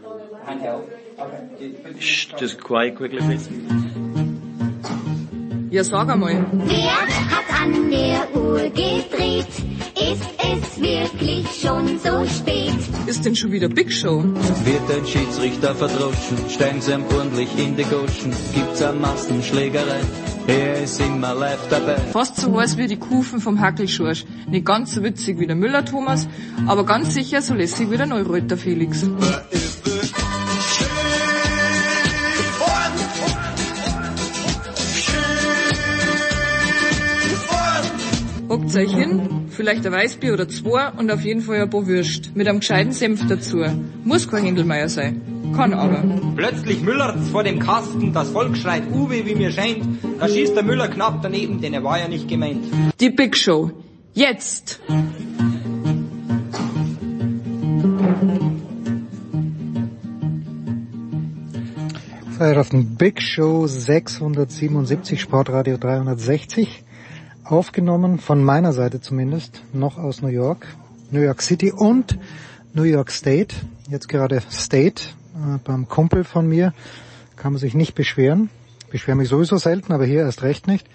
Just quiet quickly, please. Ja, sag einmal. Wer hat an der Uhr gedreht? Ist es wirklich schon so spät? Ist denn schon wieder Big Show? Wird ein Schiedsrichter verdroschen, steigen sie ihm ordentlich in die Goschen, gibt's eine Massenschlägerei, er ist immer live dabei. Fast so heiß wie die Kufen vom Hackelschorsch. Nicht ganz so witzig wie der Müller-Thomas, aber ganz sicher so lässig wie der Neureuter Felix. Hockt euch hin, vielleicht ein Weißbier oder zwei und auf jeden Fall ein paar Würst. Mit einem gescheiten Senf dazu. Muss kein Händelmeier sein. Kann aber. Plötzlich müllert's vor dem Kasten, das Volk schreit Uwe, wie mir scheint. Da schießt der Müller knapp daneben, denn er war ja nicht gemeint. Die Big Show. Jetzt! Seid auf den Big Show 677, Sportradio 360. Aufgenommen, von meiner Seite zumindest, noch aus New York City und New York State. Jetzt gerade State, beim Kumpel von mir, kann man sich nicht beschweren. Ich beschwere mich sowieso selten, aber hier erst recht nicht.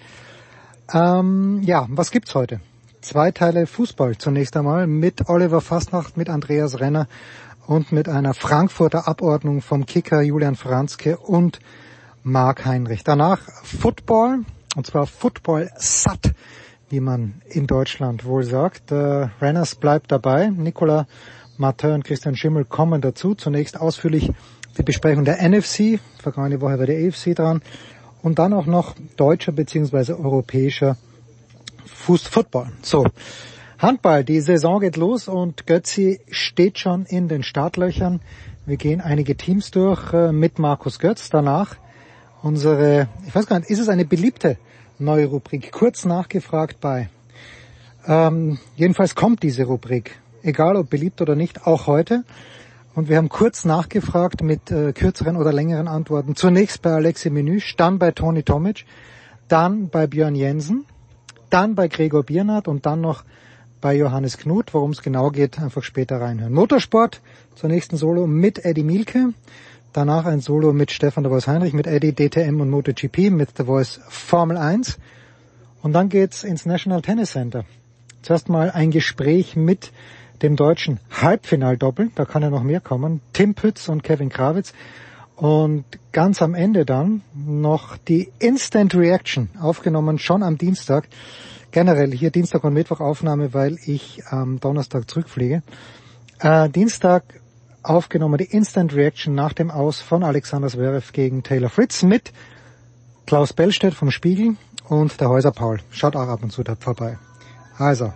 Was gibt's heute? 2 Teile Fußball zunächst einmal mit Oliver Fasnacht, mit Andreas Renner und mit einer Frankfurter Abordnung vom Kicker Julian Franzke und Marc Heinrich. Danach Football. Und zwar Football satt, wie man in Deutschland wohl sagt. Renners bleibt dabei. Nicolas Martin und Christian Schimmel kommen dazu. Zunächst ausführlich die Besprechung der NFC. Vergangene Woche war der AFC dran. Und dann auch noch deutscher bzw. europäischer Football. So, Handball. Die Saison geht los und Götzi steht schon in den Startlöchern. Wir gehen einige Teams durch mit Markus Götz. Danach unsere, ich weiß gar nicht, ist es eine beliebte neue Rubrik? Kurz nachgefragt bei. Jedenfalls kommt diese Rubrik, egal ob beliebt oder nicht, auch heute. Und wir haben kurz nachgefragt mit kürzeren oder längeren Antworten. Zunächst bei Alexi Menüsch, dann bei Toni Tomic, dann bei Björn Jensen, dann bei Gregor Biernat und dann noch bei Johannes Knut. Worum es genau geht, einfach später reinhören. Motorsport, zunächst ein Solo mit Eddie Mielke. Danach ein Solo mit Stefan de Vois Heinrich, mit Eddie, DTM und MotoGP, mit The Voice Formel 1. Und dann geht's ins National Tennis Center. Zuerst mal ein Gespräch mit dem deutschen Halbfinaldoppel, da kann ja noch mehr kommen, Tim Pütz und Kevin Krawitz. Und ganz am Ende dann noch die Instant Reaction, aufgenommen schon am Dienstag. Generell hier Dienstag und Mittwoch Aufnahme, weil ich am Donnerstag zurückfliege. Dienstag aufgenommen, die Instant Reaction nach dem Aus von Alexander Zverev gegen Taylor Fritz mit Klaus Bellstedt vom Spiegel und der Häuser Paul. Schaut auch ab und zu da vorbei. Also.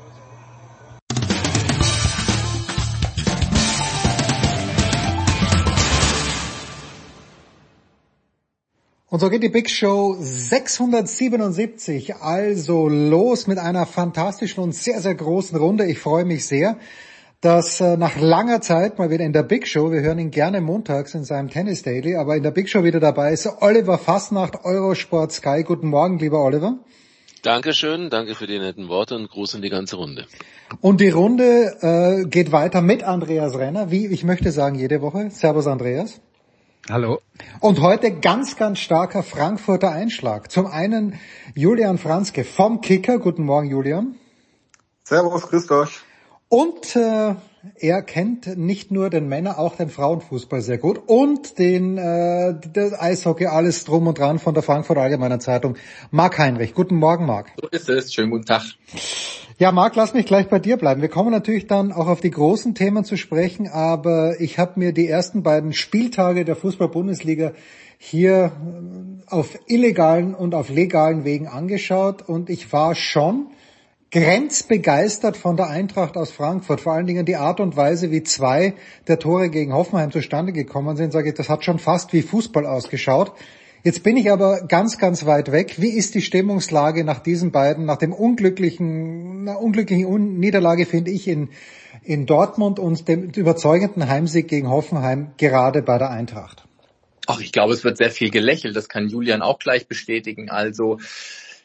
Und so geht die Big Show 677 also los mit einer fantastischen und sehr, sehr großen Runde. Ich freue mich sehr, dass nach langer Zeit mal wieder in der Big Show, wir hören ihn gerne montags in seinem Tennis Daily, aber in der Big Show wieder dabei ist Oliver Fasnacht, Eurosport Sky. Guten Morgen, lieber Oliver. Dankeschön, danke für die netten Worte und Gruß in die ganze Runde. Und die Runde geht weiter mit Andreas Renner, wie ich möchte sagen jede Woche. Servus Andreas. Hallo. Und heute ganz, ganz starker Frankfurter Einschlag. Zum einen Julian Franzke vom Kicker. Guten Morgen, Julian. Servus, grüßt euch. Und er kennt nicht nur den Männer, auch den Frauenfußball sehr gut und das Eishockey, alles drum und dran von der Frankfurter Allgemeinen Zeitung. Marc Heinrich. Guten Morgen, Marc. So ist es. Schönen guten Tag. Ja, Marc, lass mich gleich bei dir bleiben. Wir kommen natürlich dann auch auf die großen Themen zu sprechen, aber ich habe mir die ersten beiden Spieltage der Fußball-Bundesliga hier auf illegalen und auf legalen Wegen angeschaut und ich war schon grenzbegeistert von der Eintracht aus Frankfurt. Vor allen Dingen die Art und Weise, wie 2 der Tore gegen Hoffenheim zustande gekommen sind, sage ich, das hat schon fast wie Fußball ausgeschaut. Jetzt bin ich aber ganz, ganz weit weg. Wie ist die Stimmungslage nach diesen beiden, nach dem unglücklichen Niederlage, finde ich, in Dortmund und dem überzeugenden Heimsieg gegen Hoffenheim, gerade bei der Eintracht? Ach, ich glaube, es wird sehr viel gelächelt. Das kann Julian auch gleich bestätigen. Also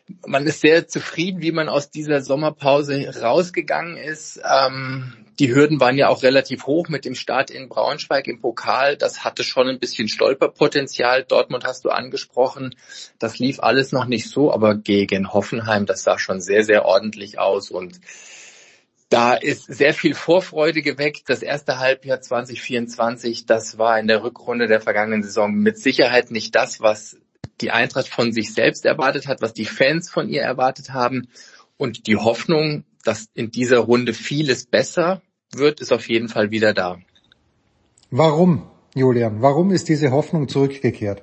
man ist sehr zufrieden, wie man aus dieser Sommerpause rausgegangen ist. Die Hürden waren ja auch relativ hoch mit dem Start in Braunschweig im Pokal. Das hatte schon ein bisschen Stolperpotenzial. Dortmund hast du angesprochen. Das lief alles noch nicht so, aber gegen Hoffenheim, das sah schon sehr, sehr ordentlich aus. Und da ist sehr viel Vorfreude geweckt. Das erste Halbjahr 2024, das war in der Rückrunde der vergangenen Saison mit Sicherheit nicht das, was die Eintracht von sich selbst erwartet hat, was die Fans von ihr erwartet haben. Und die Hoffnung, dass in dieser Runde vieles besser wird, ist auf jeden Fall wieder da. Warum, Julian? Warum ist diese Hoffnung zurückgekehrt?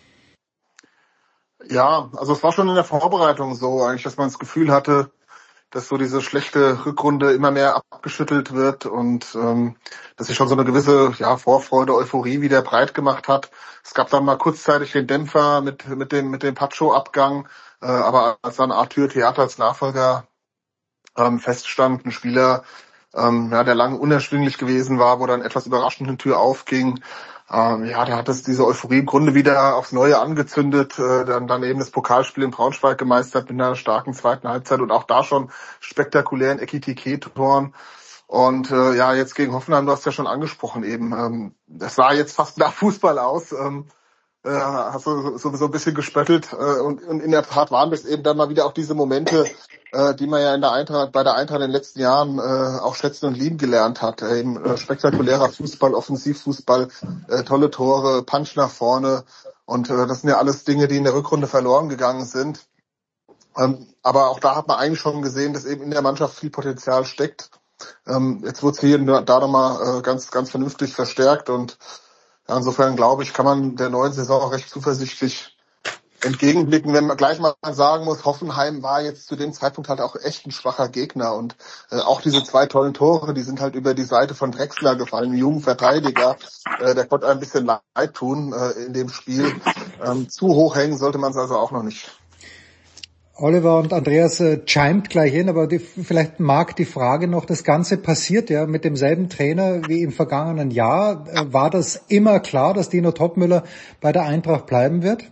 Ja, also es war schon in der Vorbereitung so eigentlich, dass man das Gefühl hatte, dass so diese schlechte Rückrunde immer mehr abgeschüttelt wird und dass sich schon so eine gewisse Vorfreude, Euphorie wieder breit gemacht hat. Es gab dann mal kurzzeitig den Dämpfer mit dem Pacho-Abgang, aber als dann Arthur Theater als Nachfolger feststand, ein Spieler, der lange unerschwinglich gewesen war, wo dann etwas überraschend eine Tür aufging. Da hat es diese Euphorie im Grunde wieder aufs Neue angezündet, dann eben das Pokalspiel in Braunschweig gemeistert mit einer starken zweiten Halbzeit und auch da schon spektakulären Ekitike-Toren. Und jetzt gegen Hoffenheim, du hast ja schon angesprochen eben, das sah jetzt fast nach Fußball aus, hast du sowieso ein bisschen gespöttelt und in der Tat waren das eben dann mal wieder auch diese Momente, die man ja bei der Eintracht in den letzten Jahren auch schätzen und lieben gelernt hat. Eben spektakulärer Fußball, Offensivfußball, tolle Tore, Punch nach vorne und das sind ja alles Dinge, die in der Rückrunde verloren gegangen sind. Aber auch da hat man eigentlich schon gesehen, dass eben in der Mannschaft viel Potenzial steckt. Jetzt wurde es hier da nochmal ganz, ganz vernünftig verstärkt und insofern glaube ich, kann man der neuen Saison auch recht zuversichtlich entgegenblicken, wenn man gleich mal sagen muss, Hoffenheim war jetzt zu dem Zeitpunkt halt auch echt ein schwacher Gegner und auch diese 2 tollen Tore, die sind halt über die Seite von Drexler gefallen, ein junger Verteidiger, der konnte ein bisschen leid tun in dem Spiel. Zu hoch hängen sollte man es also auch noch nicht. Oliver und Andreas chimet gleich in, aber vielleicht mag die Frage noch, das Ganze passiert ja mit demselben Trainer wie im vergangenen Jahr. War das immer klar, dass Dino Toppmöller bei der Eintracht bleiben wird?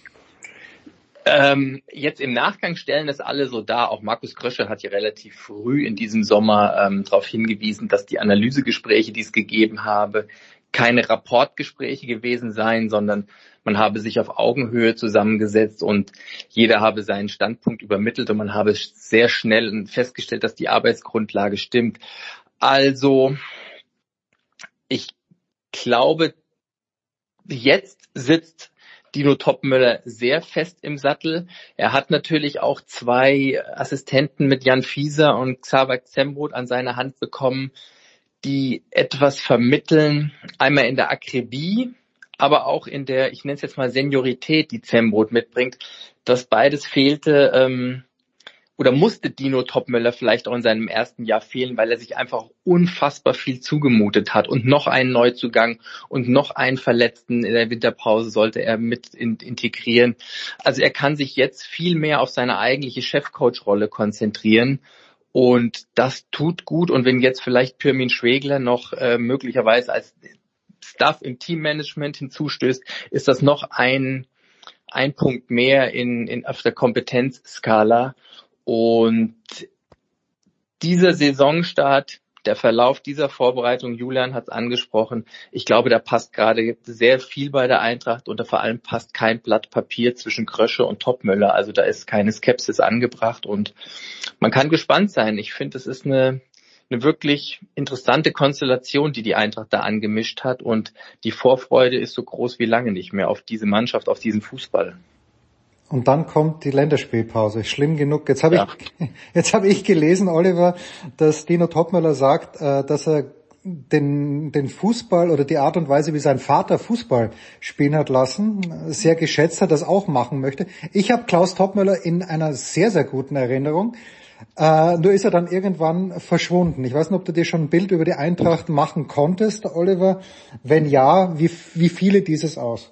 Jetzt im Nachgang stellen das alle so dar. Auch Markus Krösche hat ja relativ früh in diesem Sommer darauf hingewiesen, dass die Analysegespräche, die es gegeben habe, keine Rapportgespräche gewesen seien, sondern man habe sich auf Augenhöhe zusammengesetzt und jeder habe seinen Standpunkt übermittelt und man habe sehr schnell festgestellt, dass die Arbeitsgrundlage stimmt. Also, ich glaube, jetzt sitzt Dino Toppmöller sehr fest im Sattel. Er hat natürlich auch 2 Assistenten mit Jan Fieser und Xaver Zembroth an seine Hand bekommen, die etwas vermitteln, einmal in der Akribie, aber auch in der, ich nenne es jetzt mal Seniorität, die Zembroth mitbringt. Das beides fehlte oder musste Dino Toppmöller vielleicht auch in seinem ersten Jahr fehlen, weil er sich einfach unfassbar viel zugemutet hat und noch einen Neuzugang und noch einen Verletzten in der Winterpause sollte er mit integrieren. Also er kann sich jetzt viel mehr auf seine eigentliche Chefcoach-Rolle konzentrieren und das tut gut. Und wenn jetzt vielleicht Pirmin Schwegler noch möglicherweise als Staff im Teammanagement hinzustößt, ist das noch ein Punkt mehr auf der Kompetenzskala. Und dieser Saisonstart, der Verlauf dieser Vorbereitung, Julian hat es angesprochen, ich glaube, da passt gerade sehr viel bei der Eintracht und da vor allem passt kein Blatt Papier zwischen Krösche und Toppmöller. Also da ist keine Skepsis angebracht und man kann gespannt sein. Ich finde, es ist eine wirklich interessante Konstellation, die Eintracht da angemischt hat und die Vorfreude ist so groß wie lange nicht mehr auf diese Mannschaft, auf diesen Fußball. Und dann kommt die Länderspielpause. Schlimm genug. Jetzt habe ich gelesen, Oliver, dass Dino Toppmöller sagt, dass er den Fußball oder die Art und Weise, wie sein Vater Fußball spielen hat lassen, sehr geschätzt hat, das auch machen möchte. Ich habe Klaus Toppmöller in einer sehr, sehr guten Erinnerung. Nur ist er dann irgendwann verschwunden. Ich weiß nicht, ob du dir schon ein Bild über die Eintracht machen konntest, Oliver. Wenn ja, wie fiele dieses aus?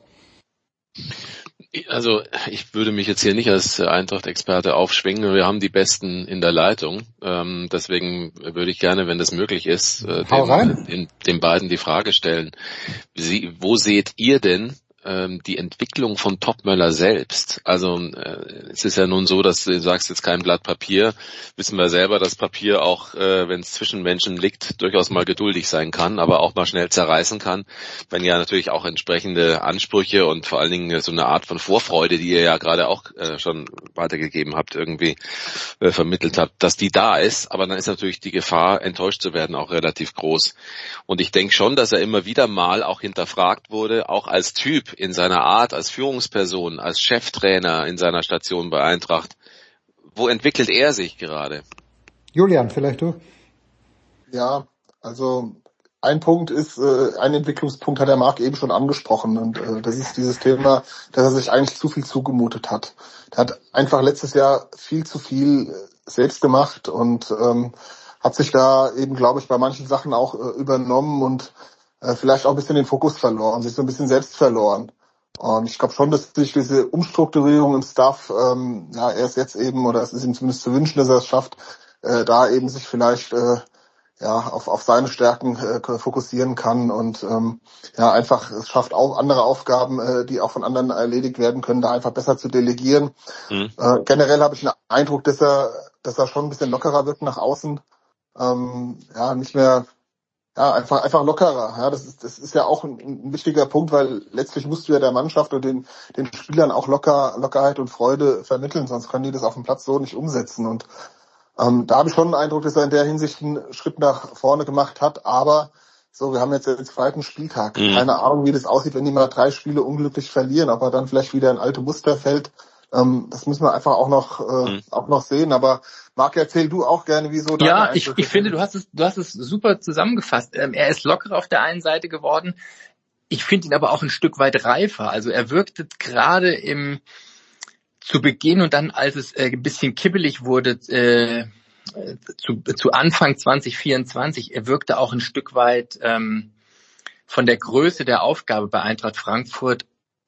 Also ich würde mich jetzt hier nicht als Eintracht-Experte aufschwingen. Wir haben die Besten in der Leitung. Deswegen würde ich gerne, wenn das möglich ist, den beiden die Frage stellen. Wo seht ihr denn die Entwicklung von Topmöller selbst. Also es ist ja nun so, dass du sagst, jetzt kein Blatt Papier. Wissen wir selber, dass Papier auch, wenn es zwischen Menschen liegt, durchaus mal geduldig sein kann, aber auch mal schnell zerreißen kann. Wenn ja natürlich auch entsprechende Ansprüche und vor allen Dingen so eine Art von Vorfreude, die ihr ja gerade auch schon weitergegeben habt, irgendwie vermittelt habt, dass die da ist. Aber dann ist natürlich die Gefahr, enttäuscht zu werden, auch relativ groß. Und ich denke schon, dass er immer wieder mal auch hinterfragt wurde, auch als Typ in seiner Art, als Führungsperson, als Cheftrainer in seiner Station bei Eintracht. Wo entwickelt er sich gerade? Julian, vielleicht du? Ja, also ein Punkt ist, ein Entwicklungspunkt hat der Marc eben schon angesprochen und das ist dieses Thema, dass er sich eigentlich zu viel zugemutet hat. Er hat einfach letztes Jahr viel zu viel selbst gemacht und hat sich da eben, glaube ich, bei manchen Sachen auch übernommen und vielleicht auch ein bisschen den Fokus verloren, sich so ein bisschen selbst verloren. Und ich glaube schon, dass sich diese Umstrukturierung im Staff, erst jetzt eben, oder es ist ihm zumindest zu wünschen, dass er es schafft, da eben sich vielleicht auf seine Stärken fokussieren kann und einfach es schafft auch andere Aufgaben, die auch von anderen erledigt werden können, da einfach besser zu delegieren. Generell habe ich den Eindruck, dass er schon ein bisschen lockerer wird nach außen. Nicht mehr, einfach lockerer. Ja, das ist ja auch ein wichtiger Punkt, weil letztlich musst du ja der Mannschaft und den Spielern auch Lockerheit und Freude vermitteln, sonst können die das auf dem Platz so nicht umsetzen. Und da habe ich schon den Eindruck, dass er in der Hinsicht einen Schritt nach vorne gemacht hat. Aber so, wir haben jetzt den zweiten Spieltag. Keine Ahnung, wie das aussieht, wenn die mal 3 Spiele unglücklich verlieren, aber dann vielleicht wieder in alte Muster fällt. Das müssen wir einfach auch noch sehen. Aber Marc, erzähl du auch gerne, wieso. Ja, ich finde, du hast es super zusammengefasst. Er ist lockerer auf der einen Seite geworden. Ich finde ihn aber auch ein Stück weit reifer. Also er wirkte gerade zu Beginn und dann, als es ein bisschen kippelig wurde, zu Anfang 2024, er wirkte auch ein Stück weit von der Größe der Aufgabe bei Eintracht Frankfurt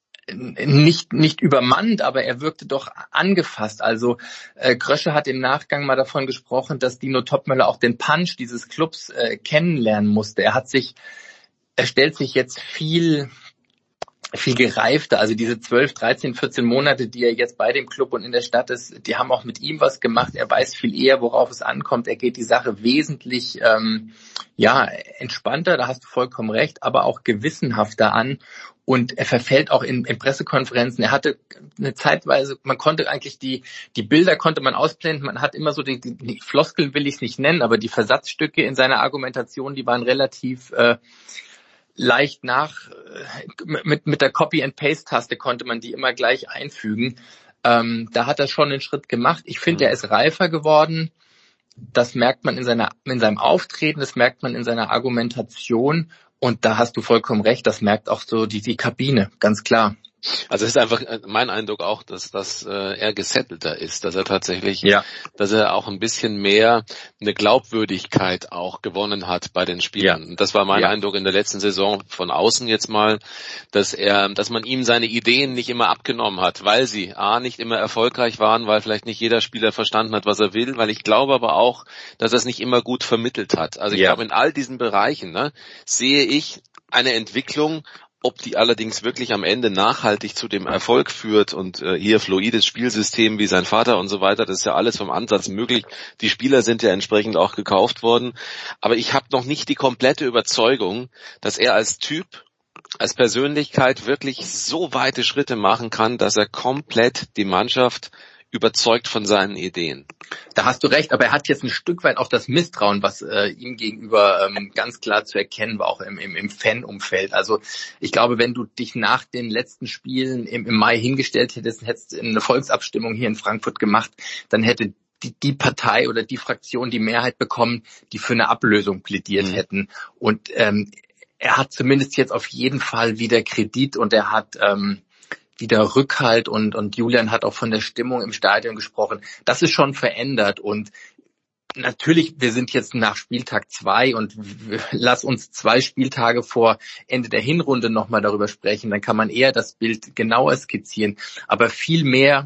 nicht übermannt, aber er wirkte doch angefasst. Also Krösche hat im Nachgang mal davon gesprochen, dass Dino Topmöller auch den Punch dieses Clubs kennenlernen musste. Er stellt sich jetzt viel gereifter. Also diese 12, 13, 14 Monate, die er jetzt bei dem Club und in der Stadt ist, die haben auch mit ihm was gemacht. Er weiß viel eher, worauf es ankommt. Er geht die Sache wesentlich entspannter, da hast du vollkommen recht, aber auch gewissenhafter an. Und er verfällt auch in Pressekonferenzen. Er hatte eine Zeitweise, man konnte eigentlich die Bilder konnte man ausblenden. Man hat immer so die Floskeln will ich es nicht nennen, aber die Versatzstücke in seiner Argumentation, die waren relativ leicht mit der Copy-and-Paste-Taste konnte man die immer gleich einfügen. Da hat er schon einen Schritt gemacht. Ich finde, er ist reifer geworden. Das merkt man in seinem Auftreten, das merkt man in seiner Argumentation. Und da hast du vollkommen recht, das merkt auch so die Kabine, ganz klar. Also es ist einfach mein Eindruck auch, dass er gesettelter ist, dass er tatsächlich, dass er auch ein bisschen mehr eine Glaubwürdigkeit auch gewonnen hat bei den Spielern. Und das war mein Eindruck in der letzten Saison von außen jetzt mal, dass man ihm seine Ideen nicht immer abgenommen hat, weil sie nicht immer erfolgreich waren, weil vielleicht nicht jeder Spieler verstanden hat, was er will, weil ich glaube aber auch, dass er es nicht immer gut vermittelt hat. Also ich glaube, in all diesen Bereichen sehe ich eine Entwicklung. Ob die allerdings wirklich am Ende nachhaltig zu dem Erfolg führt und hier fluides Spielsystem wie sein Vater und so weiter, das ist ja alles vom Ansatz möglich. Die Spieler sind ja entsprechend auch gekauft worden. Aber ich habe noch nicht die komplette Überzeugung, dass er als Typ, als Persönlichkeit wirklich so weite Schritte machen kann, dass er komplett die Mannschaft überzeugt von seinen Ideen. Da hast du recht, aber er hat jetzt ein Stück weit auch das Misstrauen, was ihm gegenüber ganz klar zu erkennen war, auch im Fanumfeld. Also ich glaube, wenn du dich nach den letzten Spielen im Mai hingestellt hättest eine Volksabstimmung hier in Frankfurt gemacht, dann hätte die Partei oder die Fraktion die Mehrheit bekommen, die für eine Ablösung plädiert hätten. Und er hat zumindest jetzt auf jeden Fall wieder Kredit und er hat wieder Rückhalt und Julian hat auch von der Stimmung im Stadion gesprochen. Das ist schon verändert und natürlich, wir sind jetzt nach Spieltag 2 und lass uns 2 Spieltage vor Ende der Hinrunde nochmal darüber sprechen, dann kann man eher das Bild genauer skizzieren, aber viel mehr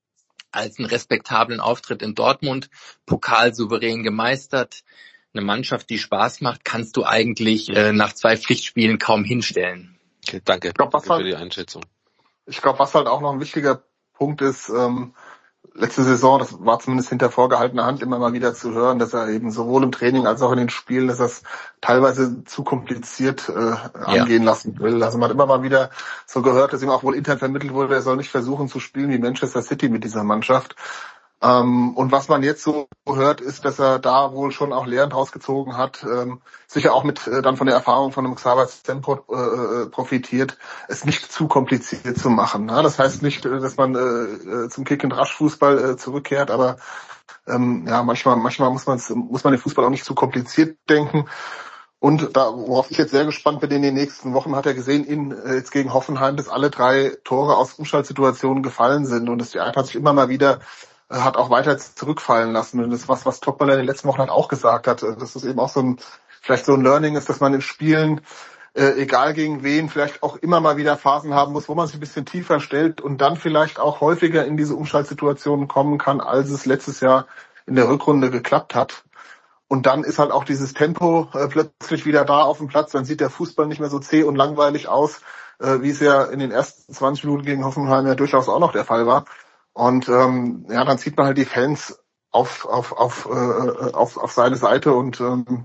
als einen respektablen Auftritt in Dortmund, Pokal souverän gemeistert, eine Mannschaft, die Spaß macht, kannst du eigentlich nach 2 Pflichtspielen kaum hinstellen. Okay, danke. Danke für die Einschätzung. Ich glaube, was halt auch noch ein wichtiger Punkt ist, letzte Saison, das war zumindest hinter vorgehaltener Hand immer mal wieder zu hören, dass er eben sowohl im Training als auch in den Spielen, dass er es teilweise zu kompliziert angehen lassen will. Also man hat immer mal wieder so gehört, dass ihm auch wohl intern vermittelt wurde, er soll nicht versuchen zu spielen wie Manchester City mit dieser Mannschaft. Und was man jetzt so hört, ist, dass er da wohl schon auch Lehren draus gezogen hat, sicher auch mit dann von der Erfahrung von einem Xaver Stempo profitiert, es nicht zu kompliziert zu machen. Ja, das heißt nicht, dass man zum Kick-and-Rush-Fußball zurückkehrt, aber manchmal muss man den Fußball auch nicht zu kompliziert denken. Und da, worauf ich jetzt sehr gespannt bin in den nächsten Wochen, hat er gesehen, jetzt gegen Hoffenheim, dass alle 3 Tore aus Umschaltsituationen gefallen sind und die Eintracht sich immer mal wieder hat auch weiter zurückfallen lassen. Und das was Topmöller in den letzten Wochen halt auch gesagt hat, dass es eben auch vielleicht so ein Learning ist, dass man in Spielen, egal gegen wen, vielleicht auch immer mal wieder Phasen haben muss, wo man sich ein bisschen tiefer stellt und dann vielleicht auch häufiger in diese Umschaltsituationen kommen kann, als es letztes Jahr in der Rückrunde geklappt hat. Und dann ist halt auch dieses Tempo plötzlich wieder da auf dem Platz. Dann sieht der Fußball nicht mehr so zäh und langweilig aus, wie es ja in den ersten 20 Minuten gegen Hoffenheim ja durchaus auch noch der Fall war. Und dann zieht man halt die Fans auf seine Seite und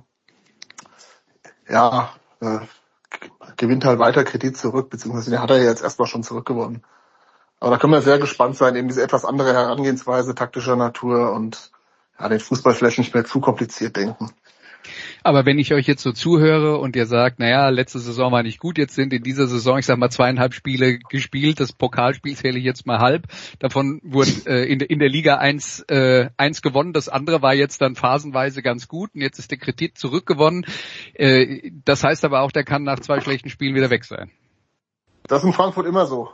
gewinnt halt weiter Kredit zurück, beziehungsweise den hat er ja jetzt erstmal schon zurückgewonnen. Aber da können wir sehr gespannt sein, eben diese etwas andere Herangehensweise taktischer Natur und den Fußball vielleicht nicht mehr zu kompliziert denken. Aber wenn ich euch jetzt so zuhöre und ihr sagt, letzte Saison war nicht gut, jetzt sind in dieser Saison, ich sag mal, 2,5 Spiele gespielt, das Pokalspiel zähle ich jetzt mal halb, davon wurde in der Liga 1 gewonnen, das andere war jetzt dann phasenweise ganz gut und jetzt ist der Kredit zurückgewonnen. Das heißt aber auch, der kann nach 2 schlechten Spielen wieder weg sein. Das ist in Frankfurt immer so.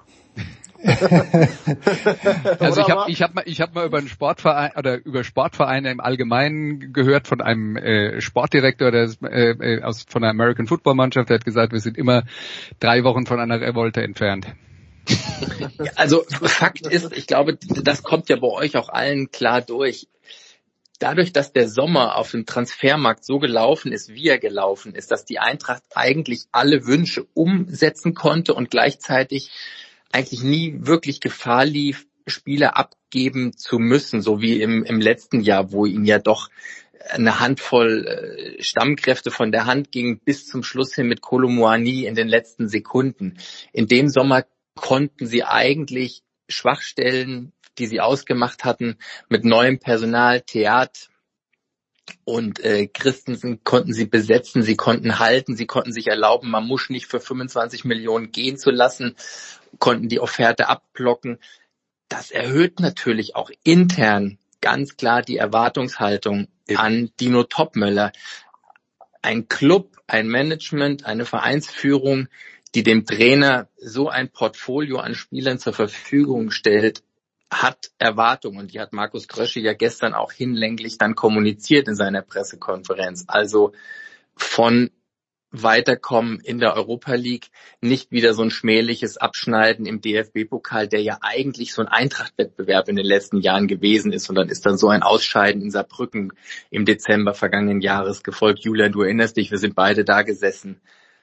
Also ich hab mal über einen Sportverein oder über Sportvereine im Allgemeinen gehört von einem Sportdirektor, von der American Football Mannschaft, der hat gesagt, wir sind immer 3 Wochen von einer Revolte entfernt. Also Fakt ist, ich glaube, das kommt ja bei euch auch allen klar durch. Dadurch, dass der Sommer auf dem Transfermarkt so gelaufen ist, wie er gelaufen ist, dass die Eintracht eigentlich alle Wünsche umsetzen konnte und gleichzeitig eigentlich nie wirklich Gefahr lief, Spieler abgeben zu müssen, so wie im letzten Jahr, wo ihnen ja doch eine Handvoll Stammkräfte von der Hand ging, bis zum Schluss hin mit Kolo Muani in den letzten Sekunden. In dem Sommer konnten sie eigentlich Schwachstellen, die sie ausgemacht hatten, mit neuem Personal, Theat und Christensen konnten sie besetzen, sie konnten halten, sie konnten sich erlauben, Mamouche nicht für 25 Millionen gehen zu lassen, konnten die Offerte abblocken. Das erhöht natürlich auch intern ganz klar die Erwartungshaltung an Dino Topmöller. Ein Club, ein Management, eine Vereinsführung, die dem Trainer so ein Portfolio an Spielern zur Verfügung stellt, hat Erwartungen. Und die hat Markus Krösche ja gestern auch hinlänglich dann kommuniziert in seiner Pressekonferenz. Also von Weiterkommen in der Europa League, nicht wieder so ein schmähliches Abschneiden im DFB-Pokal, der ja eigentlich so ein Eintracht-Wettbewerb in den letzten Jahren gewesen ist. Und dann ist dann so ein Ausscheiden in Saarbrücken im Dezember vergangenen Jahres gefolgt. Julian, du erinnerst dich, wir sind beide da gesessen.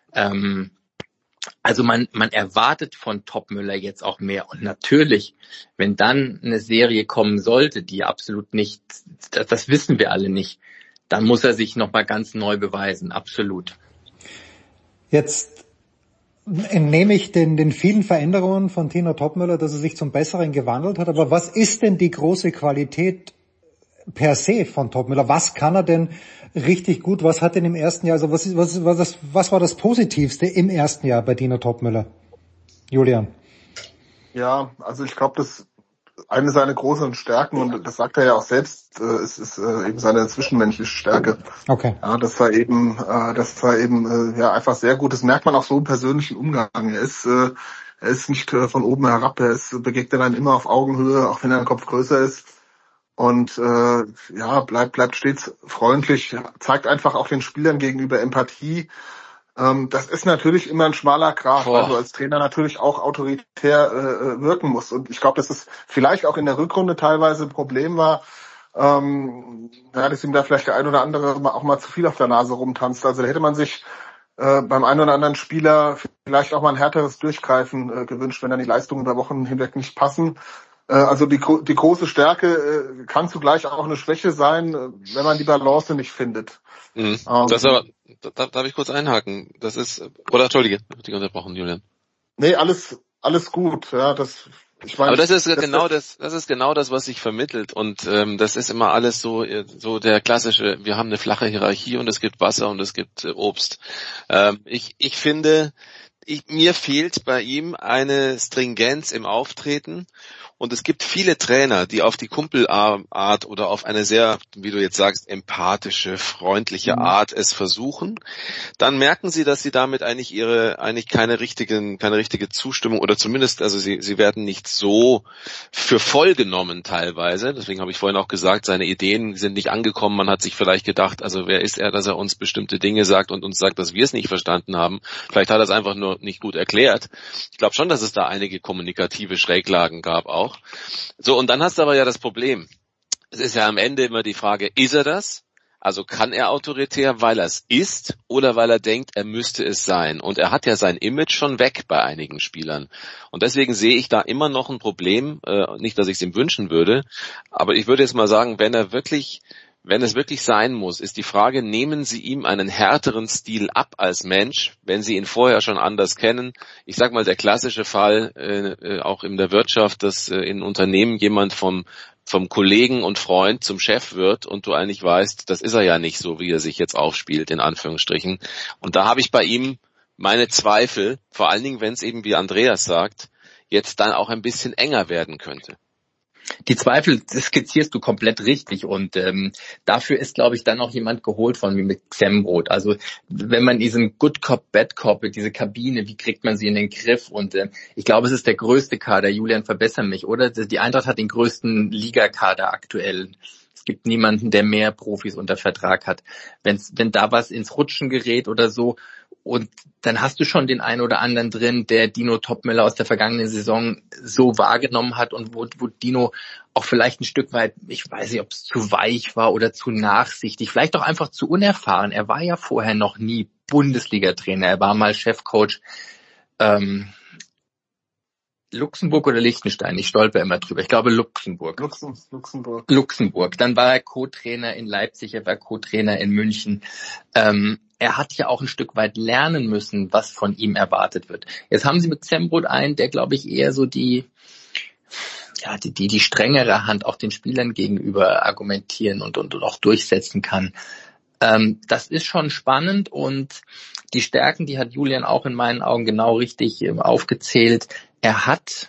Also man erwartet von Topmöller jetzt auch mehr. Und natürlich, wenn dann eine Serie kommen sollte, die absolut nicht, das wissen wir alle nicht, dann muss er sich nochmal ganz neu beweisen, absolut. Jetzt entnehme ich den vielen Veränderungen von Dino Topmöller, dass er sich zum Besseren gewandelt hat. Aber was ist denn die große Qualität per se von Topmöller? Was kann er denn richtig gut? Was hat denn im ersten Jahr, also was war das Positivste im ersten Jahr bei Dino Topmöller? Julian? Ja, also ich glaube, das eine seiner großen Stärken, und das sagt er ja auch selbst, ist eben seine zwischenmenschliche Stärke. Okay. Ja, das war eben einfach sehr gut. Das merkt man auch so im persönlichen Umgang. Er ist nicht von oben herab, begegnet einem immer auf Augenhöhe, auch wenn er ein Kopf größer ist. Und bleibt stets freundlich, zeigt einfach auch den Spielern gegenüber Empathie. Das ist natürlich immer ein schmaler Grat, weil du als Trainer natürlich auch autoritär wirken musst. Und ich glaube, dass es vielleicht auch in der Rückrunde teilweise ein Problem war, dass ihm da vielleicht der ein oder andere auch mal zu viel auf der Nase rumtanzt. Also da hätte man sich beim einen oder anderen Spieler vielleicht auch mal ein härteres Durchgreifen gewünscht, wenn dann die Leistungen über Wochen hinweg nicht passen. Also die große Stärke kann zugleich auch eine Schwäche sein, wenn man die Balance nicht findet. Das aber, darf ich kurz einhaken? Das ist, oder Entschuldige, ich habe dich unterbrochen, Julian. Nee, alles gut, ja, ich meine, aber das ist genau das, was sich vermittelt, und das ist immer alles so der klassische, wir haben eine flache Hierarchie und es gibt Wasser und es gibt Obst. Ich finde, mir fehlt bei ihm eine Stringenz im Auftreten, und es gibt viele Trainer, die auf die Kumpelart oder auf eine sehr, wie du jetzt sagst, empathische, freundliche Art es versuchen. Dann merken sie, dass sie damit eigentlich keine richtige Zustimmung, oder zumindest, also sie werden nicht so für voll genommen teilweise. Deswegen habe ich vorhin auch gesagt, seine Ideen sind nicht angekommen. Man hat sich vielleicht gedacht, also wer ist er, dass er uns bestimmte Dinge sagt und uns sagt, dass wir es nicht verstanden haben. Vielleicht hat er es einfach nur nicht gut erklärt. Ich glaube schon, dass es da einige kommunikative Schräglagen gab auch. So, und dann hast du aber ja das Problem. Es ist ja am Ende immer die Frage, ist er das? Also kann er autoritär, weil er es ist, oder weil er denkt, er müsste es sein? Und er hat ja sein Image schon weg bei einigen Spielern. Und deswegen sehe ich da immer noch ein Problem. Nicht, dass ich es ihm wünschen würde, aber ich würde jetzt mal sagen, wenn es wirklich sein muss, ist die Frage, nehmen Sie ihm einen härteren Stil ab als Mensch, wenn Sie ihn vorher schon anders kennen? Ich sag mal, der klassische Fall, auch in der Wirtschaft, dass in Unternehmen jemand vom Kollegen und Freund zum Chef wird und du eigentlich weißt, das ist er ja nicht so, wie er sich jetzt aufspielt, in Anführungsstrichen. Und da habe ich bei ihm meine Zweifel, vor allen Dingen, wenn es eben, wie Andreas sagt, jetzt dann auch ein bisschen enger werden könnte. Die Zweifel skizzierst du komplett richtig, und dafür ist, glaube ich, dann auch jemand geholt von wie mit Xembrot. Also wenn man diesen Good Cop, Bad Cop, diese Kabine, wie kriegt man sie in den Griff? Und ich glaube, es ist der größte Kader. Julian, verbessere mich, oder? Die Eintracht hat den größten Ligakader aktuell. Es gibt niemanden, der mehr Profis unter Vertrag hat. Wenn da was ins Rutschen gerät oder so, und dann hast du schon den einen oder anderen drin, der Dino Topmöller aus der vergangenen Saison so wahrgenommen hat, und wo Dino auch vielleicht ein Stück weit, ich weiß nicht, ob es zu weich war oder zu nachsichtig, vielleicht auch einfach zu unerfahren. Er war ja vorher noch nie Bundesliga-Trainer, er war mal Chefcoach Luxemburg oder Liechtenstein, ich stolper immer drüber. Ich glaube Luxemburg. Luxemburg. Dann war er Co-Trainer in Leipzig, er war Co-Trainer in München. Er hat ja auch ein Stück weit lernen müssen, was von ihm erwartet wird. Jetzt haben sie mit Xembrot einen, der, glaube ich, eher so die strengere Hand auch den Spielern gegenüber argumentieren und auch durchsetzen kann. Das ist schon spannend, und die Stärken, die hat Julian auch in meinen Augen genau richtig aufgezählt. Er hat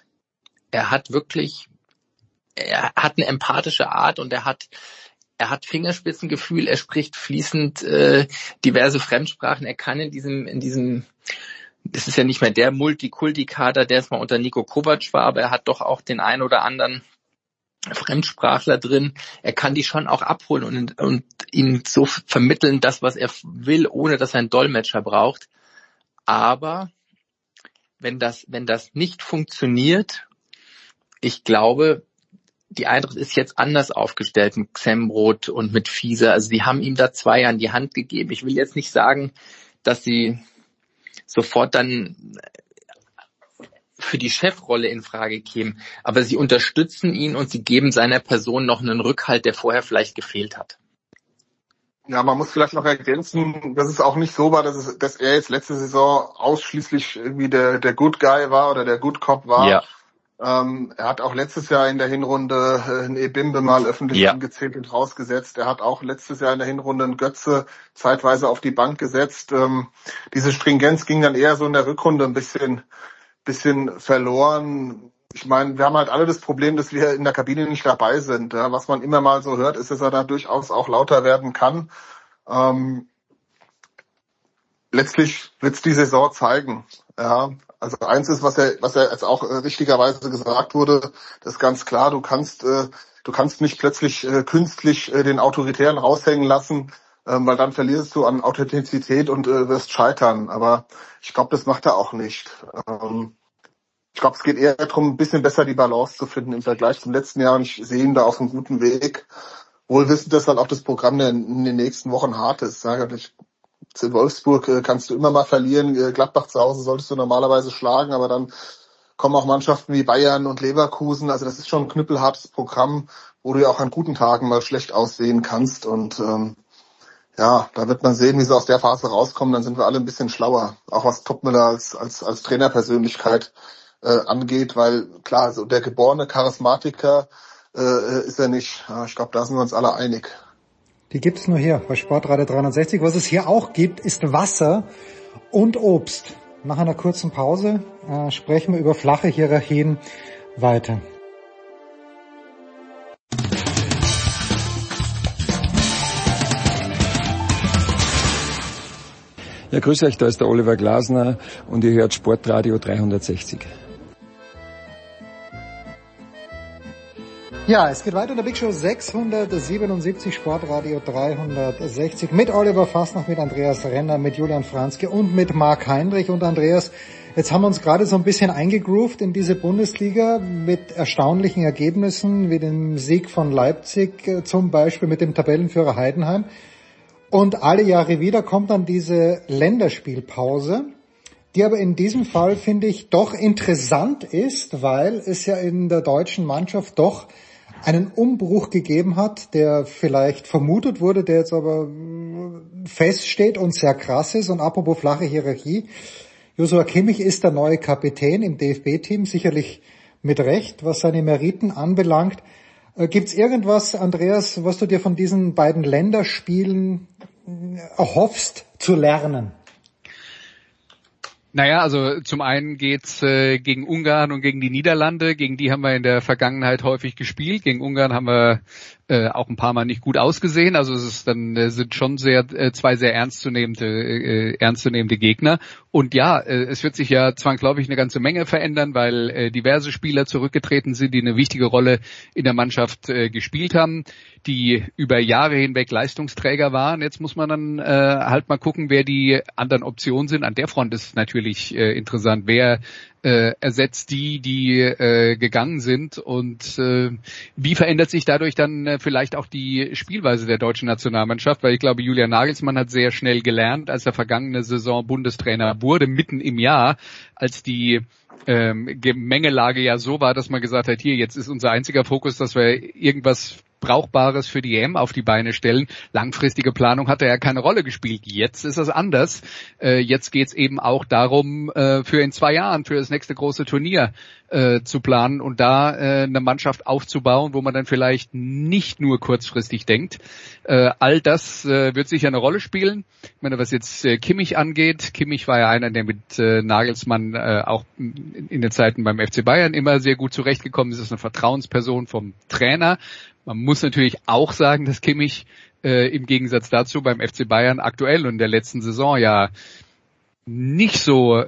eine empathische Art, und er hat Fingerspitzengefühl, er spricht fließend diverse Fremdsprachen, er kann in diesem, das ist ja nicht mehr der Multikulti-Kader, der es mal unter Niko Kovac war, aber er hat doch auch den einen oder anderen Fremdsprachler drin. Er kann die schon auch abholen und ihnen so vermitteln, das, was er will, ohne dass er einen Dolmetscher braucht. Aber wenn das nicht funktioniert, ich glaube, die Eintracht ist jetzt anders aufgestellt mit Xembrot und mit Fieser. Also sie haben ihm da 2 an die Hand gegeben. Ich will jetzt nicht sagen, dass sie sofort dann für die Chefrolle in Frage kämen, aber sie unterstützen ihn und sie geben seiner Person noch einen Rückhalt, der vorher vielleicht gefehlt hat. Ja, man muss vielleicht noch ergänzen, dass es auch nicht so war, dass er jetzt letzte Saison ausschließlich irgendwie der Good Guy war oder der Good Cop war. Ja. Er hat auch letztes Jahr in der Hinrunde einen Ebimbe mal öffentlich angezählt und rausgesetzt. Er hat auch letztes Jahr in der Hinrunde einen Götze zeitweise auf die Bank gesetzt. Diese Stringenz ging dann eher so in der Rückrunde ein bisschen verloren. Ich meine, wir haben halt alle das Problem, dass wir in der Kabine nicht dabei sind. Ja. Was man immer mal so hört, ist, dass er da durchaus auch lauter werden kann. Letztlich wird es die Saison zeigen. Ja. Also eins ist, was er jetzt auch richtigerweise gesagt wurde, das ist ganz klar, du kannst nicht plötzlich künstlich den Autoritären raushängen lassen, weil dann verlierst du an Authentizität und wirst scheitern. Aber ich glaube, das macht er auch nicht. Ich glaube, es geht eher darum, ein bisschen besser die Balance zu finden im Vergleich zum letzten Jahr, und ich sehe ihn da auf einem guten Weg. Wohl wissend, dass dann auch das Programm in den nächsten Wochen hart ist. In Wolfsburg kannst du immer mal verlieren. Gladbach zu Hause solltest du normalerweise schlagen, aber dann kommen auch Mannschaften wie Bayern und Leverkusen. Also das ist schon ein knüppelhartes Programm, wo du ja auch an guten Tagen mal schlecht aussehen kannst. Und da wird man sehen, wie sie aus der Phase rauskommen. Dann sind wir alle ein bisschen schlauer, auch was Topmöller als Trainerpersönlichkeit angeht, weil klar, so der geborene Charismatiker ist er nicht. Ja, ich glaube, da sind wir uns alle einig. Die gibt's nur hier bei Sportradio 360. Was es hier auch gibt, ist Wasser und Obst. Nach einer kurzen Pause sprechen wir über flache Hierarchien weiter. Ja, grüß euch, da ist der Oliver Glasner und ihr hört Sportradio 360. Ja, es geht weiter in der Big Show 677, Sportradio 360 mit Oliver Fasnacht, mit Andreas Renner, mit Julian Franzke und mit Marc Heinrich. Und Andreas, jetzt haben wir uns gerade so ein bisschen eingegroovt in diese Bundesliga mit erstaunlichen Ergebnissen, wie dem Sieg von Leipzig zum Beispiel, mit dem Tabellenführer Heidenheim. Und alle Jahre wieder kommt dann diese Länderspielpause, die aber in diesem Fall, finde ich, doch interessant ist, weil es ja in der deutschen Mannschaft doch einen Umbruch gegeben hat, der vielleicht vermutet wurde, der jetzt aber feststeht und sehr krass ist. Und apropos flache Hierarchie, Joshua Kimmich ist der neue Kapitän im DFB-Team, sicherlich mit Recht, was seine Meriten anbelangt. Gibt's irgendwas, Andreas, was du dir von diesen beiden Länderspielen erhoffst zu lernen? Naja, also zum einen geht's gegen Ungarn und gegen die Niederlande. Gegen die haben wir in der Vergangenheit häufig gespielt. Gegen Ungarn haben wir auch ein paar Mal nicht gut ausgesehen. Also es ist dann sind schon zwei sehr ernstzunehmende Gegner. Und ja, es wird sich ja zwangsläufig eine ganze Menge verändern, weil diverse Spieler zurückgetreten sind, die eine wichtige Rolle in der Mannschaft gespielt haben, die über Jahre hinweg Leistungsträger waren. Jetzt muss man dann halt mal gucken, wer die anderen Optionen sind. An der Front ist natürlich interessant, wer ersetzt die gegangen sind und wie verändert sich dadurch dann vielleicht auch die Spielweise der deutschen Nationalmannschaft, weil ich glaube, Julian Nagelsmann hat sehr schnell gelernt, als er vergangene Saison Bundestrainer wurde, mitten im Jahr, als die Gemengelage ja so war, dass man gesagt hat, hier, jetzt ist unser einziger Fokus, dass wir irgendwas Brauchbares für die EM auf die Beine stellen. Langfristige Planung hat er ja keine Rolle gespielt. Jetzt ist es anders. Jetzt geht es eben auch darum, für in 2 Jahren, für das nächste große Turnier zu planen und da eine Mannschaft aufzubauen, wo man dann vielleicht nicht nur kurzfristig denkt. All das wird sicher eine Rolle spielen. Ich meine, was jetzt Kimmich angeht, Kimmich war ja einer, der mit Nagelsmann auch in den Zeiten beim FC Bayern immer sehr gut zurechtgekommen ist. Das ist eine Vertrauensperson vom Trainer. Man muss natürlich auch sagen, dass Kimmich im Gegensatz dazu beim FC Bayern aktuell und in der letzten Saison ja nicht so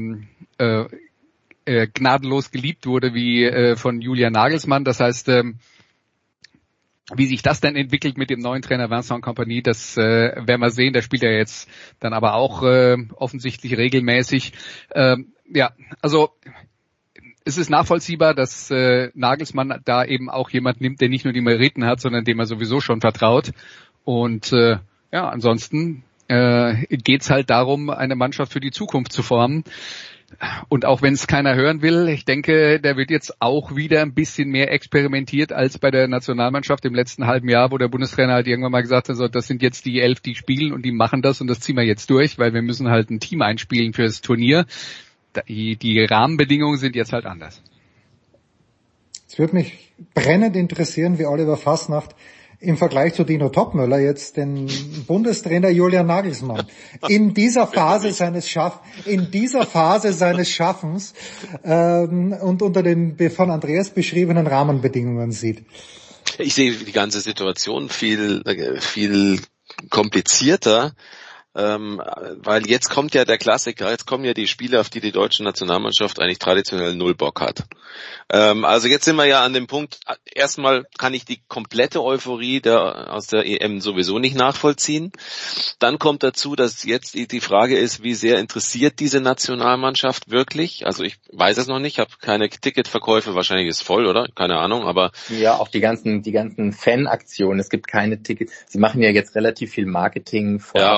gnadenlos geliebt wurde wie von Julian Nagelsmann. Das heißt, wie sich das dann entwickelt mit dem neuen Trainer Vincent Kompany, das werden wir sehen. Da spielt er jetzt dann aber auch offensichtlich regelmäßig. Ja, also es ist nachvollziehbar, dass Nagelsmann da eben auch jemand nimmt, der nicht nur die Meriten hat, sondern dem er sowieso schon vertraut. Und ja, ansonsten geht's halt darum, eine Mannschaft für die Zukunft zu formen. Und auch wenn es keiner hören will, ich denke, da wird jetzt auch wieder ein bisschen mehr experimentiert als bei der Nationalmannschaft im letzten halben Jahr, wo der Bundestrainer halt irgendwann mal gesagt hat, so, das sind jetzt die 11, die spielen und die machen das und das ziehen wir jetzt durch, weil wir müssen halt ein Team einspielen für das Turnier. Die Rahmenbedingungen sind jetzt halt anders. Es würde mich brennend interessieren, wie Oliver Fasnacht im Vergleich zu Dino Topmöller jetzt den Bundestrainer Julian Nagelsmann in dieser Phase seines Schaffens und unter den von Andreas beschriebenen Rahmenbedingungen sieht. Ich sehe die ganze Situation viel komplizierter. Weil jetzt kommt ja der Klassiker, jetzt kommen ja die Spiele, auf die die deutsche Nationalmannschaft eigentlich traditionell null Bock hat. Also jetzt sind wir ja an dem Punkt, erstmal kann ich die komplette Euphorie aus der EM sowieso nicht nachvollziehen. Dann kommt dazu, dass jetzt die Frage ist, wie sehr interessiert diese Nationalmannschaft wirklich? Also ich weiß es noch nicht, habe keine Ticketverkäufe, wahrscheinlich ist voll, oder? Keine Ahnung, aber... Ja, auch die ganzen Fanaktionen, es gibt keine Tickets. Sie machen ja jetzt relativ viel Marketing vorab, um sich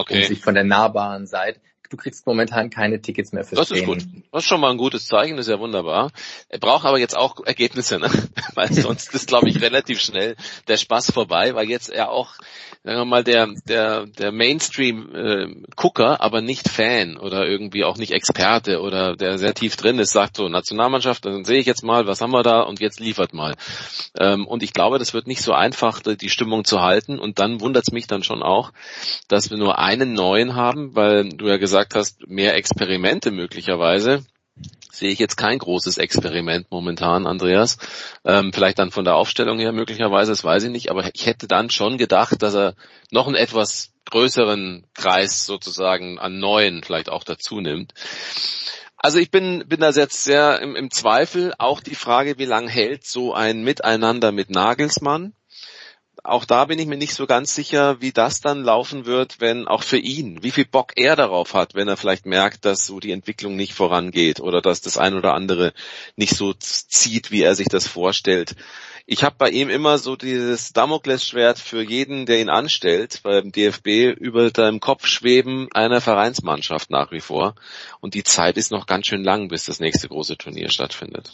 von der nahbaren Seite. Du kriegst momentan keine Tickets mehr fürs Training. Das ist gut. Das ist schon mal ein gutes Zeichen, das ist ja wunderbar. Er braucht aber jetzt auch Ergebnisse, ne? Weil sonst ist, glaube ich, relativ schnell der Spaß vorbei, weil jetzt er auch, sagen wir mal, der Mainstream-Gucker, aber nicht Fan oder irgendwie auch nicht Experte oder der sehr tief drin ist, sagt so, Nationalmannschaft, dann sehe ich jetzt mal, was haben wir da und jetzt liefert mal. Und ich glaube, das wird nicht so einfach, die Stimmung zu halten, und dann wundert es mich dann schon auch, dass wir nur einen neuen haben, weil du ja gesagt hast, mehr Experimente möglicherweise. Sehe ich jetzt kein großes Experiment momentan, Andreas. Vielleicht dann von der Aufstellung her möglicherweise, das weiß ich nicht, aber ich hätte dann schon gedacht, dass er noch einen etwas größeren Kreis sozusagen an Neuen vielleicht auch dazu nimmt. Also ich bin da jetzt sehr im Zweifel. Auch die Frage, wie lange hält so ein Miteinander mit Nagelsmann? Auch da bin ich mir nicht so ganz sicher, wie das dann laufen wird, wenn auch für ihn, wie viel Bock er darauf hat, wenn er vielleicht merkt, dass so die Entwicklung nicht vorangeht oder dass das ein oder andere nicht so zieht, wie er sich das vorstellt. Ich habe bei ihm immer so dieses Damoklesschwert für jeden, der ihn anstellt, beim DFB über seinem Kopf schweben, einer Vereinsmannschaft nach wie vor. Und die Zeit ist noch ganz schön lang, bis das nächste große Turnier stattfindet.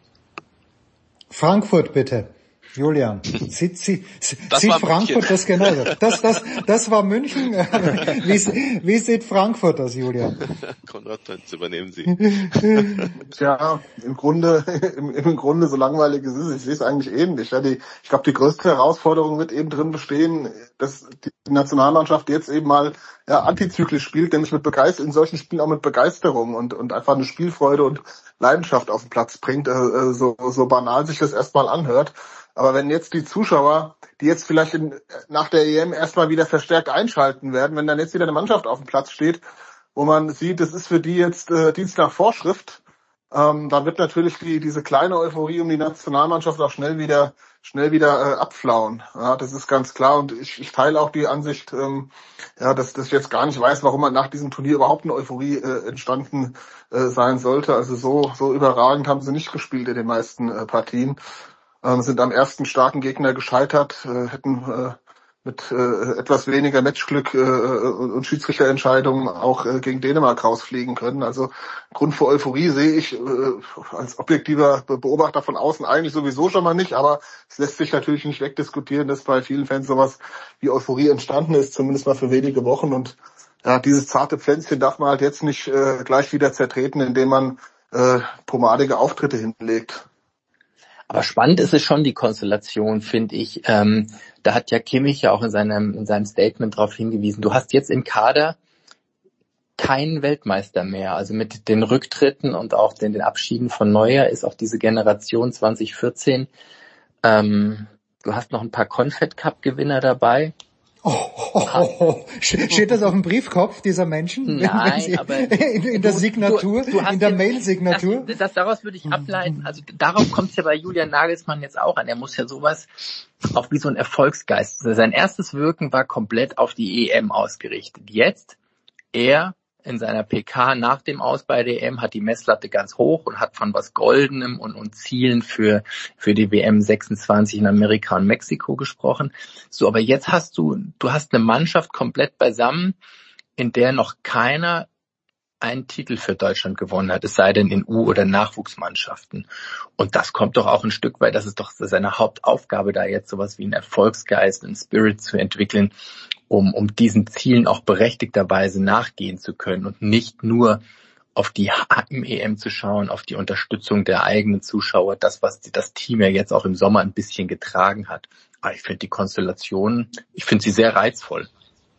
Frankfurt bitte. Julian, sieht Frankfurt das genauso? Das war München. Wie sieht Frankfurt das, Julian? Konrad, jetzt übernehmen Sie. Tja, im Grunde, so langweilig es ist, ich sehe es eigentlich ähnlich. Ja, ich glaube, die größte Herausforderung wird eben drin bestehen, dass die Nationalmannschaft jetzt eben mal antizyklisch spielt, nämlich in solchen Spielen auch mit Begeisterung und einfach eine Spielfreude und Leidenschaft auf den Platz bringt, so banal sich das erstmal anhört. Aber wenn jetzt die Zuschauer, die jetzt vielleicht nach der EM erstmal wieder verstärkt einschalten werden, wenn dann jetzt wieder eine Mannschaft auf dem Platz steht, wo man sieht, das ist für die jetzt Dienst nach Vorschrift, dann wird natürlich diese kleine Euphorie um die Nationalmannschaft auch schnell wieder abflauen. Ja, das ist ganz klar, und ich teile auch die Ansicht, dass ich jetzt gar nicht weiß, warum man nach diesem Turnier überhaupt eine Euphorie entstanden sein sollte. Also so überragend haben sie nicht gespielt in den meisten Partien. Sind am ersten starken Gegner gescheitert, hätten mit etwas weniger Matchglück und Schiedsrichterentscheidungen auch gegen Dänemark rausfliegen können. Also Grund für Euphorie sehe ich als objektiver Beobachter von außen eigentlich sowieso schon mal nicht, aber es lässt sich natürlich nicht wegdiskutieren, dass bei vielen Fans sowas wie Euphorie entstanden ist, zumindest mal für wenige Wochen. Und ja, dieses zarte Pflänzchen darf man halt jetzt nicht gleich wieder zertreten, indem man pomadige Auftritte hinlegt. Aber spannend ist es schon, die Konstellation, finde ich. Da hat ja Kimmich ja auch in seinem Statement darauf hingewiesen, du hast jetzt im Kader keinen Weltmeister mehr. Also mit den Rücktritten und auch den Abschieden von Neuer ist auch diese Generation 2014. Du hast noch ein paar Confed-Cup-Gewinner dabei. Steht das auf dem Briefkopf dieser Menschen? Nein, aber in der Signatur, in der Mail-Signatur? Daraus würde ich ableiten, also darauf kommt es ja bei Julian Nagelsmann jetzt auch an. Er muss ja sowas auch wie so ein Erfolgsgeist. Sein erstes Wirken war komplett auf die EM ausgerichtet. Jetzt, er in seiner PK nach dem Aus bei der EM hat die Messlatte ganz hoch und hat von was Goldenem und Zielen für die WM 26 in Amerika und Mexiko gesprochen. So, aber jetzt hast du hast eine Mannschaft komplett beisammen, in der noch keiner einen Titel für Deutschland gewonnen hat, es sei denn in U- oder Nachwuchsmannschaften. Und das kommt doch auch ein Stück weit, das ist doch seine Hauptaufgabe, da jetzt sowas wie einen Erfolgsgeist, einen Spirit zu entwickeln, um diesen Zielen auch berechtigterweise nachgehen zu können und nicht nur auf die EM zu schauen, auf die Unterstützung der eigenen Zuschauer, das, was das Team ja jetzt auch im Sommer ein bisschen getragen hat. Aber ich finde die Konstellation, ich finde sie sehr reizvoll.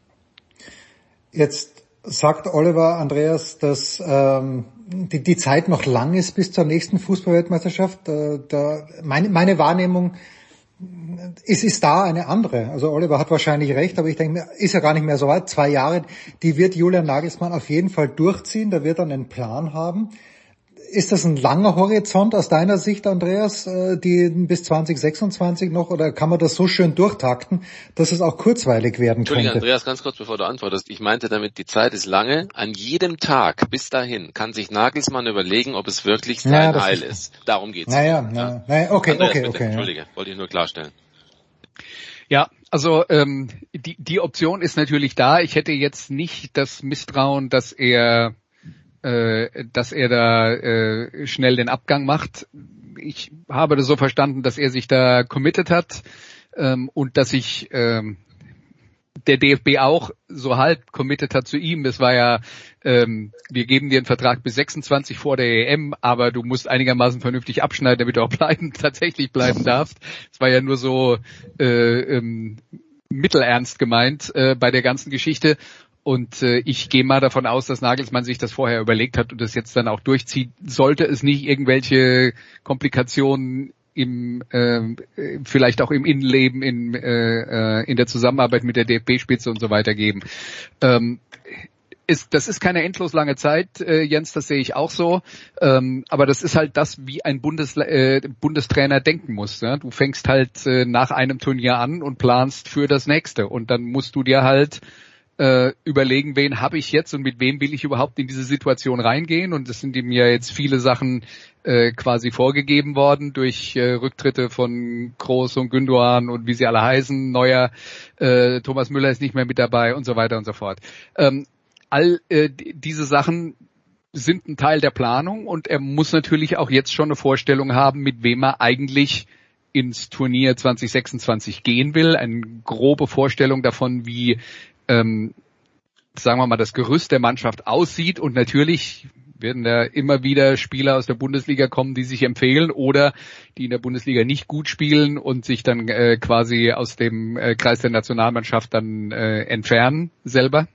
Jetzt sagt Oliver Andreas, dass die Zeit noch lang ist bis zur nächsten Fußballweltmeisterschaft. Meine Wahrnehmung ist da eine andere. Also Oliver hat wahrscheinlich recht, aber ich denke, ist ja gar nicht mehr so weit. 2 Jahre, die wird Julian Nagelsmann auf jeden Fall durchziehen. Da wird er einen Plan haben. Ist das ein langer Horizont aus deiner Sicht, Andreas, die bis 2026 noch, oder kann man das so schön durchtakten, dass es auch kurzweilig werden könnte? Entschuldigung, Andreas, ganz kurz, bevor du antwortest. Ich meinte damit, die Zeit ist lange. An jedem Tag bis dahin kann sich Nagelsmann überlegen, ob es wirklich sein Heil ist. Darum geht's. Okay. Entschuldige, wollte ich nur klarstellen. Ja, Also die Option ist natürlich da. Ich hätte jetzt nicht das Misstrauen, dass er da schnell den Abgang macht. Ich habe das so verstanden, dass er sich da committed hat und dass sich der DFB auch so halb committed hat zu ihm. Das war ja, wir geben dir einen Vertrag bis 26 vor der EM, aber du musst einigermaßen vernünftig abschneiden, damit du auch tatsächlich bleiben darfst. Das war ja nur so mittelernst gemeint bei der ganzen Geschichte. Und ich gehe mal davon aus, dass Nagelsmann sich das vorher überlegt hat und das jetzt dann auch durchzieht. Sollte es nicht irgendwelche Komplikationen vielleicht auch im Innenleben, in der Zusammenarbeit mit der DFB-Spitze und so weiter geben. Das ist keine endlos lange Zeit, Jens, das sehe ich auch so. Aber das ist halt das, wie ein Bundestrainer denken muss. Ja? Du fängst halt nach einem Turnier an und planst für das nächste. Und dann musst du dir halt überlegen, wen habe ich jetzt und mit wem will ich überhaupt in diese Situation reingehen. Und es sind ihm ja jetzt viele Sachen quasi vorgegeben worden durch Rücktritte von Kroos und Gündoğan und wie sie alle heißen. Neuer, Thomas Müller ist nicht mehr mit dabei und so weiter und so fort. All diese Sachen sind ein Teil der Planung und er muss natürlich auch jetzt schon eine Vorstellung haben, mit wem er eigentlich ins Turnier 2026 gehen will. Eine grobe Vorstellung davon, wie sagen wir mal, das Gerüst der Mannschaft aussieht und natürlich werden da immer wieder Spieler aus der Bundesliga kommen, die sich empfehlen oder die in der Bundesliga nicht gut spielen und sich dann quasi aus dem Kreis der Nationalmannschaft dann entfernen selber.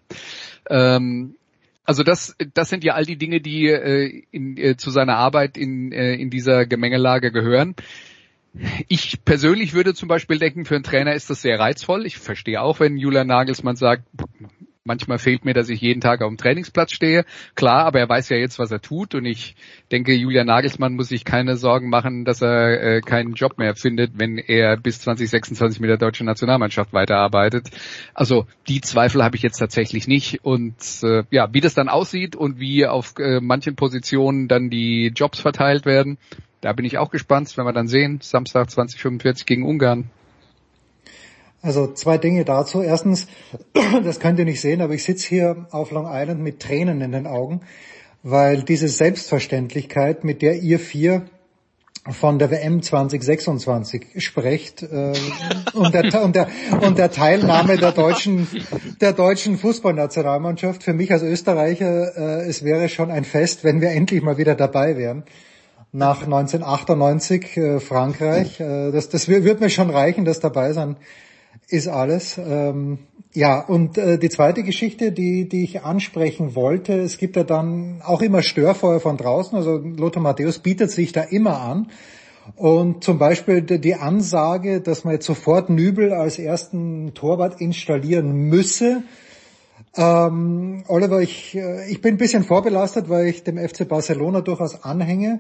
Also das sind ja all die Dinge, die zu seiner Arbeit in dieser Gemengelage gehören. Ich persönlich würde zum Beispiel denken, für einen Trainer ist das sehr reizvoll. Ich verstehe auch, wenn Julian Nagelsmann sagt, manchmal fehlt mir, dass ich jeden Tag auf dem Trainingsplatz stehe. Klar, aber er weiß ja jetzt, was er tut. Und ich denke, Julian Nagelsmann muss sich keine Sorgen machen, dass er keinen Job mehr findet, wenn er bis 2026 mit der deutschen Nationalmannschaft weiterarbeitet. Also die Zweifel habe ich jetzt tatsächlich nicht. Und wie das dann aussieht und wie auf manchen Positionen dann die Jobs verteilt werden, da bin ich auch gespannt, wenn wir dann sehen, Samstag 2045 gegen Ungarn. Also 2 Dinge dazu. Erstens, das könnt ihr nicht sehen, aber ich sitze hier auf Long Island mit Tränen in den Augen, weil diese Selbstverständlichkeit, mit der ihr 4 von der WM 2026 sprecht und der Teilnahme der deutschen Fußballnationalmannschaft, für mich als Österreicher, es wäre schon ein Fest, wenn wir endlich mal wieder dabei wären. Nach 1998 Frankreich. Das wird mir schon reichen, das dabei sein ist alles. Und die zweite Geschichte, die ich ansprechen wollte, es gibt ja dann auch immer Störfeuer von draußen. Also Lothar Matthäus bietet sich da immer an. Und zum Beispiel die Ansage, dass man jetzt sofort Nübel als ersten Torwart installieren müsse. Oliver, ich bin ein bisschen vorbelastet, weil ich dem FC Barcelona durchaus anhänge.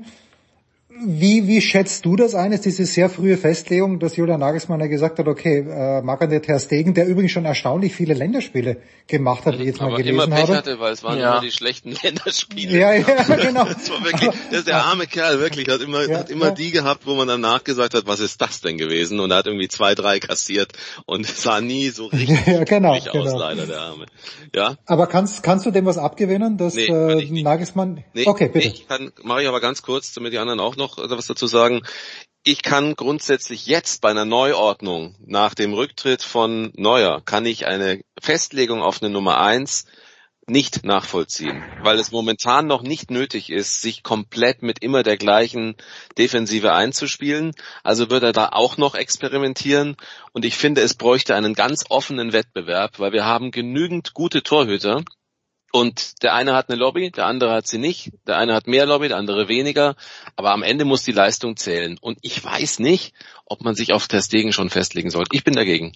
Wie schätzt du das ein? Ist diese sehr frühe Festlegung, dass Julian Nagelsmann ja gesagt hat, okay, Marc-André ter Stegen, der übrigens schon erstaunlich viele Länderspiele gemacht hat, wie ich jetzt mal gelesen habe. Aber immer Pech hatte, weil es waren immer die schlechten Länderspiele. Ja, genau. Das war wirklich, das ist der arme Kerl, wirklich, hat immer die gehabt, wo man danach gesagt hat, was ist das denn gewesen? Und er hat irgendwie 2, 3 kassiert und sah nie so richtig aus, leider, der Arme. Ja. Aber kannst du dem was abgewinnen, dass Nagelsmann... Nee, okay, bitte. Mache ich aber ganz kurz, damit die anderen auch noch was dazu sagen. Ich kann grundsätzlich jetzt bei einer Neuordnung nach dem Rücktritt von Neuer, kann ich eine Festlegung auf eine Nummer 1 nicht nachvollziehen, weil es momentan noch nicht nötig ist, sich komplett mit immer der gleichen Defensive einzuspielen. Also wird er da auch noch experimentieren und ich finde, es bräuchte einen ganz offenen Wettbewerb, weil wir haben genügend gute Torhüter. Und der eine hat eine Lobby, der andere hat sie nicht. Der eine hat mehr Lobby, der andere weniger. Aber am Ende muss die Leistung zählen. Und ich weiß nicht, ob man sich auf ter Stegen schon festlegen sollte. Ich bin dagegen.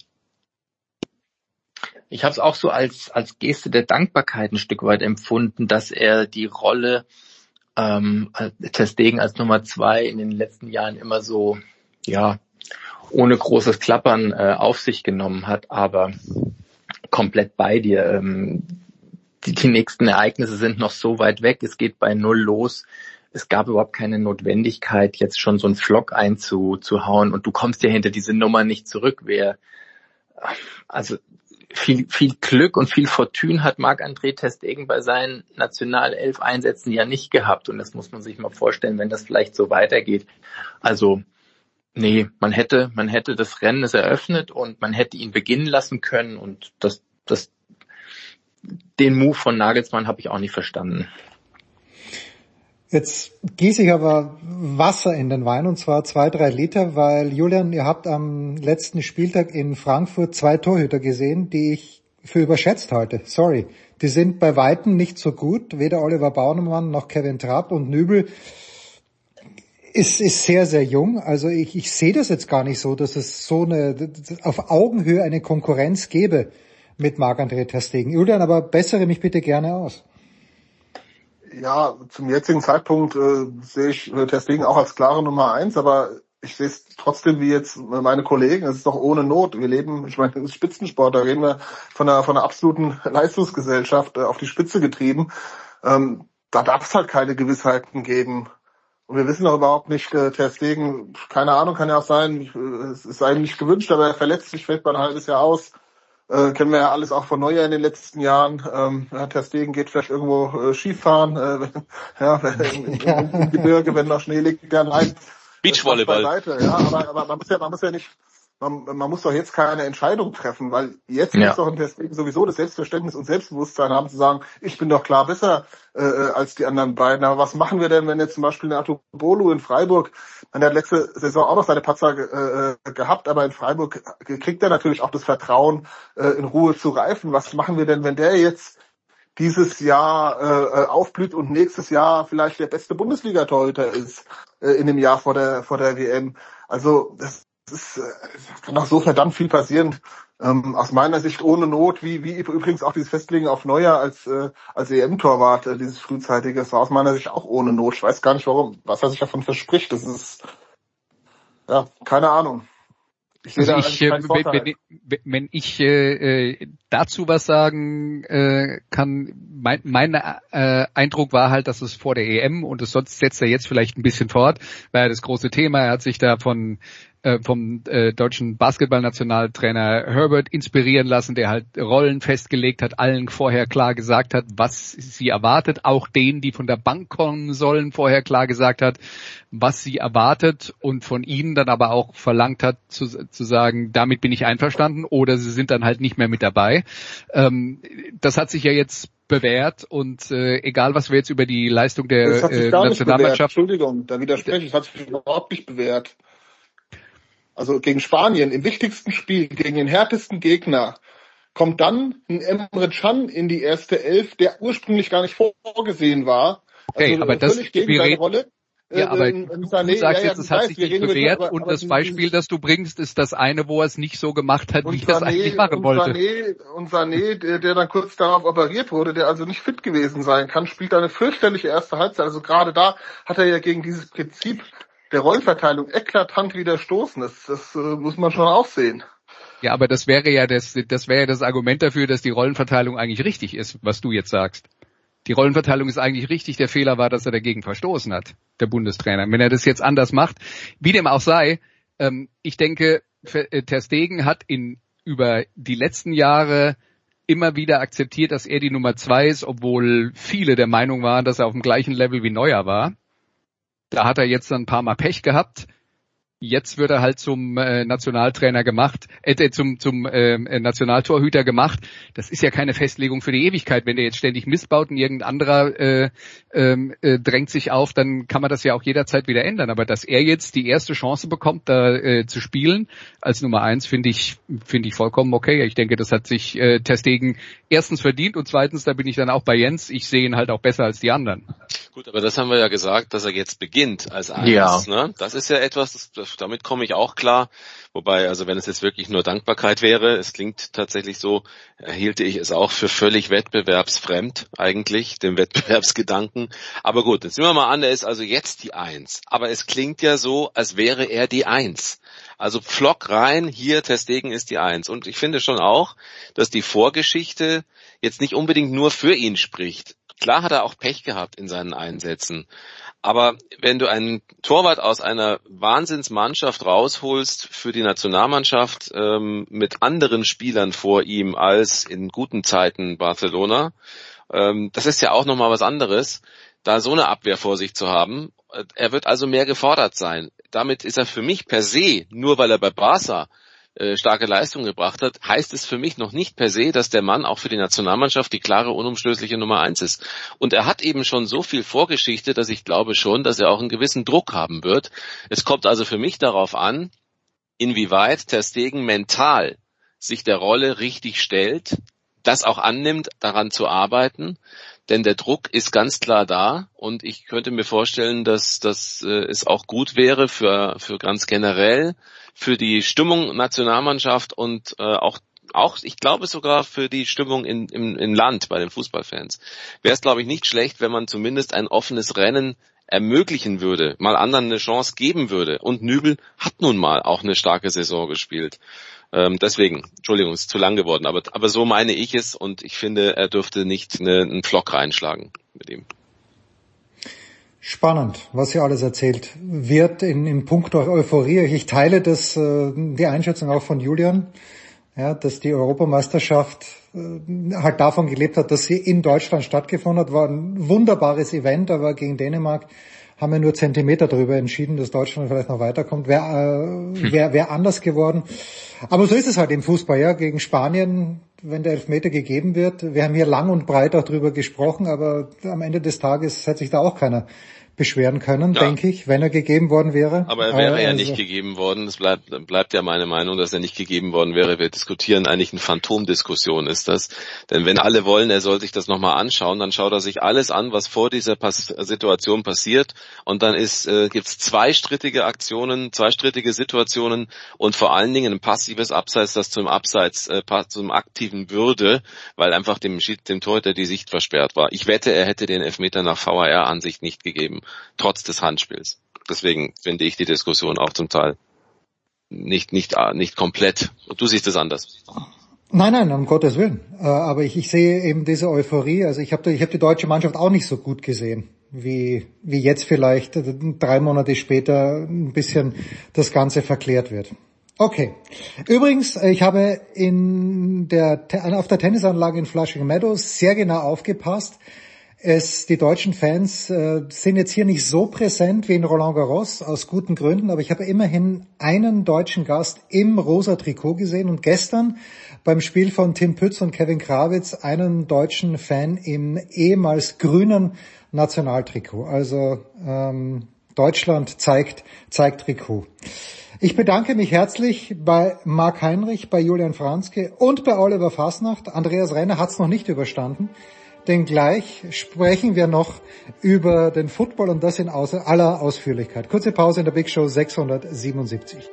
Ich habe es auch so als Geste der Dankbarkeit ein Stück weit empfunden, dass er die Rolle ter Stegen als Nummer 2 in den letzten Jahren immer so, ohne großes Klappern auf sich genommen hat. Aber komplett bei dir. Die nächsten Ereignisse sind noch so weit weg. Es geht bei 0 los. Es gab überhaupt keine Notwendigkeit, jetzt schon so einen Flock einzuhauen und du kommst ja hinter diese Nummer nicht zurück. Wer Also viel Glück und viel Fortune hat Marc-André ter Stegen bei seinen Nationalelf-Einsätzen ja nicht gehabt. Und das muss man sich mal vorstellen, wenn das vielleicht so weitergeht. Also, nee, man hätte das Rennen eröffnet und man hätte ihn beginnen lassen können. Und den Move von Nagelsmann habe ich auch nicht verstanden. Jetzt gieße ich aber Wasser in den Wein, und zwar 2-3 Liter, weil, Julian, ihr habt am letzten Spieltag in Frankfurt 2 Torhüter gesehen, die ich für überschätzt halte. Sorry. Die sind bei Weitem nicht so gut. Weder Oliver Baumann noch Kevin Trapp, und Nübel ist sehr, sehr jung. Also ich sehe das jetzt gar nicht so, dass es so auf Augenhöhe eine Konkurrenz gäbe mit Marc-André ter Stegen. Julian, aber bessere mich bitte gerne aus. Ja, zum jetzigen Zeitpunkt sehe ich ter Stegen auch als klare Nummer 1, aber ich sehe es trotzdem wie jetzt meine Kollegen. Es ist doch ohne Not. Wir leben, ich meine, das ist Spitzensport, da reden wir von einer absoluten Leistungsgesellschaft auf die Spitze getrieben. Da darf es halt keine Gewissheiten geben. Und wir wissen doch überhaupt nicht, ter Stegen, keine Ahnung, kann ja auch sein, es ist einem nicht gewünscht, aber er verletzt sich, fällt mal ein halbes Jahr aus. Kennen wir ja alles auch von Neujahr in den letzten Jahren. Ter Stegen geht vielleicht irgendwo Skifahren, im Gebirge, wenn noch Schnee liegt, dann rein. Beachvolleyball. Ja, aber man muss ja nicht, man muss doch jetzt keine Entscheidung treffen, weil jetzt muss doch in Ter Stegen sowieso das Selbstverständnis und Selbstbewusstsein haben, zu sagen, ich bin doch klar besser als die anderen beiden. Aber was machen wir denn, wenn jetzt zum Beispiel eine Atubolu in Freiburg, der hat letzte Saison auch noch seine Patzer gehabt, aber in Freiburg kriegt er natürlich auch das Vertrauen, in Ruhe zu reifen. Was machen wir denn, wenn der jetzt dieses Jahr aufblüht und nächstes Jahr vielleicht der beste Bundesliga-Torhüter ist in dem Jahr vor der WM? Also das kann doch so verdammt viel passieren. Aus meiner Sicht ohne Not, wie übrigens auch dieses Festlegen auf Neuer als EM-Torwart, dieses frühzeitige, das war aus meiner Sicht auch ohne Not. Ich weiß gar nicht warum, was er sich davon verspricht. Das ist, ja, keine Ahnung. Wenn ich dazu was sagen kann, mein Eindruck war halt, dass es vor der EM, und das setzt er jetzt vielleicht ein bisschen fort, war ja das große Thema, er hat sich da vom deutschen Basketballnationaltrainer Herbert inspirieren lassen, der halt Rollen festgelegt hat, allen vorher klar gesagt hat, was sie erwartet, auch denen, die von der Bank kommen sollen, vorher klar gesagt hat, was sie erwartet, und von ihnen dann aber auch verlangt hat, zu sagen, damit bin ich einverstanden, oder sie sind dann halt nicht mehr mit dabei. Das hat sich ja jetzt bewährt, und egal was wir jetzt über die Leistung der Nationalmannschaft... Entschuldigung, da widerspreche ich, das hat sich überhaupt nicht bewährt. Also gegen Spanien, im wichtigsten Spiel, gegen den härtesten Gegner, kommt dann ein Emre Can in die erste Elf, der ursprünglich gar nicht vorgesehen war. Also okay, aber das gegen seine Rolle. Ja, aber du sagst jetzt, es hat sich nicht bewährt, und das Beispiel, das du bringst, ist das eine, wo er es nicht so gemacht hat, wie er es eigentlich machen wollte. Und Sané, der dann kurz darauf operiert wurde, der also nicht fit gewesen sein kann, spielt eine fürchterliche erste Halbzeit. Also gerade da hat er ja gegen dieses Prinzip der Rollenverteilung eklatant widerstoßen. Das muss man schon auch sehen. Ja, aber das wäre ja das Argument dafür, dass die Rollenverteilung eigentlich richtig ist, was du jetzt sagst. Die Rollenverteilung ist eigentlich richtig. Der Fehler war, dass er dagegen verstoßen hat, der Bundestrainer. Wenn er das jetzt anders macht, wie dem auch sei, ich denke, ter Stegen hat über die letzten Jahre immer wieder akzeptiert, dass er die Nummer 2 ist, obwohl viele der Meinung waren, dass er auf dem gleichen Level wie Neuer war. Da hat er jetzt ein paar Mal Pech gehabt. Jetzt wird er halt zum Nationaltrainer gemacht, zum Nationaltorhüter gemacht. Das ist ja keine Festlegung für die Ewigkeit. Wenn der jetzt ständig missbaut und irgendein anderer drängt sich auf, dann kann man das ja auch jederzeit wieder ändern. Aber dass er jetzt die erste Chance bekommt, da zu spielen als Nummer 1, finde ich vollkommen okay. Ich denke, das hat sich ter Stegen erstens verdient, und zweitens, da bin ich dann auch bei Jens, ich sehe ihn halt auch besser als die anderen. Gut, aber das haben wir ja gesagt, dass er jetzt beginnt als 1. Ja. Ne? Das ist ja etwas, damit komme ich auch klar. Wobei, also wenn es jetzt wirklich nur Dankbarkeit wäre, es klingt tatsächlich so, hielte ich es auch für völlig wettbewerbsfremd eigentlich, dem Wettbewerbsgedanken. Aber gut, jetzt nehmen wir mal an, er ist also jetzt die 1. Aber es klingt ja so, als wäre er die 1. Also Pflock rein, hier ter Stegen ist die 1. Und ich finde schon auch, dass die Vorgeschichte jetzt nicht unbedingt nur für ihn spricht. Klar hat er auch Pech gehabt in seinen Einsätzen. Aber wenn du einen Torwart aus einer Wahnsinnsmannschaft rausholst für die Nationalmannschaft mit anderen Spielern vor ihm als in guten Zeiten Barcelona, das ist ja auch nochmal was anderes, da so eine Abwehr vor sich zu haben. Er wird also mehr gefordert sein. Damit ist er für mich per se, nur weil er bei Barca starke Leistung gebracht hat, heißt es für mich noch nicht per se, dass der Mann auch für die Nationalmannschaft die klare, unumstößliche Nummer 1 ist. Und er hat eben schon so viel Vorgeschichte, dass ich glaube schon, dass er auch einen gewissen Druck haben wird. Es kommt also für mich darauf an, inwieweit Ter Stegen mental sich der Rolle richtig stellt, das auch annimmt, daran zu arbeiten. Denn der Druck ist ganz klar da und ich könnte mir vorstellen, dass es auch gut wäre für ganz generell, für die Stimmung Nationalmannschaft und auch ich glaube sogar für die Stimmung im Land bei den Fußballfans. Wäre es, glaube ich, nicht schlecht, wenn man zumindest ein offenes Rennen ermöglichen würde, mal anderen eine Chance geben würde. Und Nübel hat nun mal auch eine starke Saison gespielt. Deswegen, Entschuldigung, ist zu lang geworden, aber so meine ich es und ich finde, er dürfte nicht einen Flock reinschlagen mit ihm. Spannend, was hier alles erzählt wird in puncto Euphorie. Ich teile die Einschätzung auch von Julian, ja, dass die Europameisterschaft halt davon gelebt hat, dass sie in Deutschland stattgefunden hat. War ein wunderbares Event, aber gegen Dänemark haben wir nur Zentimeter darüber entschieden, dass Deutschland vielleicht noch weiterkommt. Wäre anders geworden. Aber so ist es halt im Fußball, ja. Gegen Spanien, wenn der Elfmeter gegeben wird. Wir haben hier lang und breit auch drüber gesprochen, aber am Ende des Tages hat sich da auch keiner beschweren können, denke ich, wenn er gegeben worden wäre. Aber er wäre ja nicht gegeben worden. Es bleibt ja meine Meinung, dass er nicht gegeben worden wäre. Wir diskutieren eigentlich eine Phantomdiskussion, ist das. Denn wenn alle wollen, er soll sich das nochmal anschauen, dann schaut er sich alles an, was vor dieser Situation passiert. Und dann gibt's zwei strittige Aktionen, zwei strittige Situationen und vor allen Dingen ein passives Abseits, das zum aktiven würde, weil einfach dem Torhüter die Sicht versperrt war. Ich wette, er hätte den Elfmeter nach VAR-Ansicht nicht gegeben. Trotz des Handspiels. Deswegen finde ich die Diskussion auch zum Teil nicht komplett. Du siehst es anders. Nein, um Gottes Willen. Aber ich sehe eben diese Euphorie. Also ich habe die deutsche Mannschaft auch nicht so gut gesehen, wie jetzt vielleicht 3 Monate später ein bisschen das Ganze verklärt wird. Okay. Übrigens, ich habe auf der Tennisanlage in Flushing Meadows sehr genau aufgepasst. Die deutschen Fans sind jetzt hier nicht so präsent wie in Roland Garros, aus guten Gründen, aber ich habe immerhin einen deutschen Gast im rosa Trikot gesehen und gestern beim Spiel von Tim Pütz und Kevin Krawitz einen deutschen Fan im ehemals grünen Nationaltrikot. Also Deutschland zeigt Trikot. Ich bedanke mich herzlich bei Marc Heinrich, bei Julian Franzke und bei Oliver Fasnacht. Andreas Renner hat es noch nicht überstanden. Denn gleich sprechen wir noch über den Football und das in aller Ausführlichkeit. Kurze Pause in der Big Show 677.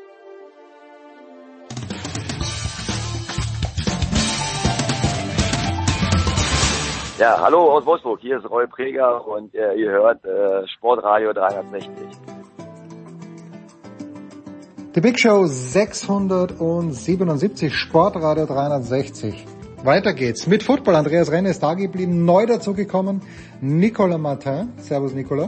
Ja, hallo aus Wolfsburg, hier ist Roy Preger und ihr hört Sportradio 360. Die Big Show 677, Sportradio 360. Weiter geht's mit Football. Andreas Renner ist da geblieben, neu dazugekommen. Nicolas Martin. Servus, Nicolas.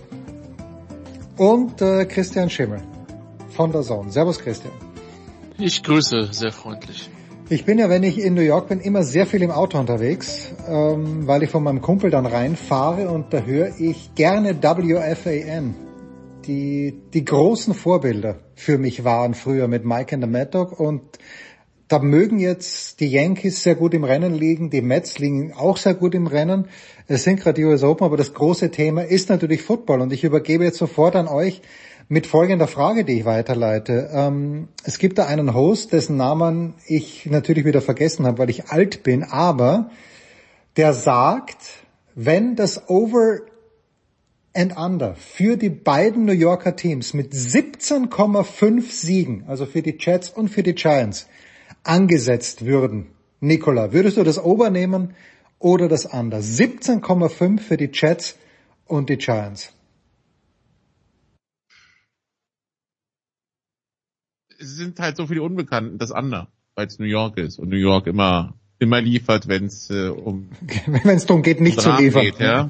Und Christian Schimmel von der DAZN. Servus, Christian. Ich grüße, sehr freundlich. Ich bin ja, wenn ich in New York bin, immer sehr viel im Auto unterwegs, weil ich von meinem Kumpel dann reinfahre und da höre ich gerne WFAN. Die großen Vorbilder für mich waren früher mit Mike and the Mad Dog und da mögen jetzt die Yankees sehr gut im Rennen liegen, die Mets liegen auch sehr gut im Rennen. Es sind gerade die US Open, aber das große Thema ist natürlich Football. Und ich übergebe jetzt sofort an euch mit folgender Frage, die ich weiterleite. Es gibt da einen Host, dessen Namen ich natürlich wieder vergessen habe, weil ich alt bin, aber der sagt, wenn das Over and Under für die beiden New Yorker Teams mit 17,5 Siegen, also für die Jets und für die Giants, angesetzt würden. Nicola, würdest du das Over nehmen oder das Under? 17,5 für die Jets und die Giants. Es sind halt so viele Unbekannten, das Under, weil es New York ist und New York immer immer liefert, wenn es um darum geht, nicht zu liefern. Geht, ja.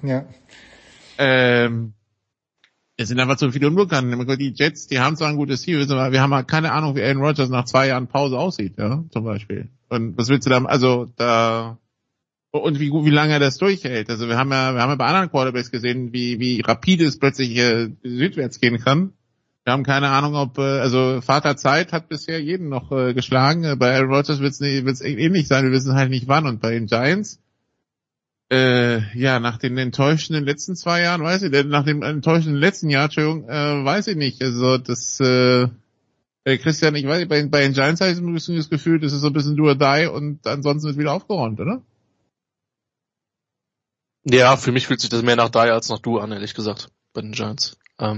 Es sind einfach zu viele Unbekannte. Die Jets, die haben zwar ein gutes Team, aber wir haben halt keine Ahnung, wie Aaron Rodgers nach 2 Jahren Pause aussieht, ja, zum Beispiel. Und was willst du da, und wie lange er das durchhält. Also wir haben ja bei anderen Quarterbacks gesehen, wie rapide es plötzlich südwärts gehen kann. Wir haben keine Ahnung, ob, Vater Zeit hat bisher jeden noch geschlagen. Bei Aaron Rodgers wird's ähnlich sein, wir wissen halt nicht wann. Und bei den Giants, nach den enttäuschenden letzten 2 Jahren, nach dem enttäuschenden letzten Jahr, weiß ich nicht. Also das, Christian, ich weiß, bei den Giants habe ich ein bisschen das Gefühl, das ist so ein bisschen do or die und ansonsten ist wieder aufgeräumt, oder? Ja, für mich fühlt sich das mehr nach die als nach du an, ehrlich gesagt, bei den Giants.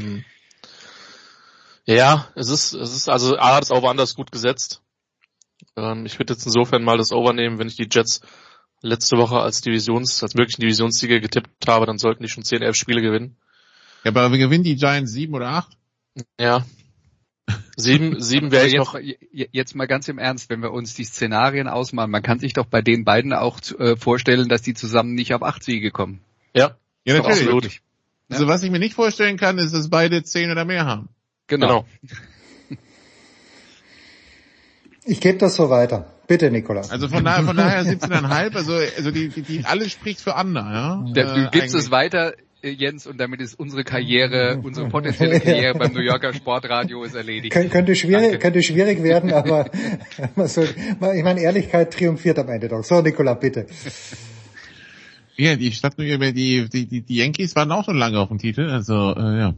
Es ist, also A hat es auch anders gut gesetzt. Ich würde jetzt insofern mal das Over nehmen, wenn ich die Jets letzte Woche als möglichen Divisionssieger getippt habe, dann sollten die schon 10, 11 Spiele gewinnen. Ja, aber wir gewinnen die Giants 7 oder 8? Ja. 7 wäre ich noch. Jetzt mal ganz im Ernst, wenn wir uns die Szenarien ausmalen, man kann sich doch bei den beiden auch vorstellen, dass die zusammen nicht auf 8 Siege kommen. Ja, natürlich. Absolut. Also was ich mir nicht vorstellen kann, ist, dass beide 10 oder mehr haben. Genau. Ich gebe das so weiter. Bitte, Nikolaus. Also von daher 17,5, also die alles spricht für Under, ja. Du gibst es weiter, Jens, und damit ist unsere potenzielle Karriere beim New Yorker Sportradio ist erledigt. Könnte schwierig werden, aber ich meine, Ehrlichkeit triumphiert am Ende doch. So, Nikolaus, bitte. Ja, die Stadt New York, die Yankees waren auch schon lange auf dem Titel, also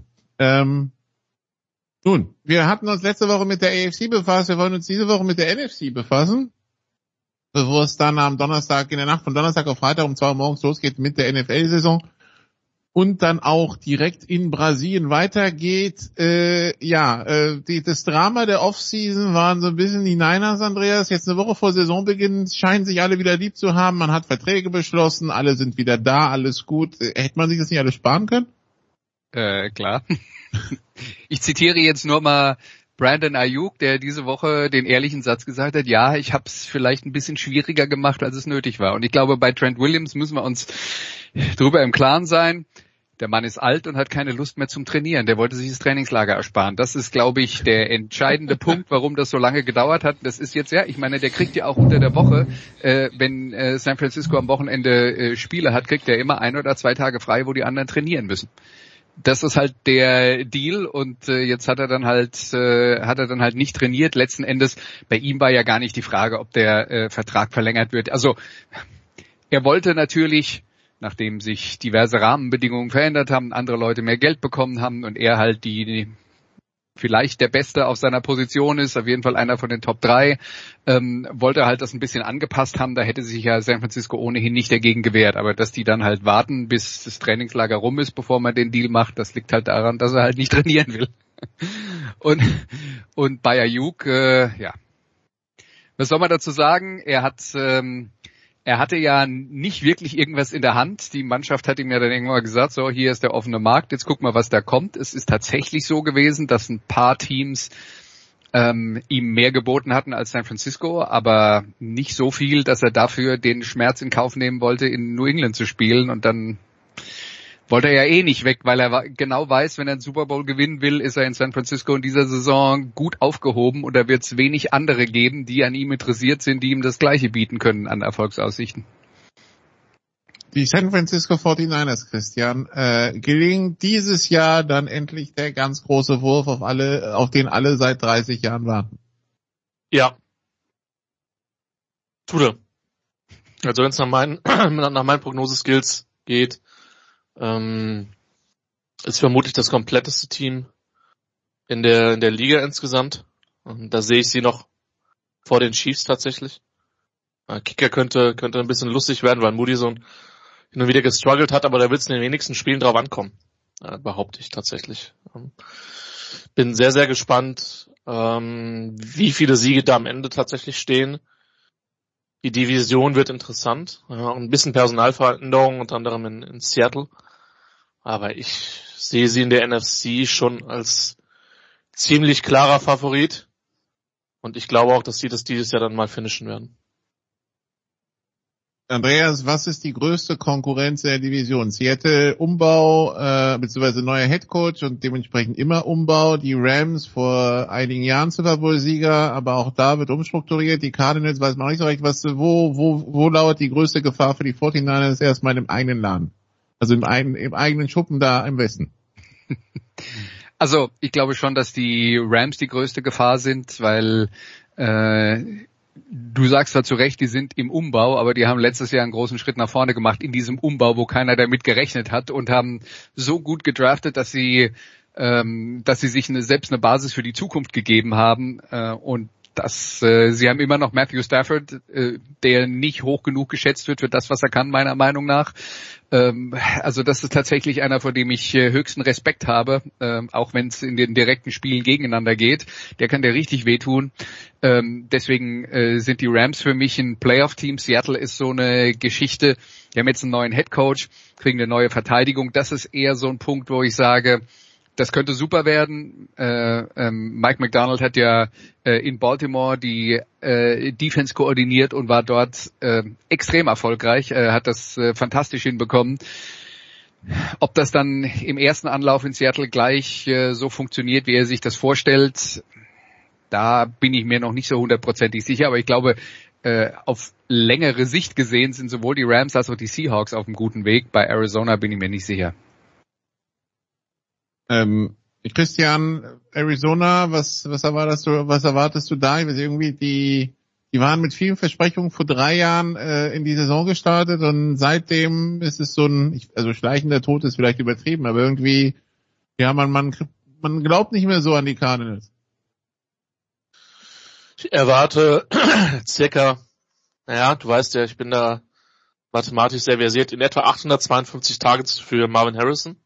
nun, wir hatten uns letzte Woche mit der AFC befasst, wir wollen uns diese Woche mit der NFC befassen, bevor es dann am Donnerstag, in der Nacht von Donnerstag auf Freitag um 2 Uhr morgens losgeht mit der NFL-Saison und dann auch direkt in Brasilien weitergeht. Das Drama der Offseason waren so ein bisschen die Niners, Andreas. Jetzt eine Woche vor Saisonbeginn scheinen sich alle wieder lieb zu haben, man hat Verträge beschlossen, alle sind wieder da, alles gut. Hätte man sich das nicht alles sparen können? Klar. Ich zitiere jetzt nur mal Brandon Ayuk, der diese Woche den ehrlichen Satz gesagt hat, ja, ich habe es vielleicht ein bisschen schwieriger gemacht, als es nötig war. Und ich glaube, bei Trent Williams müssen wir uns darüber im Klaren sein. Der Mann ist alt und hat keine Lust mehr zum Trainieren. Der wollte sich das Trainingslager ersparen. Das ist, glaube ich, der entscheidende Punkt, warum das so lange gedauert hat. Das ist jetzt, ich meine, der kriegt ja auch unter der Woche, wenn San Francisco am Wochenende Spiele hat, kriegt er immer 1 oder 2 Tage frei, wo die anderen trainieren müssen. Das ist halt der Deal und jetzt hat er dann halt nicht trainiert. Letzten Endes, bei ihm war ja gar nicht die Frage, ob der Vertrag verlängert wird. Also er wollte natürlich, nachdem sich diverse Rahmenbedingungen verändert haben, andere Leute mehr Geld bekommen haben und er halt die vielleicht der Beste auf seiner Position ist, auf jeden Fall einer von den Top 3, wollte halt das ein bisschen angepasst haben. Da hätte sich ja San Francisco ohnehin nicht dagegen gewehrt. Aber dass die dann halt warten, bis das Trainingslager rum ist, bevor man den Deal macht, das liegt halt daran, dass er halt nicht trainieren will. Und bei Ayuk, was soll man dazu sagen? Er hatte ja nicht wirklich irgendwas in der Hand. Die Mannschaft hat ihm ja dann irgendwann gesagt, so, hier ist der offene Markt, jetzt guck mal, was da kommt. Es ist tatsächlich so gewesen, dass ein paar Teams ihm mehr geboten hatten als San Francisco, aber nicht so viel, dass er dafür den Schmerz in Kauf nehmen wollte, in New England zu spielen. Und dann wollte er ja nicht weg, weil er genau weiß, wenn er einen Super Bowl gewinnen will, ist er in San Francisco in dieser Saison gut aufgehoben und da wird es wenig andere geben, die an ihm interessiert sind, die ihm das Gleiche bieten können an Erfolgsaussichten. Die San Francisco 49ers, Christian, gelingt dieses Jahr dann endlich der ganz große Wurf auf den alle seit 30 Jahren warten? Ja. Tut er. Also wenn es nach meinen Prognose-Skills geht, ist vermutlich das kompletteste Team in der Liga insgesamt. Und da sehe ich sie noch vor den Chiefs tatsächlich. Kicker könnte ein bisschen lustig werden, weil Moody so hin und wieder gestruggelt hat, aber da wird es in den wenigsten Spielen drauf ankommen. Behaupte ich tatsächlich. Bin sehr, sehr gespannt, wie viele Siege da am Ende tatsächlich stehen. Die Division wird interessant. Ein bisschen Personalveränderung, unter anderem in Seattle. Aber ich sehe sie in der NFC schon als ziemlich klarer Favorit. Und ich glaube auch, dass sie das dieses Jahr dann mal finishen werden. Andreas, was ist die größte Konkurrenz der Division? Seattle Umbau, beziehungsweise neuer Headcoach und dementsprechend immer Umbau. Die Rams vor einigen Jahren Super Bowl-Sieger, aber auch da wird umstrukturiert. Die Cardinals weiß man auch nicht so recht, wo lauert die größte Gefahr für die 49ers erstmal im eigenen Laden? Also im eigenen Schuppen da im Westen. Also ich glaube schon, dass die Rams die größte Gefahr sind, weil du sagst zwar zu Recht, die sind im Umbau, aber die haben letztes Jahr einen großen Schritt nach vorne gemacht in diesem Umbau, wo keiner damit gerechnet hat und haben so gut gedraftet, dass sie sich selbst eine Basis für die Zukunft gegeben haben und sie haben immer noch Matthew Stafford, der nicht hoch genug geschätzt wird für das, was er kann, meiner Meinung nach. Also das ist tatsächlich einer, vor dem ich höchsten Respekt habe, auch wenn es in den direkten Spielen gegeneinander geht. Der kann dir richtig wehtun. Deswegen sind die Rams für mich ein Playoff-Team. Seattle ist so eine Geschichte. Die haben jetzt einen neuen Headcoach, kriegen eine neue Verteidigung. Das ist eher so ein Punkt, wo ich sage, das könnte super werden. Mike McDonald hat ja in Baltimore die Defense koordiniert und war dort extrem erfolgreich, hat das fantastisch hinbekommen. Ob das dann im ersten Anlauf in Seattle gleich so funktioniert, wie er sich das vorstellt, da bin ich mir noch nicht so 100%ig sicher, aber ich glaube, auf längere Sicht gesehen sind sowohl die Rams als auch die Seahawks auf einem guten Weg. Bei Arizona bin ich mir nicht sicher. Christian, Arizona, was erwartest du da? Ich weiß irgendwie, die waren mit vielen Versprechungen vor 3 Jahren in die Saison gestartet und seitdem ist es so schleichender Tod ist vielleicht übertrieben, aber irgendwie, ja, man glaubt nicht mehr so an die Cardinals. Ich erwarte circa, du weißt ja, ich bin da mathematisch sehr versiert, in etwa 852 Targets für Marvin Harrison.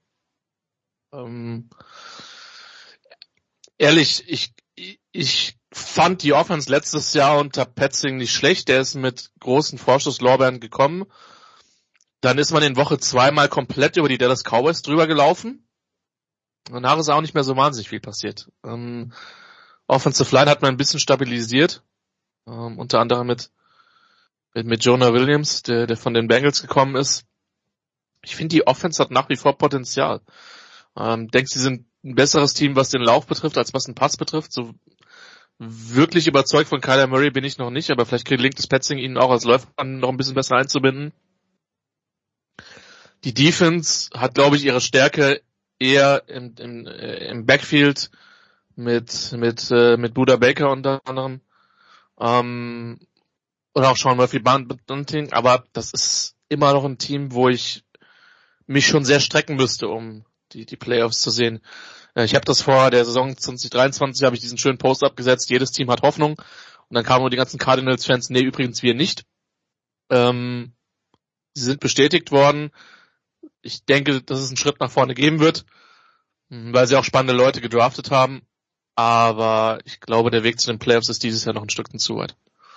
Ehrlich, ich fand die Offense letztes Jahr unter Petzing nicht schlecht. Der ist mit großen Vorschusslorbeeren gekommen. Dann ist man in Woche 2 mal komplett über die Dallas Cowboys drüber gelaufen. Danach ist auch nicht mehr so wahnsinnig viel passiert. Offensive Line hat man ein bisschen stabilisiert. Unter anderem mit Jonah Williams, der von den Bengals gekommen ist. Ich finde, die Offense hat nach wie vor Potenzial. Denkst du, sie sind ein besseres Team, was den Lauf betrifft, als was den Pass betrifft? So wirklich überzeugt von Kyler Murray bin ich noch nicht, aber vielleicht gelingt es Petzing, ihn auch als Läufer noch ein bisschen besser einzubinden. Die Defense hat, glaube ich, ihre Stärke eher im Backfield mit Buda Baker unter anderem. Oder auch Sean Murphy Bunting, aber das ist immer noch ein Team, wo ich mich schon sehr strecken müsste, um die Playoffs zu sehen. Ich habe das vor der Saison 2023, habe ich diesen schönen Post abgesetzt, jedes Team hat Hoffnung. Und dann kamen nur die ganzen Cardinals-Fans, nee, übrigens wir nicht. Sie sind bestätigt worden. Ich denke, dass es einen Schritt nach vorne geben wird, weil sie auch spannende Leute gedraftet haben. Aber ich glaube, der Weg zu den Playoffs ist dieses Jahr noch ein Stückchen zu weit.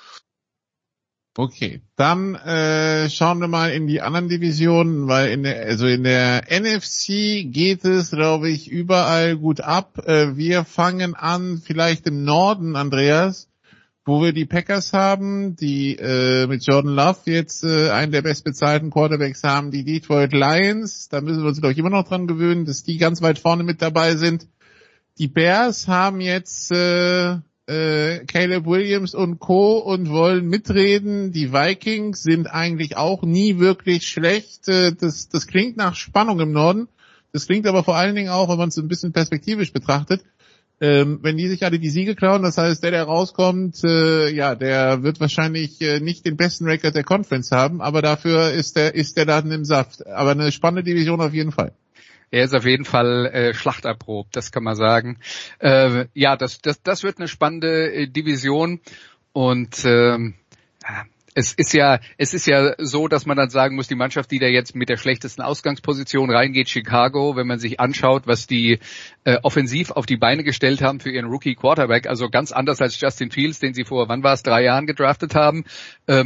Okay, dann schauen wir mal in die anderen Divisionen, weil in der NFC geht es, glaube ich, überall gut ab. Wir fangen an vielleicht im Norden, Andreas, wo wir die Packers haben, die mit Jordan Love jetzt einen der bestbezahlten Quarterbacks haben, die Detroit Lions. Da müssen wir uns, glaube ich, immer noch dran gewöhnen, dass die ganz weit vorne mit dabei sind. Die Bears haben jetzt Caleb Williams und Co. und wollen mitreden. Die Vikings sind eigentlich auch nie wirklich schlecht. Das klingt nach Spannung im Norden. Das klingt aber vor allen Dingen auch, wenn man es ein bisschen perspektivisch betrachtet, wenn die sich alle die Siege klauen, das heißt, der rauskommt, der wird wahrscheinlich nicht den besten Record der Conference haben, aber dafür ist der Laden im Saft. Aber eine spannende Division auf jeden Fall. Er ist auf jeden Fall schlachterprobt, das kann man sagen. Das wird eine spannende Division und es ist ja so, dass man dann sagen muss, die Mannschaft, die da jetzt mit der schlechtesten Ausgangsposition reingeht, Chicago, wenn man sich anschaut, was die offensiv auf die Beine gestellt haben für ihren Rookie Quarterback, also ganz anders als Justin Fields, den sie vor, 3 Jahren gedraftet haben.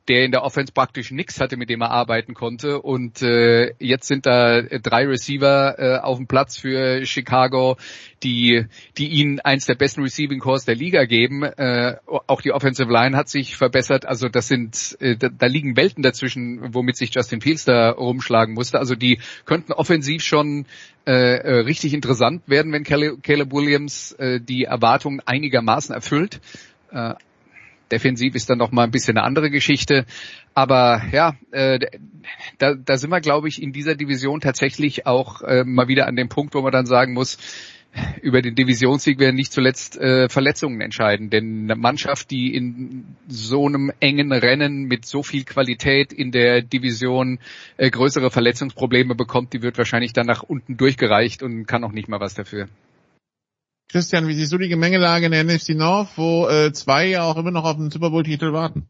der in der Offense praktisch nichts hatte, mit dem er arbeiten konnte. Und jetzt sind da 3 Receiver auf dem Platz für Chicago, die ihnen eins der besten Receiving Cores der Liga geben. Auch die Offensive Line hat sich verbessert. Also das sind, da liegen Welten dazwischen, womit sich Justin Fields da rumschlagen musste. Also die könnten offensiv schon richtig interessant werden, wenn Caleb Williams die Erwartungen einigermaßen erfüllt. Defensiv ist dann noch mal ein bisschen eine andere Geschichte. Aber ja, da sind wir, glaube ich, in dieser Division tatsächlich auch mal wieder an dem Punkt, wo man dann sagen muss, über den Divisionssieg werden nicht zuletzt Verletzungen entscheiden. Denn eine Mannschaft, die in so einem engen Rennen mit so viel Qualität in der Division größere Verletzungsprobleme bekommt, die wird wahrscheinlich dann nach unten durchgereicht und kann auch nicht mal was dafür. Christian, wie siehst du die Gemengelage in der NFC North, wo 2 ja auch immer noch auf den Super Bowl-Titel warten?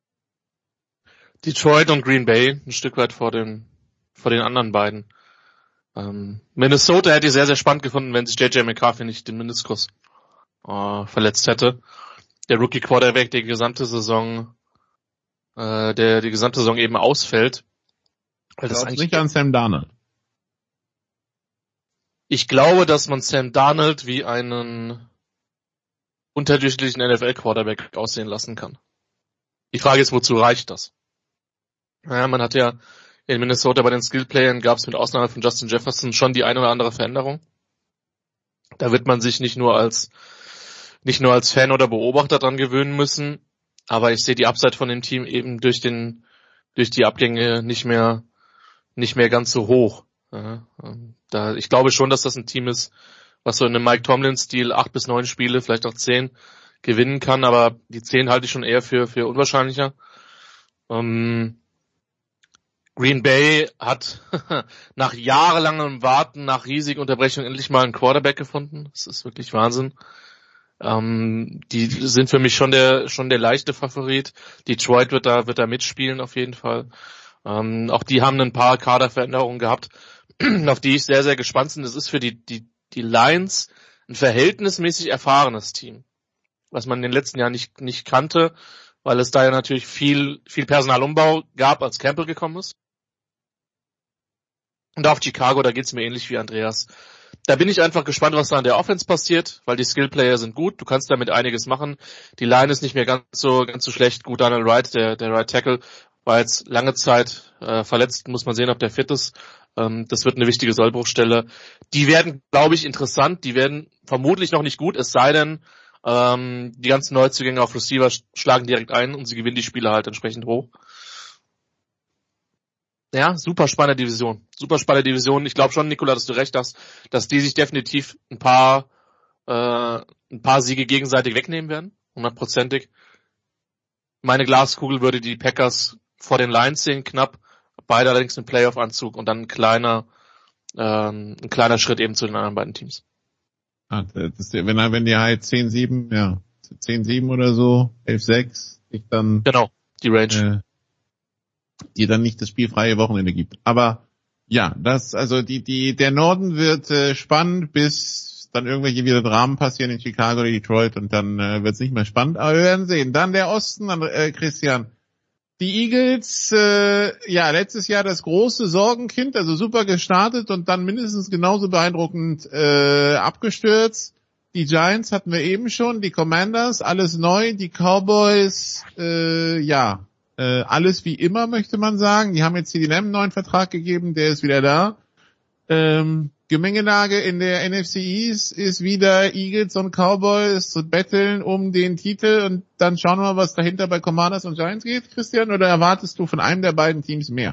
Detroit und Green Bay ein Stück weit vor den anderen beiden. Minnesota hätte ich sehr, sehr spannend gefunden, wenn sich JJ McCarthy nicht den Meniskus verletzt hätte. Der Rookie Quarterback die gesamte Saison eben ausfällt. Weil das nicht an Sam Darnold. Ich glaube, dass man Sam Darnold wie einen unterdurchschnittlichen NFL-Quarterback aussehen lassen kann. Die Frage ist, wozu reicht das? Ja, man hat ja in Minnesota bei den Skillplayern gab es mit Ausnahme von Justin Jefferson schon die eine oder andere Veränderung. Da wird man sich nicht nur als Fan oder Beobachter dran gewöhnen müssen, aber ich sehe die Upside von dem Team eben durch die Abgänge nicht mehr ganz so hoch. Ja, ich glaube schon, dass das ein Team ist, was so in einem Mike Tomlin-Stil 8 bis 9 Spiele, vielleicht auch 10 gewinnen kann, aber die 10 halte ich schon eher für unwahrscheinlicher. Green Bay hat nach jahrelangem Warten, nach riesigen Unterbrechungen endlich mal einen Quarterback gefunden. Das ist wirklich Wahnsinn. Die sind für mich schon der leichte Favorit. Detroit wird da mitspielen auf jeden Fall. Auch die haben ein paar Kaderveränderungen gehabt, auf die ich sehr, sehr gespannt bin. Das ist für die Lions ein verhältnismäßig erfahrenes Team, was man in den letzten Jahren nicht kannte, weil es da ja natürlich viel Personalumbau gab, als Campbell gekommen ist. Und auf Chicago, da geht's mir ähnlich wie Andreas. Da bin ich einfach gespannt, was da an der Offense passiert, weil die Skillplayer sind gut, du kannst damit einiges machen. Die Line ist nicht mehr ganz so schlecht. Gut, Daniel Wright, der Right Tackle, war jetzt lange Zeit verletzt, muss man sehen, ob der fit ist. Das wird eine wichtige Sollbruchstelle. Die werden, glaube ich, interessant. Die werden vermutlich noch nicht gut, es sei denn, die ganzen Neuzugänge auf Receiver schlagen direkt ein und sie gewinnen die Spiele halt entsprechend hoch. Ja, super spannende Division. Ich glaube schon, Nikola, dass du recht hast, dass die sich definitiv ein paar Siege gegenseitig wegnehmen werden, 100%ig. Meine Glaskugel würde die Packers vor den Lions sehen, knapp. Beide allerdings einen Playoff-Anzug und dann ein kleiner Schritt eben zu den anderen beiden Teams. Wenn die halt 10-7, ja, 10-7 oder so, 11-6, dann. Genau, die Range. Die dann nicht das spielfreie Wochenende gibt. Aber ja, der Norden wird spannend, bis dann irgendwelche wieder Dramen passieren in Chicago oder Detroit und dann wird es nicht mehr spannend. Aber wir werden sehen. Dann der Osten, Christian. Die Eagles, letztes Jahr das große Sorgenkind, also super gestartet und dann mindestens genauso beeindruckend abgestürzt. Die Giants hatten wir eben schon, die Commanders, alles neu, die Cowboys, alles wie immer, möchte man sagen. Die haben jetzt CeeDee Lamb einen neuen Vertrag gegeben, der ist wieder da. Gemengelage in der NFC East ist wieder Eagles und Cowboys und betteln um den Titel und dann schauen wir mal, was dahinter bei Commanders und Giants geht, Christian, oder erwartest du von einem der beiden Teams mehr?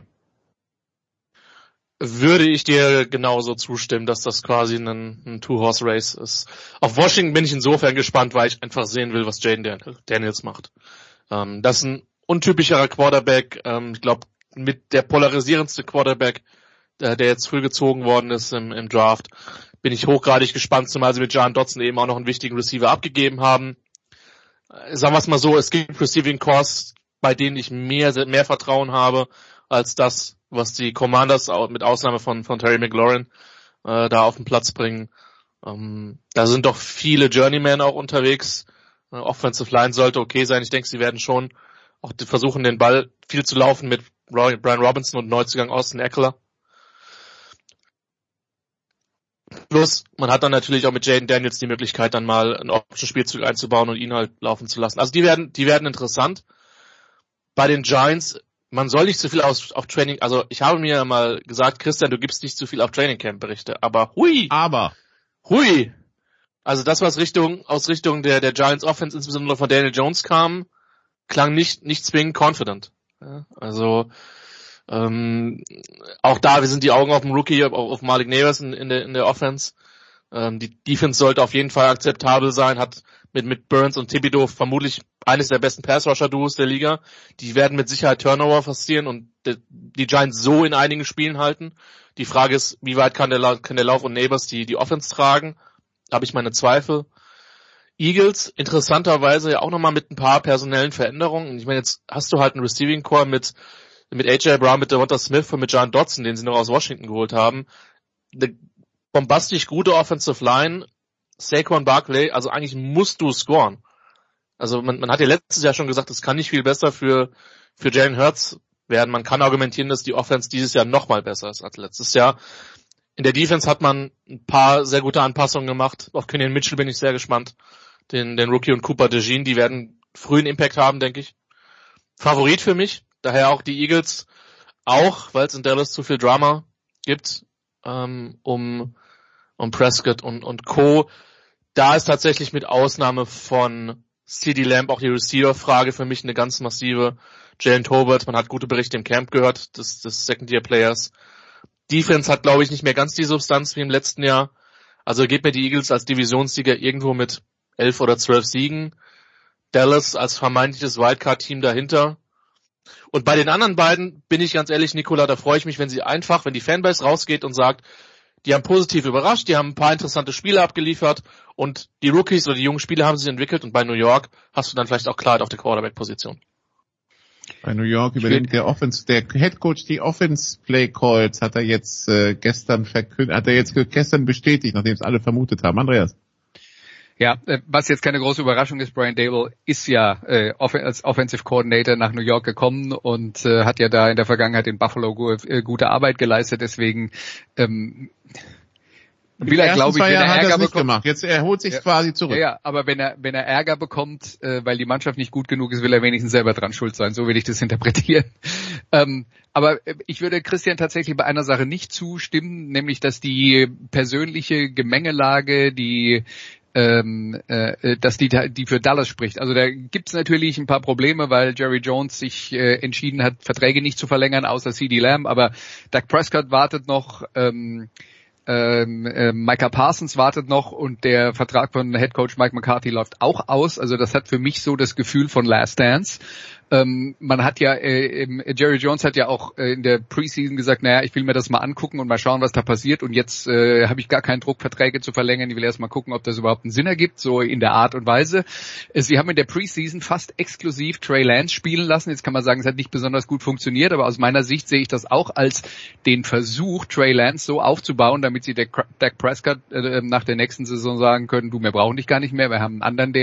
Würde ich dir genauso zustimmen, dass das quasi ein Two-Horse-Race ist. Auf Washington bin ich insofern gespannt, weil ich einfach sehen will, was Jaden Daniels macht. Das ist ein untypischerer Quarterback, ich glaube mit der polarisierendste Quarterback, der jetzt früh gezogen worden ist im Draft. Bin ich hochgradig gespannt, zumal sie mit Jahan Dotson eben auch noch einen wichtigen Receiver abgegeben haben. Sagen wir es mal so, es gibt Receiving Cores, bei denen ich mehr Vertrauen habe, als das, was die Commanders mit Ausnahme von Terry McLaurin da auf den Platz bringen. Da sind doch viele Journeymen auch unterwegs. Offensive Line sollte okay sein. Ich denke, sie werden schon Auch die versuchen den Ball viel zu laufen mit Brian Robinson und Neuzugang Austin Eckler. Plus, man hat dann natürlich auch mit Jaden Daniels die Möglichkeit, dann mal einen Option-Spielzug einzubauen und ihn halt laufen zu lassen. Also die werden interessant. Bei den Giants, man soll nicht zu viel auf Training, also ich habe mir mal gesagt, Christian, du gibst nicht zu viel auf Training Camp Berichte, aber hui! Also das, was aus Richtung der Giants Offense, insbesondere von Daniel Jones kam, klang nicht zwingend confident. Ja, also auch da, wir sind die Augen auf dem Rookie, auf Malik Neighbors in der Offense. Die Defense sollte auf jeden Fall akzeptabel sein, hat mit Burns und Thibodeau vermutlich eines der besten Pass-Rusher-Duos der Liga. Die werden mit Sicherheit Turnover forcieren und die Giants so in einigen Spielen halten. Die Frage ist, wie weit kann der Lauf und Neighbors die Offense tragen? Da habe ich meine Zweifel. Eagles, interessanterweise ja auch nochmal mit ein paar personellen Veränderungen. Ich meine, jetzt hast du halt einen Receiving Core mit AJ Brown, mit Devonta Smith und mit John Dodson, den sie noch aus Washington geholt haben. Eine bombastisch gute Offensive Line, Saquon Barkley, also eigentlich musst du scoren. Also man hat ja letztes Jahr schon gesagt, es kann nicht viel besser für Jalen Hurts werden. Man kann argumentieren, dass die Offense dieses Jahr nochmal besser ist als letztes Jahr. In der Defense hat man ein paar sehr gute Anpassungen gemacht. Auf Kenyon Mitchell bin ich sehr gespannt. Den Rookie und Cooper DeJean, die werden frühen Impact haben, denke ich. Favorit für mich, daher auch die Eagles, auch weil es in Dallas zu viel Drama gibt, um Prescott und Co. Da ist tatsächlich mit Ausnahme von CeeDee Lamb auch die Receiver-Frage für mich eine ganz massive. Jalen Tolbert, man hat gute Berichte im Camp gehört, des Second-Year-Players. Defense hat, glaube ich, nicht mehr ganz die Substanz wie im letzten Jahr. Also geht mir die Eagles als Divisionssieger irgendwo mit 11 oder 12 Siegen. Dallas als vermeintliches Wildcard-Team dahinter. Und bei den anderen beiden bin ich ganz ehrlich, Nicola, da freue ich mich, wenn die Fanbase rausgeht und sagt, die haben positiv überrascht, die haben ein paar interessante Spiele abgeliefert und die Rookies oder die jungen Spieler haben sich entwickelt und bei New York hast du dann vielleicht auch Klarheit auf der Quarterback-Position. Bei New York übernimmt der Headcoach die Offense Play Calls, hat er jetzt gestern bestätigt, nachdem es alle vermutet haben. Andreas. Ja, was jetzt keine große Überraschung ist, Brian Daboll ist ja als Offensive Coordinator nach New York gekommen und hat ja da in der Vergangenheit in Buffalo gute Arbeit geleistet, deswegen will er, glaube ich, wenn er Ärger bekommt. Jetzt erholt sich quasi zurück. Ja, aber wenn er Ärger bekommt, weil die Mannschaft nicht gut genug ist, will er wenigstens selber dran schuld sein. So will ich das interpretieren. Aber ich würde Christian tatsächlich bei einer Sache nicht zustimmen, nämlich, dass die persönliche Gemengelage, dass die für Dallas spricht. Also da gibt's natürlich ein paar Probleme, weil Jerry Jones sich entschieden hat, Verträge nicht zu verlängern, außer CeeDee Lamb, aber Dak Prescott wartet noch, Micah Parsons wartet noch und der Vertrag von Headcoach Mike McCarthy läuft auch aus. Also das hat für mich so das Gefühl von Last Dance. Man hat ja, Jerry Jones hat ja auch in der Preseason gesagt, naja, ich will mir das mal angucken und mal schauen, was da passiert. Und jetzt habe ich gar keinen Druck, Verträge zu verlängern. Ich will erst mal gucken, ob das überhaupt einen Sinn ergibt, so in der Art und Weise. Sie haben in der Preseason fast exklusiv Trey Lance spielen lassen. Jetzt kann man sagen, es hat nicht besonders gut funktioniert, aber aus meiner Sicht sehe ich das auch als den Versuch, Trey Lance so aufzubauen, damit sie Dak Prescott nach der nächsten Saison sagen können, du, wir brauchen dich gar nicht mehr. Wir haben einen anderen,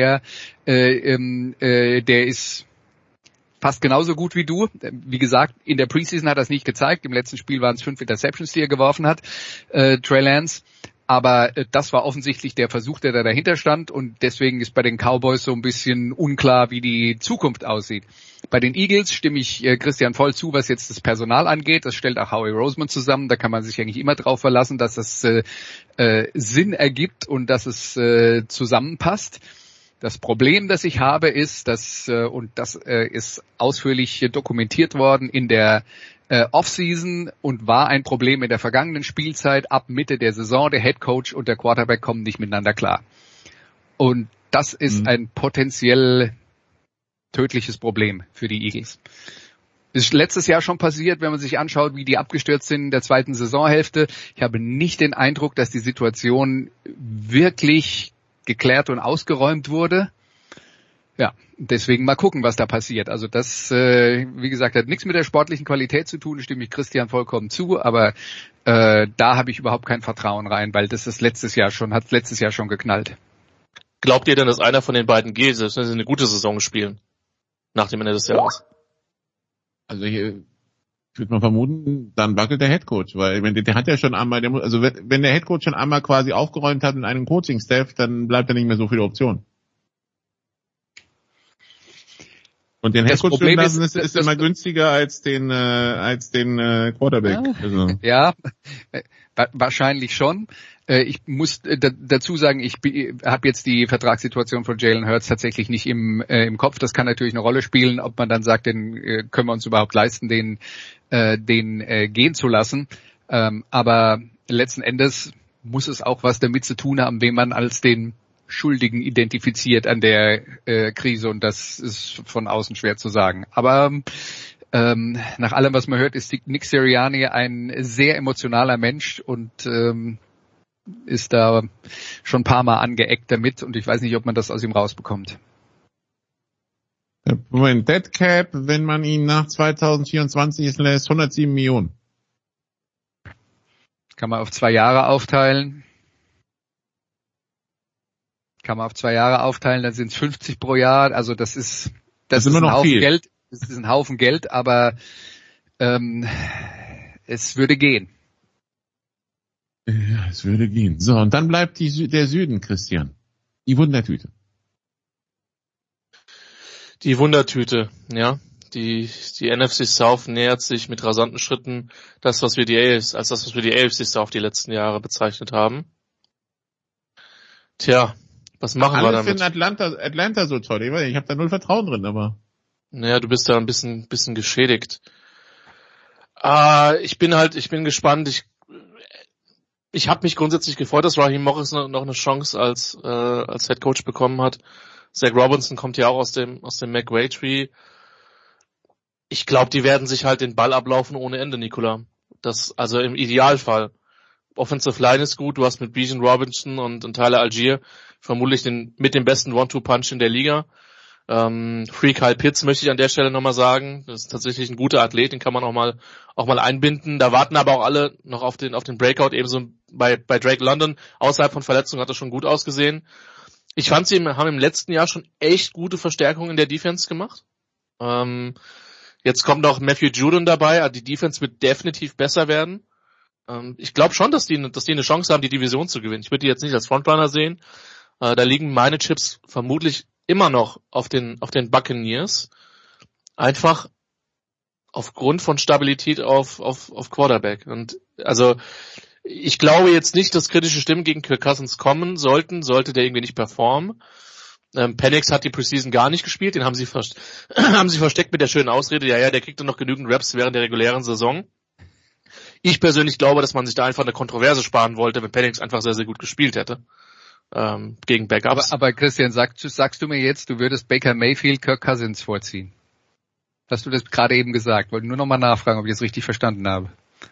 der ist fast genauso gut wie du. Wie gesagt, in der Preseason hat er es nicht gezeigt. Im letzten Spiel waren es 5 Interceptions, die er geworfen hat, Trey Lance. Aber das war offensichtlich der Versuch, der da dahinter stand. Und deswegen ist bei den Cowboys so ein bisschen unklar, wie die Zukunft aussieht. Bei den Eagles stimme ich Christian voll zu, was jetzt das Personal angeht. Das stellt auch Howie Roseman zusammen. Da kann man sich eigentlich immer drauf verlassen, dass es Sinn ergibt und dass es zusammenpasst. Das Problem, das ich habe, ist, dass und das ist ausführlich dokumentiert worden in der Offseason und war ein Problem in der vergangenen Spielzeit. Ab Mitte der Saison, der Headcoach und der Quarterback kommen nicht miteinander klar. Und das ist ein potenziell tödliches Problem für die Eagles. Ist letztes Jahr schon passiert, wenn man sich anschaut, wie die abgestürzt sind in der zweiten Saisonhälfte. Ich habe nicht den Eindruck, dass die Situation wirklich geklärt und ausgeräumt wurde. Ja, deswegen mal gucken, was da passiert. Also das, wie gesagt, hat nichts mit der sportlichen Qualität zu tun, stimme ich Christian vollkommen zu, aber da habe ich überhaupt kein Vertrauen rein, weil das letztes Jahr schon geknallt. Glaubt ihr denn, dass einer von den beiden geht, dass sie eine gute Saison spielen? Nach dem Ende des Jahres? Also hier würde man vermuten, dann wackelt der Headcoach, weil der hat ja schon einmal, wenn der Headcoach schon einmal quasi aufgeräumt hat in einem Coaching-Staff, dann bleibt da nicht mehr so viele Optionen. Und den Headcoach zu lassen ist immer günstiger als den Quarterback. Ja, wahrscheinlich schon. Ich muss dazu sagen, ich habe jetzt die Vertragssituation von Jalen Hurts tatsächlich nicht im Kopf. Das kann natürlich eine Rolle spielen, ob man dann sagt, den können wir uns überhaupt leisten, den gehen zu lassen. Aber letzten Endes muss es auch was damit zu tun haben, wen man als den Schuldigen identifiziert an der Krise, und das ist von außen schwer zu sagen. Aber nach allem, was man hört, ist Nick Sirianni ein sehr emotionaler Mensch und ist da schon ein paar Mal angeeckt damit, und ich weiß nicht, ob man das aus ihm rausbekommt. Moment, Dead Cap, wenn man ihn nach 2024 lässt, 107 Millionen. Kann man auf 2 Jahre aufteilen. Dann sind es 50 pro Jahr. Also das ist immer noch ein Haufen viel Geld. Das ist ein Haufen Geld, aber es würde gehen. Ja, es würde gehen. So, und dann bleibt der Süden, Christian. Die Wundertüte. Die Wundertüte, ja. Die NFC South nähert sich mit rasanten Schritten das, was wir die AFC South die letzten Jahre bezeichnet haben. Tja, was machen wir damit? Alle finden Atlanta so toll. Ich habe da null Vertrauen drin, aber. Naja, du bist da ein bisschen geschädigt. Ich bin gespannt. Ich habe mich grundsätzlich gefreut, dass Raheem Morris noch eine Chance als Head Coach bekommen hat. Zach Robinson kommt ja auch aus dem McVay Tree. Ich glaube, die werden sich halt den Ball ablaufen ohne Ende, Nicola. Also im Idealfall. Offensive Line ist gut, du hast mit Bijan Robinson und Tyler Algier vermutlich mit dem besten One-Two-Punch in der Liga. Free Kyle Pitts möchte ich an der Stelle nochmal sagen. Das ist tatsächlich ein guter Athlet, den kann man auch mal einbinden. Da warten aber auch alle noch auf den Breakout, ebenso bei Drake London. Außerhalb von Verletzungen hat er schon gut ausgesehen. Ich fand, sie haben im letzten Jahr schon echt gute Verstärkungen in der Defense gemacht. Jetzt kommt noch Matthew Judon dabei, also die Defense wird definitiv besser werden. Ich glaube schon, dass die eine Chance haben, die Division zu gewinnen. Ich würde die jetzt nicht als Frontrunner sehen. Da liegen meine Chips vermutlich immer noch auf den Buccaneers. Einfach aufgrund von Stabilität auf Quarterback. Und also ich glaube jetzt nicht, dass kritische Stimmen gegen Kirk Cousins kommen sollte der irgendwie nicht performen. Penix hat die Preseason gar nicht gespielt, den haben sie versteckt mit der schönen Ausrede, ja, der kriegt dann noch genügend Reps während der regulären Saison. Ich persönlich glaube, dass man sich da einfach eine Kontroverse sparen wollte, wenn Penix einfach sehr, sehr gut gespielt hätte. Gegen Backups. Aber Christian, sagst du mir jetzt, du würdest Baker Mayfield Kirk Cousins vorziehen? Hast du das gerade eben gesagt? Wollte nur nochmal nachfragen, ob ich das richtig verstanden habe.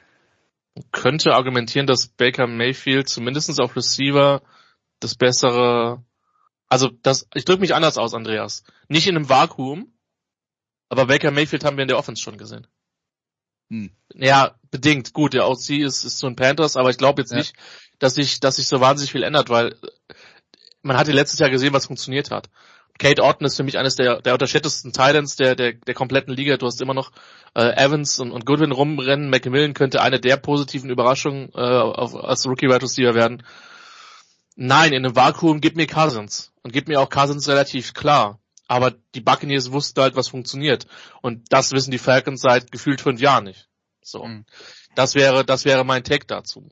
Könnte argumentieren, dass Baker Mayfield zumindest auf Receiver das bessere, ich drücke mich anders aus, Andreas. Nicht in einem Vakuum, aber Baker Mayfield haben wir in der Offense schon gesehen. Ja, bedingt. Gut, der OC ist so ein Panthers, aber ich glaube jetzt nicht, dass sich so wahnsinnig viel ändert, weil man hat ja letztes Jahr gesehen, was funktioniert hat. Kate Orton ist für mich eines der unterschätztesten Titans der kompletten Liga. Du hast immer noch Evans und Goodwin rumrennen. McMillan könnte eine der positiven Überraschungen als Rookie Wide Receiver werden. Nein, in einem Vakuum gib mir Cousins. Und gib mir auch Cousins relativ klar. Aber die Buccaneers wussten halt, was funktioniert. Und das wissen die Falcons seit gefühlt 5 Jahren nicht. So. Das wäre mein Take dazu.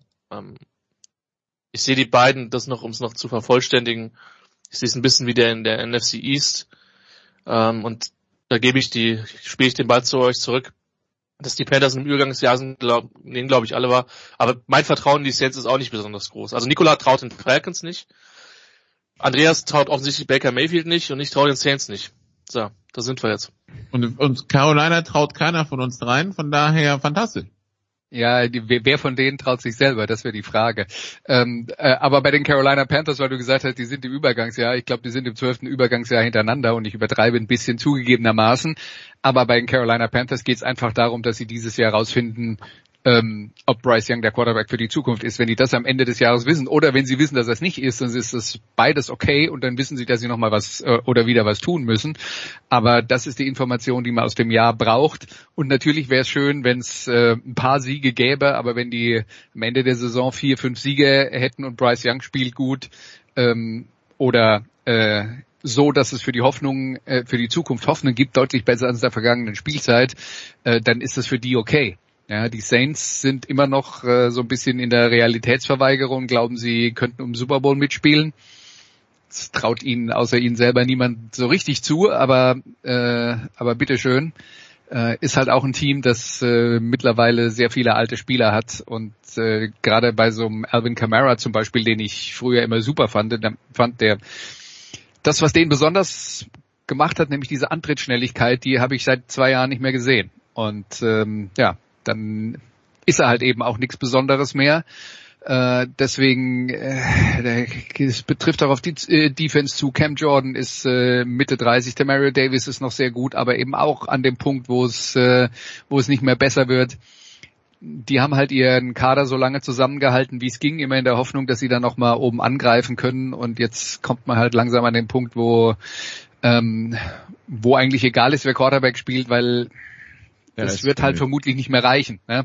Ich sehe die beiden, um es noch zu vervollständigen, ich sehe es ein bisschen wie der in der NFC East. Und da spiele ich den Ball zu euch zurück. Dass die Panthers im Übergangsjahr sind, glaube ich alle war. Aber mein Vertrauen in die Saints ist auch nicht besonders groß. Also Nikola traut den Falcons nicht. Andreas traut offensichtlich Baker Mayfield nicht und ich traue den Saints nicht. So, da sind wir jetzt. Und Carolina traut keiner von uns dreien, von daher fantastisch. Ja, wer von denen traut sich selber? Das wäre die Frage. Aber bei den Carolina Panthers, weil du gesagt hast, die sind im Übergangsjahr, ich glaube, die sind im 12. Übergangsjahr hintereinander und ich übertreibe ein bisschen zugegebenermaßen. Aber bei den Carolina Panthers geht es einfach darum, dass sie dieses Jahr rausfinden, ob Bryce Young der Quarterback für die Zukunft ist. Wenn die das am Ende des Jahres wissen oder wenn sie wissen, dass das nicht ist, dann ist das beides okay und dann wissen sie, dass sie nochmal was oder wieder was tun müssen. Aber das ist die Information, die man aus dem Jahr braucht. Und natürlich wäre es schön, wenn es ein paar Siege gäbe, aber wenn die am Ende der Saison 4, 5 Siege hätten und Bryce Young spielt gut oder so, dass es für die Hoffnung, für die Zukunft Hoffnung gibt, deutlich besser als in der vergangenen Spielzeit, dann ist das für die okay. Ja, die Saints sind immer noch so ein bisschen in der Realitätsverweigerung, glauben, sie könnten um Super Bowl mitspielen. Das traut ihnen außer ihnen selber niemand so richtig zu, aber bitteschön. Ist halt auch ein Team, das mittlerweile sehr viele alte Spieler hat und gerade bei so einem Alvin Kamara zum Beispiel, den ich früher immer super fand, der das, was den besonders gemacht hat, nämlich diese Antrittsschnelligkeit, die habe ich seit 2 Jahren nicht mehr gesehen. Und dann ist er halt eben auch nichts Besonderes mehr. Deswegen, es betrifft auch auf die Defense zu. Cam Jordan ist Mitte 30, der Mario Davis ist noch sehr gut, aber eben auch an dem Punkt, wo es nicht mehr besser wird. Die haben halt ihren Kader so lange zusammengehalten, wie es ging, immer in der Hoffnung, dass sie dann nochmal oben angreifen können. Und jetzt kommt man halt langsam an den Punkt, wo eigentlich egal ist, wer Quarterback spielt, weil das wird halt vermutlich nicht mehr reichen. Ne?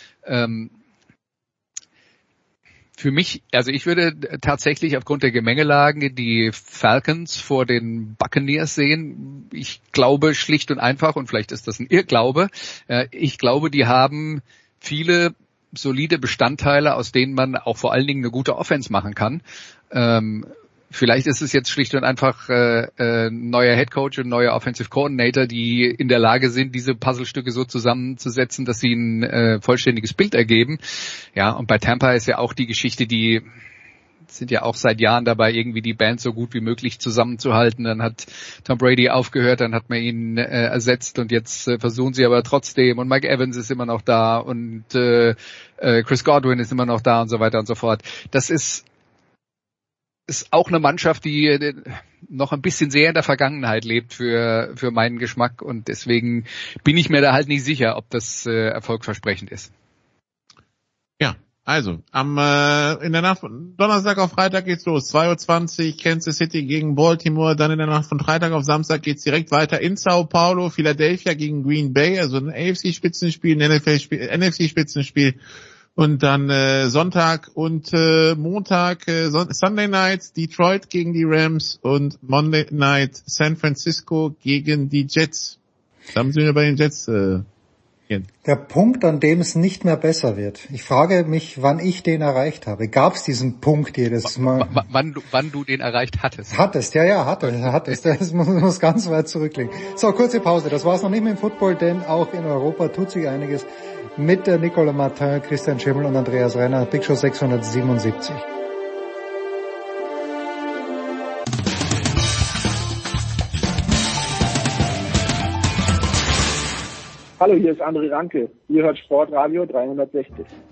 Für mich, also ich würde tatsächlich aufgrund der Gemengelage die Falcons vor den Buccaneers sehen. Ich glaube schlicht und einfach, und vielleicht ist das ein Irrglaube, ich glaube, die haben viele solide Bestandteile, aus denen man auch vor allen Dingen eine gute Offense machen kann. Vielleicht ist es jetzt schlicht und einfach neuer Headcoach und neuer Offensive Coordinator, die in der Lage sind, diese Puzzlestücke so zusammenzusetzen, dass sie ein vollständiges Bild ergeben. Ja, und bei Tampa ist ja auch die Geschichte, die sind ja auch seit Jahren dabei, irgendwie die Band so gut wie möglich zusammenzuhalten. Dann hat Tom Brady aufgehört, dann hat man ihn ersetzt und jetzt versuchen sie aber trotzdem. Und Mike Evans ist immer noch da und Chris Godwin ist immer noch da und so weiter und so fort. Das ist auch eine Mannschaft, die noch ein bisschen sehr in der Vergangenheit lebt für meinen Geschmack und deswegen bin ich mir da halt nicht sicher, ob das erfolgversprechend ist. Ja, also in der Nacht von Donnerstag auf Freitag geht's los. 2:20 Uhr Kansas City gegen Baltimore, dann in der Nacht von Freitag auf Samstag geht's direkt weiter in Sao Paulo, Philadelphia gegen Green Bay, also ein AFC-Spitzenspiel, ein NFC-Spitzenspiel. Und dann Sonntag und Montag Sunday Night Detroit gegen die Rams und Monday Night San Francisco gegen die Jets. Da sind wir bei den Jets. Der Punkt, an dem es nicht mehr besser wird. Ich frage mich, wann ich den erreicht habe. Gab es diesen Punkt jedes Mal? Wann du den erreicht hattest? Hattest. Das muss ganz weit zurückliegen. So, kurze Pause. Das war's noch nicht mit dem Football, denn auch in Europa tut sich einiges. Mit Nicolas Martin, Christian Schimmel und Andreas Renner, Big Show 677. Hallo, hier ist André Ranke. Ihr hört Sportradio 360.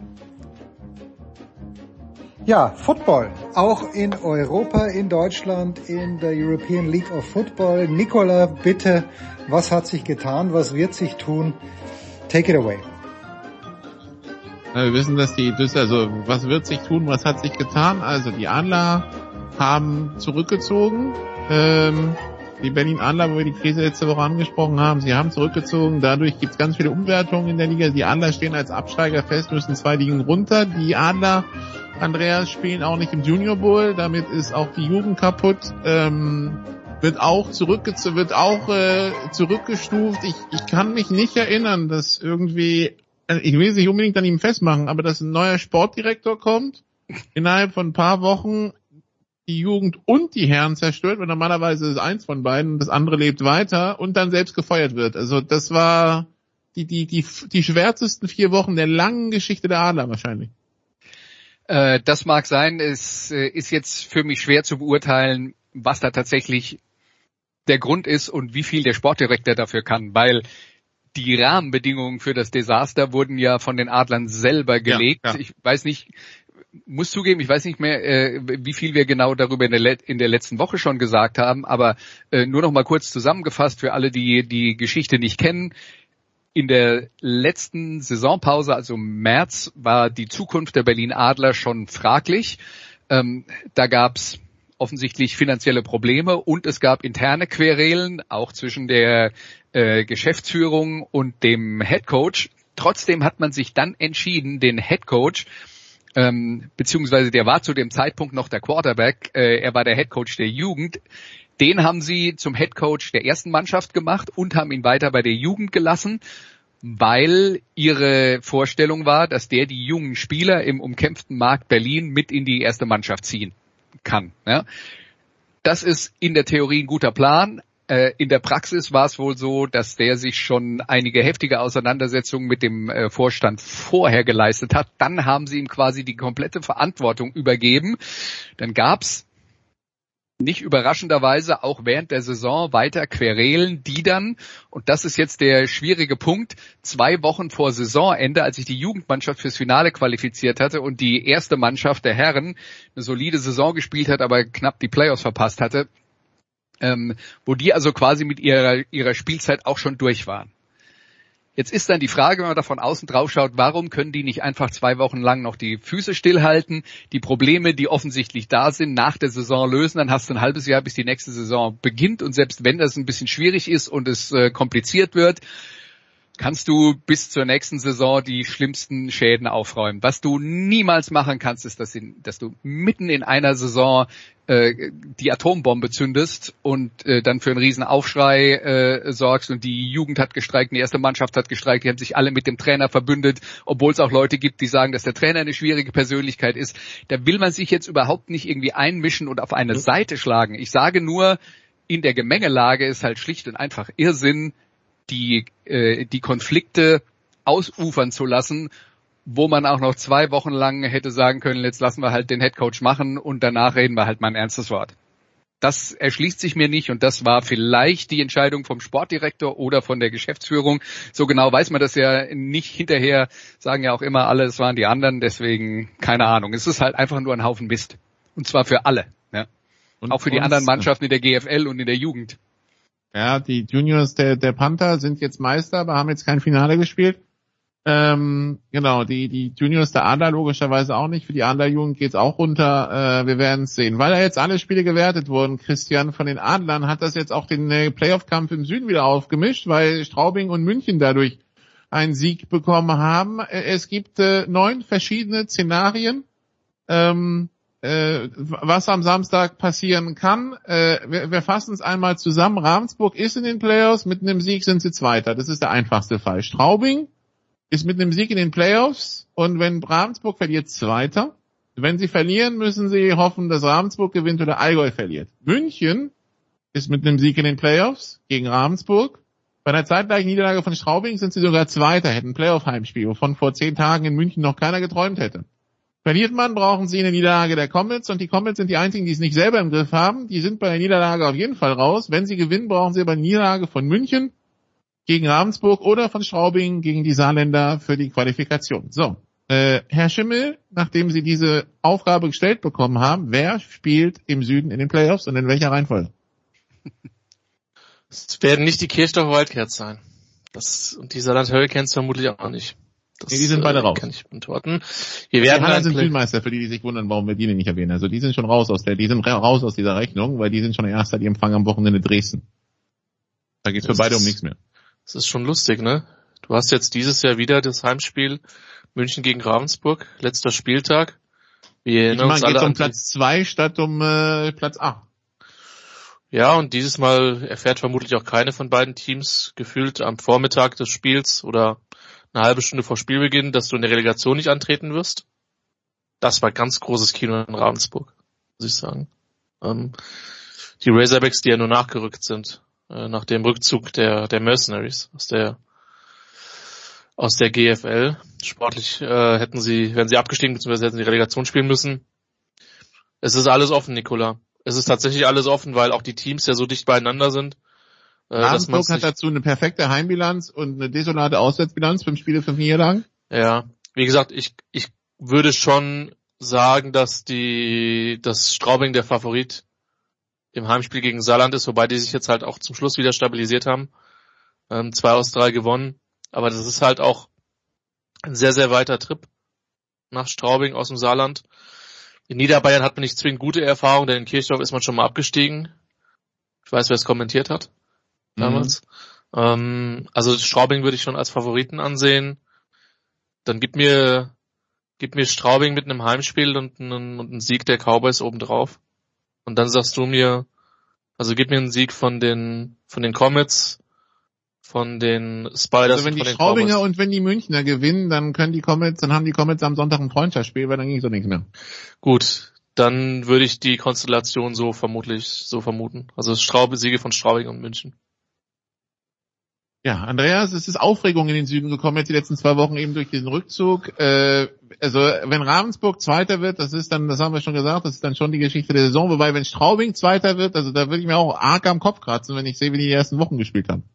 Ja, Football. Auch in Europa, in Deutschland, in der European League of Football. Nicolas, bitte, was hat sich getan? Was wird sich tun? Take it away. Wir wissen, dass was wird sich tun, was hat sich getan? Also die Adler haben zurückgezogen, die Berlin Adler, wo wir die Krise letzte Woche angesprochen haben, sie haben zurückgezogen, dadurch gibt es ganz viele Umwertungen in der Liga, die Adler stehen als Absteiger fest, müssen 2 Ligen runter, die Adler, Andreas, spielen auch nicht im Junior Bowl, damit ist auch die Jugend kaputt, wird auch zurückgestuft, ich kann mich nicht erinnern, dass irgendwie, ich will es nicht unbedingt an ihm festmachen, aber dass ein neuer Sportdirektor kommt, innerhalb von ein paar Wochen die Jugend und die Herren zerstört, weil normalerweise ist eins von beiden und das andere lebt weiter und dann selbst gefeuert wird. Also das war die schwärzesten 4 Wochen der langen Geschichte der Adler wahrscheinlich. Das mag sein. Es ist jetzt für mich schwer zu beurteilen, was da tatsächlich der Grund ist und wie viel der Sportdirektor dafür kann, weil die Rahmenbedingungen für das Desaster wurden ja von den Adlern selber gelegt. Ja. Ich weiß nicht, muss zugeben, ich weiß nicht mehr, wie viel wir genau darüber in der letzten Woche schon gesagt haben, aber nur noch mal kurz zusammengefasst für alle, die die Geschichte nicht kennen. in der letzten Saisonpause, also März, war die Zukunft der Berlin Adler schon fraglich. Da gab's offensichtlich finanzielle Probleme und es gab interne Querelen, auch zwischen der Geschäftsführung und dem Headcoach. Trotzdem hat man sich dann entschieden, den Headcoach, beziehungsweise der war zu dem Zeitpunkt noch der Quarterback, er war der Headcoach der Jugend, den haben sie zum Headcoach der ersten Mannschaft gemacht und haben ihn weiter bei der Jugend gelassen, weil ihre Vorstellung war, dass der die jungen Spieler im umkämpften Markt Berlin mit in die erste Mannschaft ziehen kann. Ja. Das ist in der Theorie ein guter Plan. In der Praxis war es wohl so, dass der sich schon einige heftige Auseinandersetzungen mit dem Vorstand vorher geleistet hat. Dann haben sie ihm quasi die komplette Verantwortung übergeben. Dann gab's nicht überraschenderweise auch während der Saison weiter Querelen, die dann, und das ist jetzt der schwierige Punkt, 2 Wochen vor Saisonende, als sich die Jugendmannschaft fürs Finale qualifiziert hatte und die erste Mannschaft der Herren eine solide Saison gespielt hat, aber knapp die Playoffs verpasst hatte, wo die also quasi mit ihrer Spielzeit auch schon durch waren. Jetzt ist dann die Frage, wenn man da von außen drauf schaut, warum können die nicht einfach 2 Wochen lang noch die Füße stillhalten, die Probleme, die offensichtlich da sind, nach der Saison lösen, dann hast du ein halbes Jahr, bis die nächste Saison beginnt und selbst wenn das ein bisschen schwierig ist und es kompliziert wird, kannst du bis zur nächsten Saison die schlimmsten Schäden aufräumen. Was du niemals machen kannst, ist, dass du mitten in einer Saison die Atombombe zündest und dann für einen riesen Aufschrei sorgst und die Jugend hat gestreikt, die erste Mannschaft hat gestreikt, die haben sich alle mit dem Trainer verbündet, obwohl es auch Leute gibt, die sagen, dass der Trainer eine schwierige Persönlichkeit ist. Da will man sich jetzt überhaupt nicht irgendwie einmischen und auf eine Seite schlagen. Ich sage nur, in der Gemengelage ist halt schlicht und einfach Irrsinn, die Konflikte ausufern zu lassen, wo man auch noch 2 Wochen lang hätte sagen können, jetzt lassen wir halt den Headcoach machen und danach reden wir halt mal ein ernstes Wort. Das erschließt sich mir nicht und das war vielleicht die Entscheidung vom Sportdirektor oder von der Geschäftsführung. So genau weiß man das ja nicht. Hinterher sagen ja auch immer alle, es waren die anderen, deswegen keine Ahnung. Es ist halt einfach nur ein Haufen Mist. Und zwar für alle. Ja. Und auch für die anderen Mannschaften in der GFL und in der Jugend. Ja, die Juniors der Panther sind jetzt Meister, aber haben jetzt kein Finale gespielt. Genau, die Juniors der Adler logischerweise auch nicht. Für die Adlerjugend geht's auch runter. Wir werden es sehen. Weil da jetzt alle Spiele gewertet wurden, Christian, von den Adlern, hat das jetzt auch den Playoff-Kampf im Süden wieder aufgemischt, weil Straubing und München dadurch einen Sieg bekommen haben. Es gibt 9 verschiedene Szenarien, was am Samstag passieren kann. Wir fassen es einmal zusammen. Ravensburg ist in den Playoffs, mit einem Sieg sind sie Zweiter. Das ist der einfachste Fall. Straubing ist mit einem Sieg in den Playoffs und wenn Ravensburg verliert, Zweiter. Wenn sie verlieren, müssen sie hoffen, dass Ravensburg gewinnt oder Allgäu verliert. München ist mit einem Sieg in den Playoffs gegen Ravensburg. Bei einer zeitgleichen Niederlage von Straubing sind sie sogar Zweiter, hätten ein Playoff-Heimspiel, wovon vor 10 Tagen in München noch keiner geträumt hätte. Verliert man, brauchen sie eine Niederlage der Comets und die Comets sind die einzigen, die es nicht selber im Griff haben. Die sind bei der Niederlage auf jeden Fall raus. Wenn sie gewinnen, brauchen sie aber eine Niederlage von München gegen Ravensburg oder von Straubing gegen die Saarländer für die Qualifikation. So, Herr Schimmel, nachdem Sie diese Aufgabe gestellt bekommen haben, wer spielt im Süden in den Playoffs und in welcher Reihenfolge? Es werden nicht die Kirchdorf Wildcats sein. Und die Saarland Hurricanes vermutlich auch nicht. Das, die sind beide raus. Kann ich beantworten. Wir werden die sind Südmeister, für die sich wundern, warum wir die nicht erwähnen. Also die sind schon raus aus dieser Rechnung, weil die sind schon Erster, die empfangen am Wochenende Dresden. Da geht's für beide um nichts mehr. Das ist schon lustig, ne? Du hast jetzt dieses Jahr wieder das Heimspiel München gegen Ravensburg, letzter Spieltag. Wir erinnern uns alle geht's um Platz 2 statt um Platz 8. Ja, und dieses Mal erfährt vermutlich auch keine von beiden Teams gefühlt am Vormittag des Spiels oder eine halbe Stunde vor Spielbeginn, dass du in der Relegation nicht antreten wirst. Das war ganz großes Kino in Ravensburg, muss ich sagen. Die Razorbacks, die ja nur nachgerückt sind, nach dem Rückzug der Mercenaries aus der GFL. Sportlich wären sie abgestiegen, beziehungsweise hätten sie Relegation spielen müssen. Es ist alles offen, Nicola. Es ist tatsächlich alles offen, weil auch die Teams ja so dicht beieinander sind. Ravensburg hat dazu eine perfekte Heimbilanz und eine desolate Auswärtsbilanz, 5 Spiele, 5 Niederlagen. Ja, wie gesagt, ich würde schon sagen, dass Straubing der Favorit im Heimspiel gegen Saarland ist, wobei die sich jetzt halt auch zum Schluss wieder stabilisiert haben. 2 aus 3 gewonnen. Aber das ist halt auch ein sehr, sehr weiter Trip nach Straubing aus dem Saarland. In Niederbayern hat man nicht zwingend gute Erfahrungen, denn in Kirchdorf ist man schon mal abgestiegen. Ich weiß, wer es kommentiert hat damals. Also Straubing würde ich schon als Favoriten ansehen. Dann gib mir Straubing mit einem Heimspiel und einen Sieg der Cowboys obendrauf. Und dann sagst du mir, also gib mir einen Sieg von den Comets, von den Spiders. Also wenn die Straubinger Cowboys und wenn die Münchner gewinnen, dann haben die Comets am Sonntag ein Freundschaftsspiel, weil dann ging so nichts mehr. Gut, dann würde ich die Konstellation so vermuten. Also Siege von Straubing und München. Ja, Andreas, es ist Aufregung in den Süden gekommen jetzt die letzten 2 Wochen eben durch diesen Rückzug. Also wenn Ravensburg Zweiter wird, das haben wir schon gesagt, das ist dann schon die Geschichte der Saison. Wobei wenn Straubing Zweiter wird, also da würde ich mir auch arg am Kopf kratzen, wenn ich sehe, wie die ersten Wochen gespielt haben.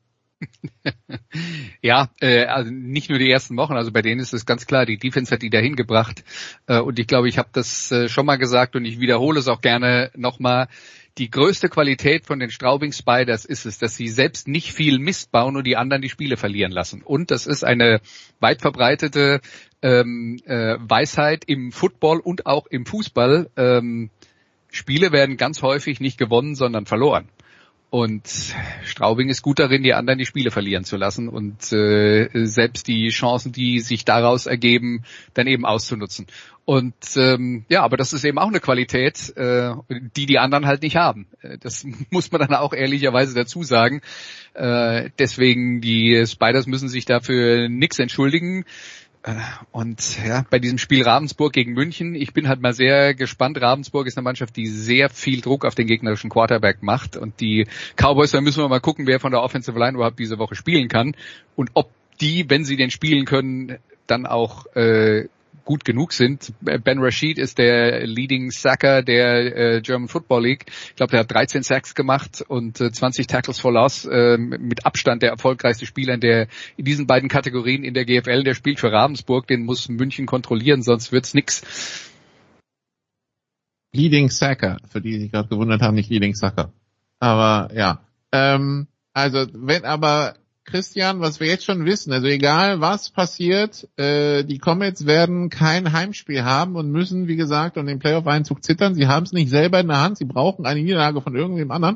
Ja, also nicht nur die ersten Wochen, also bei denen ist es ganz klar, die Defense hat die dahin gebracht. Und ich glaube, ich habe das schon mal gesagt und ich wiederhole es auch gerne nochmal. Die größte Qualität von den Straubing Spiders ist es, dass sie selbst nicht viel Mist bauen und die anderen die Spiele verlieren lassen. Und das ist eine weit verbreitete Weisheit im Football und auch im Fußball. Spiele werden ganz häufig nicht gewonnen, sondern verloren. Und Straubing ist gut darin, die anderen die Spiele verlieren zu lassen und selbst die Chancen, die sich daraus ergeben, dann eben auszunutzen. Und ja, aber das ist eben auch eine Qualität, die anderen halt nicht haben. Das muss man dann auch ehrlicherweise dazu sagen. Deswegen, die Spiders müssen sich dafür nichts entschuldigen. Und ja, bei diesem Spiel Ravensburg gegen München, ich bin halt mal sehr gespannt. Ravensburg ist eine Mannschaft, die sehr viel Druck auf den gegnerischen Quarterback macht. Und die Cowboys, da müssen wir mal gucken, wer von der Offensive Line überhaupt diese Woche spielen kann. Und ob die, wenn sie den spielen können, dann auch gut genug sind. Ben Rashid ist der Leading Sacker der German Football League. Ich glaube, der hat 13 Sacks gemacht und 20 Tackles for Loss. Mit Abstand der erfolgreichste Spieler in diesen beiden Kategorien in der GFL. Der spielt für Ravensburg, den muss München kontrollieren, sonst wird's nix. Leading Sacker, für die sich gerade gewundert haben, nicht Leading Sacker. Aber ja, also wenn aber Christian, was wir jetzt schon wissen, also egal was passiert, die Comets werden kein Heimspiel haben und müssen, wie gesagt, um den Playoff-Einzug zittern. Sie haben es nicht selber in der Hand, sie brauchen eine Niederlage von irgendwem anderen.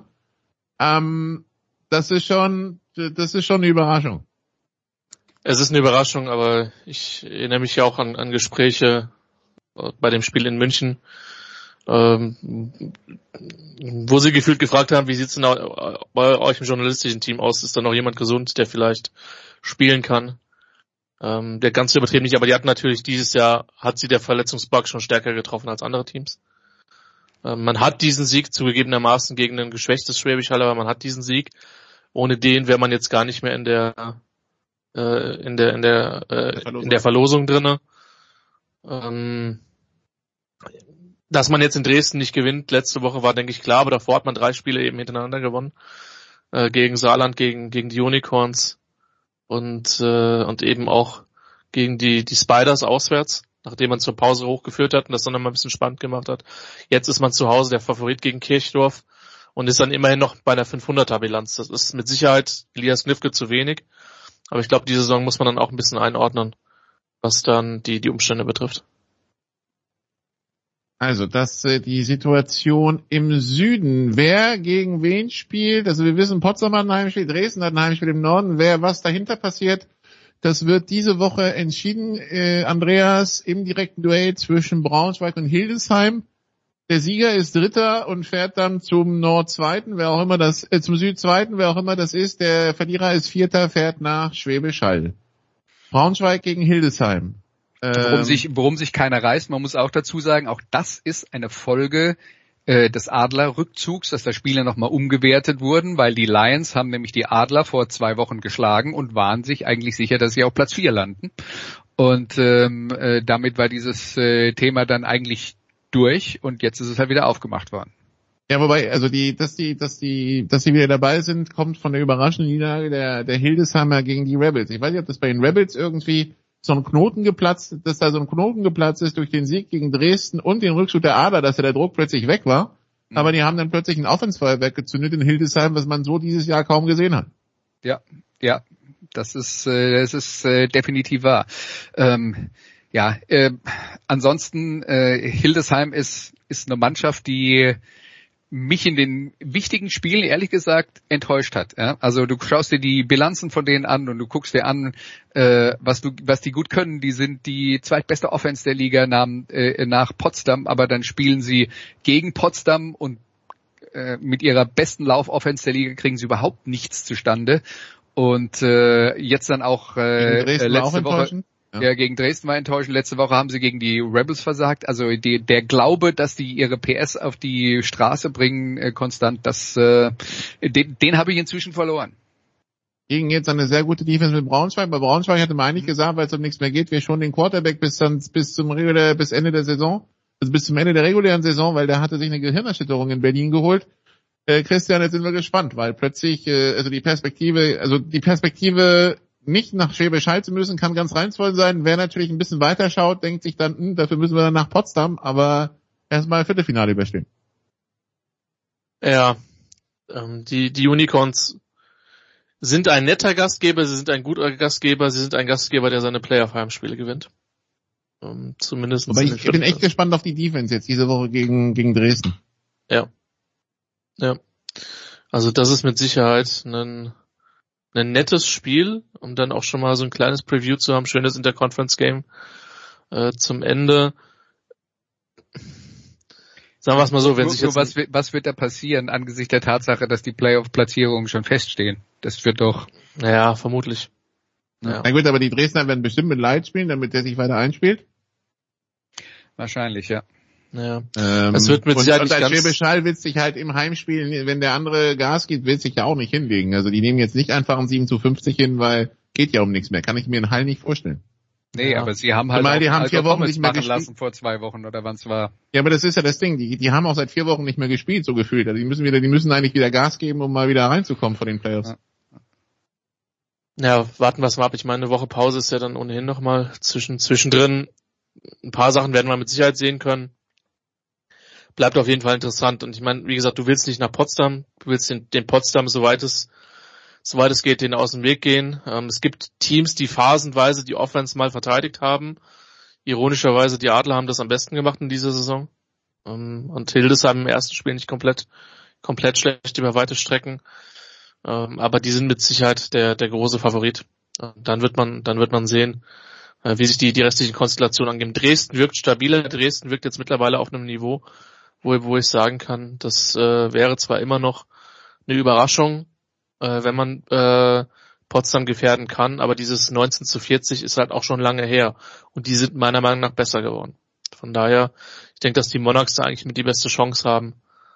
Das ist schon eine Überraschung. Es ist eine Überraschung, aber ich erinnere mich ja auch an Gespräche bei dem Spiel in München, wo sie gefühlt gefragt haben, wie sieht's denn bei euch im journalistischen Team aus? Ist da noch jemand gesund, der vielleicht spielen kann? Der ganz übertrieben nicht, aber die hatten natürlich dieses Jahr, hat sie der Verletzungsbug schon stärker getroffen als andere Teams. Man hat diesen Sieg zugegebenermaßen gegen ein geschwächtes Schwäbisch Hall, aber man hat diesen Sieg. Ohne den wäre man jetzt gar nicht mehr in der Verlosung drinne. Dass man jetzt in Dresden nicht gewinnt, letzte Woche war, denke ich, klar, aber davor hat man 3 Spiele eben hintereinander gewonnen. Gegen Saarland, gegen die Unicorns und eben auch gegen die Spiders auswärts, nachdem man zur Pause hochgeführt hat und das dann nochmal ein bisschen spannend gemacht hat. Jetzt ist man zu Hause der Favorit gegen Kirchdorf und ist dann immerhin noch bei einer 500er-Bilanz. Das ist mit Sicherheit Elias Knifke zu wenig, aber ich glaube, diese Saison muss man dann auch ein bisschen einordnen, was dann die Umstände betrifft. Also, die Situation im Süden. Wer gegen wen spielt? Also, wir wissen, Potsdam hat ein Heimspiel, Dresden hat ein Heimspiel im Norden. Was dahinter passiert, das wird diese Woche entschieden. Andreas, im direkten Duell zwischen Braunschweig und Hildesheim. Der Sieger ist Dritter und fährt dann zum Nordzweiten, zum Südzweiten, wer auch immer das ist. Der Verlierer ist Vierter, fährt nach Schwäbisch Hall. Braunschweig gegen Hildesheim. Worum sich keiner reißt, man muss auch dazu sagen, auch das ist eine Folge des Adler-Rückzugs, dass da Spiele nochmal umgewertet wurden, weil die Lions haben nämlich die Adler vor 2 Wochen geschlagen und waren sich eigentlich sicher, dass sie auf Platz 4 landen. Und damit war dieses Thema dann eigentlich durch und jetzt ist es halt wieder aufgemacht worden. Ja, wobei, also dass sie wieder dabei sind, kommt von der überraschenden Niederlage der Hildesheimer gegen die Rebels. Ich weiß nicht, ob das bei den Rebels irgendwie dass da so ein Knoten geplatzt ist durch den Sieg gegen Dresden und den Rückzug der Adler, dass der Druck plötzlich weg war. Mhm. Aber die haben dann plötzlich ein Offensfeuerwerk gezündet in Hildesheim, was man so dieses Jahr kaum gesehen hat. Ja. Das ist definitiv wahr. Ansonsten Hildesheim ist eine Mannschaft, die mich in den wichtigen Spielen ehrlich gesagt enttäuscht hat. Ja? Also du schaust dir die Bilanzen von denen an und du guckst dir an, was die gut können. Die sind die zweitbeste Offense der Liga nach Potsdam, aber dann spielen sie gegen Potsdam und mit ihrer besten Laufoffense der Liga kriegen sie überhaupt nichts zustande. Und jetzt dann auch letzte Woche. Ja, gegen Dresden war enttäuschend. Letzte Woche haben sie gegen die Rebels versagt. Also der Glaube, dass die ihre PS auf die Straße bringen, konstant, den habe ich inzwischen verloren. Gegen jetzt eine sehr gute Defense mit Braunschweig. Bei Braunschweig hatte man eigentlich gesagt, weil es um nichts mehr geht, wir schon den Quarterback bis Ende der Saison, also bis zum Ende der regulären Saison, weil der hatte sich eine Gehirnerschütterung in Berlin geholt. Christian, jetzt sind wir gespannt, weil plötzlich, die Perspektive nicht nach Schwäbisch Hall zu müssen, kann ganz reizvoll sein. Wer natürlich ein bisschen weiter schaut, denkt sich dann, dafür müssen wir dann nach Potsdam, aber erstmal Viertelfinale überstehen. Ja, die Unicorns sind ein netter Gastgeber, sie sind ein guter Gastgeber, sie sind ein Gastgeber, der seine Playoff-Heimspiele gewinnt. Zumindest. Aber ich bin echt gespannt auf die Defense jetzt diese Woche gegen Dresden. Ja. Also das ist mit Sicherheit ein nettes Spiel, um dann auch schon mal so ein kleines Preview zu haben, schönes Interconference-Game zum Ende. Sagen wir es mal so, wenn sich jetzt... Was wird da passieren angesichts der Tatsache, dass die Playoff-Platzierungen schon feststehen? Das wird doch... Ja, vermutlich. Ja. Na gut, aber die Dresdner werden bestimmt mit Light spielen, damit der sich weiter einspielt. Wahrscheinlich, ja. Ja. Es wird mit Sicherheit nicht ganz... Schwäbisch Hall wird sich halt im Heimspiel, wenn der andere Gas gibt, wird sich ja auch nicht hinlegen. Also die nehmen jetzt nicht einfach ein 7-50 hin, weil geht ja um nichts mehr. Kann ich mir in Hall nicht vorstellen. Nee, ja. Aber sie haben halt die haben 4 Wochen nicht mehr gespielt lassen vor 2 Wochen oder wann es war. Ja, aber das ist ja das Ding. Die haben auch seit 4 Wochen nicht mehr gespielt, so gefühlt. Also die müssen eigentlich wieder Gas geben, um mal wieder reinzukommen vor den Playoffs. Ja, warten wir es mal ab. Ich meine, eine Woche Pause ist ja dann ohnehin nochmal zwischendrin. Ein paar Sachen werden wir mit Sicherheit sehen können. Bleibt auf jeden Fall interessant. Und ich meine, wie gesagt, du willst nicht nach Potsdam, du willst den Potsdam, soweit es geht, denen aus dem Weg gehen. Es gibt Teams, die phasenweise die Offense mal verteidigt haben. Ironischerweise, die Adler haben das am besten gemacht in dieser Saison. Und Hildesheim im ersten Spiel nicht komplett schlecht über weite Strecken. Aber die sind mit Sicherheit der große Favorit. Dann wird man sehen, wie sich die restlichen Konstellationen angeben. Dresden wirkt stabiler. Dresden wirkt jetzt mittlerweile auf einem Niveau, wo ich sagen kann, das wäre zwar immer noch eine Überraschung, wenn man Potsdam gefährden kann, aber dieses 19-40 ist halt auch schon lange her und die sind meiner Meinung nach besser geworden. Von daher, ich denke, dass die Monarchs da eigentlich mit die beste Chance haben,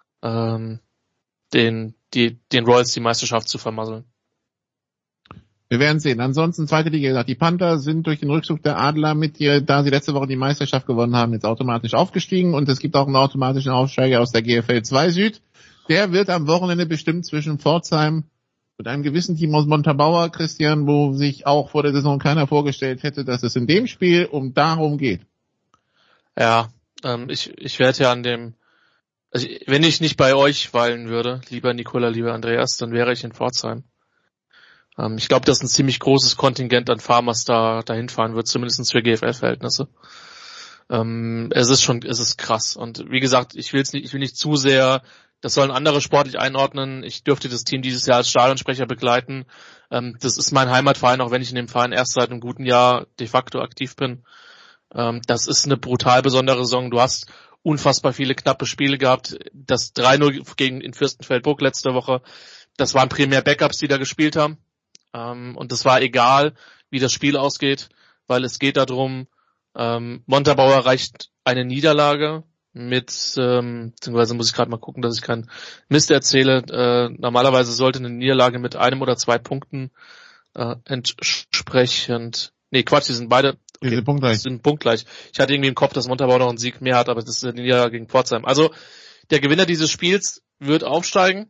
den Royals die Meisterschaft zu vermasseln. Wir werden sehen. Ansonsten zweite Liga gesagt, die Panther sind durch den Rückzug der Adler da sie letzte Woche die Meisterschaft gewonnen haben, jetzt automatisch aufgestiegen und es gibt auch einen automatischen Aufsteiger aus der GFL 2 Süd. Der wird am Wochenende bestimmt zwischen Pforzheim und einem gewissen Team aus Montabaur, Christian, wo sich auch vor der Saison keiner vorgestellt hätte, dass es in dem Spiel darum geht. Ja, ich werde ja wenn ich nicht bei euch weilen würde, lieber Nicola, lieber Andreas, dann wäre ich in Pforzheim. Ich glaube, dass ein ziemlich großes Kontingent an Farmers dahin fahren wird, zumindest für GFL-Verhältnisse. Es ist krass. Und wie gesagt, ich will nicht zu sehr, das sollen andere sportlich einordnen. Ich dürfte das Team dieses Jahr als Stadionsprecher begleiten. Das ist mein Heimatverein, auch wenn ich in dem Verein erst seit einem guten Jahr de facto aktiv bin. Das ist eine brutal besondere Saison. Du hast unfassbar viele knappe Spiele gehabt. Das 3-0 in Fürstenfeldbruck letzte Woche, das waren primär Backups, die da gespielt haben. Und es war egal, wie das Spiel ausgeht, weil es geht darum, Montabaur erreicht eine Niederlage beziehungsweise muss ich gerade mal gucken, dass ich keinen Mist erzähle. Normalerweise sollte eine Niederlage mit 1 oder 2 Punkten entsprechend, die sind beide punktgleich. Ich hatte irgendwie im Kopf, dass Montabaur noch einen Sieg mehr hat, aber das ist eine Niederlage gegen Pforzheim. Also der Gewinner dieses Spiels wird aufsteigen,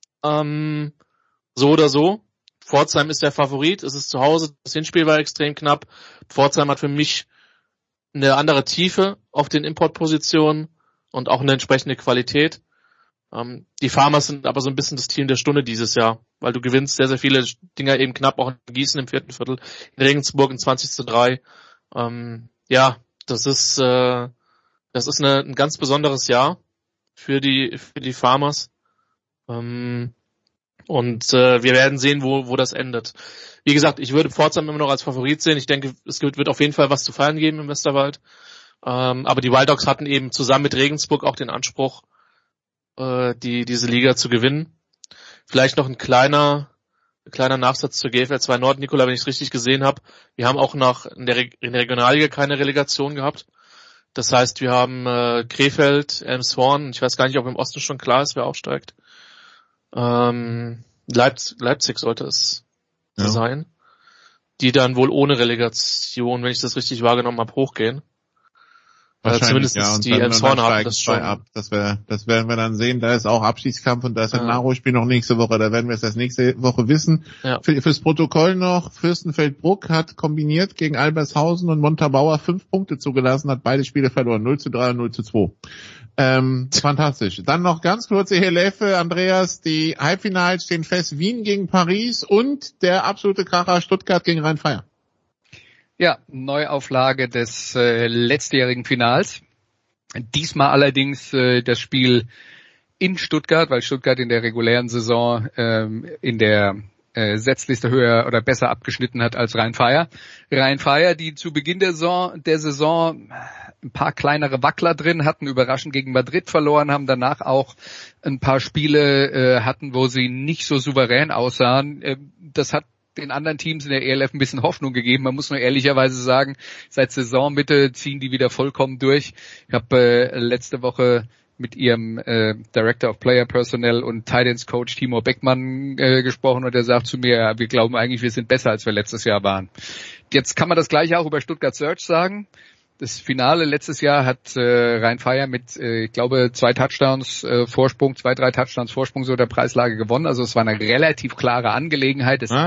so oder so. Pforzheim ist der Favorit, es ist zu Hause, das Hinspiel war extrem knapp. Pforzheim hat für mich eine andere Tiefe auf den Importpositionen und auch eine entsprechende Qualität. Die Farmers sind aber so ein bisschen das Team der Stunde dieses Jahr, weil du gewinnst sehr, sehr viele Dinger eben knapp, auch in Gießen im 4. Viertel, in Regensburg in 20:3. Das ist ein ganz besonderes Jahr für die Farmers. Wir werden sehen, wo das endet. Wie gesagt, ich würde Pforzheim immer noch als Favorit sehen. Ich denke, es wird auf jeden Fall was zu feiern geben im Westerwald. Aber die Wild Dogs hatten eben zusammen mit Regensburg auch den Anspruch, diese Liga zu gewinnen. Vielleicht noch ein kleiner Nachsatz zur GFL 2 Nord, Nikola, wenn ich es richtig gesehen habe. Wir haben auch in der Regionalliga keine Relegation gehabt. Das heißt, wir haben Krefeld, Elmshorn, ich weiß gar nicht, ob im Osten schon klar ist, wer aufsteigt. Leipzig sollte es sein. Die dann wohl ohne Relegation, wenn ich das richtig wahrgenommen habe, hochgehen. Zumindest die Elmshorn haben das schon. Ab. Das werden wir dann sehen. Da ist auch Abschiedskampf und da ist ein Nachholspiel noch nächste Woche. Da werden wir es erst nächste Woche wissen. Ja. Fürs Protokoll noch, Fürstenfeldbruck hat kombiniert gegen Albershausen und Montabaur 5 Punkte zugelassen, hat beide Spiele verloren. 0:3 und 0:2. Fantastisch. Dann noch ganz kurze Hilfe, Andreas. Die Halbfinals stehen fest. Wien gegen Paris und der absolute Kracher Stuttgart gegen Rhein-Feier. Ja, Neuauflage des letztjährigen Finals. Diesmal allerdings das Spiel in Stuttgart, weil Stuttgart in der regulären Saison in der Setzliste höher oder besser abgeschnitten hat als Rhein-Feier. Rhein-Feier, die zu Beginn der Saison ein paar kleinere Wackler drin hatten, überraschend gegen Madrid verloren haben, danach auch ein paar Spiele hatten, wo sie nicht so souverän aussahen. Das hat den anderen Teams in der ELF ein bisschen Hoffnung gegeben. Man muss nur ehrlicherweise sagen, seit Saisonmitte ziehen die wieder vollkommen durch. Ich habe letzte Woche mit ihrem Director of Player Personnel und Tight Ends Coach Timo Beckmann gesprochen und er sagt zu mir, ja, wir glauben eigentlich, wir sind besser, als wir letztes Jahr waren. Jetzt kann man das gleiche auch über Stuttgart Surge sagen. Das Finale letztes Jahr hat Rhein-Feier mit, ich glaube, 3 Touchdowns Vorsprung so der Preislage gewonnen. Also es war eine relativ klare Angelegenheit. Es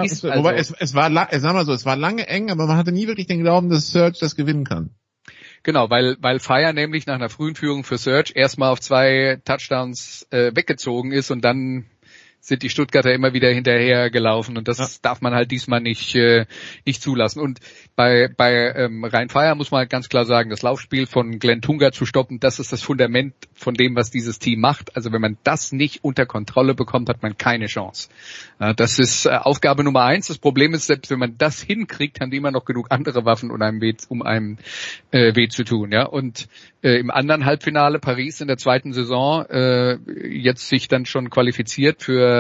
war lange eng, aber man hatte nie wirklich den Glauben, dass Surge das gewinnen kann. Genau, weil Feier nämlich nach einer frühen Führung für Surge erstmal auf 2 Touchdowns weggezogen ist und dann sind die Stuttgarter immer wieder hinterher gelaufen und das darf man halt diesmal nicht zulassen. Und bei Rhein-Feier muss man halt ganz klar sagen, das Laufspiel von Glenn Tunga zu stoppen, das ist das Fundament von dem, was dieses Team macht. Also wenn man das nicht unter Kontrolle bekommt, hat man keine Chance. Das ist Aufgabe Nummer 1. Das Problem ist, selbst wenn man das hinkriegt, haben die immer noch genug andere Waffen, um einem weh zu tun. Ja, und im anderen Halbfinale Paris in der 2. Saison jetzt sich dann schon qualifiziert für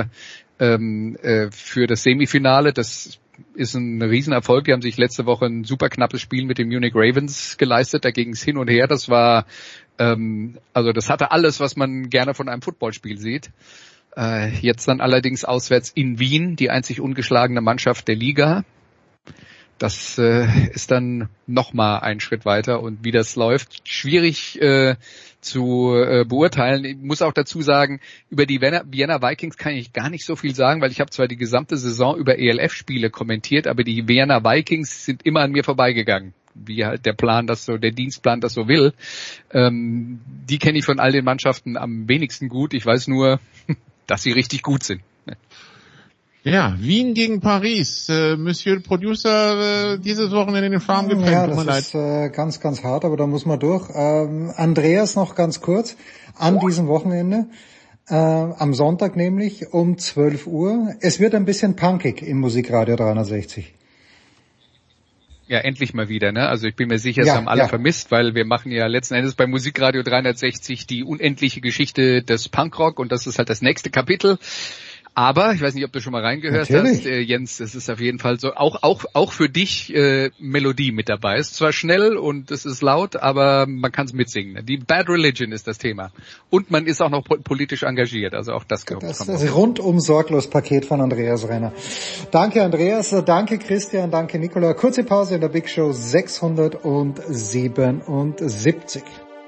das Semifinale. Das ist ein Riesenerfolg. Die haben sich letzte Woche ein super knappes Spiel mit den Munich Ravens geleistet. Da ging es hin und her. Das war das hatte alles, was man gerne von einem Footballspiel sieht. Jetzt dann allerdings auswärts in Wien, die einzig ungeschlagene Mannschaft der Liga. Das ist dann nochmal ein Schritt weiter und wie das läuft, schwierig zu beurteilen. Ich muss auch dazu sagen, über die Vienna Vikings kann ich gar nicht so viel sagen, weil ich habe zwar die gesamte Saison über ELF-Spiele kommentiert, aber die Vienna Vikings sind immer an mir vorbeigegangen, wie halt der Dienstplan das so will. Die kenne ich von all den Mannschaften am wenigsten gut. Ich weiß nur, dass sie richtig gut sind. Ja, Wien gegen Paris. Monsieur le Producer, dieses Wochenende in den Farm getrennt. Ja, das ist ganz, ganz hart, aber da muss man durch. Andreas noch ganz kurz. An diesem Wochenende, am Sonntag nämlich, um 12 Uhr. Es wird ein bisschen punkig im Musikradio 360. Ja, endlich mal wieder, ne? Also ich bin mir sicher, es haben alle vermisst, weil wir machen ja letzten Endes bei Musikradio 360 die unendliche Geschichte des Punkrock und das ist halt das nächste Kapitel. Aber, ich weiß nicht, ob du schon mal reingehört hast, Jens, es ist auf jeden Fall so, auch für dich Melodie mit dabei. Es ist zwar schnell und es ist laut, aber man kann es mitsingen. Die Bad Religion ist das Thema. Und man ist auch noch politisch engagiert, also auch das kommt. Das ist das rundum sorglos Paket von Andreas Renner. Danke Andreas, danke Christian, danke Nicola. Kurze Pause in der Big Show 677.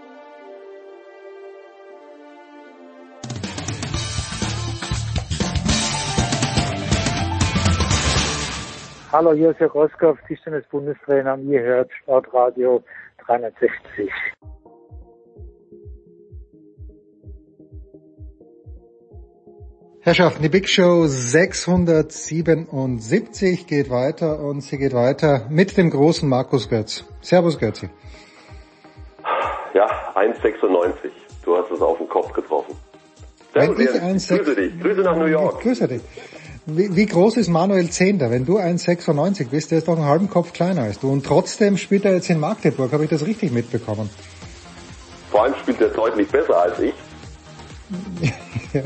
Hallo, hier ist Herr Roskopf, Tischtennis-Bundestrainer und ihr hört Sportradio 360. Herrschaften, die Big Show 677 geht weiter und sie geht weiter mit dem großen Markus Götz. Servus Götzi. Ja, 1,96. Du hast es auf den Kopf getroffen. Wenn ich 1,6... Grüße dich. Grüße nach New York. Grüße dich. Wie groß ist Manuel Zehnder? Wenn du 1,96 bist, der ist doch einen halben Kopf kleiner als du. Und trotzdem spielt er jetzt in Magdeburg. Habe ich das richtig mitbekommen? Vor allem spielt er deutlich besser als ich. Ja.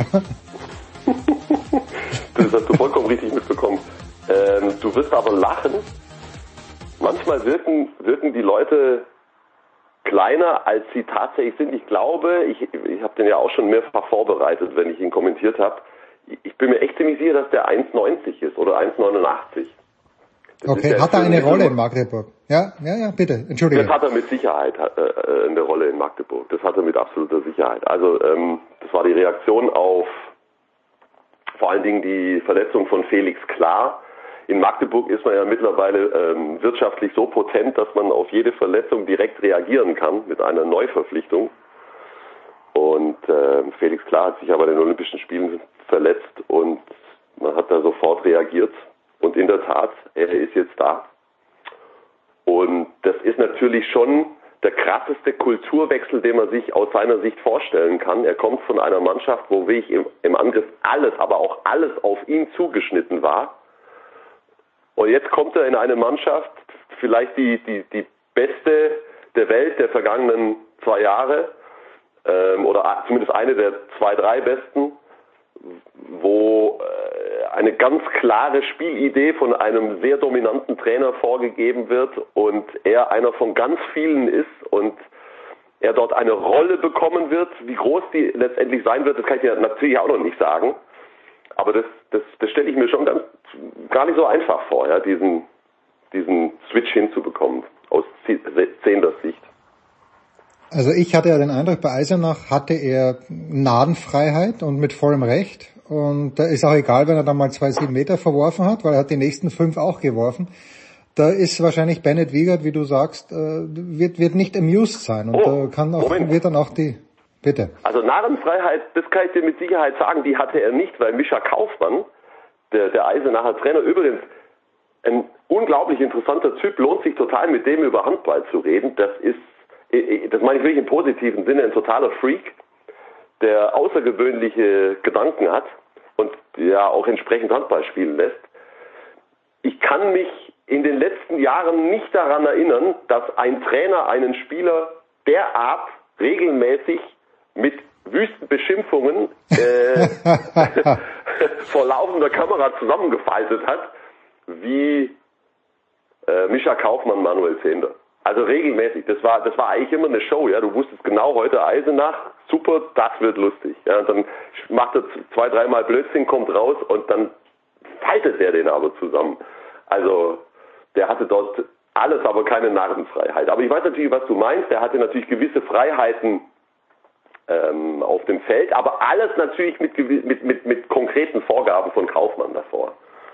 Das hast du vollkommen richtig mitbekommen. Du wirst aber lachen. Manchmal wirken die Leute kleiner, als sie tatsächlich sind. Ich glaube, ich habe den ja auch schon mehrfach vorbereitet, wenn ich ihn kommentiert habe. Ich bin mir echt ziemlich sicher, dass der 1,90 ist oder 1,89. Okay, hat er eine Rolle in Magdeburg? Ja, bitte, Entschuldige. Das hat er mit Sicherheit eine Rolle in Magdeburg. Das hat er mit absoluter Sicherheit. Also das war die Reaktion auf vor allen Dingen die Verletzung von Felix Klar. In Magdeburg ist man ja mittlerweile wirtschaftlich so potent, dass man auf jede Verletzung direkt reagieren kann mit einer Neuverpflichtung. Und Felix Klar hat sich aber bei den Olympischen Spielen verletzt und man hat da sofort reagiert. Und in der Tat, er ist jetzt da. Und das ist natürlich schon der krasseste Kulturwechsel, den man sich aus seiner Sicht vorstellen kann. Er kommt von einer Mannschaft, wo wirklich im Angriff alles, aber auch alles auf ihn zugeschnitten war. Und jetzt kommt er in eine Mannschaft, vielleicht die beste der Welt der vergangenen 2 Jahre, oder zumindest eine der 2, 3 besten, wo eine ganz klare Spielidee von einem sehr dominanten Trainer vorgegeben wird und er einer von ganz vielen ist und er dort eine Rolle bekommen wird. Wie groß die letztendlich sein wird, das kann ich dir natürlich auch noch nicht sagen. Aber das stelle ich mir schon gar nicht so einfach vor, ja, diesen Switch hinzubekommen aus Zehners Sicht. Also ich hatte ja den Eindruck, bei Eisenach hatte er Nadenfreiheit und mit vollem Recht. Und da ist auch egal, wenn er dann mal 2,7 Meter verworfen hat, weil er hat die nächsten 5 auch geworfen. Da ist wahrscheinlich Bennett Wiegert, wie du sagst, wird nicht amused sein. Und da wird dann auch die... Bitte. Also Narrenfreiheit, das kann ich dir mit Sicherheit sagen, die hatte er nicht, weil Mischa Kaufmann, der Eisenacher Trainer, übrigens ein unglaublich interessanter Typ, lohnt sich total mit dem über Handball zu reden. Das meine ich wirklich im positiven Sinne, ein totaler Freak, der außergewöhnliche Gedanken hat und ja auch entsprechend Handball spielen lässt. Ich kann mich in den letzten Jahren nicht daran erinnern, dass ein Trainer einen Spieler derart regelmäßig mit wüsten Beschimpfungen vor laufender Kamera zusammengefaltet hat, wie Mischa Kaufmann, Manuel Zehnder. Also regelmäßig. Das war eigentlich immer eine Show, ja. Du wusstest genau, heute Eisenach, super, das wird lustig. Ja, und dann macht er 2, 3 Mal Blödsinn, kommt raus und dann faltet er den aber zusammen. Also, der hatte dort alles, aber keine Narrenfreiheit. Aber ich weiß natürlich, was du meinst. Er hatte natürlich gewisse Freiheiten auf dem Feld, aber alles natürlich mit konkreten Vorgaben von Kaufmann davor.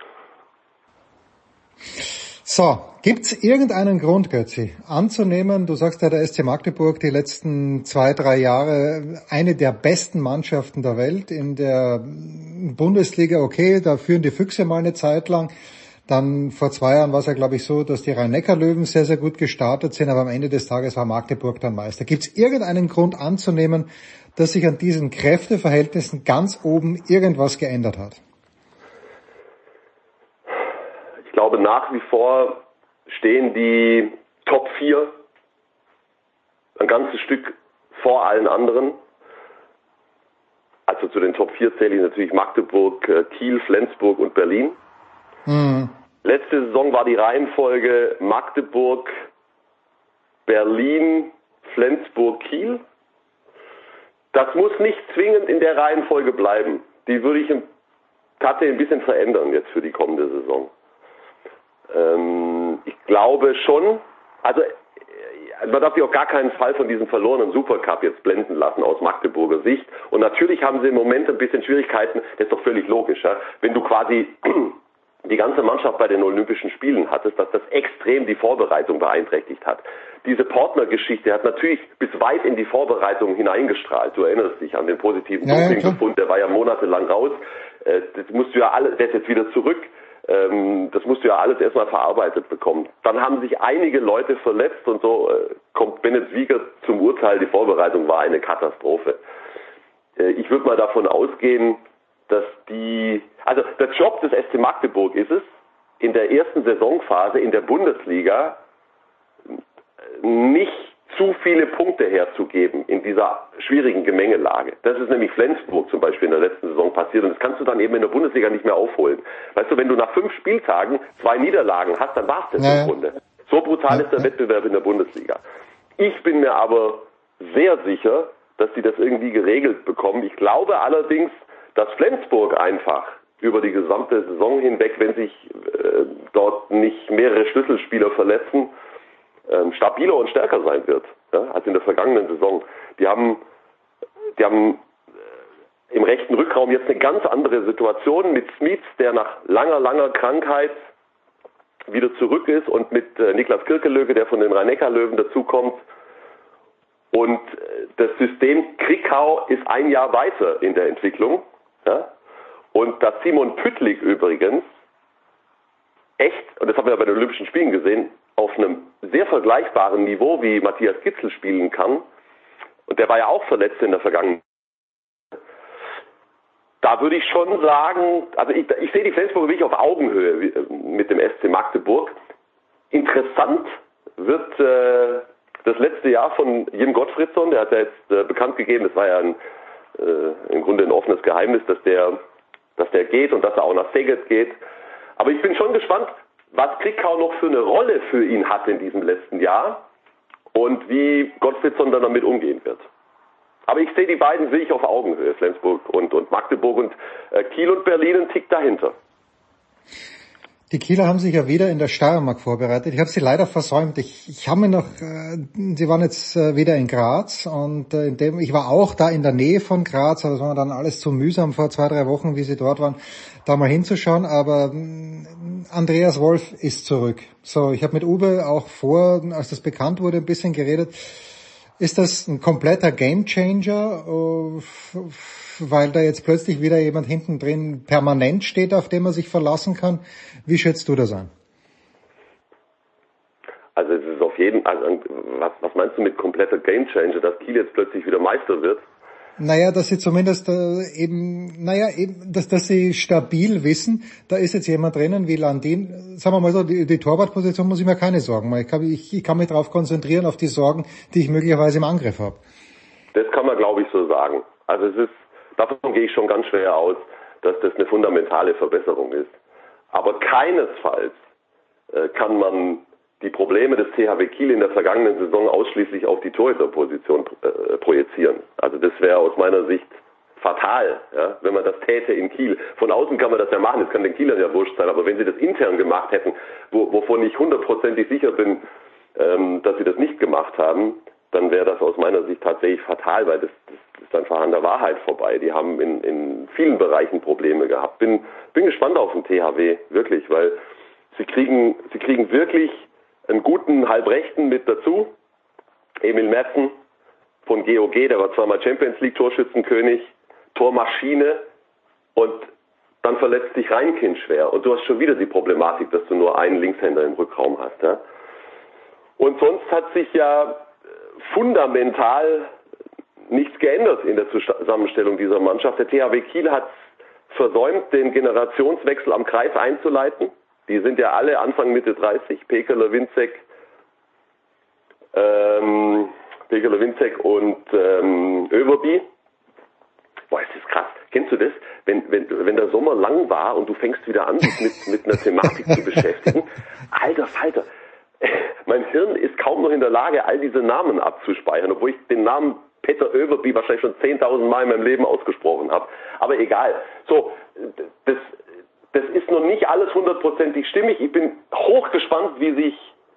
So, gibt's irgendeinen Grund, Götzi, anzunehmen, du sagst ja, der SC Magdeburg die letzten 2, 3 Jahre eine der besten Mannschaften der Welt in der Bundesliga, okay, da führen die Füchse mal eine Zeit lang. Dann vor 2 Jahren war es ja, glaube ich, so, dass die Rhein-Neckar-Löwen sehr, sehr gut gestartet sind, aber am Ende des Tages war Magdeburg dann Meister. Gibt es irgendeinen Grund anzunehmen, dass sich an diesen Kräfteverhältnissen ganz oben irgendwas geändert hat? Ich glaube, nach wie vor stehen die Top 4 ein ganzes Stück vor allen anderen. Also zu den Top 4 zähle ich natürlich Magdeburg, Kiel, Flensburg und Berlin. Mhm. Letzte Saison war die Reihenfolge Magdeburg, Berlin, Flensburg, Kiel. Das muss nicht zwingend in der Reihenfolge bleiben. Die würde ich tatsächlich ein bisschen verändern jetzt für die kommende Saison. Ich glaube schon, also man darf sich auf gar keinen Fall von diesem verlorenen Supercup jetzt blenden lassen aus Magdeburger Sicht. Und natürlich haben sie im Moment ein bisschen Schwierigkeiten, das ist doch völlig logisch, ja? Wenn du quasi die ganze Mannschaft bei den Olympischen Spielen hattest, dass das extrem die Vorbereitung beeinträchtigt hat. Diese Portner-Geschichte hat natürlich bis weit in die Vorbereitung hineingestrahlt. Du erinnerst dich an den positiven Dopingbefund, der war ja monatelang raus. das musst du ja alles, der ist jetzt wieder zurück, das musst du ja alles erstmal verarbeitet bekommen. Dann haben sich einige Leute verletzt und so kommt Bennett Wieger zum Urteil, die Vorbereitung war eine Katastrophe. Ich würde mal davon ausgehen, dass also der Job des SC Magdeburg ist es, in der ersten Saisonphase in der Bundesliga nicht zu viele Punkte herzugeben in dieser schwierigen Gemengelage. Das ist nämlich Flensburg zum Beispiel in der letzten Saison passiert und das kannst du dann eben in der Bundesliga nicht mehr aufholen. Weißt du, wenn du nach 5 Spieltagen 2 Niederlagen hast, dann war's das im Grunde. So brutal ist der Wettbewerb in der Bundesliga. Ich bin mir aber sehr sicher, dass sie das irgendwie geregelt bekommen. Ich glaube allerdings, dass Flensburg einfach über die gesamte Saison hinweg, wenn sich dort nicht mehrere Schlüsselspieler verletzen, stabiler und stärker sein wird, ja, als in der vergangenen Saison. Die haben im rechten Rückraum jetzt eine ganz andere Situation mit Smits, der nach langer Krankheit wieder zurück ist und mit Niklas Kirkelöge, der von den Rhein-Neckar-Löwen dazukommt. Und das System Krickau ist ein Jahr weiter in der Entwicklung. Ja? Und dass Simon Püttlik übrigens echt, und das haben wir ja bei den Olympischen Spielen gesehen, auf einem sehr vergleichbaren Niveau wie Matthias Gitzel spielen kann. Und der war ja auch verletzt in der Vergangenheit. Da würde ich schon sagen, also ich sehe die Flensburger wirklich auf Augenhöhe mit dem SC Magdeburg. Interessant wird das letzte Jahr von Jim Gottfriedson, der hat ja jetzt bekannt gegeben, das war ja im Grunde ein offenes Geheimnis, dass der geht und dass er auch nach Szeged geht. Aber ich bin schon gespannt, was Krickau noch für eine Rolle für ihn hat in diesem letzten Jahr und wie Gottfriedson dann damit umgehen wird. Aber ich sehe die beiden wirklich auf Augenhöhe, Flensburg und Magdeburg und Kiel und Berlin einen Tick dahinter. Die Kieler haben sich ja wieder in der Steiermark vorbereitet. Ich habe sie leider versäumt. Ich habe mir noch, sie waren jetzt wieder in Graz und ich war auch da in der Nähe von Graz, aber es war dann alles zu mühsam vor 2-3 Wochen, wie sie dort waren, da mal hinzuschauen. Aber Andreas Wolf ist zurück. So, ich habe mit Uwe auch als das bekannt wurde, ein bisschen geredet. Ist das ein kompletter Gamechanger, weil da jetzt plötzlich wieder jemand hinten drin permanent steht, auf den man sich verlassen kann? Wie schätzt du das ein? Also es ist auf jeden Fall, was meinst du mit kompletter Gamechanger, dass Kiel jetzt plötzlich wieder Meister wird? Naja, dass sie zumindest dass sie stabil wissen, da ist jetzt jemand drinnen wie Landin. Sagen wir mal so, die Torwartposition muss ich mir keine Sorgen machen. Ich kann mich darauf konzentrieren, auf die Sorgen, die ich möglicherweise im Angriff habe. Das kann man, glaube ich, so sagen. Also davon gehe ich schon ganz schwer aus, dass das eine fundamentale Verbesserung ist. Aber keinesfalls kann man die Probleme des THW Kiel in der vergangenen Saison ausschließlich auf die Torhüterposition projizieren. Also das wäre aus meiner Sicht fatal, ja, wenn man das täte in Kiel. Von außen kann man das ja machen, das kann den Kielern ja wurscht sein, aber wenn sie das intern gemacht hätten, wovon ich 100% sicher bin, dass sie das nicht gemacht haben, dann wäre das aus meiner Sicht tatsächlich fatal, weil das ist einfach an der Wahrheit vorbei. Die haben in vielen Bereichen Probleme gehabt. Bin gespannt auf den THW, wirklich, weil sie kriegen wirklich einen guten Halbrechten mit dazu. Emil Merten von GOG, der war zweimal Champions League Torschützenkönig, Tormaschine, und dann verletzt sich Reinkind schwer. Und du hast schon wieder die Problematik, dass du nur einen Linkshänder im Rückraum hast. Ja? Und sonst hat sich ja fundamental nichts geändert in der Zusammenstellung dieser Mannschaft. Der THW Kiel hat versäumt, den Generationswechsel am Kreis einzuleiten. Die sind ja alle Anfang Mitte 30, Pekeler, Winzek und Överby. Boah, ist das krass. Kennst du das? Wenn der Sommer lang war und du fängst wieder an, dich mit einer Thematik zu beschäftigen. Alter Falter. Mein Hirn ist kaum noch in der Lage, all diese Namen abzuspeichern, obwohl ich den Namen Peter Överby wahrscheinlich schon 10.000 Mal in meinem Leben ausgesprochen habe. Aber egal. So, das ist noch nicht alles 100% stimmig. Ich bin hochgespannt, wie sich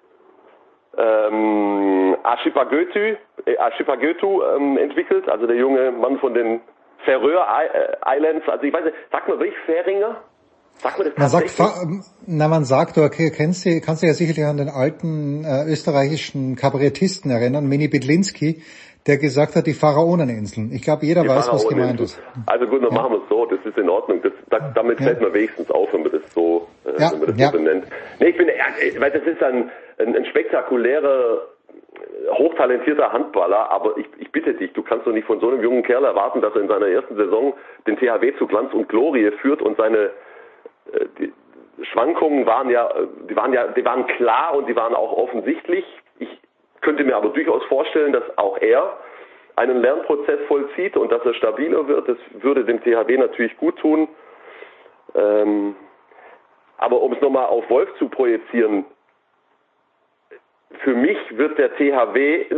Ashipagötu entwickelt, also der junge Mann von den Färöer Islands. Also ich weiß nicht, sagt man wirklich Färinger? Sagt man das tatsächlich? Man sagt, du kannst dich ja sicherlich an den alten österreichischen Kabarettisten erinnern, Mini Bedlinski, der gesagt hat, die Pharaoneninseln. Ich glaube, jeder weiß, was gemeint ist. Also gut, dann machen wir es so, das ist in Ordnung. Damit fällt man wenigstens auf, wenn man das so, benennt. Nee, weil das ist ein spektakulärer, hochtalentierter Handballer, aber ich bitte dich, du kannst doch nicht von so einem jungen Kerl erwarten, dass er in seiner ersten Saison den THW zu Glanz und Glorie führt und die Schwankungen die waren klar und die waren auch offensichtlich. Ich könnte mir aber durchaus vorstellen, dass auch er einen Lernprozess vollzieht und dass er stabiler wird. Das würde dem THW natürlich gut tun. Aber um es nochmal auf Wolf zu projizieren, für mich ist der THW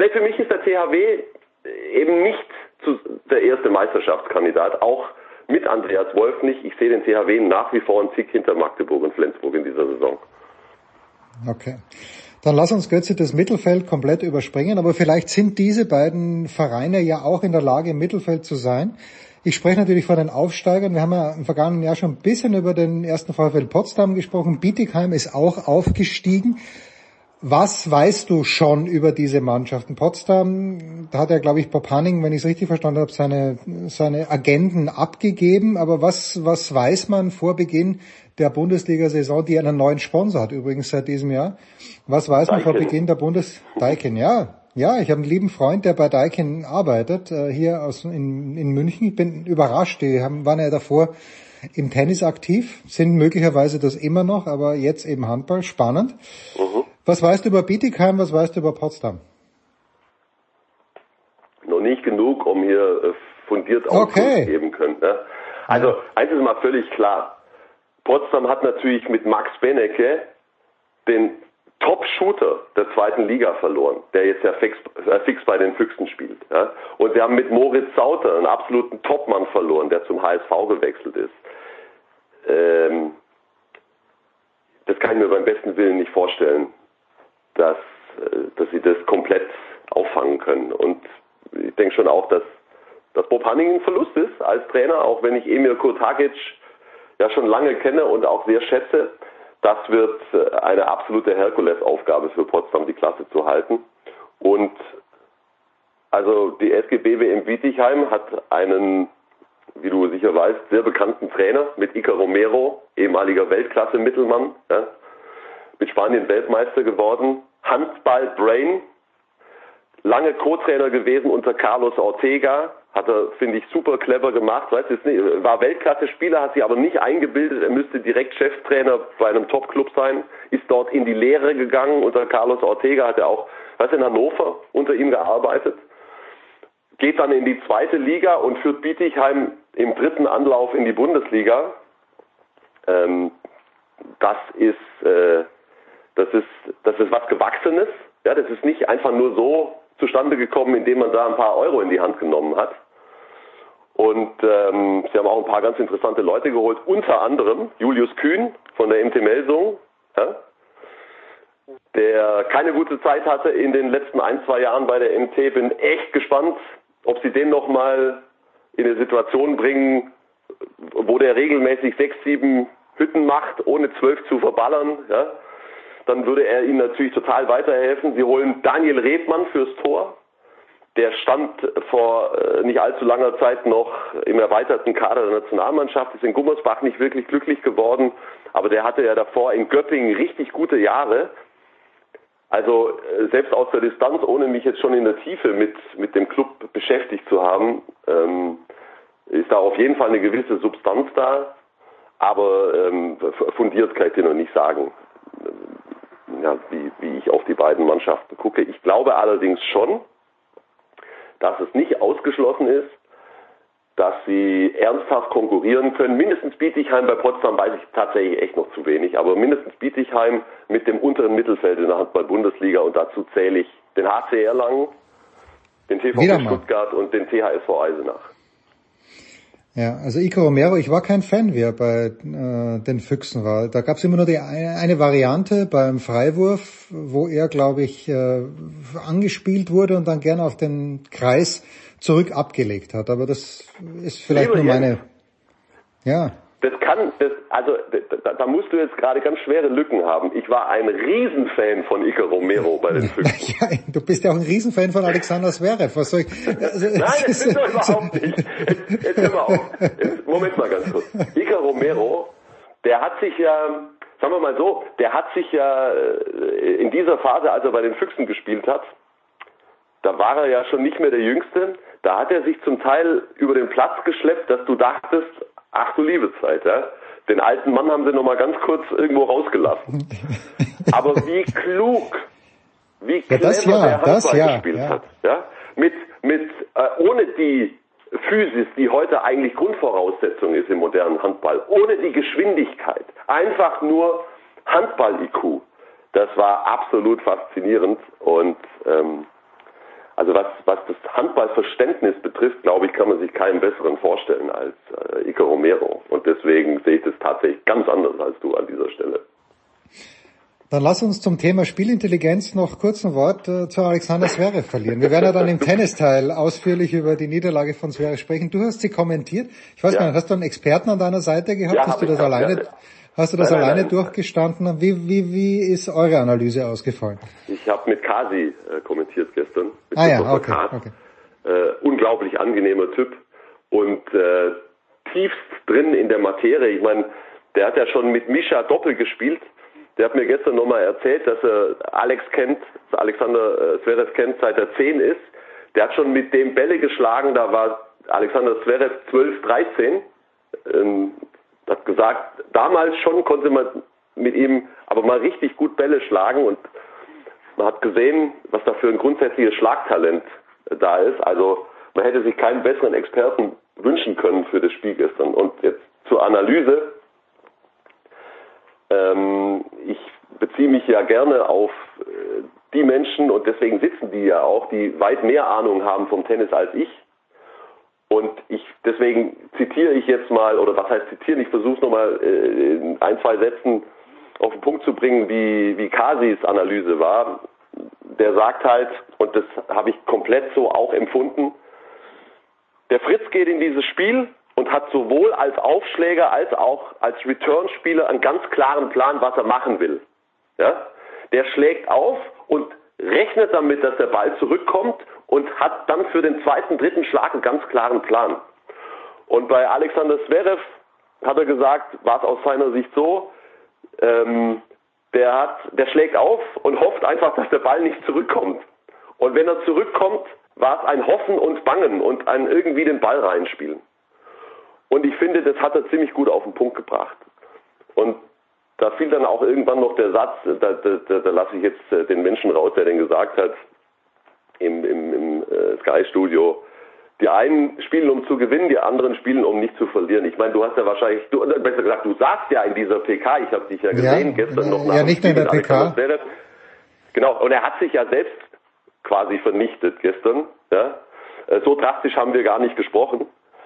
eben nicht der erste Meisterschaftskandidat, auch mit Andreas Wolf nicht. Ich sehe den THW nach wie vor einen Tick hinter Magdeburg und Flensburg in dieser Saison. Okay. Dann lass uns, Götze, das Mittelfeld komplett überspringen, aber vielleicht sind diese beiden Vereine ja auch in der Lage, im Mittelfeld zu sein. Ich spreche natürlich von den Aufsteigern. Wir haben ja im vergangenen Jahr schon ein bisschen über den ersten VfL Potsdam gesprochen. Bietigheim ist auch aufgestiegen. Was weißt du schon über diese Mannschaften? Potsdam, da hat ja, glaube ich, Bob Hanning, wenn ich es richtig verstanden habe, seine Agenten abgegeben. Aber was weiß man vor Beginn der Bundesliga-Saison, die einen neuen Sponsor hat, übrigens seit diesem Jahr? Was weiß man vor Beginn der Daikin, ja. Ja, ich habe einen lieben Freund, der bei Daikin arbeitet, hier in München. Ich bin überrascht. Die waren ja davor im Tennis aktiv, sind möglicherweise das immer noch, aber jetzt eben Handball. Spannend. Was weißt du über Bietigheim, was weißt du über Potsdam? Noch nicht genug, um hier fundiert Auskunft geben können. Ne? Also, eins ist mal völlig klar. Potsdam hat natürlich mit Max Benecke den Top-Shooter der zweiten Liga verloren, der jetzt ja fix bei den Füchsen spielt. Ja? Und sie haben mit Moritz Sauter einen absoluten Topmann verloren, der zum HSV gewechselt ist. Das kann ich mir beim besten Willen nicht vorstellen, dass sie das komplett auffangen können. Und ich denke schon auch, dass Bob Hanning ein Verlust ist als Trainer, auch wenn ich Emir Kurtagic ja schon lange kenne und auch sehr schätze. Das wird eine absolute Herkulesaufgabe für Potsdam, die Klasse zu halten. Und also die SG BWM Bietigheim hat einen, wie du sicher weißt, sehr bekannten Trainer mit Iker Romero, ehemaliger Weltklasse-Mittelmann, ja, mit Spanien Weltmeister geworden, Handball-Brain, lange Co-Trainer gewesen unter Carlos Ortega, hat er, finde ich, super clever gemacht, weißt du, war Weltklasse-Spieler, hat sich aber nicht eingebildet, er müsste direkt Cheftrainer bei einem Top-Club sein, ist dort in die Lehre gegangen unter Carlos Ortega, hat er auch, weißt du, in Hannover unter ihm gearbeitet, geht dann in die zweite Liga und führt Bietigheim im dritten Anlauf in die Bundesliga. Das ist was Gewachsenes, ja, das ist nicht einfach nur so zustande gekommen, indem man da ein paar Euro in die Hand genommen hat. Und sie haben auch ein paar ganz interessante Leute geholt, unter anderem Julius Kühn von der MT Melsung, ja, der keine gute Zeit hatte in den letzten 1-2 Jahren bei der MT. Bin echt gespannt, ob sie den nochmal in eine Situation bringen, wo der regelmäßig 6-7 Hütten macht, ohne 12 zu verballern, ja. Dann würde er ihnen natürlich total weiterhelfen. Sie holen Daniel Rebmann fürs Tor. Der stand vor nicht allzu langer Zeit noch im erweiterten Kader der Nationalmannschaft, ist in Gummersbach nicht wirklich glücklich geworden, aber der hatte ja davor in Göppingen richtig gute Jahre. Also selbst aus der Distanz, ohne mich jetzt schon in der Tiefe mit dem Club beschäftigt zu haben, ist da auf jeden Fall eine gewisse Substanz da, aber fundiert kann ich dir noch nicht sagen, ja, wie ich auf die beiden Mannschaften gucke. Ich glaube allerdings schon, dass es nicht ausgeschlossen ist, dass sie ernsthaft konkurrieren können. Mindestens Bietigheim, bei Potsdam weiß ich tatsächlich echt noch zu wenig, aber mindestens Bietigheim mit dem unteren Mittelfeld in der Handball-Bundesliga, und dazu zähle ich den HC Erlangen, den TVB Stuttgart und den THSV Eisenach. Ja, also Iker Romero, ich war kein Fan, wie er bei den Füchsen war. Da gab es immer nur die eine Variante beim Freiwurf, wo er, glaube ich, angespielt wurde und dann gerne auf den Kreis zurück abgelegt hat. Aber das ist vielleicht nur meine... Ja. Da musst du jetzt gerade ganz schwere Lücken haben. Ich war ein Riesenfan von Iker Romero bei den Füchsen. Ja, du bist ja auch ein Riesenfan von Alexander Zverev. Was soll ich? Nein, das stimmt doch überhaupt nicht. Jetzt hör mal auf. Moment mal ganz kurz. Iker Romero, der hat sich ja, sagen wir mal so, in dieser Phase, als er bei den Füchsen gespielt hat, da war er ja schon nicht mehr der Jüngste. Da hat er sich zum Teil über den Platz geschleppt, dass du dachtest, ach du liebe Zeit, ja. Den alten Mann haben sie noch mal ganz kurz irgendwo rausgelassen. Aber wie klug, wie clever der Handball gespielt hat, ja. Ohne die Physis, die heute eigentlich Grundvoraussetzung ist im modernen Handball, ohne die Geschwindigkeit, einfach nur Handball-IQ. Das war absolut faszinierend und also was das Handballverständnis betrifft, glaube ich, kann man sich keinen besseren vorstellen als Iker Romero. Und deswegen sehe ich das tatsächlich ganz anders als du an dieser Stelle. Dann lass uns zum Thema Spielintelligenz noch kurz ein Wort zu Alexander Zverev verlieren. Wir werden ja dann im Tennisteil ausführlich über die Niederlage von Zverev sprechen. Du hast sie kommentiert. Ich weiß gar nicht, hast du einen Experten an deiner Seite gehabt? Ja, hast du das alleine? Hast du das alleine durchgestanden? Wie ist eure Analyse ausgefallen? Ich habe mit Kasi kommentiert gestern. Mit okay. Unglaublich angenehmer Typ und tiefst drin in der Materie. Ich meine, der hat ja schon mit Mischa Doppel gespielt. Der hat mir gestern nochmal erzählt, dass er Alexander Zverev kennt, seit er 10 ist. Der hat schon mit dem Bälle geschlagen, da war Alexander Zverev 12, 13. Hat gesagt, damals schon konnte man mit ihm aber mal richtig gut Bälle schlagen und man hat gesehen, was da für ein grundsätzliches Schlagtalent da ist. Also man hätte sich keinen besseren Experten wünschen können für das Spiel gestern. Und jetzt zur Analyse. Ich beziehe mich ja gerne auf die Menschen und deswegen sitzen die ja auch, die weit mehr Ahnung haben vom Tennis als ich. Und deswegen zitiere ich jetzt mal, oder was heißt zitieren, ich versuche es nochmal in 1, 2 Sätzen auf den Punkt zu bringen, wie Kasis Analyse war. Der sagt halt, und das habe ich komplett so auch empfunden, der Fritz geht in dieses Spiel und hat sowohl als Aufschläger als auch als Return-Spieler einen ganz klaren Plan, was er machen will. Ja? Der schlägt auf und rechnet damit, dass der Ball zurückkommt und hat dann für den 2., 3. Schlag einen ganz klaren Plan. Und bei Alexander Zverev hat er gesagt, war es aus seiner Sicht so, der schlägt auf und hofft einfach, dass der Ball nicht zurückkommt. Und wenn er zurückkommt, war es ein Hoffen und Bangen und ein irgendwie den Ball reinspielen. Und ich finde, das hat er ziemlich gut auf den Punkt gebracht. Und da fiel dann auch irgendwann noch der Satz, da lasse ich jetzt den Menschen raus, der den gesagt hat, im Sky-Studio, die einen spielen, um zu gewinnen, die anderen spielen, um nicht zu verlieren. Ich meine, du hast ja wahrscheinlich, besser gesagt, du saßt ja in dieser PK, ich habe dich ja gesehen, gestern noch nach dem Spiel mit Alexander Zverev. Genau, und er hat sich ja selbst quasi vernichtet gestern. Ja? So drastisch haben wir gar nicht gesprochen.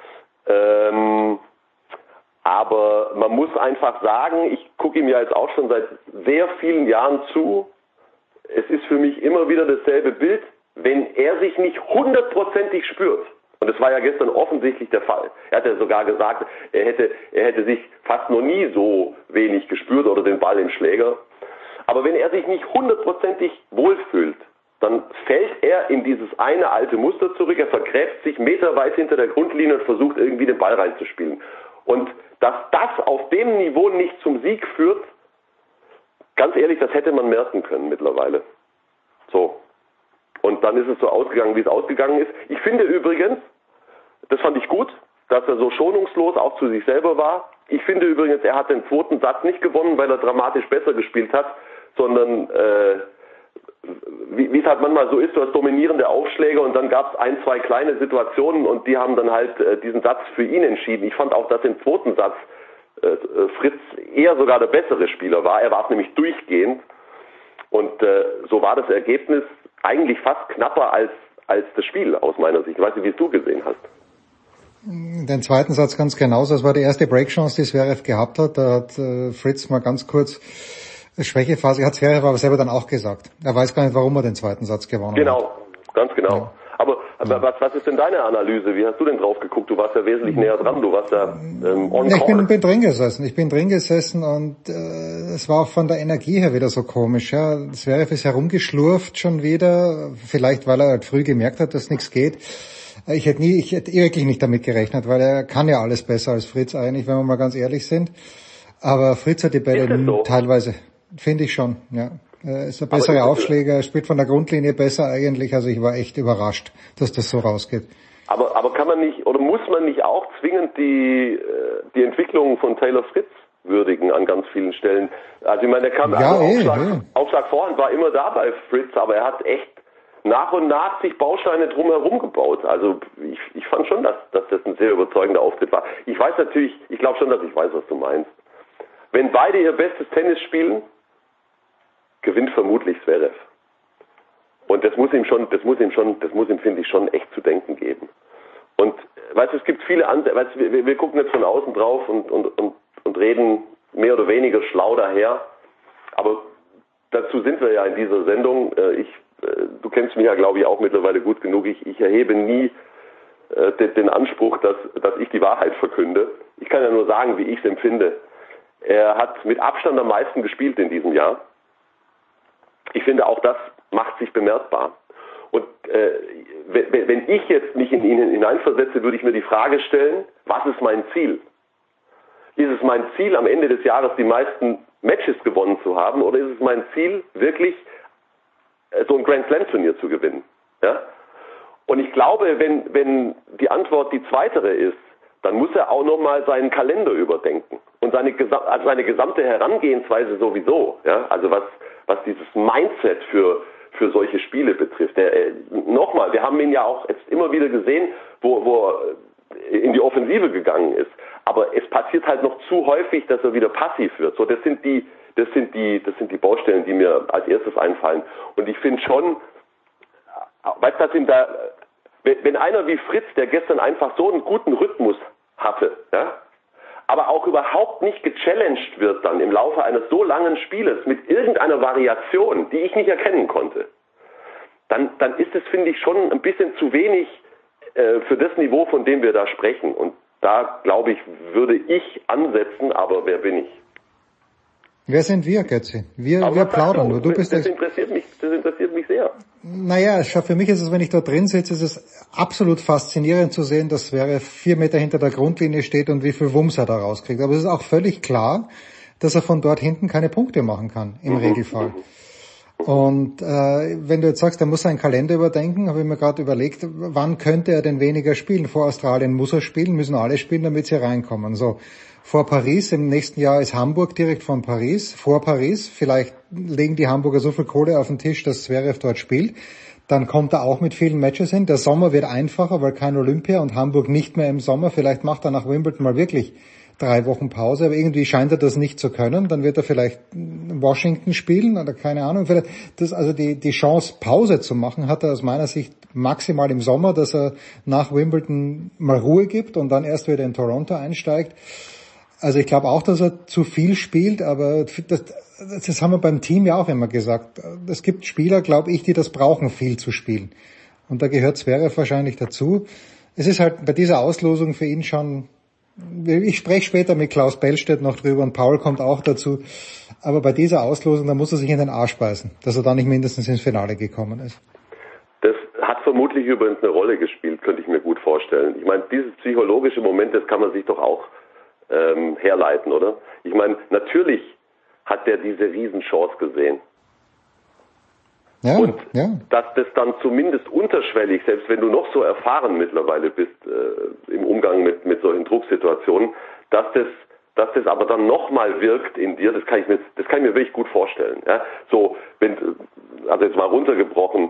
Aber man muss einfach sagen, ich gucke ihm ja jetzt auch schon seit sehr vielen Jahren zu. Es ist für mich immer wieder dasselbe Bild, wenn er sich nicht 100%ig spürt. Und das war ja gestern offensichtlich der Fall. Er hat ja sogar gesagt, er hätte sich fast noch nie so wenig gespürt oder den Ball im Schläger. Aber wenn er sich nicht 100%ig wohlfühlt, dann fällt er in dieses eine alte Muster zurück, er vergräbt sich meterweit hinter der Grundlinie und versucht irgendwie den Ball reinzuspielen. Und dass das auf dem Niveau nicht zum Sieg führt, ganz ehrlich, das hätte man merken können mittlerweile. So. Und dann ist es so ausgegangen, wie es ausgegangen ist. Ich finde übrigens, das fand ich gut, dass er so schonungslos auch zu sich selber war. Ich finde übrigens, er hat den 2. Satz nicht gewonnen, weil er dramatisch besser gespielt hat, sondern wie es halt manchmal so ist, du hast dominierende Aufschläge und dann gab es 1, 2 kleine Situationen und die haben dann halt diesen Satz für ihn entschieden. Ich fand auch, dass im 2. Satz Fritz eher sogar der bessere Spieler war. Er war es nämlich durchgehend und so war das Ergebnis eigentlich fast knapper als das Spiel aus meiner Sicht. Ich weiß nicht, wie es du gesehen hast. Den 2. Satz ganz genauso. Das war die erste Breakchance, die Zverev gehabt hat. Da hat Fritz mal ganz kurz Schwächephase, hat Zverev aber selber dann auch gesagt. Er weiß gar nicht, warum er den 2. Satz gewonnen hat. Genau, ganz genau. Ja. Aber Was ist denn deine Analyse? Wie hast du denn drauf geguckt? Du warst ja wesentlich näher dran, du warst ja on call. Ich bin drin gesessen und es war auch von der Energie her wieder so komisch. Ja. Zverev ist herumgeschlurft schon wieder, vielleicht weil er halt früh gemerkt hat, dass nichts geht. Ich hätte wirklich nicht damit gerechnet, weil er kann ja alles besser als Fritz eigentlich, wenn wir mal ganz ehrlich sind. Aber Fritz hat die Bälle teilweise, finde ich schon, ja. Er ist ein besserer Aufschläger, er spielt von der Grundlinie besser eigentlich, also ich war echt überrascht, dass das so rausgeht. Aber kann man nicht, oder muss man nicht auch zwingend die Entwicklung von Taylor Fritz würdigen an ganz vielen Stellen? Also ich meine, der kam, Aufschlag Vorhand war immer da bei Fritz, aber er hat echt nach und nach sich Bausteine drumherum gebaut. Also ich fand schon, dass das ein sehr überzeugender Auftritt war. Ich glaube schon, dass ich weiß, was du meinst. Wenn beide ihr bestes Tennis spielen, gewinnt vermutlich Zverev. Und das muss ihm, finde ich, schon echt zu denken geben. Und weißt du, es gibt viele andere, weißt du, wir gucken jetzt von außen drauf und reden mehr oder weniger schlau daher. Aber dazu sind wir ja in dieser Sendung. Du kennst mich ja, glaube ich, auch mittlerweile gut genug. Ich erhebe nie den Anspruch, dass ich die Wahrheit verkünde. Ich kann ja nur sagen, wie ich es empfinde. Er hat mit Abstand am meisten gespielt in diesem Jahr. Ich finde, auch das macht sich bemerkbar. Und wenn ich jetzt mich in ihn hineinversetze, würde ich mir die Frage stellen, was ist mein Ziel? Ist es mein Ziel, am Ende des Jahres die meisten Matches gewonnen zu haben, oder ist es mein Ziel, wirklich so ein Grand Slam Turnier zu gewinnen? Ja? Und ich glaube, wenn die Antwort die zweitere ist, dann muss er auch nochmal seinen Kalender überdenken und seine gesamte Herangehensweise sowieso. Ja? Also was dieses Mindset für solche Spiele betrifft. Nochmal, wir haben ihn ja auch jetzt immer wieder gesehen, wo er in die Offensive gegangen ist. Aber es passiert halt noch zu häufig, dass er wieder passiv wird. So, das sind die Baustellen, die mir als erstes einfallen. Und ich finde schon, weißt du, wenn einer wie Fritz, der gestern einfach so einen guten Rhythmus hatte, ja, aber auch überhaupt nicht gechallenged wird dann im Laufe eines so langen Spieles mit irgendeiner Variation, die ich nicht erkennen konnte, dann ist es, finde ich, schon ein bisschen zu wenig für das Niveau, von dem wir da sprechen. Und da, glaube ich, würde ich ansetzen, aber wer bin ich? Wer sind wir, Götzi? Wir plaudern nur. Das interessiert mich sehr. Naja, für mich ist es, wenn ich da drin sitze, ist es absolut faszinierend zu sehen, dass Zverev 4 Meter hinter der Grundlinie steht und wie viel Wumms er da rauskriegt. Aber es ist auch völlig klar, dass er von dort hinten keine Punkte machen kann, im Regelfall. Und wenn du jetzt sagst, er muss seinen Kalender überdenken, habe ich mir gerade überlegt, wann könnte er denn weniger spielen? Vor Australien muss er spielen, müssen alle spielen, damit sie reinkommen. So, vor Paris, im nächsten Jahr ist Hamburg direkt von Paris, vor Paris. Vielleicht legen die Hamburger so viel Kohle auf den Tisch, dass Zverev dort spielt. Dann kommt er auch mit vielen Matches hin. Der Sommer wird einfacher, weil kein Olympia und Hamburg nicht mehr im Sommer. Vielleicht macht er nach Wimbledon mal wirklich 3 Wochen Pause, aber irgendwie scheint er das nicht zu können. Dann wird er vielleicht Washington spielen oder keine Ahnung. Also die Chance, Pause zu machen, hat er aus meiner Sicht maximal im Sommer, dass er nach Wimbledon mal Ruhe gibt und dann erst wieder in Toronto einsteigt. Also ich glaube auch, dass er zu viel spielt, aber das haben wir beim Team ja auch immer gesagt. Es gibt Spieler, glaube ich, die das brauchen, viel zu spielen. Und da gehört Zverev wahrscheinlich dazu. Es ist halt bei dieser Auslosung für ihn schon, ich spreche später mit Klaus Bellstedt noch drüber und Paul kommt auch dazu, aber bei dieser Auslosung, da muss er sich in den Arsch beißen, dass er da nicht mindestens ins Finale gekommen ist. Das hat vermutlich übrigens eine Rolle gespielt, könnte ich mir gut vorstellen. Ich meine, dieses psychologische Moment, das kann man sich doch auch herleiten, oder? Ich meine, natürlich hat der diese Riesenchance gesehen. Ja, und dass das dann zumindest unterschwellig, selbst wenn du noch so erfahren mittlerweile bist im Umgang mit solchen Drucksituationen, dass das aber dann nochmal wirkt in dir, das kann ich mir wirklich gut vorstellen. Ja? So, also jetzt mal runtergebrochen,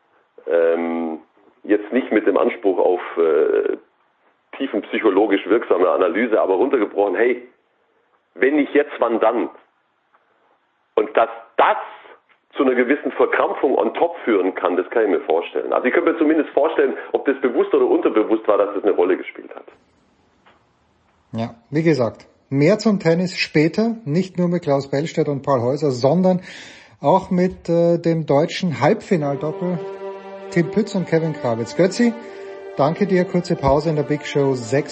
jetzt nicht mit dem Anspruch auf tiefenpsychologisch wirksame Analyse, aber runtergebrochen, hey, wenn nicht jetzt, wann dann? Und dass das zu einer gewissen Verkrampfung on top führen kann, das kann ich mir vorstellen. Also ich könnte mir zumindest vorstellen, ob das bewusst oder unterbewusst war, dass das eine Rolle gespielt hat. Ja, wie gesagt, mehr zum Tennis später, nicht nur mit Klaus Bellstedt und Paul Häuser, sondern auch mit dem deutschen Halbfinaldoppel Tim Pütz und Kevin Krawitz. Götzi, danke dir. Kurze Pause in der Big Show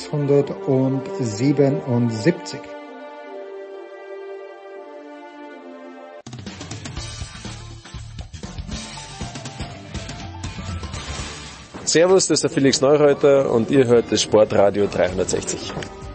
677. Servus, das ist der Felix Neureuter und ihr hört das Sportradio 360.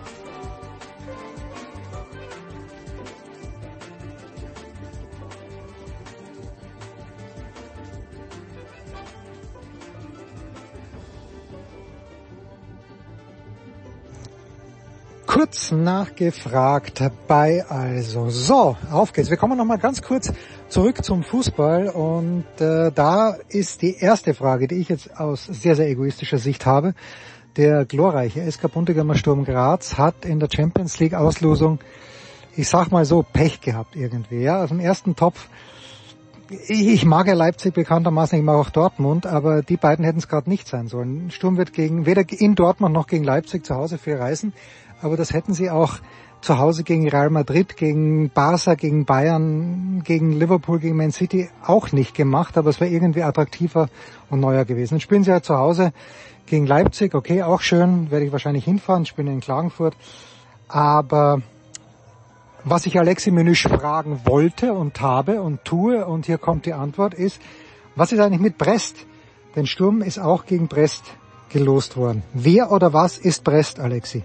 Kurz nachgefragt bei also. So, auf geht's. Wir kommen nochmal ganz kurz zurück zum Fußball und da ist die erste Frage, die ich jetzt aus sehr, sehr egoistischer Sicht habe. Der glorreiche SK Bundegammer Sturm Graz hat in der Champions League Auslosung, ich sag mal so, Pech gehabt irgendwie. Ja, auf dem ersten Topf. Ich mag ja Leipzig bekanntermaßen, ich mag auch Dortmund, aber die beiden hätten es gerade nicht sein sollen. Sturm wird weder in Dortmund noch gegen Leipzig zu Hause viel reisen. Aber das hätten sie auch zu Hause gegen Real Madrid, gegen Barca, gegen Bayern, gegen Liverpool, gegen Man City auch nicht gemacht. Aber es wäre irgendwie attraktiver und neuer gewesen. Dann spielen sie ja zu Hause gegen Leipzig. Okay, auch schön, werde ich wahrscheinlich hinfahren. Spielen in Klagenfurt. Aber was ich Alexi Menüsch fragen wollte und habe und tue, und hier kommt die Antwort, ist, was ist eigentlich mit Brest? Denn Sturm ist auch gegen Brest gelost worden. Wer oder was ist Brest, Alexi?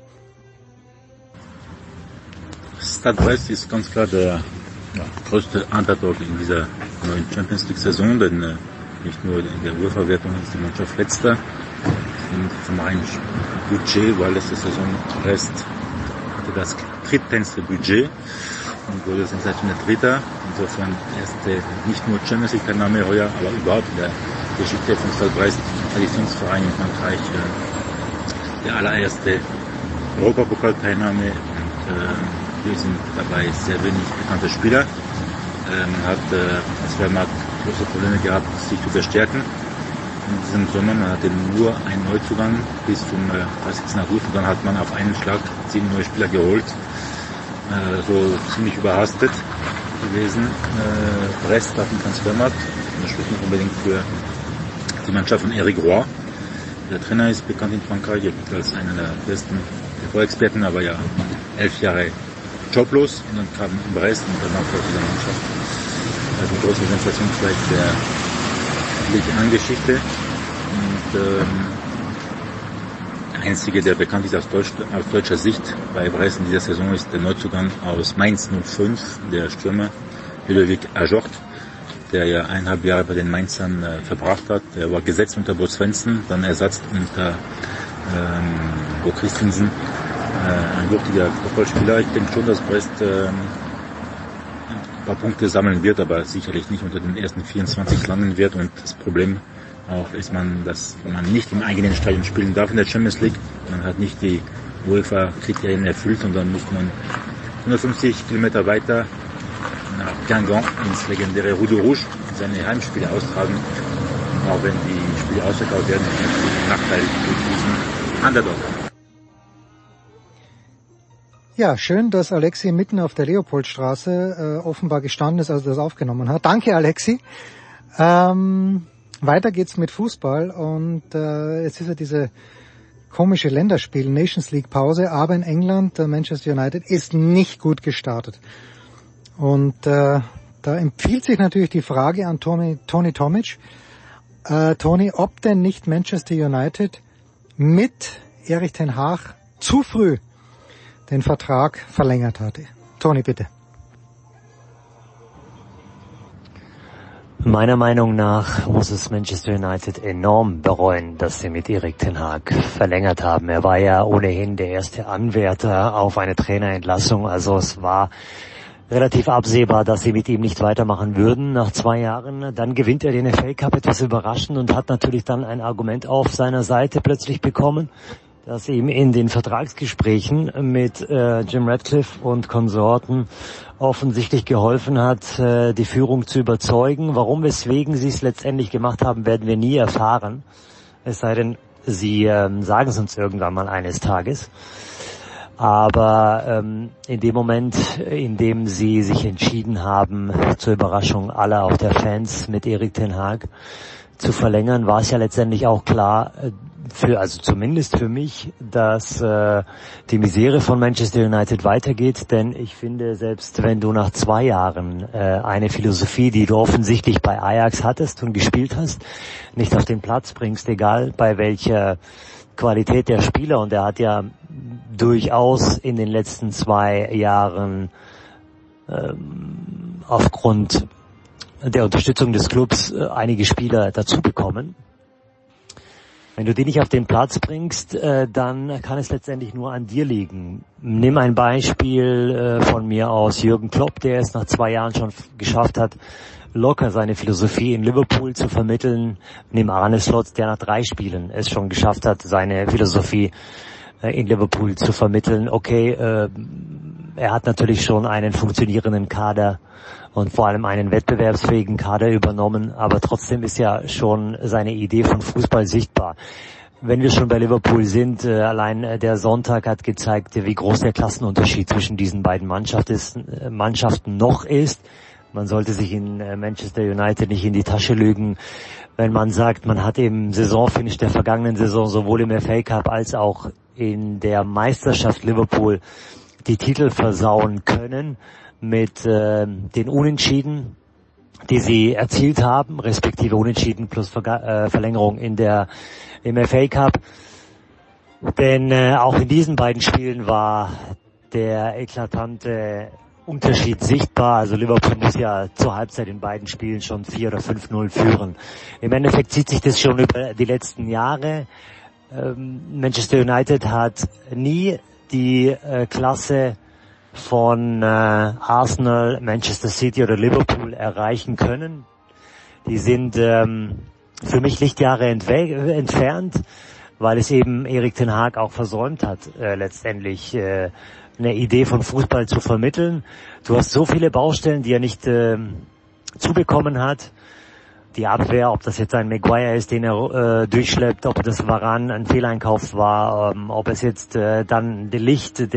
Stade Brest ist ganz klar der größte Underdog in dieser neuen Champions League Saison, denn nicht nur in der UEFA-Wertung ist die Mannschaft letzter, und vom reinen Budget war letzte Saison Brest hatte das drittkleinste Budget und wurde sensationell Dritter. Insofern erste nicht nur Champions League Teilnahme heuer, aber überhaupt in der Geschichte von Stade Brest, Traditionsverein in Frankreich, der allererste Europapokal-Teilnahme. Hier sind dabei sehr wenig bekannte Spieler. Man hat als Wehrmacht große Probleme gehabt, sich zu verstärken. In diesem Sommer man hatte nur einen Neuzugang bis zum 30. August und dann hat man auf einen Schlag 7 neue Spieler geholt. So ziemlich überhastet gewesen. Brest hat einen Transfermarkt, unterstützend unbedingt für die Mannschaft von Eric Roy. Der Trainer ist bekannt in Frankreich, er gilt als einer der besten TV-Experten, aber ja 11 Jahre joblos, und dann kam Brest und danach war diese Mannschaft. Also eine große Sensation vielleicht der Ligue 1 Geschichte. Und der einzige, der bekannt ist aus deutscher Sicht bei Brest in dieser Saison, ist der Neuzugang aus Mainz 05, der Stürmer Ludovic Ajort, der ja 1,5 Jahre bei den Mainzern verbracht hat. Er war gesetzt unter Bo Svensson, dann ersetzt unter Bo Christensen. Ein wuchtiger Fußballspieler. Ich denke schon, dass Brest ein paar Punkte sammeln wird, aber sicherlich nicht unter den ersten 24 landen wird. Und das Problem auch ist dass man nicht im eigenen Stadion spielen darf in der Champions League. Man hat nicht die UEFA-Kriterien erfüllt und dann muss man 150 Kilometer weiter nach Guingamp ins legendäre Rouge de Rouge seine Heimspiele austragen. Und auch wenn die Spiele ausverkauft werden, ist das ein Nachteil für diesen Underdog. Ja, schön, dass Alexi mitten auf der Leopoldstraße offenbar gestanden ist, als er das aufgenommen hat. Danke, Alexi. Weiter geht's mit Fußball und jetzt ist ja diese komische Länderspiel, Nations League Pause, aber in England, Manchester United ist nicht gut gestartet. Und da empfiehlt sich natürlich die Frage an Toni Tomic, Toni, ob denn nicht Manchester United mit Erich ten Hag zu früh den Vertrag verlängert hatte. Toni, bitte. Meiner Meinung nach muss es Manchester United enorm bereuen, dass sie mit Erik ten Hag verlängert haben. Er war ja ohnehin der erste Anwärter auf eine Trainerentlassung. Also es war relativ absehbar, dass sie mit ihm nicht weitermachen würden. Nach 2 Jahren, dann gewinnt er den FA Cup etwas überraschend und hat natürlich dann ein Argument auf seiner Seite plötzlich bekommen, das ihm in den Vertragsgesprächen mit Jim Ratcliffe und Konsorten offensichtlich geholfen hat, die Führung zu überzeugen. Warum, weswegen sie es letztendlich gemacht haben, werden wir nie erfahren. Es sei denn, sie sagen es uns irgendwann mal eines Tages. Aber in dem Moment, in dem sie sich entschieden haben, zur Überraschung aller, auch der Fans, mit Erik ten Hag zu verlängern, war es ja letztendlich auch klar, also zumindest für mich, dass die Misere von Manchester United weitergeht, denn ich finde, selbst wenn du nach 2 Jahren eine Philosophie, die du offensichtlich bei Ajax hattest und gespielt hast, nicht auf den Platz bringst, egal bei welcher Qualität der Spieler, und er hat ja durchaus in den letzten 2 Jahren aufgrund der Unterstützung des Clubs einige Spieler dazu bekommen. Wenn du die nicht auf den Platz bringst, dann kann es letztendlich nur an dir liegen. Nimm ein Beispiel von mir aus Jürgen Klopp, der es nach 2 Jahren schon geschafft hat, locker seine Philosophie in Liverpool zu vermitteln. Nimm Arne Slot, der nach 3 Spielen es schon geschafft hat, seine Philosophie in Liverpool zu vermitteln. Okay, er hat natürlich schon einen funktionierenden Kader und vor allem einen wettbewerbsfähigen Kader übernommen, aber trotzdem ist ja schon seine Idee von Fußball sichtbar. Wenn wir schon bei Liverpool sind, allein der Sonntag hat gezeigt, wie groß der Klassenunterschied zwischen diesen beiden Mannschaften noch ist. Man sollte sich in Manchester United nicht in die Tasche lügen, wenn man sagt, man hat im Saisonfinish der vergangenen Saison sowohl im FA Cup als auch in der Meisterschaft Liverpool die Titel versauen können mit den Unentschieden, die sie erzielt haben, respektive Unentschieden plus Verlängerung im FA Cup. Denn auch in diesen beiden Spielen war der eklatante Unterschied sichtbar. Also Liverpool muss ja zur Halbzeit in beiden Spielen schon 4 oder 5-0 führen. Im Endeffekt zieht sich das schon über die letzten Jahre. Manchester United hat nie die Klasse von Arsenal, Manchester City oder Liverpool erreichen können. Die sind für mich Lichtjahre entfernt, weil es eben Erik ten Hag auch versäumt hat, letztendlich eine Idee von Fußball zu vermitteln. Du hast so viele Baustellen, die er nicht zubekommen hat. Die Abwehr, ob das jetzt ein Maguire ist, den er durchschleppt, ob das Varane ein Fehleinkauf war, ob es jetzt dann De Ligt,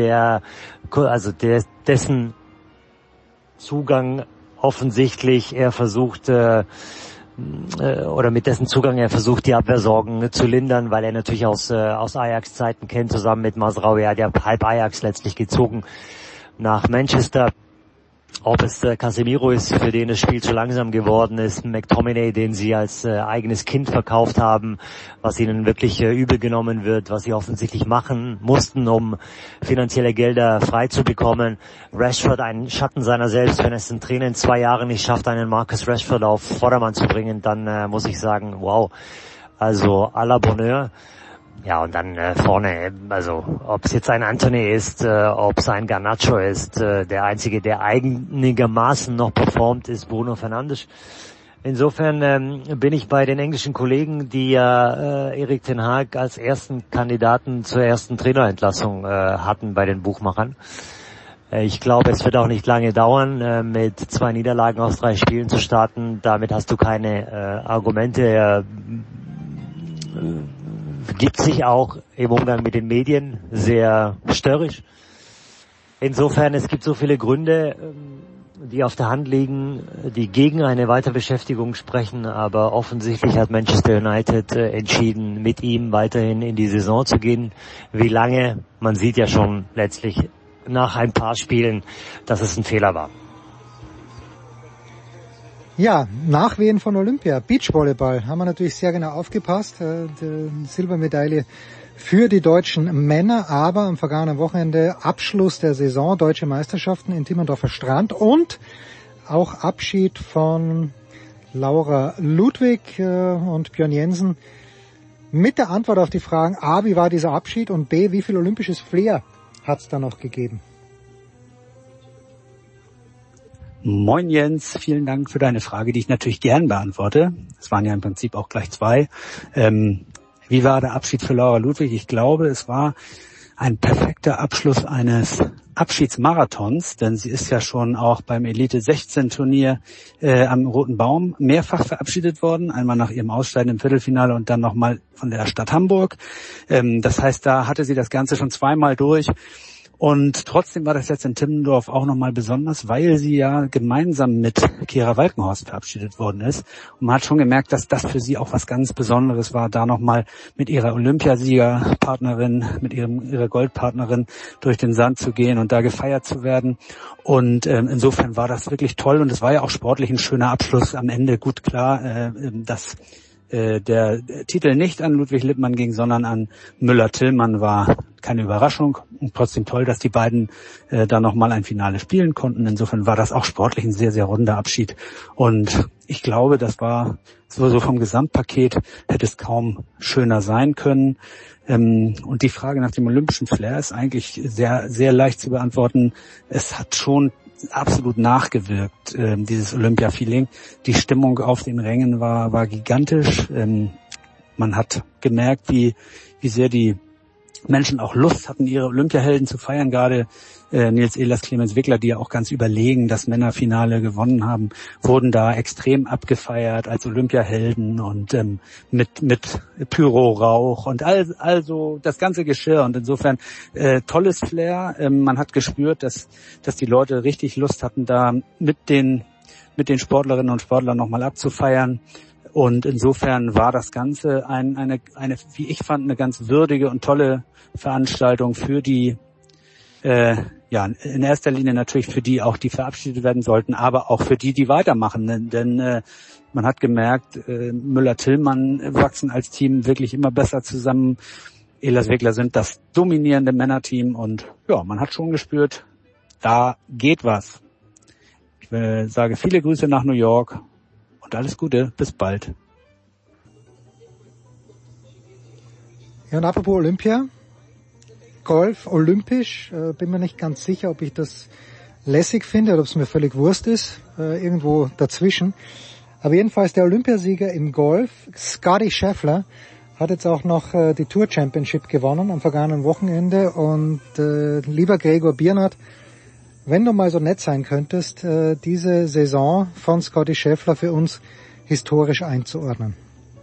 dessen Zugang offensichtlich er versucht, oder mit dessen Zugang er versucht, die Abwehrsorgen zu lindern, weil er natürlich aus Ajax-Zeiten kennt, zusammen mit Mazraoui, er hat ja halb Ajax letztlich gezogen nach Manchester. Ob es Casemiro ist, für den das Spiel zu langsam geworden ist, McTominay, den sie als eigenes Kind verkauft haben, was ihnen wirklich übel genommen wird, was sie offensichtlich machen mussten, um finanzielle Gelder frei zu bekommen. Rashford, ein Schatten seiner selbst, wenn es ein Trainer in 2 Jahren nicht schafft, einen Marcus Rashford auf Vordermann zu bringen, dann muss ich sagen, wow, also à la Bonheur. Ja, und dann vorne, also ob es jetzt ein Anthony ist, ob es ein Garnacho ist, der einzige, der einigermaßen noch performt, ist Bruno Fernandes. Insofern bin ich bei den englischen Kollegen, die ja Erik ten Hag als ersten Kandidaten zur ersten Trainerentlassung hatten bei den Buchmachern. Ich glaube, es wird auch nicht lange dauern, mit 2 Niederlagen aus 3 Spielen zu starten. Damit hast du keine Argumente. Gibt sich auch im Umgang mit den Medien sehr störrisch. Insofern, es gibt so viele Gründe, die auf der Hand liegen, die gegen eine Weiterbeschäftigung sprechen, aber offensichtlich hat Manchester United entschieden, mit ihm weiterhin in die Saison zu gehen. Wie lange? Man sieht ja schon letztlich nach ein paar Spielen, dass es ein Fehler war. Ja, Nachwehen von Olympia. Beachvolleyball haben wir natürlich sehr genau aufgepasst. Die Silbermedaille für die deutschen Männer, aber am vergangenen Wochenende Abschluss der Saison, Deutsche Meisterschaften in Timmendorfer Strand und auch Abschied von Laura Ludwig und Björn Jensen mit der Antwort auf die Fragen A, wie war dieser Abschied, und B, wie viel olympisches Flair hat es da noch gegeben? Moin Jens, vielen Dank für deine Frage, die ich natürlich gern beantworte. Es waren ja im Prinzip auch gleich 2. Wie war der Abschied für Laura Ludwig? Ich glaube, es war ein perfekter Abschluss eines Abschiedsmarathons, denn sie ist ja schon auch beim Elite 16 Turnier am Roten Baum mehrfach verabschiedet worden, einmal nach ihrem Ausscheiden im Viertelfinale und dann nochmal von der Stadt Hamburg. Das heißt, da hatte sie das Ganze schon 2-mal durch. Und trotzdem war das jetzt in Timmendorf auch nochmal besonders, weil sie ja gemeinsam mit Kira Walkenhorst verabschiedet worden ist. Und man hat schon gemerkt, dass das für sie auch was ganz Besonderes war, da nochmal mit ihrer Olympiasiegerpartnerin, mit ihrer Goldpartnerin durch den Sand zu gehen und da gefeiert zu werden. Und insofern war das wirklich toll. Und es war ja auch sportlich ein schöner Abschluss am Ende. Gut, klar, dass der Titel nicht an Ludwig Lippmann ging, sondern an Müller-Tillmann, war keine Überraschung. Und trotzdem toll, dass die beiden da nochmal ein Finale spielen konnten. Insofern war das auch sportlich ein sehr, sehr runder Abschied. Und ich glaube, das war so vom Gesamtpaket, hätte es kaum schöner sein können. Und die Frage nach dem olympischen Flair ist eigentlich sehr, sehr leicht zu beantworten. Es hat schon absolut nachgewirkt, dieses Olympia-Feeling. Die Stimmung auf den Rängen war gigantisch. Man hat gemerkt, wie sehr die Menschen auch Lust hatten, ihre Olympiahelden zu feiern. Gerade Nils Ehlers, Clemens Wickler, die ja auch ganz überlegen das Männerfinale gewonnen haben, wurden da extrem abgefeiert als Olympiahelden und mit Pyro-Rauch und also das ganze Geschirr. Und insofern tolles Flair. Man hat gespürt, dass die Leute richtig Lust hatten, da mit den Sportlerinnen und Sportlern nochmal abzufeiern. Und insofern war das Ganze eine, wie ich fand, eine ganz würdige und tolle Veranstaltung für die, in erster Linie natürlich für die auch, die verabschiedet werden sollten, aber auch für die weitermachen. Denn man hat gemerkt, Müller-Tillmann wachsen als Team wirklich immer besser zusammen. Ehlers-Wickler sind das dominierende Männerteam und ja, man hat schon gespürt, da geht was. Ich sage viele Grüße nach New York. Und alles Gute, bis bald. Ja, und apropos Olympia, Golf olympisch, bin mir nicht ganz sicher, ob ich das lässig finde oder ob es mir völlig Wurst ist, irgendwo dazwischen. Aber jedenfalls der Olympiasieger im Golf, Scottie Scheffler, hat jetzt auch noch die Tour Championship gewonnen am vergangenen Wochenende. Und lieber Gregor Biernat, wenn du mal so nett sein könntest, diese Saison von Scottie Scheffler für uns historisch einzuordnen.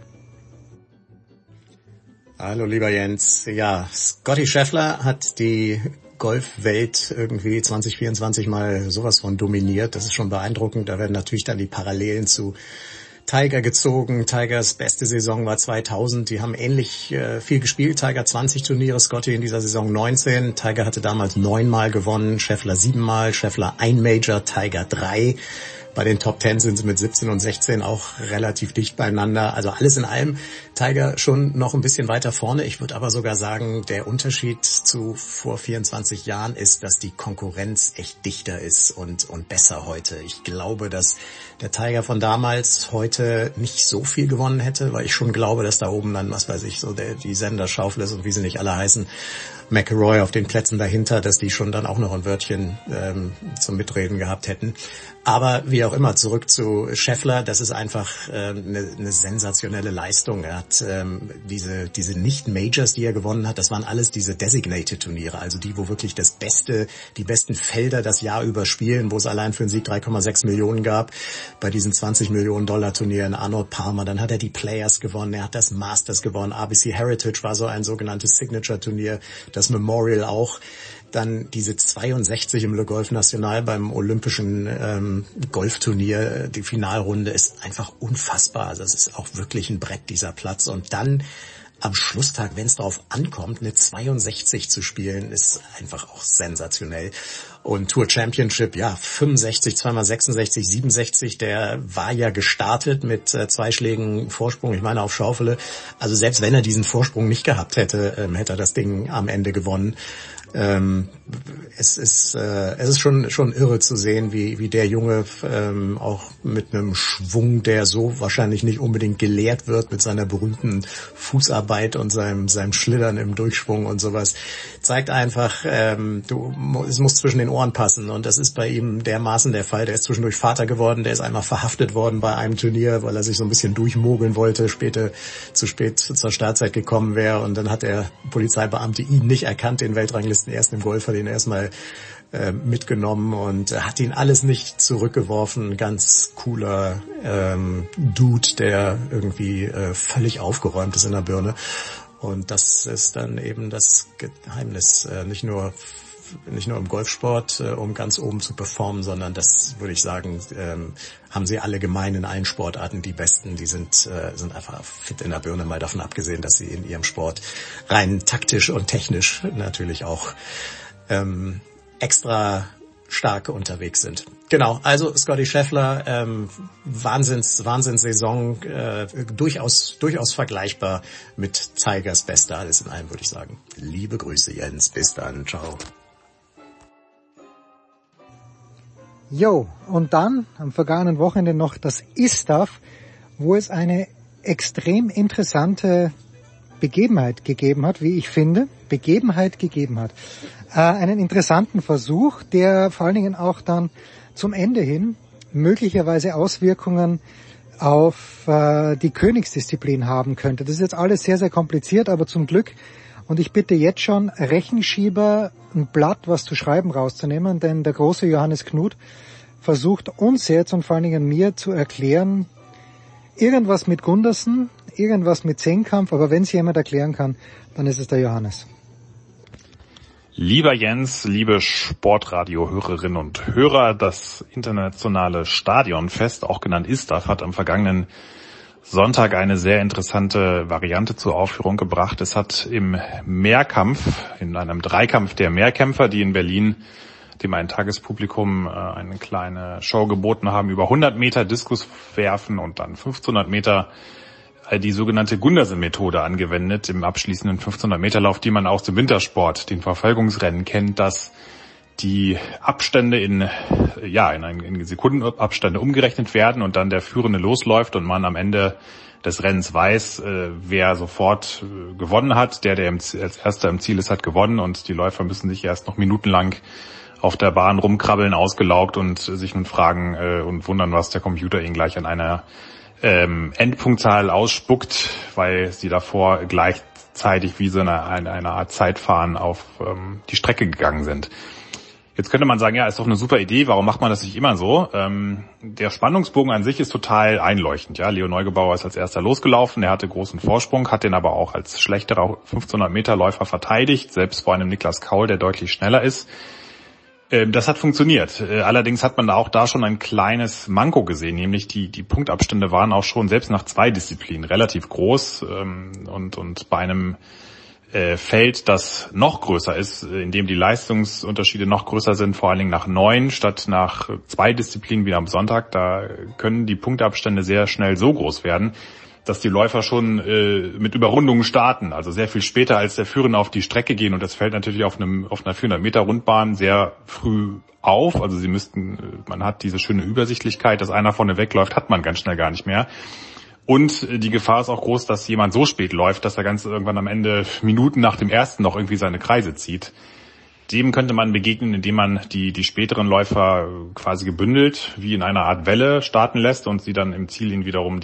Hallo lieber Jens. Ja, Scottie Scheffler hat die Golfwelt irgendwie 2024 mal sowas von dominiert. Das ist schon beeindruckend. Da werden natürlich dann die Parallelen zu Tiger gezogen. Tigers beste Saison war 2000. Die haben ähnlich viel gespielt. Tiger 20 Turniere, Scottie in dieser Saison 19. Tiger hatte damals 9-mal gewonnen, Scheffler 7-mal, Scheffler 1 Major, Tiger 3. Bei den Top 10 sind sie mit 17 und 16 auch relativ dicht beieinander. Also alles in allem Tiger schon noch ein bisschen weiter vorne. Ich würde aber sogar sagen, der Unterschied zu vor 24 Jahren ist, dass die Konkurrenz echt dichter ist und besser heute. Ich glaube, dass der Tiger von damals heute nicht so viel gewonnen hätte, weil ich schon glaube, dass da oben dann, was weiß ich, so die Senderschaufel ist und wie sie nicht alle heißen, McIlroy auf den Plätzen dahinter, dass die schon dann auch noch ein Wörtchen zum Mitreden gehabt hätten. Aber wie auch immer, zurück zu Scheffler, das ist einfach eine sensationelle Leistung. Er hat diese Nicht-Majors, die er gewonnen hat, das waren alles diese Designated-Turniere, also die, wo wirklich die besten Felder das Jahr über spielen, wo es allein für einen Sieg 3,6 Millionen gab. Bei diesen 20 Millionen Dollar Turnieren, Arnold Palmer, dann hat er die Players gewonnen, er hat das Masters gewonnen, RBC Heritage war so ein sogenanntes Signature-Turnier, das Memorial auch. Dann diese 62 im Le Golf National beim olympischen Golfturnier, die Finalrunde ist einfach unfassbar. Also es ist auch wirklich ein Brett, dieser Platz. Und dann am Schlusstag, wenn es darauf ankommt, eine 62 zu spielen, ist einfach auch sensationell. Und Tour Championship, ja, 65, zweimal 66, 67, der war ja gestartet mit 2 Schlägen Vorsprung, ich meine auf Schaufele. Also selbst wenn er diesen Vorsprung nicht gehabt hätte, hätte er das Ding am Ende gewonnen. Es ist schon irre zu sehen, wie der Junge auch mit einem Schwung, der so wahrscheinlich nicht unbedingt gelehrt wird, mit seiner berühmten Fußarbeit und seinem Schlittern im Durchschwung und sowas, zeigt einfach, es muss zwischen den Ohren passen, und das ist bei ihm dermaßen der Fall. Der ist zwischendurch Vater geworden, der ist einmal verhaftet worden bei einem Turnier, weil er sich so ein bisschen durchmogeln wollte, zu spät zur Startzeit gekommen wäre, und dann hat der Polizeibeamte ihn nicht erkannt, den Weltranglisten erst im Golf, hat ihn erstmal mitgenommen und hat ihn alles nicht zurückgeworfen. Ganz cooler Dude, der irgendwie völlig aufgeräumt ist in der Birne. Und das ist dann eben das Geheimnis, nicht nur nicht nur im Golfsport, um ganz oben zu performen, sondern das würde ich sagen, haben sie alle gemein in allen Sportarten. Die Besten, die sind einfach fit in der Birne, mal davon abgesehen, dass sie in ihrem Sport rein taktisch und technisch natürlich auch extra stark unterwegs sind. Genau, also Scotty Scheffler, Wahnsinnssaison, durchaus vergleichbar mit Tigers Beste, alles in allem, würde ich sagen. Liebe Grüße, Jens, bis dann, ciao. Jo, und dann am vergangenen Wochenende noch das ISTAF, wo es eine extrem interessante Begebenheit gegeben hat, wie ich finde. Einen interessanten Versuch, der vor allen Dingen auch dann zum Ende hin möglicherweise Auswirkungen auf die Königsdisziplin haben könnte. Das ist jetzt alles sehr, sehr kompliziert, aber zum Glück, und ich bitte jetzt schon Rechenschieber, ein Blatt, was zu schreiben rauszunehmen, denn der große Johannes Knut versucht uns jetzt und vor allen Dingen mir zu erklären, irgendwas mit Gundersen, irgendwas mit Zehnkampf, aber wenn es jemand erklären kann, dann ist es der Johannes. Lieber Jens, liebe Sportradio-Hörerinnen und Hörer, das internationale Stadionfest, auch genannt ISTAF, hat am vergangenen Sonntag eine sehr interessante Variante zur Aufführung gebracht. Es hat im Mehrkampf, in einem Dreikampf der Mehrkämpfer, die in Berlin dem ein Tagespublikum eine kleine Show geboten haben, über 100 Meter Diskus werfen und dann 1500 Meter die sogenannte Gundersen-Methode angewendet im abschließenden 1500-Meter-Lauf, die man aus dem Wintersport, den Verfolgungsrennen kennt, dass die Abstände in Sekundenabstände umgerechnet werden und dann der Führende losläuft und man am Ende des Rennens weiß, wer sofort gewonnen hat. Der als Erster im Ziel ist, hat gewonnen und die Läufer müssen sich erst noch minutenlang auf der Bahn rumkrabbeln, ausgelaugt und sich nun fragen und wundern, was der Computer ihnen gleich an einer Endpunktzahl ausspuckt, weil sie davor gleichzeitig wie so eine Art Zeitfahren auf die Strecke gegangen sind. Jetzt könnte man sagen, ja, ist doch eine super Idee, warum macht man das nicht immer so? Der Spannungsbogen an sich ist total einleuchtend. Ja, Leo Neugebauer ist als erster losgelaufen, er hatte großen Vorsprung, hat den aber auch als schlechterer 1500-Meter-Läufer verteidigt, selbst vor einem Niklas Kaul, der deutlich schneller ist. Das hat funktioniert. Allerdings hat man auch da schon ein kleines Manko gesehen, nämlich die Punktabstände waren auch schon selbst nach 2 Disziplinen relativ groß und bei einem Feld, das noch größer ist, in dem die Leistungsunterschiede noch größer sind, vor allen Dingen nach 9 statt nach 2 Disziplinen wie am Sonntag, da können die Punktabstände sehr schnell so groß werden, dass die Läufer schon mit Überrundungen starten, also sehr viel später als der Führende auf die Strecke gehen und das fällt natürlich auf einer 400-Meter-Rundbahn sehr früh auf, also man hat diese schöne Übersichtlichkeit, dass einer vorne wegläuft, hat man ganz schnell gar nicht mehr. Und die Gefahr ist auch groß, dass jemand so spät läuft, dass er ganz irgendwann am Ende Minuten nach dem ersten noch irgendwie seine Kreise zieht. Dem könnte man begegnen, indem man die späteren Läufer quasi gebündelt, wie in einer Art Welle starten lässt und sie dann im Ziel ihnen wiederum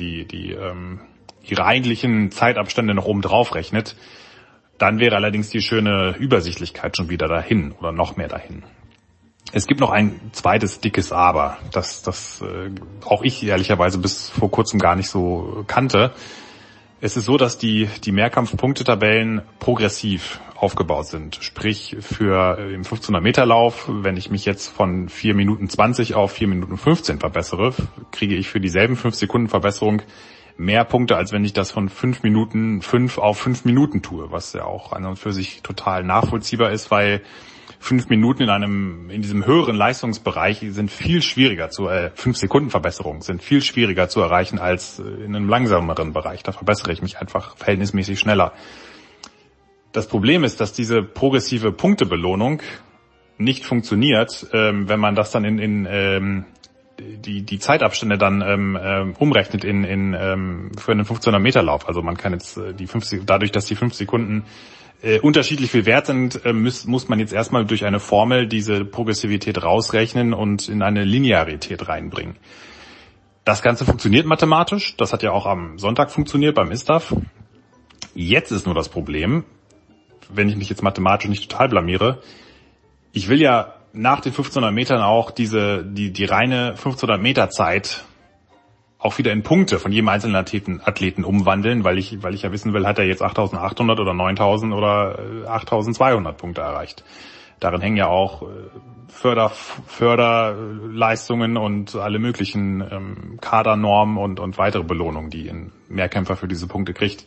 ihre eigentlichen Zeitabstände noch oben drauf rechnet. Dann wäre allerdings die schöne Übersichtlichkeit schon wieder dahin oder noch mehr dahin. Es gibt noch ein zweites dickes Aber, das auch ich ehrlicherweise bis vor kurzem gar nicht so kannte. Es ist so, dass die Mehrkampf-Punktetabellen progressiv aufgebaut sind. Sprich, für im 1500-Meter-Lauf, wenn ich mich jetzt von 4 Minuten 20 auf 4 Minuten 15 verbessere, kriege ich für dieselben 5 Sekunden Verbesserung mehr Punkte, als wenn ich das von 5 Minuten 5 auf 5 Minuten tue, was ja auch an und für sich total nachvollziehbar ist, weil 5 Minuten in diesem höheren Leistungsbereich sind viel schwieriger 5 Sekunden Verbesserung sind viel schwieriger zu erreichen als in einem langsameren Bereich. Da verbessere ich mich einfach verhältnismäßig schneller. Das Problem ist, dass diese progressive Punktebelohnung nicht funktioniert, wenn man das dann in die Zeitabstände dann umrechnet für einen 1500-Meter-Lauf. Also man kann jetzt dadurch, dass die 5 Sekunden unterschiedlich viel wert sind, muss man jetzt erstmal durch eine Formel diese Progressivität rausrechnen und in eine Linearität reinbringen. Das Ganze funktioniert mathematisch, das hat ja auch am Sonntag funktioniert beim ISTAF. Jetzt ist nur das Problem, wenn ich mich jetzt mathematisch nicht total blamiere, ich will ja nach den 1500 Metern auch die reine 1500 Meter Zeit auch wieder in Punkte von jedem einzelnen Athleten umwandeln, weil ich ja wissen will, hat er jetzt 8.800 oder 9.000 oder 8.200 Punkte erreicht. darin hängen ja auch Förderleistungen und alle möglichen Kadernormen und weitere Belohnungen, die ein Mehrkämpfer für diese Punkte kriegt.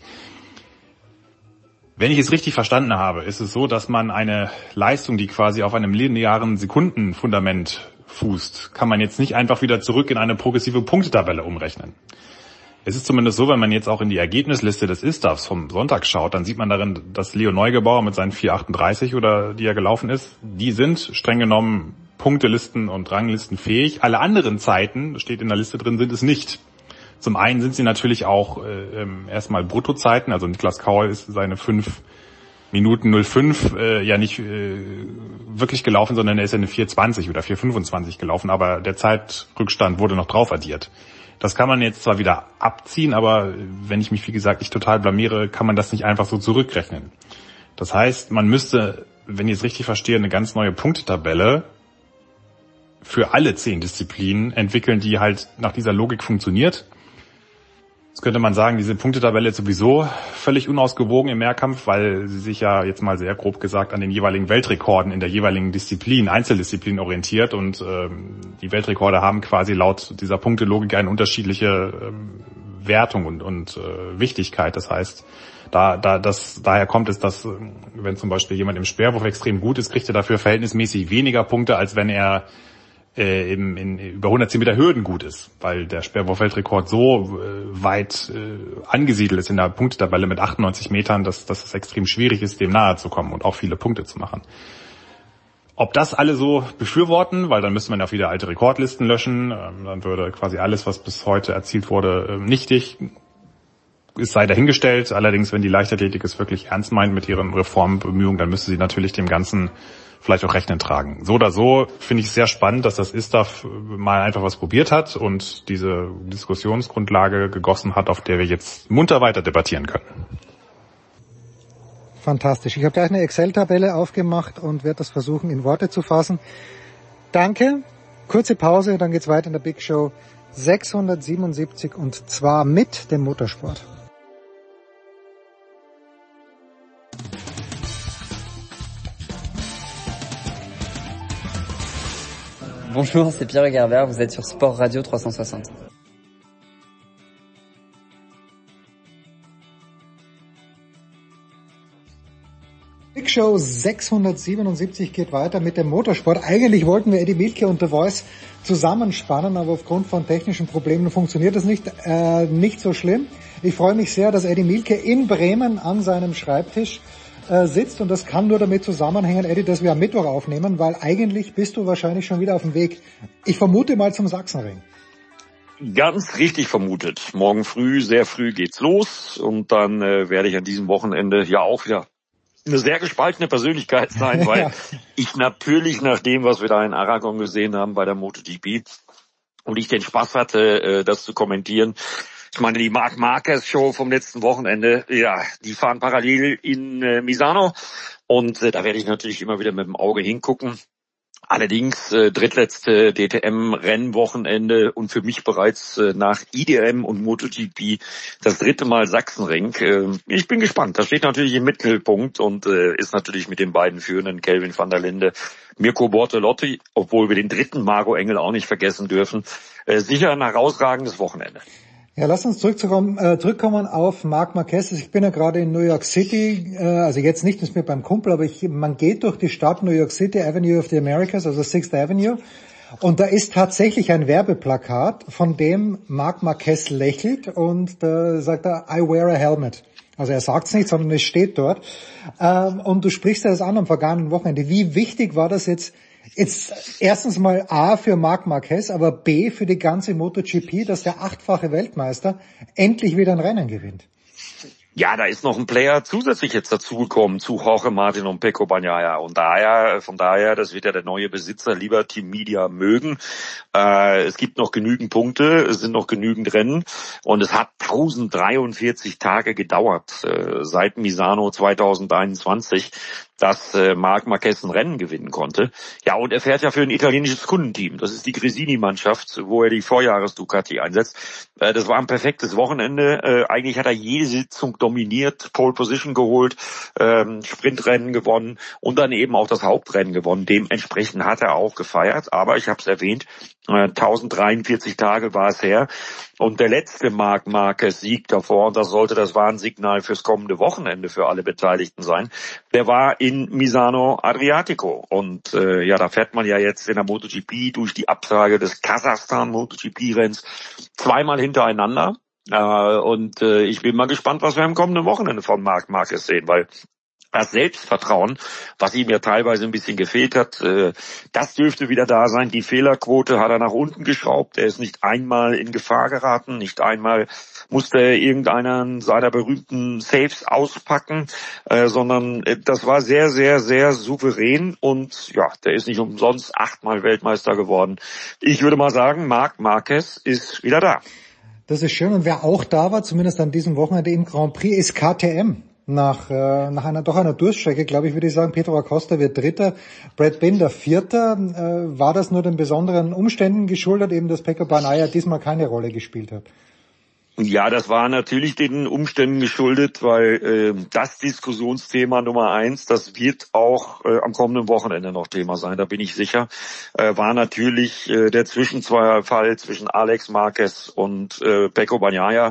Wenn ich es richtig verstanden habe, ist es so, dass man eine Leistung, die quasi auf einem linearen Sekundenfundament fußt, kann man jetzt nicht einfach wieder zurück in eine progressive Punktetabelle umrechnen. Es ist zumindest so, wenn man jetzt auch in die Ergebnisliste des ISTAFs vom Sonntag schaut, dann sieht man darin, dass Leo Neugebauer mit seinen 4,38 oder die er gelaufen ist, die sind streng genommen Punktelisten und Ranglisten fähig. Alle anderen Zeiten, steht in der Liste drin, sind es nicht. Zum einen sind sie natürlich auch erstmal Bruttozeiten, also Niklas Kaul ist seine 5 Minuten 05 ja nicht wirklich gelaufen, sondern er ist ja eine 4,20 oder 4,25 gelaufen, aber der Zeitrückstand wurde noch drauf addiert. Das kann man jetzt zwar wieder abziehen, aber wenn ich mich, wie gesagt, nicht total blamiere, kann man das nicht einfach so zurückrechnen. Das heißt, man müsste, wenn ich es richtig verstehe, eine ganz neue Punktetabelle für alle 10 Disziplinen entwickeln, die halt nach dieser Logik funktioniert. Jetzt könnte man sagen, diese Punktetabelle ist sowieso völlig unausgewogen im Mehrkampf, weil sie sich ja jetzt mal sehr grob gesagt an den jeweiligen Weltrekorden in der jeweiligen Disziplin, Einzeldisziplin orientiert und die Weltrekorde haben quasi laut dieser Punktelogik eine unterschiedliche Wertung und Wichtigkeit. Das heißt, daher kommt es, dass wenn zum Beispiel jemand im Speerwurf extrem gut ist, kriegt er dafür verhältnismäßig weniger Punkte, als wenn er über 110 Meter Hürden gut ist, weil der Speerwurf-Weltrekord so weit angesiedelt ist in der Punktetabelle mit 98 Metern, dass es extrem schwierig ist, dem nahe zu kommen und auch viele Punkte zu machen. Ob das alle so befürworten, weil dann müsste man auch wieder alte Rekordlisten löschen, dann würde quasi alles, was bis heute erzielt wurde, nichtig. Es sei dahingestellt. Allerdings, wenn die Leichtathletik es wirklich ernst meint mit ihren Reformbemühungen, dann müsste sie natürlich dem Ganzen vielleicht auch Rechnung tragen. So oder so finde ich es sehr spannend, dass das ISTAF mal einfach was probiert hat und diese Diskussionsgrundlage gegossen hat, auf der wir jetzt munter weiter debattieren können. Fantastisch. Ich habe gleich eine Excel-Tabelle aufgemacht und werde das versuchen, in Worte zu fassen. Danke. Kurze Pause, dann geht's weiter in der Big Show 677 und zwar mit dem Motorsport. Bonjour, c'est Pierre Gerber, vous êtes sur Sport Radio 360. Big Show 677 geht weiter mit dem Motorsport. Eigentlich wollten wir Eddie Mielke und The Voice zusammenspannen, aber aufgrund von technischen Problemen funktioniert das nicht. Nicht so schlimm. Ich freue mich sehr, dass Eddie Mielke in Bremen an seinem Schreibtisch sitzt und das kann nur damit zusammenhängen, Eddie, dass wir am Mittwoch aufnehmen, weil eigentlich bist du wahrscheinlich schon wieder auf dem Weg. Ich vermute mal zum Sachsenring. Ganz richtig vermutet. Morgen früh, sehr früh geht's los und dann werde ich an diesem Wochenende ja auch wieder eine sehr gespaltene Persönlichkeit sein, weil ja. Ich natürlich nach dem, was wir da in Aragon gesehen haben bei der MotoGP und ich den Spaß hatte, das zu kommentieren. Ich meine, die Marc Marquez Show vom letzten Wochenende, ja, die fahren parallel in Misano und da werde ich natürlich immer wieder mit dem Auge hingucken. Allerdings drittletzte DTM-Rennwochenende und für mich bereits nach IDM und MotoGP das 3. Mal Sachsenring. Ich bin gespannt. Das steht natürlich im Mittelpunkt und ist natürlich mit den beiden Führenden, Kelvin van der Linde, Mirko Bortolotti, obwohl wir den 3. Marco Engel auch nicht vergessen dürfen, sicher ein herausragendes Wochenende. Ja, lass uns zurückkommen auf Marc Marquez. Ich bin ja gerade in New York City, also jetzt nicht mit meinem Kumpel, aber man geht durch die Stadt New York City, Avenue of the Americas, also 6th Avenue, und da ist tatsächlich ein Werbeplakat, von dem Marc Marquez lächelt und da sagt er, I wear a helmet. Also er sagt es nicht, sondern es steht dort. Und du sprichst ja das an am vergangenen Wochenende. Wie wichtig war das jetzt erstens mal A für Marc Marquez, aber B für die ganze MotoGP, dass der 8-fache Weltmeister endlich wieder ein Rennen gewinnt? Ja, da ist noch ein Player zusätzlich jetzt dazugekommen zu Jorge Martin und Pecco Bagnaia. Und von daher, das wird ja der neue Besitzer lieber Team Media mögen. Es gibt noch genügend Punkte, es sind noch genügend Rennen und es hat 1043 Tage gedauert seit Misano 2021. dass Marc Marquez ein Rennen gewinnen konnte. Ja, und er fährt ja für ein italienisches Kundenteam. Das ist die Gresini-Mannschaft, wo er die Vorjahres-Ducati einsetzt. Das war ein perfektes Wochenende. Eigentlich hat er jede Sitzung dominiert, Pole Position geholt, Sprintrennen gewonnen und dann eben auch das Hauptrennen gewonnen. Dementsprechend hat er auch gefeiert. Aber ich habe es erwähnt, 1043 Tage war es her. Und der letzte Marc Marquez Sieg davor, und das sollte das Warnsignal fürs kommende Wochenende für alle Beteiligten sein, der war in Misano Adriatico. Und da fährt man ja jetzt in der MotoGP durch die Absage des Kasachstan MotoGP-Renns zweimal hintereinander. Ich bin mal gespannt, was wir am kommenden Wochenende von Marc Marquez sehen, weil das Selbstvertrauen, was ihm ja teilweise ein bisschen gefehlt hat, das dürfte wieder da sein. Die Fehlerquote hat er nach unten geschraubt. Er ist nicht einmal in Gefahr geraten, nicht einmal musste er irgendeinen seiner berühmten Saves auspacken, sondern das war sehr, sehr, sehr souverän und ja, der ist nicht umsonst 8-mal Weltmeister geworden. Ich würde mal sagen, Marc Marquez ist wieder da. Das ist schön und wer auch da war, zumindest an diesem Wochenende im Grand Prix, ist KTM. Nach einer Durststrecke, glaube ich, würde ich sagen, Pedro Acosta wird Dritter, Brad Binder Vierter. War das nur den besonderen Umständen geschuldet, eben dass Pecco Bagnaia diesmal keine Rolle gespielt hat? Ja, das war natürlich den Umständen geschuldet, weil das Diskussionsthema Nummer 1, das wird auch am kommenden Wochenende noch Thema sein, da bin ich sicher, war natürlich der Zwischenfall zwischen Alex Marquez und Pecco Bagnaia.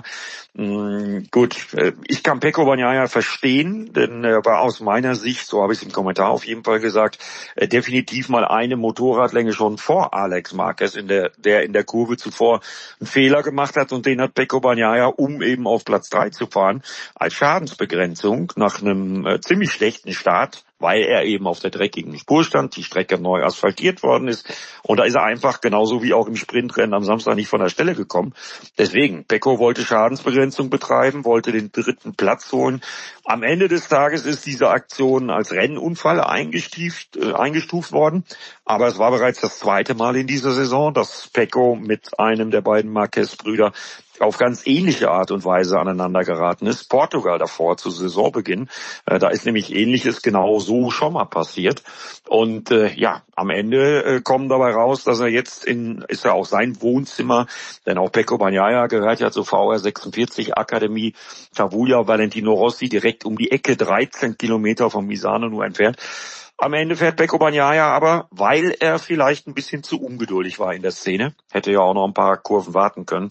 Gut, ich kann Pecco Bagnaia verstehen, denn er war aus meiner Sicht, so habe ich es im Kommentar auf jeden Fall gesagt, definitiv mal eine Motorradlänge schon vor Alex Marquez, der in der Kurve zuvor einen Fehler gemacht hat und den hat Pecco Bagnaia, um eben auf Platz 3 zu fahren, als Schadensbegrenzung nach einem ziemlich schlechten Start, weil er eben auf der dreckigen Spur stand, die Strecke neu asphaltiert worden ist und da ist er einfach genauso wie auch im Sprintrennen am Samstag nicht von der Stelle gekommen. Deswegen, Pecco wollte Schadensbegrenzung betreiben, wollte den 3. Platz holen. Am Ende des Tages ist diese Aktion als Rennunfall eingestuft worden, aber es war bereits das 2. Mal in dieser Saison, dass Pecco mit einem der beiden Marquez-Brüder auf ganz ähnliche Art und Weise aneinander geraten ist. Portugal davor zu Saisonbeginn, da ist nämlich Ähnliches genau so schon mal passiert. Und am Ende kommt dabei raus, dass er jetzt ist ja auch sein Wohnzimmer, denn auch Pecco Bagnaia gehört ja zur VR46 Akademie, Tavuglia, Valentino Rossi, direkt um die Ecke, 13 Kilometer von Misano nur entfernt. Am Ende fährt Pecco Bagnaia aber, weil er vielleicht ein bisschen zu ungeduldig war in der Szene, hätte ja auch noch ein paar Kurven warten können,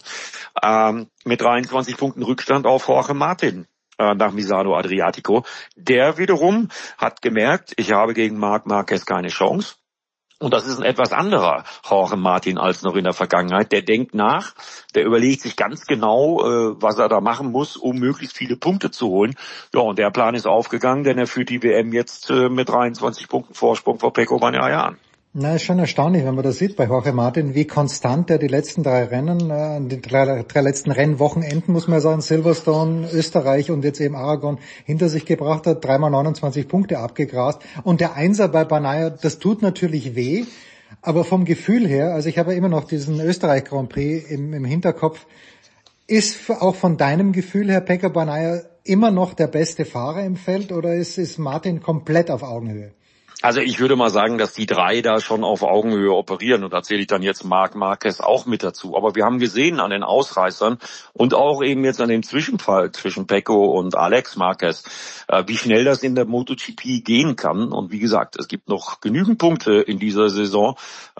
mit 23 Punkten Rückstand auf Jorge Martin nach Misano Adriatico. Der wiederum hat gemerkt, ich habe gegen Marc Marquez keine Chance. Und das ist ein etwas anderer Jorge Martin als noch in der Vergangenheit. Der denkt nach, der überlegt sich ganz genau, was er da machen muss, um möglichst viele Punkte zu holen. Ja, und der Plan ist aufgegangen, denn er führt die WM jetzt mit 23 Punkten Vorsprung vor Pecco Bagnaia an. Na, ist schon erstaunlich, wenn man das sieht bei Jorge Martin, wie konstant er die letzten 3 Rennen, die drei letzten Rennwochenenden, muss man sagen, Silverstone, Österreich und jetzt eben Aragon hinter sich gebracht hat, 3-mal 29 Punkte abgegrast. Und der Einser bei Bagnaia, das tut natürlich weh, aber vom Gefühl her, also ich habe ja immer noch diesen Österreich Grand Prix im Hinterkopf, ist auch von deinem Gefühl her Pecco Bagnaia immer noch der beste Fahrer im Feld oder ist Martin komplett auf Augenhöhe? Also ich würde mal sagen, dass die 3 da schon auf Augenhöhe operieren und da zähle ich dann jetzt Marc Marquez auch mit dazu. Aber wir haben gesehen an den Ausreißern und auch eben jetzt an dem Zwischenfall zwischen Pecco und Alex Marquez, wie schnell das in der MotoGP gehen kann. Und wie gesagt, es gibt noch genügend Punkte in dieser Saison.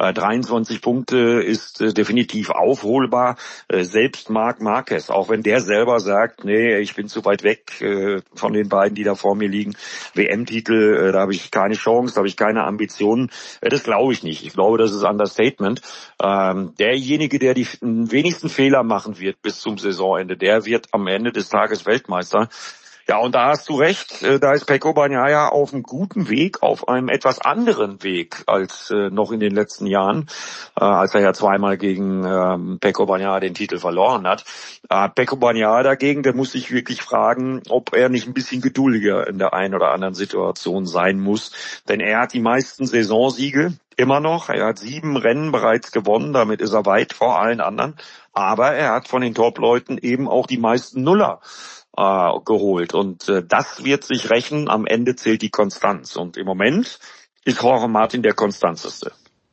23 Punkte ist definitiv aufholbar. Selbst Marc Marquez, auch wenn der selber sagt, nee, ich bin zu weit weg von den beiden, die da vor mir liegen. WM-Titel, da habe ich keine Chance. Da habe ich keine Ambitionen. Das glaube ich nicht. Ich glaube, das ist Understatement. Derjenige, der die wenigsten Fehler machen wird bis zum Saisonende, der wird am Ende des Tages Weltmeister. Ja, und da hast du recht, da ist Pecco Bagnaia auf einem guten Weg, auf einem etwas anderen Weg als noch in den letzten Jahren, als er ja zweimal gegen Pecco Bagnaia den Titel verloren hat. Pecco Bagnaia dagegen, der muss sich wirklich fragen, ob er nicht ein bisschen geduldiger in der einen oder anderen Situation sein muss, denn er hat die meisten Saisonsiege immer noch. Er hat 7 Rennen bereits gewonnen, damit ist er weit vor allen anderen, aber er hat von den Top-Leuten eben auch die meisten Nuller. geholt. Und das wird sich rächen. Am Ende zählt die Konstanz. Und im Moment ist Jorge Martin der konstanteste.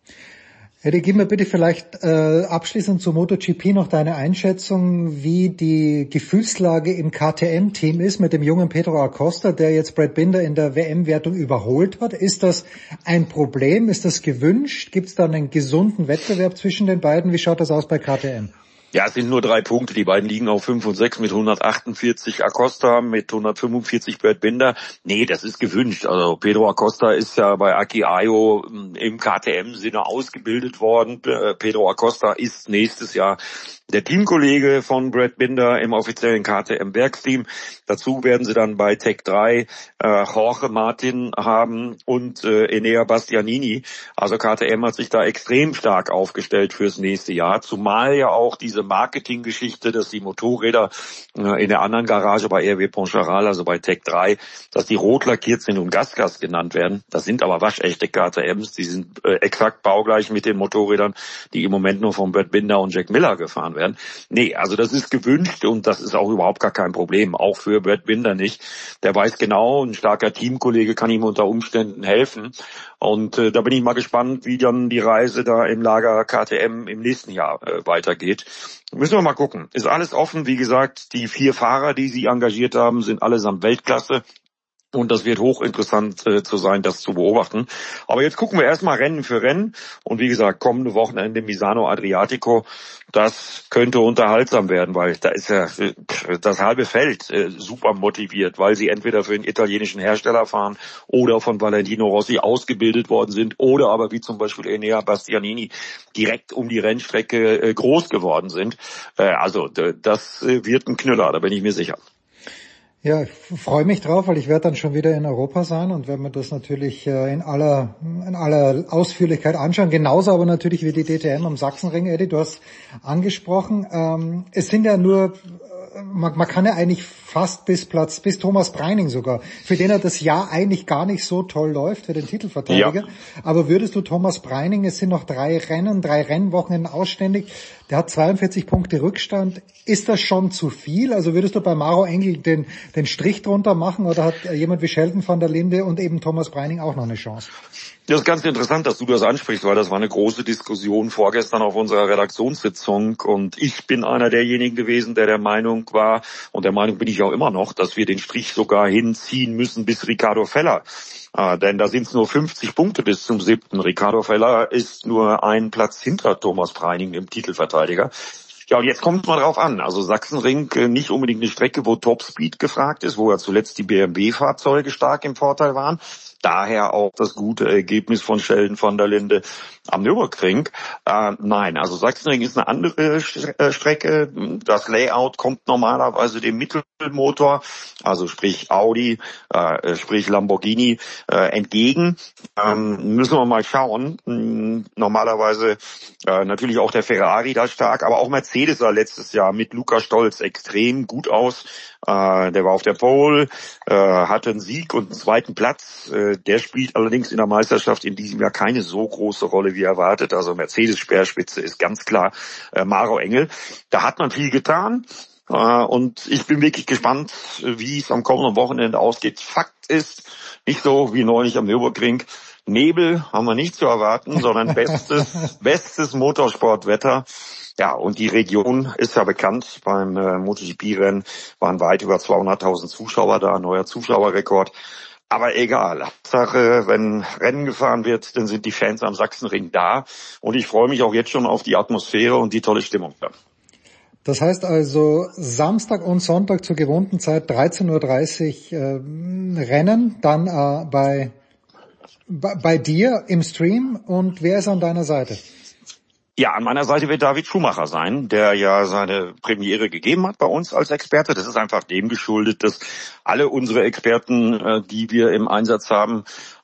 Eddie, gib mir bitte vielleicht abschließend zur MotoGP noch deine Einschätzung, wie die Gefühlslage im KTM-Team ist mit dem jungen Pedro Acosta, der jetzt Brad Binder in der WM-Wertung überholt hat. Ist das ein Problem? Ist das gewünscht? Gibt es da einen gesunden Wettbewerb zwischen den beiden? Wie schaut das aus bei KTM? Ja, es sind nur 3 Punkte. Die beiden liegen auf 5 und 6 mit 148 Acosta, mit 145 Brad Binder. Nee, das ist gewünscht. Also Pedro Acosta ist ja bei Aki Ajo im KTM-Sinne ausgebildet worden. Pedro Acosta ist nächstes Jahr der Teamkollege von Brad Binder im offiziellen KTM-Werksteam. Dazu werden sie dann bei Tech 3 Jorge Martin haben und Enea Bastianini. Also KTM hat sich da extrem stark aufgestellt fürs nächste Jahr, zumal ja auch diese Marketinggeschichte, dass die Motorräder in der anderen Garage bei RW Poncharal, also bei Tech 3, dass die rot lackiert sind und Gasgas genannt werden. Das sind aber waschechte KTMs, die sind exakt baugleich mit den Motorrädern, die im Moment nur von Brad Binder und Jack Miller gefahren werden. Nee, also das ist gewünscht und das ist auch überhaupt gar kein Problem, auch für Brad Binder nicht. Der weiß genau, ein starker Teamkollege kann ihm unter Umständen helfen und da bin ich mal gespannt, wie dann die Reise da im Lager KTM im nächsten Jahr weitergeht. Müssen wir mal gucken. Ist alles offen, wie gesagt, die 4 Fahrer, die sie engagiert haben, sind allesamt Weltklasse. Und das wird hochinteressant zu sein, das zu beobachten. Aber jetzt gucken wir erstmal Rennen für Rennen. Und wie gesagt, kommende Wochenende Misano Adriatico, das könnte unterhaltsam werden, weil da ist ja das halbe Feld super motiviert, weil sie entweder für einen italienischen Hersteller fahren oder von Valentino Rossi ausgebildet worden sind oder aber wie zum Beispiel Enea Bastianini direkt um die Rennstrecke groß geworden sind. Also das wird ein Knüller, da bin ich mir sicher. Ja, ich freue mich drauf, weil ich werde dann schon wieder in Europa sein und werde mir das natürlich in aller Ausführlichkeit anschauen. Genauso aber natürlich wie die DTM am Sachsenring, Eddie, du hast angesprochen. Es sind ja nur, man kann ja eigentlich fast bis Thomas Breining sogar, für den das Jahr eigentlich gar nicht so toll läuft, für den Titelverteidiger. Ja. Aber würdest du Thomas Breining, es sind noch 3 Rennwochenenden ausständig, der hat 42 Punkte Rückstand. Ist das schon zu viel? Also würdest du bei Maro Engel den Strich drunter machen oder hat jemand wie Sheldon van der Linde und eben Thomas Breining auch noch eine Chance? Das ist ganz interessant, dass du das ansprichst, weil das war eine große Diskussion vorgestern auf unserer Redaktionssitzung und ich bin einer derjenigen gewesen, der Meinung war, und der Meinung bin ich auch immer noch, dass wir den Strich sogar hinziehen müssen bis Ricardo Feller. Denn da sind es nur 50 Punkte bis zum 7. Ricardo Feller ist nur einen Platz hinter Thomas Breining im Titelverteidiger. Ja, und jetzt kommt es mal drauf an. Also Sachsenring nicht unbedingt eine Strecke, wo Topspeed gefragt ist, wo ja zuletzt die BMW-Fahrzeuge stark im Vorteil waren. Daher auch das gute Ergebnis von Sheldon van der Linde am Nürburgring. Nein, also Sachsenring ist eine andere Strecke. Das Layout kommt normalerweise dem Mittelmotor, also sprich Audi, sprich Lamborghini, entgegen. Müssen wir mal schauen. Normalerweise natürlich auch der Ferrari da stark, aber auch Mercedes sah letztes Jahr mit Luca Stolz extrem gut aus. Der war auf der Pole, hatte einen Sieg und einen 2. Platz. Der spielt allerdings in der Meisterschaft in diesem Jahr keine so große Rolle wie erwartet. Also Mercedes-Speerspitze ist ganz klar Maro Engel. Da hat man viel getan. Und ich bin wirklich gespannt, wie es am kommenden Wochenende ausgeht. Fakt ist, nicht so wie neulich am Nürburgring, Nebel haben wir nicht zu erwarten, sondern bestes Motorsportwetter. Ja, und die Region ist ja bekannt. Beim MotoGP-Rennen waren weit über 200.000 Zuschauer da, neuer Zuschauerrekord. Aber egal, Hauptsache, wenn Rennen gefahren wird, dann sind die Fans am Sachsenring da. Und ich freue mich auch jetzt schon auf die Atmosphäre und die tolle Stimmung da. Das heißt also Samstag und Sonntag zur gewohnten Zeit 13.30 Uhr Rennen, dann bei dir im Stream. Und wer ist an deiner Seite? Ja, an meiner Seite wird David Schumacher sein, der ja seine Premiere gegeben hat bei uns als Experte. Das ist einfach dem geschuldet, dass alle unsere Experten, die wir im Einsatz haben,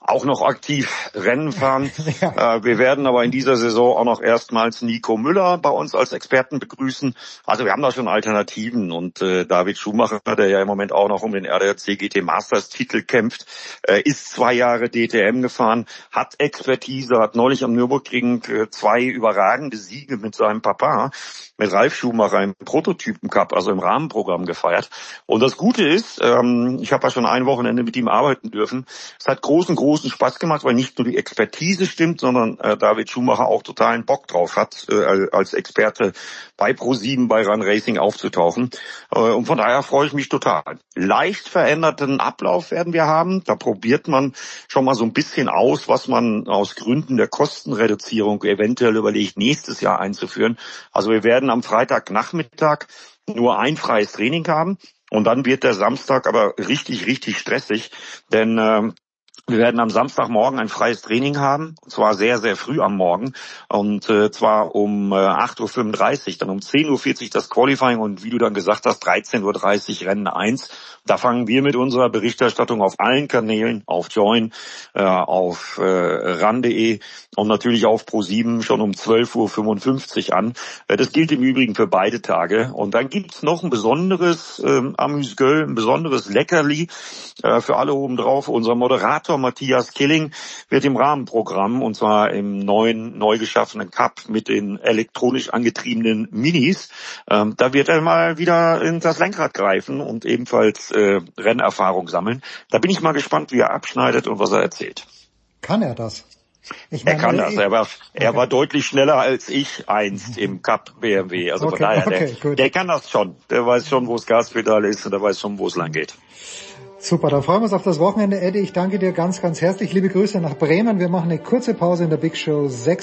auch noch aktiv Rennen fahren. Wir werden aber in dieser Saison auch noch erstmals Nico Müller bei uns als Experten begrüßen. Also wir haben da schon Alternativen und David Schumacher, der ja im Moment auch noch um den ADAC GT Masters Titel kämpft, ist 2 Jahre DTM gefahren, hat Expertise, hat neulich am Nürburgring 2 überragende Siege mit seinem Papa, mit Ralf Schumacher im Prototypen-Cup, also im Rahmenprogramm gefeiert. Und das Gute ist, ich habe ja schon ein Wochenende mit ihm arbeiten dürfen, es hat großen Spaß gemacht, weil nicht nur die Expertise stimmt, sondern David Schumacher auch totalen Bock drauf hat, als Experte bei Pro7, bei Run Racing aufzutauchen. Und von daher freue ich mich total. Leicht veränderten Ablauf werden wir haben. Da probiert man schon mal so ein bisschen aus, was man aus Gründen der Kostenreduzierung eventuell überlegt, nächstes Jahr einzuführen. Also wir werden am Freitagnachmittag nur ein freies Training haben und dann wird der Samstag aber richtig stressig, denn wir werden am Samstagmorgen ein freies Training haben, und zwar sehr früh am Morgen, und zwar um 8.35 Uhr, dann um 10.40 Uhr das Qualifying und wie du dann gesagt hast, 13.30 Uhr Rennen 1. Da fangen wir mit unserer Berichterstattung auf allen Kanälen, auf Join, auf RAN.de und natürlich auf Pro7 schon um 12.55 Uhr an. Das gilt im Übrigen für beide Tage. Und dann gibt's noch ein besonderes Amüsgöl, ein besonderes Leckerli für alle oben drauf. Unser Moderator Matthias Killing wird im Rahmenprogramm, und zwar im neu geschaffenen Cup mit den elektronisch angetriebenen Minis, da wird er mal wieder in das Lenkrad greifen und ebenfalls Rennerfahrung sammeln. Da bin ich mal gespannt, wie er abschneidet und was er erzählt. Kann er das? Er kann das. Er war deutlich schneller als ich einst im Cup BMW. Also von daher, der kann das schon. Der weiß schon, wo das Gaspedal ist und der weiß schon, wo es lang geht. Super, dann freuen wir uns auf das Wochenende. Eddie, ich danke dir ganz herzlich. Liebe Grüße nach Bremen. Wir machen eine kurze Pause in der Big Show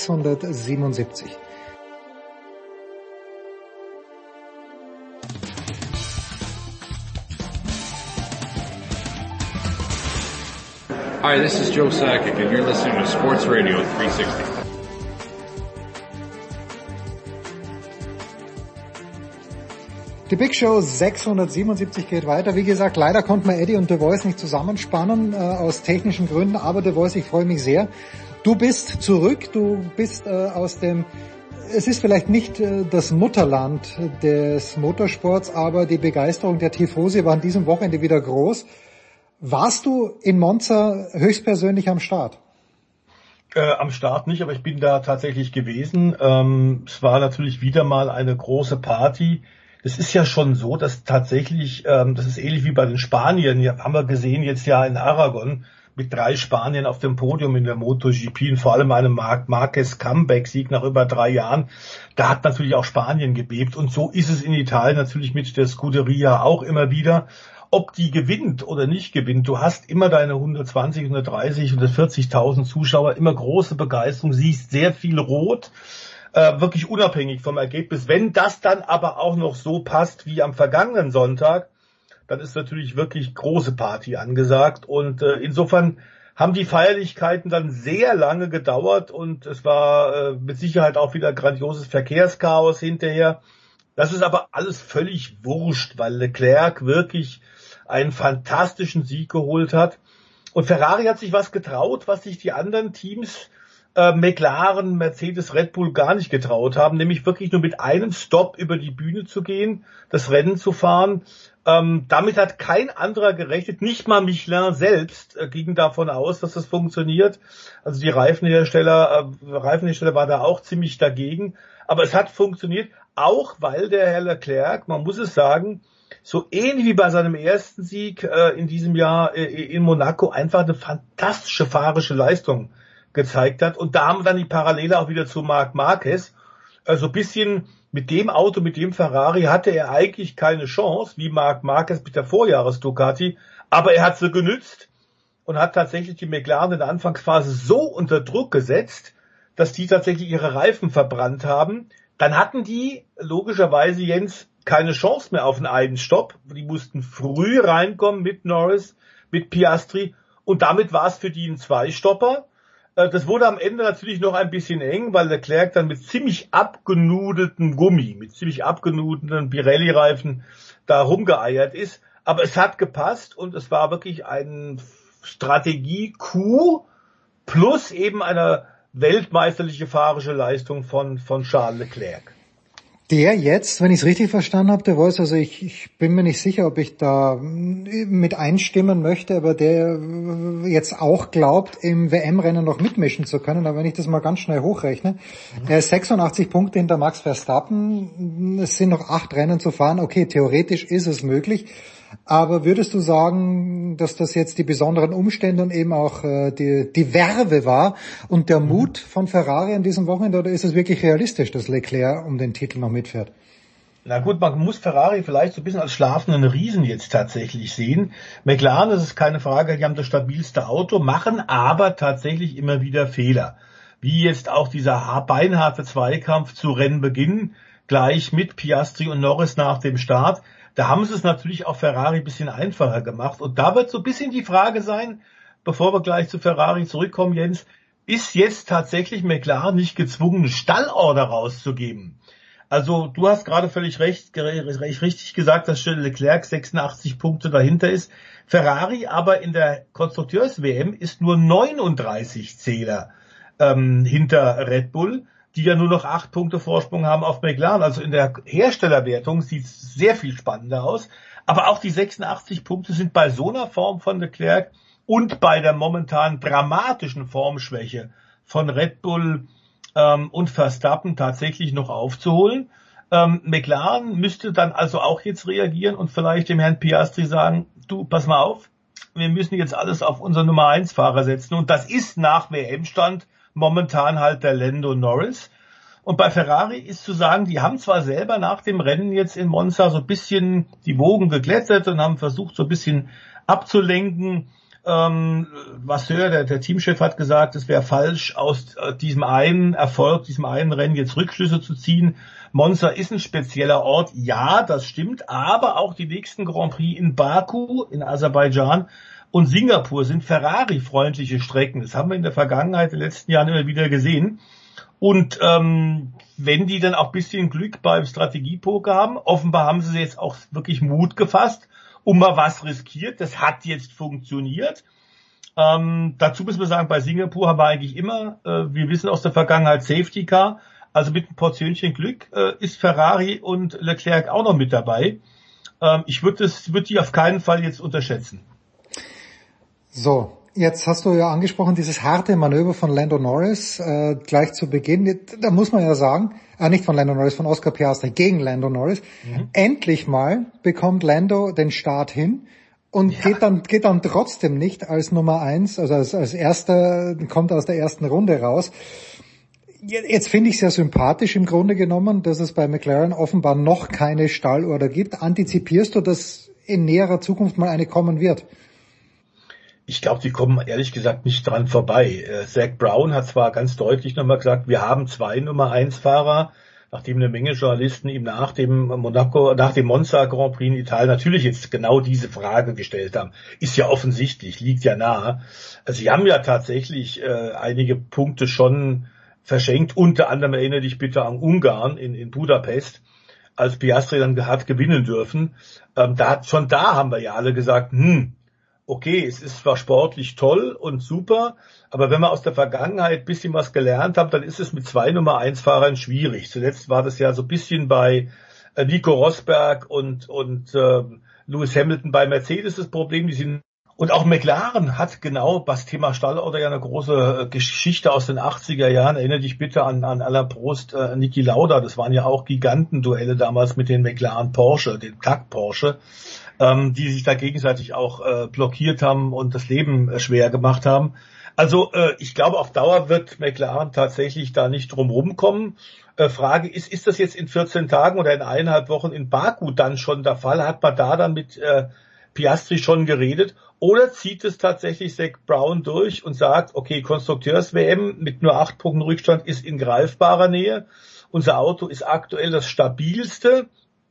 677. Hi, this is Joe Sakic and you're listening to Sports Radio 360. Die Big Show 677 geht weiter. Wie gesagt, leider konnten wir Eddie und The Voice nicht zusammenspannen, aus technischen Gründen. Aber The Voice, ich freue mich sehr. Du bist zurück, du bist aus dem, es ist vielleicht nicht das Mutterland des Motorsports, aber die Begeisterung der Tifosi war an diesem Wochenende wieder groß. Warst du in Monza höchstpersönlich am Start? Am Start nicht, aber ich bin da tatsächlich gewesen. Es war natürlich wieder mal eine große Party. Es ist ja schon so, dass tatsächlich, das ist ähnlich wie bei den Spaniern, haben wir gesehen jetzt ja in Aragon mit 3 Spaniern auf dem Podium in der MotoGP und vor allem einem Marc Marquez Comeback-Sieg nach über 3 Jahren. Da hat natürlich auch Spanien gebebt und so ist es in Italien natürlich mit der Scuderia auch immer wieder. Ob die gewinnt oder nicht gewinnt, du hast immer deine 120, 130, 140.000 Zuschauer, immer große Begeisterung, siehst sehr viel Rot, wirklich unabhängig vom Ergebnis. Wenn das dann aber auch noch so passt wie am vergangenen Sonntag, dann ist natürlich wirklich große Party angesagt und insofern haben die Feierlichkeiten dann sehr lange gedauert und es war mit Sicherheit auch wieder grandioses Verkehrschaos hinterher. Das ist aber alles völlig wurscht, weil Leclerc wirklich einen fantastischen Sieg geholt hat. Und Ferrari hat sich was getraut, was sich die anderen Teams, McLaren, Mercedes, Red Bull gar nicht getraut haben, nämlich wirklich nur mit einem Stopp über die Bühne zu gehen, das Rennen zu fahren. Damit hat kein anderer gerechnet, nicht mal Michelin selbst ging davon aus, dass das funktioniert. Also die Reifenhersteller war da auch ziemlich dagegen. Aber es hat funktioniert, auch weil der Herr Leclerc, man muss es sagen, so ähnlich wie bei seinem ersten Sieg in diesem Jahr in Monaco einfach eine fantastische fahrerische Leistung gezeigt hat. Und da haben wir dann die Parallele auch wieder zu Marc Marquez. Also ein bisschen mit dem Auto, mit dem Ferrari hatte er eigentlich keine Chance, wie Marc Marquez mit der Vorjahres-Ducati. Aber er hat sie genützt und hat tatsächlich die McLaren in der Anfangsphase so unter Druck gesetzt, dass die tatsächlich ihre Reifen verbrannt haben. Dann hatten die, logischerweise Jens, keine Chance mehr auf einen Einstopp. Die mussten früh reinkommen mit Norris, mit Piastri und damit war es für die ein Zweistopper. Das wurde am Ende natürlich noch ein bisschen eng, weil Leclerc dann mit ziemlich abgenudeltem Gummi, mit ziemlich abgenudeten Pirelli-Reifen da rumgeeiert ist. Aber es hat gepasst und es war wirklich ein Strategie-Coup plus eben eine weltmeisterliche fahrerische Leistung von Charles Leclerc. Der jetzt, wenn ich es richtig verstanden habe, der Voice, also ich bin mir nicht sicher, ob ich da mit einstimmen möchte, aber der jetzt auch glaubt, im WM-Rennen noch mitmischen zu können. Aber wenn ich das mal ganz schnell hochrechne, er ist 86 Punkte hinter Max Verstappen, es sind noch 8 Rennen zu fahren. Okay, theoretisch ist es möglich. Aber würdest du sagen, dass das jetzt die besonderen Umstände und eben auch die Werbe war und der Mut von Ferrari an diesem Wochenende, oder ist es wirklich realistisch, dass Leclerc um den Titel noch mitfährt? Na gut, man muss Ferrari vielleicht so ein bisschen als schlafenden Riesen jetzt tatsächlich sehen. McLaren, das ist keine Frage, die haben das stabilste Auto, machen aber tatsächlich immer wieder Fehler. Wie jetzt auch dieser beinharte Zweikampf zu Rennbeginn, gleich mit Piastri und Norris nach dem Start. Da haben sie es natürlich auch Ferrari ein bisschen einfacher gemacht. Und da wird so ein bisschen die Frage sein, bevor wir gleich zu Ferrari zurückkommen, Jens, ist jetzt tatsächlich McLaren nicht gezwungen, eine Stallorder rauszugeben? Also du hast gerade völlig richtig gesagt, dass Leclerc 86 Punkte dahinter ist. Ferrari aber in der Konstrukteurs-WM ist nur 39 Zähler hinter Red Bull, die ja nur noch 8 Punkte Vorsprung haben auf McLaren. Also in der Herstellerwertung sieht es sehr viel spannender aus. Aber auch die 86 Punkte sind bei so einer Form von Leclerc und bei der momentan dramatischen Formschwäche von Red Bull und Verstappen tatsächlich noch aufzuholen. McLaren müsste dann also auch jetzt reagieren und vielleicht dem Herrn Piastri sagen, du, pass mal auf, wir müssen jetzt alles auf unseren Nummer 1 Fahrer setzen. Und das ist nach WM-Stand momentan halt der Lando Norris. Und bei Ferrari ist zu sagen, die haben zwar selber nach dem Rennen jetzt in Monza so ein bisschen die Wogen geglättet und haben versucht so ein bisschen abzulenken. Vasseur, der Teamchef, hat gesagt, es wäre falsch, aus diesem einen Erfolg, diesem einen Rennen jetzt Rückschlüsse zu ziehen. Monza ist ein spezieller Ort, ja, das stimmt, aber auch die nächsten Grand Prix in Baku, in Aserbaidschan und Singapur sind Ferrari-freundliche Strecken. Das haben wir in der Vergangenheit, in den letzten Jahren immer wieder gesehen. Und wenn die dann auch ein bisschen Glück beim Strategiepoker haben, offenbar haben sie jetzt auch wirklich Mut gefasst, und mal was riskiert. Das hat jetzt funktioniert. Dazu müssen wir sagen, bei Singapur haben wir eigentlich immer, wir wissen aus der Vergangenheit, Safety Car. Also mit einem Portionchen Glück ist Ferrari und Leclerc auch noch mit dabei. Ich würde die auf keinen Fall jetzt unterschätzen. So, jetzt hast du ja angesprochen, dieses harte Manöver von Lando Norris gleich zu Beginn. Da muss man ja sagen, nicht von Lando Norris, von Oscar Piastri gegen Lando Norris. Endlich mal bekommt Lando den Start hin und geht dann trotzdem nicht als Nummer 1, also als erster, kommt aus der ersten Runde raus. Jetzt finde ich es sehr sympathisch im Grunde genommen, dass es bei McLaren offenbar noch keine Stallorder gibt. Antizipierst du, dass in näherer Zukunft mal eine kommen wird? Ich glaube, die kommen ehrlich gesagt nicht dran vorbei. Zach Brown hat zwar ganz deutlich nochmal gesagt, wir haben 2 Nummer 1 Fahrer, nachdem eine Menge Journalisten ihm nach dem Monza Grand Prix in Italien natürlich jetzt genau diese Frage gestellt haben. Ist ja offensichtlich, liegt ja nahe. Also sie haben ja tatsächlich einige Punkte schon verschenkt. Unter anderem erinnere dich bitte an Ungarn in Budapest, als Piastri dann hat gewinnen dürfen. Da haben wir ja alle gesagt, okay, es ist zwar sportlich toll und super, aber wenn wir aus der Vergangenheit ein bisschen was gelernt haben, dann ist es mit 2 Nummer 1 Fahrern schwierig. Zuletzt war das ja so ein bisschen bei Nico Rosberg und Lewis Hamilton bei Mercedes das Problem. Und auch McLaren hat genau das Thema Stallorder ja eine große Geschichte aus den 80er Jahren. Erinnere dich bitte an Alain Prost, Niki Lauda. Das waren ja auch Gigantenduelle damals mit den McLaren Porsche, den Kack Porsche, die sich da gegenseitig auch blockiert haben und das Leben schwer gemacht haben. Also ich glaube, auf Dauer wird McLaren tatsächlich da nicht drum rumkommen. Frage ist das jetzt in 14 Tagen oder in 1,5 Wochen in Baku dann schon der Fall? Hat man da dann mit Piastri schon geredet? Oder zieht es tatsächlich Zach Brown durch und sagt, okay, Konstrukteurs-WM mit nur 8 Punkten Rückstand ist in greifbarer Nähe. Unser Auto ist aktuell das stabilste.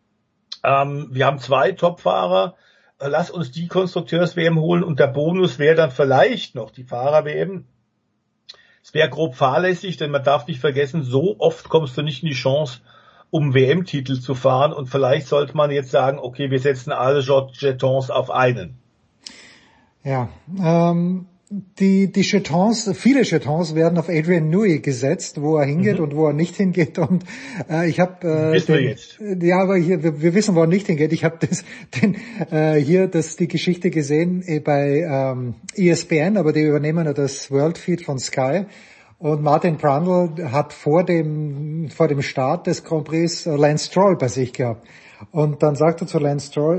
Wir haben 2 Top-Fahrer. Lass uns die Konstrukteurs-WM holen und der Bonus wäre dann vielleicht noch die Fahrer-WM. Es wäre grob fahrlässig, denn man darf nicht vergessen, so oft kommst du nicht in die Chance, um WM-Titel zu fahren und vielleicht sollte man jetzt sagen, okay, wir setzen alle Jetons auf einen. Ja, die Jetons, viele Jetons werden auf Adrian Newey gesetzt, wo er hingeht und wo er nicht hingeht. Und ich habe wissen wir jetzt. Ja, aber hier wir wissen, wo er nicht hingeht. Ich habe die Geschichte gesehen bei ESPN, aber die übernehmen ja das World Feed von Sky. Und Martin Brundle hat vor dem Start des Grand Prix Lance Stroll bei sich gehabt. Und dann sagt er zu Lance Stroll,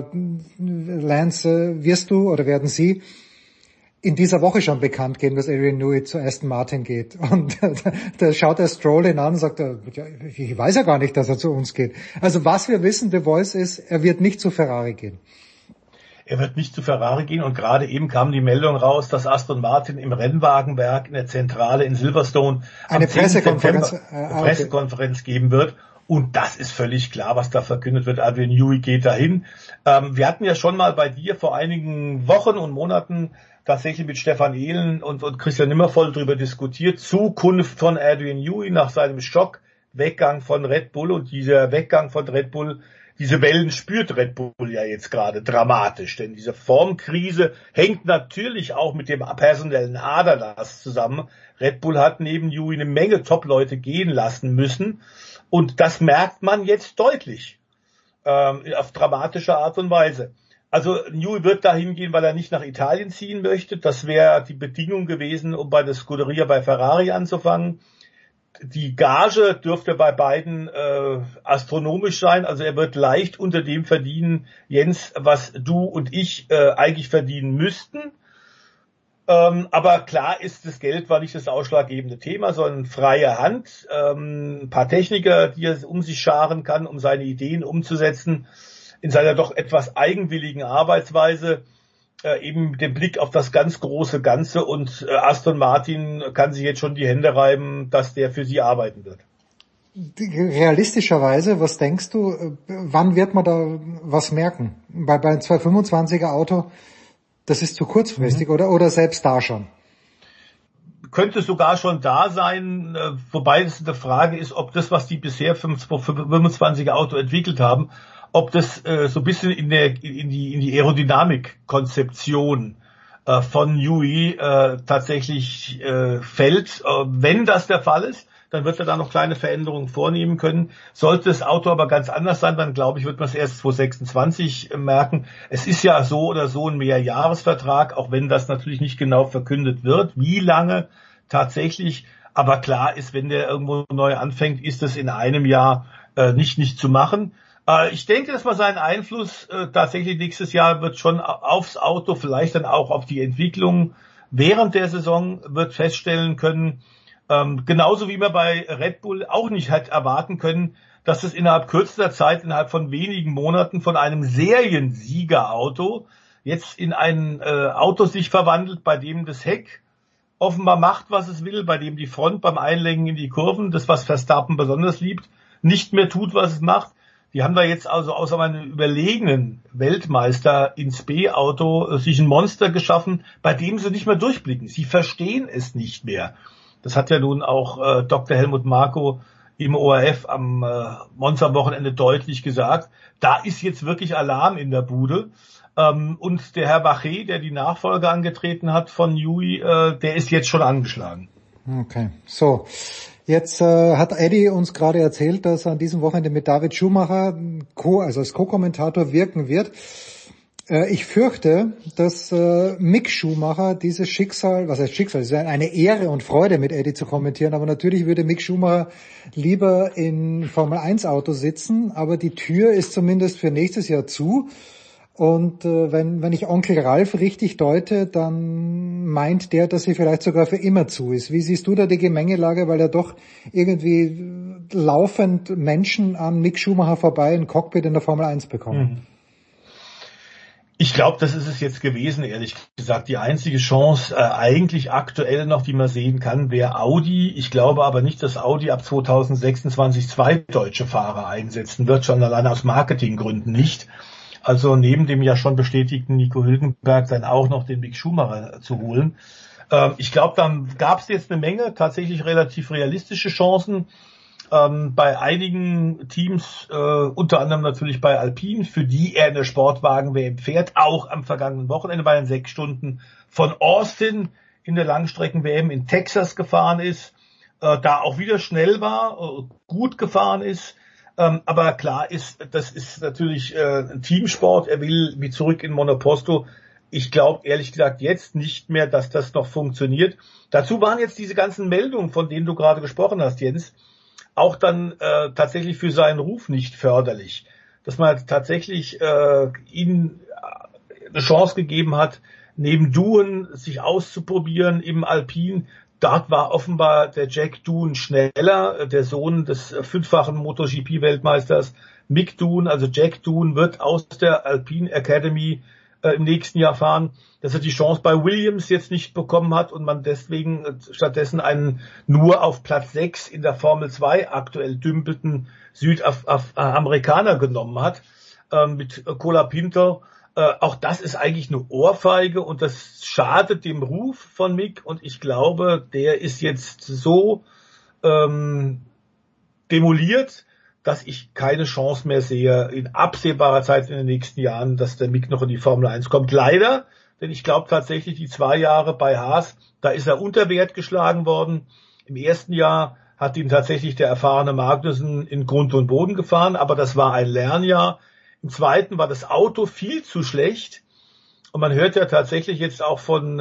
Lance, wirst du oder werden Sie in dieser Woche schon bekannt geben, dass Adrian Newey zu Aston Martin geht? Und da schaut er Stroll ihn an und sagt, ich weiß ja gar nicht, dass er zu uns geht. Also was wir wissen, The Voice ist, er wird nicht zu Ferrari gehen. Er wird nicht zu Ferrari gehen, und gerade eben kam die Meldung raus, dass Aston Martin im Rennwagenwerk in der Zentrale in Silverstone eine Pressekonferenz geben wird. Und das ist völlig klar, was da verkündet wird. Adrian Newey geht dahin. Wir hatten ja schon mal bei dir vor einigen Wochen und Monaten tatsächlich mit Stefan Ehlen und Christian Nimmervoll darüber diskutiert. Zukunft von Adrian Newey nach seinem Weggang von Red Bull. Und dieser Weggang von Red Bull, diese Wellen spürt Red Bull ja jetzt gerade dramatisch. Denn diese Formkrise hängt natürlich auch mit dem personellen Aderlass zusammen. Red Bull hat neben Newey eine Menge Top-Leute gehen lassen müssen. Und das merkt man jetzt deutlich, auf dramatische Art und Weise. Also Newey wird dahin gehen, weil er nicht nach Italien ziehen möchte. Das wäre die Bedingung gewesen, um bei der Scuderia bei Ferrari anzufangen. Die Gage dürfte bei beiden astronomisch sein. Also er wird leicht unter dem verdienen, Jens, was du und ich eigentlich verdienen müssten. Aber klar ist, das Geld war nicht das ausschlaggebende Thema, sondern freie Hand, ein paar Techniker, die er um sich scharen kann, um seine Ideen umzusetzen, in seiner doch etwas eigenwilligen Arbeitsweise, eben mit dem Blick auf das ganz große Ganze, und Aston Martin kann sich jetzt schon die Hände reiben, dass der für sie arbeiten wird. Realistischerweise, was denkst du, wann wird man da was merken? Bei einem 225er Auto, das ist zu kurzfristig, oder selbst da schon? Könnte sogar schon da sein, wobei es eine Frage ist, ob das, was die bisher 25er Auto entwickelt haben, ob das so ein bisschen in die Aerodynamik-Konzeption von Newey tatsächlich fällt. Wenn das der Fall ist, dann wird er da noch kleine Veränderungen vornehmen können. Sollte das Auto aber ganz anders sein, dann glaube ich, wird man es erst 2026 merken. Es ist ja so oder so ein Mehrjahresvertrag, auch wenn das natürlich nicht genau verkündet wird, wie lange tatsächlich. Aber klar ist, wenn der irgendwo neu anfängt, ist es in einem Jahr nicht zu machen. Ich denke, dass man seinen Einfluss tatsächlich nächstes Jahr wird schon aufs Auto, vielleicht dann auch auf die Entwicklung während der Saison wird feststellen können. Genauso wie man bei Red Bull auch nicht hat erwarten können, dass es innerhalb kürzester Zeit, innerhalb von wenigen Monaten von einem Seriensiegerauto jetzt in ein Auto sich verwandelt, bei dem das Heck offenbar macht, was es will, bei dem die Front beim Einlenken in die Kurven, das was Verstappen besonders liebt, nicht mehr tut, was es macht. Die haben da jetzt also außer einem überlegenen Weltmeister ins B-Auto sich ein Monster geschaffen, bei dem sie nicht mehr durchblicken. Sie verstehen es nicht mehr. Das hat ja nun auch Dr. Helmut Marko im ORF am Monza-Wochenende deutlich gesagt. Da ist jetzt wirklich Alarm in der Bude. Und der Herr Bachet, der die Nachfolge angetreten hat von Newey, der ist jetzt schon angeschlagen. Okay, so. Jetzt hat Eddie uns gerade erzählt, dass er an diesem Wochenende mit David Schumacher also als Co-Kommentator wirken wird. Ich fürchte, dass Mick Schumacher dieses Schicksal, was heißt Schicksal, es ist eine Ehre und Freude, mit Eddie zu kommentieren, aber natürlich würde Mick Schumacher lieber in Formel-1-Auto sitzen, aber die Tür ist zumindest für nächstes Jahr zu. Und wenn ich Onkel Ralf richtig deute, dann meint der, dass sie vielleicht sogar für immer zu ist. Wie siehst du da die Gemengelage, weil ja doch irgendwie laufend Menschen an Mick Schumacher vorbei ein Cockpit in der Formel 1 bekommen? Ich glaube, das ist es jetzt gewesen, ehrlich gesagt. Die einzige Chance eigentlich aktuell noch, die man sehen kann, wäre Audi. Ich glaube aber nicht, dass Audi ab 2026 zwei deutsche Fahrer einsetzen wird, schon allein aus Marketinggründen nicht. Also neben dem ja schon bestätigten Nico Hülkenberg dann auch noch den Mick Schumacher zu holen. Ich glaube, dann gab es jetzt eine Menge tatsächlich relativ realistische Chancen. bei einigen Teams, unter anderem natürlich bei Alpine, für die er eine Sportwagen-WM fährt, auch am vergangenen Wochenende bei den 6 Stunden von Austin in der Langstrecken-WM in Texas gefahren ist, da auch wieder schnell war, gut gefahren ist. Aber klar ist, das ist natürlich ein Teamsport. Er will wie zurück in Monoposto. Ich glaube ehrlich gesagt jetzt nicht mehr, dass das noch funktioniert. Dazu waren jetzt diese ganzen Meldungen, von denen du gerade gesprochen hast, Jens, auch dann tatsächlich für seinen Ruf nicht förderlich. Dass man tatsächlich ihm eine Chance gegeben hat, neben Doohan sich auszuprobieren im Alpin. Dort war offenbar der Jack Doohan schneller, der Sohn des 5-fachen MotoGP-Weltmeisters Mick Doohan. Also Jack Doohan wird aus der Alpine Academy im nächsten Jahr fahren, dass er die Chance bei Williams jetzt nicht bekommen hat und man deswegen stattdessen einen nur auf Platz 6 in der Formel 2 aktuell dümpelten Südamerikaner genommen hat, mit Colapinto. Auch das ist eigentlich eine Ohrfeige und das schadet dem Ruf von Mick und ich glaube, der ist jetzt so demoliert, dass ich keine Chance mehr sehe, in absehbarer Zeit in den nächsten Jahren, dass der Mick noch in die Formel 1 kommt. Leider, denn ich glaube tatsächlich, die 2 Jahre bei Haas, da ist er unter Wert geschlagen worden. Im ersten Jahr hat ihn tatsächlich der erfahrene Magnussen in Grund und Boden gefahren, aber das war ein Lernjahr. Im zweiten war das Auto viel zu schlecht. Und man hört ja tatsächlich jetzt auch von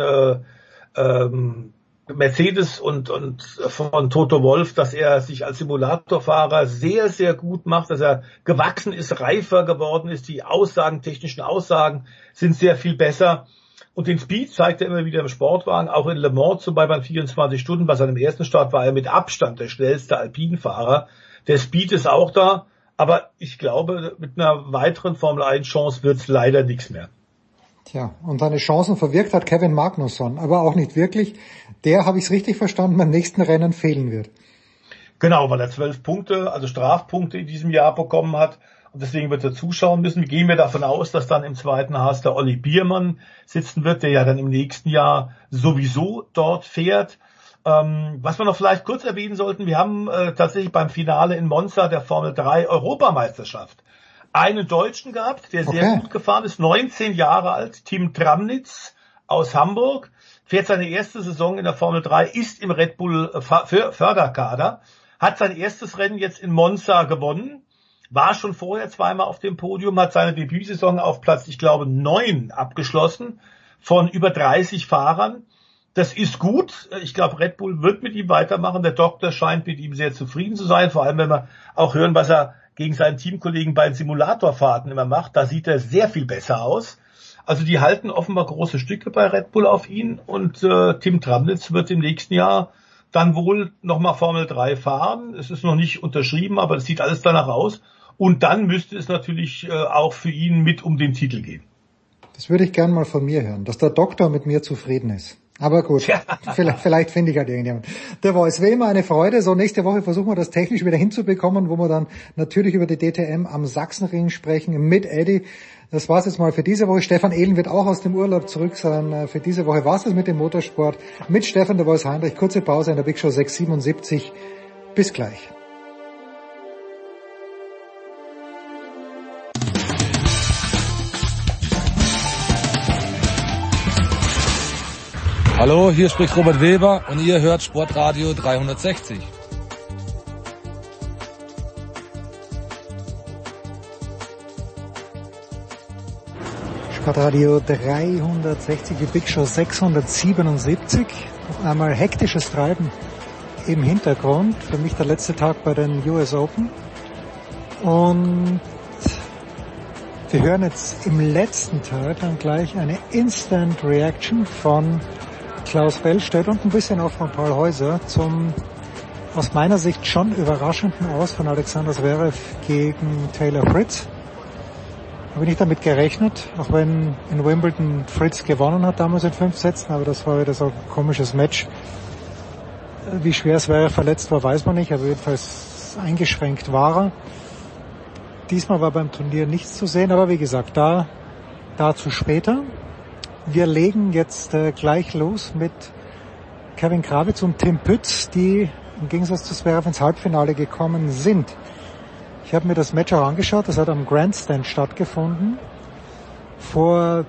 Mercedes und von Toto Wolff, dass er sich als Simulatorfahrer sehr, sehr gut macht, dass er gewachsen ist, reifer geworden ist. Die technischen Aussagen sind sehr viel besser. Und den Speed zeigt er immer wieder im Sportwagen, auch in Le Mans zum Beispiel bei 24 Stunden. Bei seinem ersten Start war er mit Abstand der schnellste Alpinfahrer. Der Speed ist auch da, aber ich glaube, mit einer weiteren Formel-1-Chance wird's leider nichts mehr. Tja, und seine Chancen verwirkt hat Kevin Magnussen, aber auch nicht wirklich. Der, habe ich es richtig verstanden, beim nächsten Rennen fehlen wird. Genau, weil er 12 Punkte, also Strafpunkte in diesem Jahr bekommen hat. Und deswegen wird er zuschauen müssen. Wir gehen davon aus, dass dann im zweiten Haas der Olli Biermann sitzen wird, der ja dann im nächsten Jahr sowieso dort fährt. Was wir noch vielleicht kurz erwähnen sollten, wir haben tatsächlich beim Finale in Monza der Formel 3 Europameisterschaft einen Deutschen gehabt, der sehr gut gefahren ist, 19 Jahre alt, Tim Tramnitz aus Hamburg, fährt seine erste Saison in der Formel 3, ist im Red Bull Förderkader, hat sein erstes Rennen jetzt in Monza gewonnen, war schon vorher zweimal auf dem Podium, hat seine Debütsaison auf Platz, ich glaube, 9 abgeschlossen von über 30 Fahrern. Das ist gut. Ich glaube, Red Bull wird mit ihm weitermachen. Der Doktor scheint mit ihm sehr zufrieden zu sein, vor allem wenn wir auch hören, was er gegen seinen Teamkollegen bei den Simulatorfahrten immer macht. Da sieht er sehr viel besser aus. Also die halten offenbar große Stücke bei Red Bull auf ihn und Tim Tramnitz wird im nächsten Jahr dann wohl nochmal Formel 3 fahren. Es ist noch nicht unterschrieben, aber es sieht alles danach aus. Und dann müsste es natürlich auch für ihn mit um den Titel gehen. Das würde ich gern mal von mir hören, dass der Doktor mit mir zufrieden ist. Aber gut, vielleicht finde ich halt irgendjemand. Der Voice, wie immer eine Freude. So, nächste Woche versuchen wir das technisch wieder hinzubekommen, wo wir dann natürlich über die DTM am Sachsenring sprechen mit Eddie. Das war's jetzt mal für diese Woche. Stefan Ehlen wird auch aus dem Urlaub zurück sein. Für diese Woche war's das mit dem Motorsport. Mit Stefan der Voice Heinrich. Kurze Pause in der Big Show 677. Bis gleich. Hallo, hier spricht Robert Weber und ihr hört Sportradio 360. Sportradio 360, die Big Show 677. Noch einmal hektisches Treiben im Hintergrund. Für mich der letzte Tag bei den US Open. Und wir hören jetzt im letzten Teil dann gleich eine Instant Reaction von Klaus Bellstedt und ein bisschen auch von Paul Häuser zum aus meiner Sicht schon überraschenden Aus von Alexander Zverev gegen Taylor Fritz. Habe ich nicht damit gerechnet, auch wenn in Wimbledon Fritz gewonnen hat damals in 5 Sätzen, aber das war wieder so ein komisches Match. Wie schwer Zverev verletzt war, weiß man nicht, aber jedenfalls eingeschränkt war er. Diesmal war beim Turnier nichts zu sehen, aber wie gesagt, dazu später. Wir legen jetzt gleich los mit Kevin Krawitz und Tim Pütz, die im Gegensatz zu Zverev ins Halbfinale gekommen sind. Ich habe mir das Match auch angeschaut, das hat am Grandstand stattgefunden. Vor,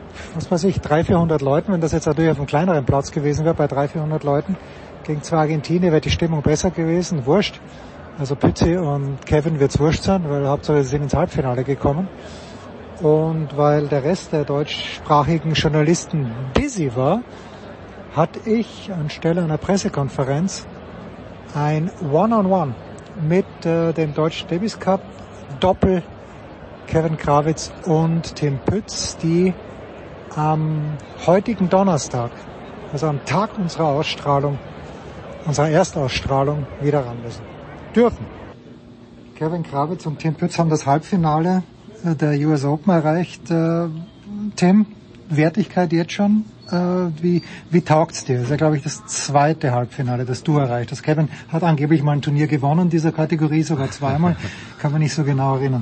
300-400 Leuten, wenn das jetzt natürlich auf einem kleineren Platz gewesen wäre, bei 300-400 Leuten, gegen 2 Argentinier wäre die Stimmung besser gewesen, wurscht. Also Pützi und Kevin wird's wurscht sein, weil Hauptsache sie sind ins Halbfinale gekommen. Und weil der Rest der deutschsprachigen Journalisten busy war, hatte ich anstelle einer Pressekonferenz ein One-on-One mit dem Deutschen Davis Cup Doppel Kevin Krawitz und Tim Pütz, die am heutigen Donnerstag, also am Tag unserer Ausstrahlung, unserer Erstausstrahlung, wieder ran müssen. Dürfen. Kevin Krawitz und Tim Pütz haben das Halbfinale der US Open erreicht. Tim, Wertigkeit jetzt schon? Wie taugt's dir? Das ist ja, glaube ich, das zweite Halbfinale, das du erreicht hast. Kevin hat angeblich mal ein Turnier gewonnen in dieser Kategorie, sogar zweimal. Kann man nicht so genau erinnern.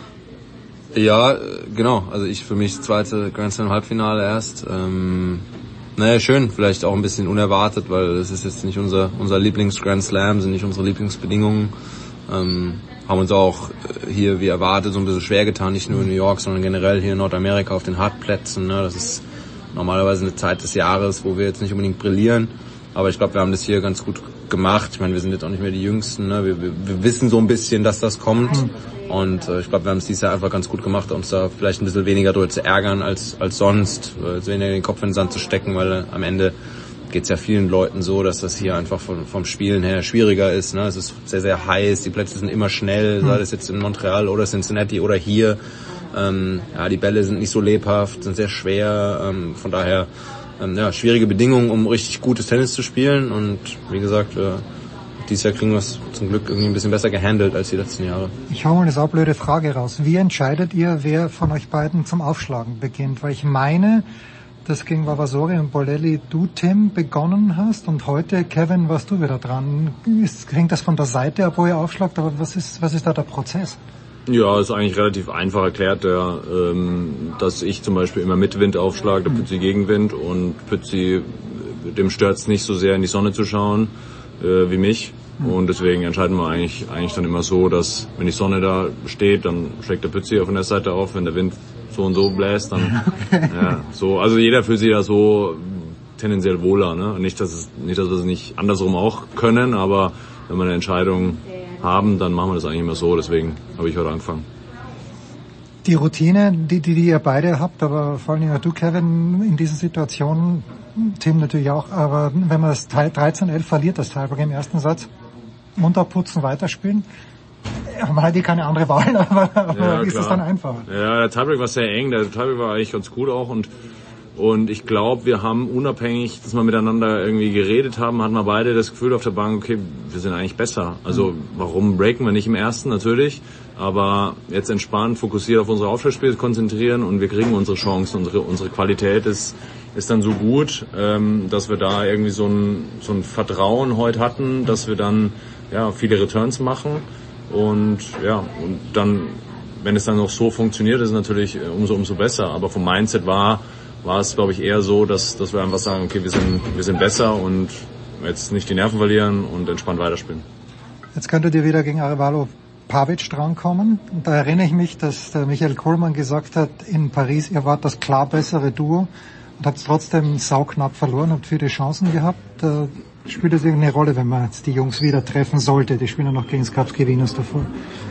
Ja, genau. Also ich für mich das zweite Grand Slam Halbfinale erst. Schön, vielleicht auch ein bisschen unerwartet, weil es ist jetzt nicht unser Lieblings-Grand Slam, sind nicht unsere Lieblingsbedingungen. Haben uns auch hier, wie erwartet, so ein bisschen schwer getan, nicht nur in New York, sondern generell hier in Nordamerika auf den Hartplätzen. Ne? Das ist normalerweise eine Zeit des Jahres, wo wir jetzt nicht unbedingt brillieren. Aber ich glaube, wir haben das hier ganz gut gemacht. Ich meine, wir sind jetzt auch nicht mehr die Jüngsten. Ne? Wir wissen so ein bisschen, dass das kommt. Und ich glaube, wir haben es dieses Jahr einfach ganz gut gemacht, uns da vielleicht ein bisschen weniger drüber zu ärgern als sonst, weniger den Kopf in den Sand zu stecken, weil am Ende geht es ja vielen Leuten so, dass das hier einfach vom Spielen her schwieriger ist. Ne? Es ist sehr, sehr heiß, die Plätze sind immer schnell, sei das jetzt in Montreal oder Cincinnati oder hier. Die Bälle sind nicht so lebhaft, sind sehr schwer. Von daher schwierige Bedingungen, um richtig gutes Tennis zu spielen. Und wie gesagt, dieses Jahr kriegen wir es zum Glück irgendwie ein bisschen besser gehandelt als die letzten Jahre. Ich hau mal eine saublöde Frage raus. Wie entscheidet ihr, wer von euch beiden zum Aufschlagen beginnt? Weil ich meine, dass gegen Vavasori und Bolelli du, Tim, begonnen hast und heute, Kevin, warst du wieder dran. Hängt das von der Seite ab, wo ihr aufschlagt, aber was ist da der Prozess? Ja, ist eigentlich relativ einfach erklärt, dass ich zum Beispiel immer mit Wind aufschlage, der Pützi Gegenwind, und Pützi, dem stört's nicht so sehr in die Sonne zu schauen wie mich. Und deswegen entscheiden wir eigentlich dann immer so, dass wenn die Sonne da steht, dann schlägt der Pützi von der Seite auf, wenn der Wind so und so bläst, dann so. Also jeder fühlt sich da so tendenziell wohler, ne? Nicht, dass wir es nicht andersrum auch können, aber wenn wir eine Entscheidung haben, dann machen wir das eigentlich immer so. Deswegen habe ich heute angefangen. Die Routine, die ihr beide habt, aber vor allem du, Kevin, in diesen Situationen, Tim natürlich auch, aber wenn man das 13-11 verliert, das Tiebreak im ersten Satz, Mund abputzen, weiterspielen, man hat keine andere Wahl, aber ist es dann einfacher? Ja, der Tiebreak war sehr eng, der Tiebreak war eigentlich ganz gut auch, und ich glaube, wir haben unabhängig, dass wir miteinander irgendwie geredet haben, hatten wir beide das Gefühl auf der Bank, okay, wir sind eigentlich besser. Also warum breaken wir nicht im ersten? Natürlich, aber jetzt entspannt, fokussiert auf unsere Aufschlagspiele konzentrieren, und wir kriegen unsere Chancen. Unsere Qualität ist dann so gut, dass wir da irgendwie so ein Vertrauen heute hatten, dass wir dann viele Returns machen, und dann, wenn es dann noch so funktioniert, ist es natürlich umso besser. Aber vom Mindset war es, glaube ich, eher so, dass wir einfach sagen, okay, wir sind besser und jetzt nicht die Nerven verlieren und entspannt weiterspielen. Jetzt könntet ihr wieder gegen Arevalo Pavic drankommen. Und da erinnere ich mich, dass der Michael Kohlmann gesagt hat, in Paris, ihr wart das klar bessere Duo und habt trotzdem sauknapp verloren, habt viele Chancen gehabt. Spielt das irgendeine Rolle, wenn man jetzt die Jungs wieder treffen sollte? Die spielen ja noch gegen Skapski Venus davor.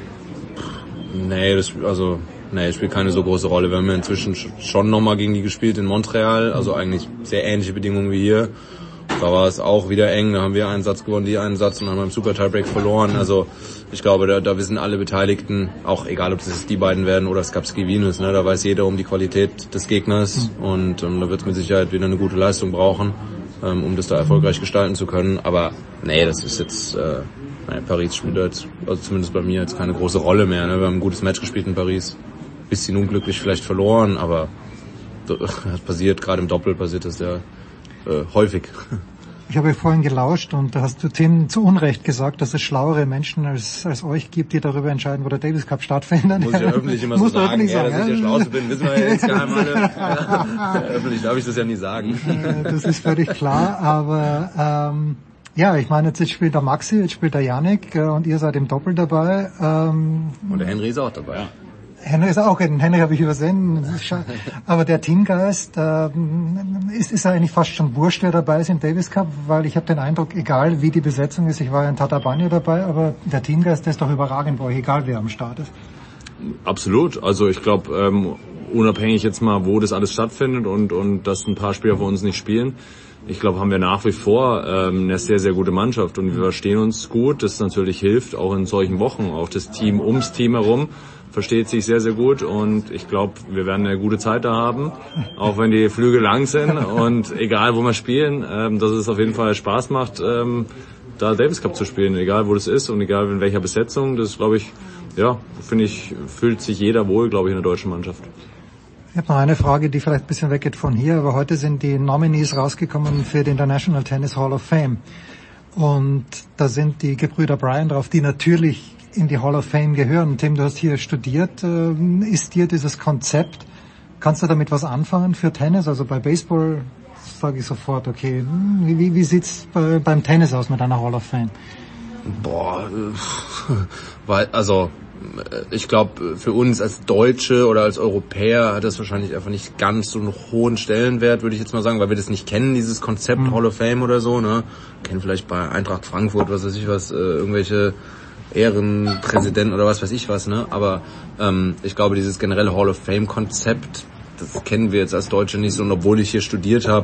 Nee, spielt keine so große Rolle. Wir haben ja inzwischen schon nochmal gegen die gespielt in Montreal, also eigentlich sehr ähnliche Bedingungen wie hier. Da war es auch wieder eng, da haben wir einen Satz gewonnen, die einen Satz, und haben beim Super Tiebreak verloren. Also ich glaube, da wissen alle Beteiligten, auch egal ob das jetzt die beiden werden oder Skapski Venus, ne, da weiß jeder um die Qualität des Gegners, und da wird es mit Sicherheit wieder eine gute Leistung brauchen, um das da erfolgreich gestalten zu können. Aber nee, das ist jetzt... Paris spielt jetzt, also zumindest bei mir, jetzt keine große Rolle mehr. Ne? Wir haben ein gutes Match gespielt in Paris. Bisschen unglücklich vielleicht verloren, aber das passiert, gerade im Doppel passiert das ja häufig. Ich habe vorhin gelauscht, und da hast du, Tim, zu Unrecht gesagt, dass es schlauere Menschen als euch gibt, die darüber entscheiden, wo der Davis Cup stattfindet. Muss ich ja öffentlich immer so sagen. Dass ich der Schlauste bin, wissen wir ja jetzt geheim alle. Öffentlich darf ich das ja nie sagen. Das ist völlig klar, aber Ja, ich meine, jetzt spielt der Maxi, jetzt spielt der Yannick und ihr seid im Doppel dabei. Und der Henry ist auch dabei. Ja. Henry ist auch, den Henry habe ich übersehen. Aber der Teamgeist, ist eigentlich fast schon wurscht, wer dabei ist im Davis Cup, weil ich habe den Eindruck, egal wie die Besetzung ist, ich war ja in Tatabánya dabei, aber der Teamgeist, der ist doch überragend bei euch, egal wer am Start ist. Absolut. Also ich glaube, unabhängig jetzt mal, wo das alles stattfindet und dass ein paar Spieler für uns nicht spielen, ich glaube, haben wir nach wie vor eine sehr, sehr gute Mannschaft und wir verstehen uns gut. Das natürlich hilft, auch in solchen Wochen, auch das Team ums Team herum versteht sich sehr, sehr gut und ich glaube, wir werden eine gute Zeit da haben, auch wenn die Flüge lang sind und egal, wo wir spielen, dass es auf jeden Fall Spaß macht, da Davis Cup zu spielen, egal wo das ist und egal in welcher Besetzung, das glaube ich, ja, finde ich, fühlt sich jeder wohl, glaube ich, in der deutschen Mannschaft. Ich habe noch eine Frage, die vielleicht ein bisschen weggeht von hier, aber heute sind die Nominees rausgekommen für die International Tennis Hall of Fame und da sind die Gebrüder Bryan drauf, die natürlich in die Hall of Fame gehören. Tim, du hast hier studiert. Ist dir dieses Konzept, kannst du damit was anfangen für Tennis? Also bei Baseball sage ich sofort, okay, wie sieht's beim Tennis aus mit einer Hall of Fame? Also ich glaube, für uns als Deutsche oder als Europäer hat das wahrscheinlich einfach nicht ganz so einen hohen Stellenwert, würde ich jetzt mal sagen, weil wir das nicht kennen, dieses Konzept Hall of Fame oder so, ne? Kennen vielleicht bei Eintracht Frankfurt, was weiß ich was, irgendwelche Ehrenpräsidenten oder was weiß ich was, ne? Aber ich glaube, dieses generelle Hall of Fame Konzept, das kennen wir jetzt als Deutsche nicht so. Und obwohl ich hier studiert habe,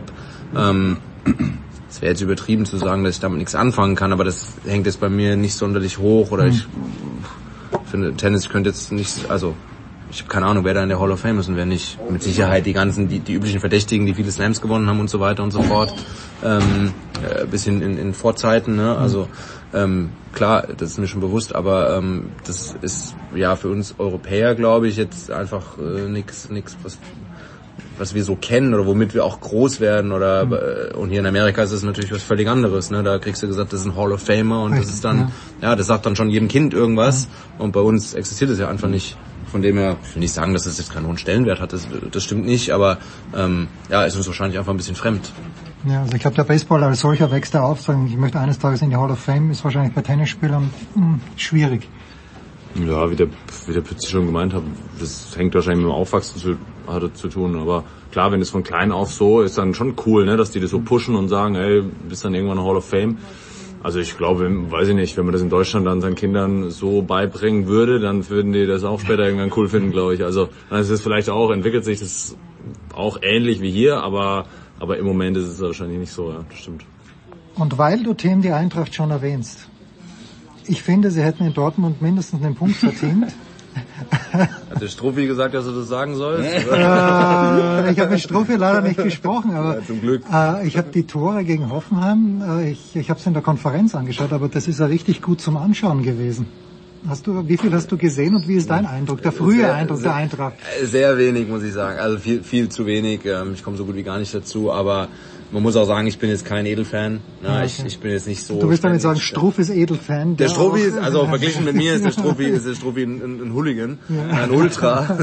es wäre jetzt übertrieben zu sagen, dass ich damit nichts anfangen kann, aber das hängt jetzt bei mir nicht sonderlich hoch oder ich finde, Tennis könnte jetzt nicht, also ich habe keine Ahnung, wer da in der Hall of Fame ist und wer nicht. Mit Sicherheit die ganzen, die üblichen Verdächtigen, die viele Slams gewonnen haben und so weiter und so fort. Bisschen in Vorzeiten, ne? Also klar, das ist mir schon bewusst, aber das ist ja für uns Europäer, glaube ich, jetzt einfach nix was wir so kennen oder womit wir auch groß werden oder und hier in Amerika ist es natürlich was völlig anderes, ne? Da kriegst du gesagt, das ist ein Hall of Famer und das ist dann, ja, das sagt dann schon jedem Kind irgendwas und bei uns existiert es ja einfach nicht. Von dem her, ich will nicht sagen, dass es jetzt keinen hohen Stellenwert hat, das stimmt nicht, aber ja, es ist uns wahrscheinlich einfach ein bisschen fremd. Ja, also ich glaube, der Baseball als solcher wächst da auf, sagen, ich möchte eines Tages in die Hall of Fame, ist wahrscheinlich bei Tennisspielern schwierig. Ja, wie der Pützi schon gemeint hat, das hängt wahrscheinlich mit dem Aufwachsen zu tun, aber klar, wenn es von klein auf so ist, dann schon cool, ne, dass die das so pushen und sagen, ey, bist dann irgendwann eine Hall of Fame. Also ich glaube, weiß ich nicht, wenn man das in Deutschland dann seinen Kindern so beibringen würde, dann würden die das auch später irgendwann cool finden, glaube ich. Also dann ist es vielleicht auch, entwickelt sich das auch ähnlich wie hier, aber im Moment ist es wahrscheinlich nicht so, ja, das stimmt. Und weil du, Tim, die Eintracht schon erwähnst, ich finde, sie hätten in Dortmund mindestens einen Punkt verdient. Hat der Struffi gesagt, dass du das sagen sollst? Ich habe mit Struffi leider nicht gesprochen, aber ja, zum Glück. Ich habe die Tore gegen Hoffenheim, ich habe es in der Konferenz angeschaut, aber das ist ja richtig gut zum Anschauen gewesen. Wie viel hast du gesehen und wie ist dein Eindruck, der frühe Eindruck der Eintracht? Sehr wenig, muss ich sagen. Also viel zu wenig. Ich komme so gut wie gar nicht dazu, aber man muss auch sagen, ich bin jetzt kein Edelfan. Ne? Okay. Ich bin jetzt nicht so. Du willst damit sagen, Struff ist Edelfan? Der Struffi ist, also verglichen mit mir ist der Struffi ein Hooligan, ja. Ein Ultra.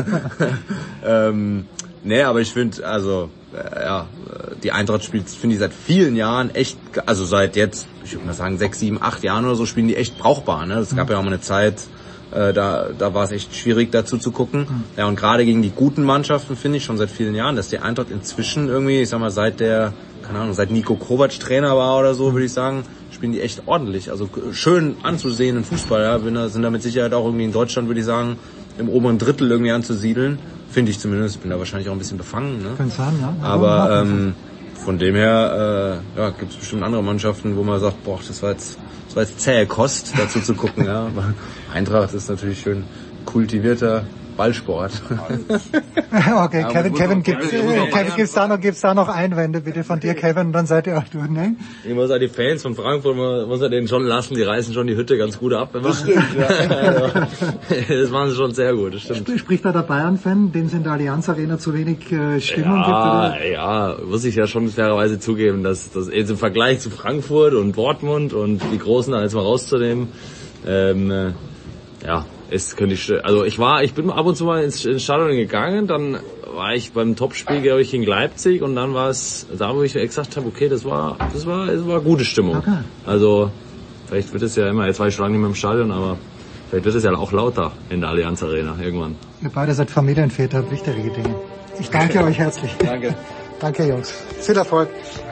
Nee, aber ich finde, also die Eintracht spielt, finde ich, seit vielen Jahren echt, also seit jetzt, ich würde mal sagen 6, 7, 8 Jahren oder so, spielen die echt brauchbar. Ne? Es gab ja auch mal eine Zeit, da war es echt schwierig dazu zu gucken. Ja, und gerade gegen die guten Mannschaften finde ich schon seit vielen Jahren, dass die Eintracht inzwischen irgendwie, ich sag mal, seit Niko Kovac Trainer war oder so, würde ich sagen, spielen die echt ordentlich. Also schön anzusehen im Fußball, ja, sind da mit Sicherheit auch irgendwie in Deutschland, würde ich sagen, im oberen Drittel irgendwie anzusiedeln. Finde ich zumindest. Ich bin da wahrscheinlich auch ein bisschen befangen, ne? Kann sein, ja. Aber von dem her gibt es bestimmt andere Mannschaften, wo man sagt, boah, das war jetzt zähe Kost, dazu zu gucken, ja. Aber Eintracht ist natürlich schön kultivierter Ballsport. Okay, ja, Kevin, gibt's da noch Einwände, bitte von dir, Kevin, und dann seid ihr auch durch, ne? Ich muss ja die Fans von Frankfurt, muss ja denen schon lassen, die reißen schon die Hütte ganz gut ab. Das stimmt, ja. Das machen sie schon sehr gut, das stimmt. Spricht da der Bayern-Fan, dem es in der Allianz Arena zu wenig Stimmung gibt? Oder? Ja, muss ich ja schon fairerweise zugeben, dass jetzt im Vergleich zu Frankfurt und Dortmund und die Großen da jetzt mal rauszunehmen, ich bin ab und zu mal ins Stadion gegangen, dann war ich beim Topspiel, glaube ich, gegen Leipzig und dann war es da, wo ich gesagt habe, okay, das war gute Stimmung. Okay. Also, vielleicht wird es ja immer, jetzt war ich schon lange nicht mehr im Stadion, aber vielleicht wird es ja auch lauter in der Allianz Arena irgendwann. Ihr beide seid Familienväter, habt wichtige Dinge. Ich danke euch herzlich. Danke. Danke, Jungs. Viel Erfolg.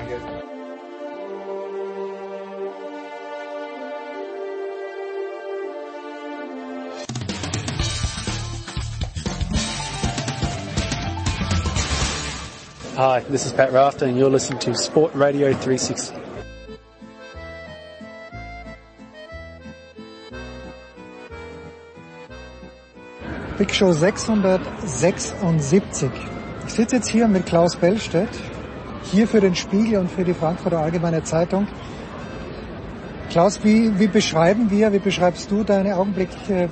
Hi, this is Pat Rafter and you're listening to Sport Radio 360. Big Show 676. Ich sitze jetzt hier mit Klaus Bellstedt, hier für den Spiegel und für die Frankfurter Allgemeine Zeitung. Klaus, wie beschreibst du deine augenblickliche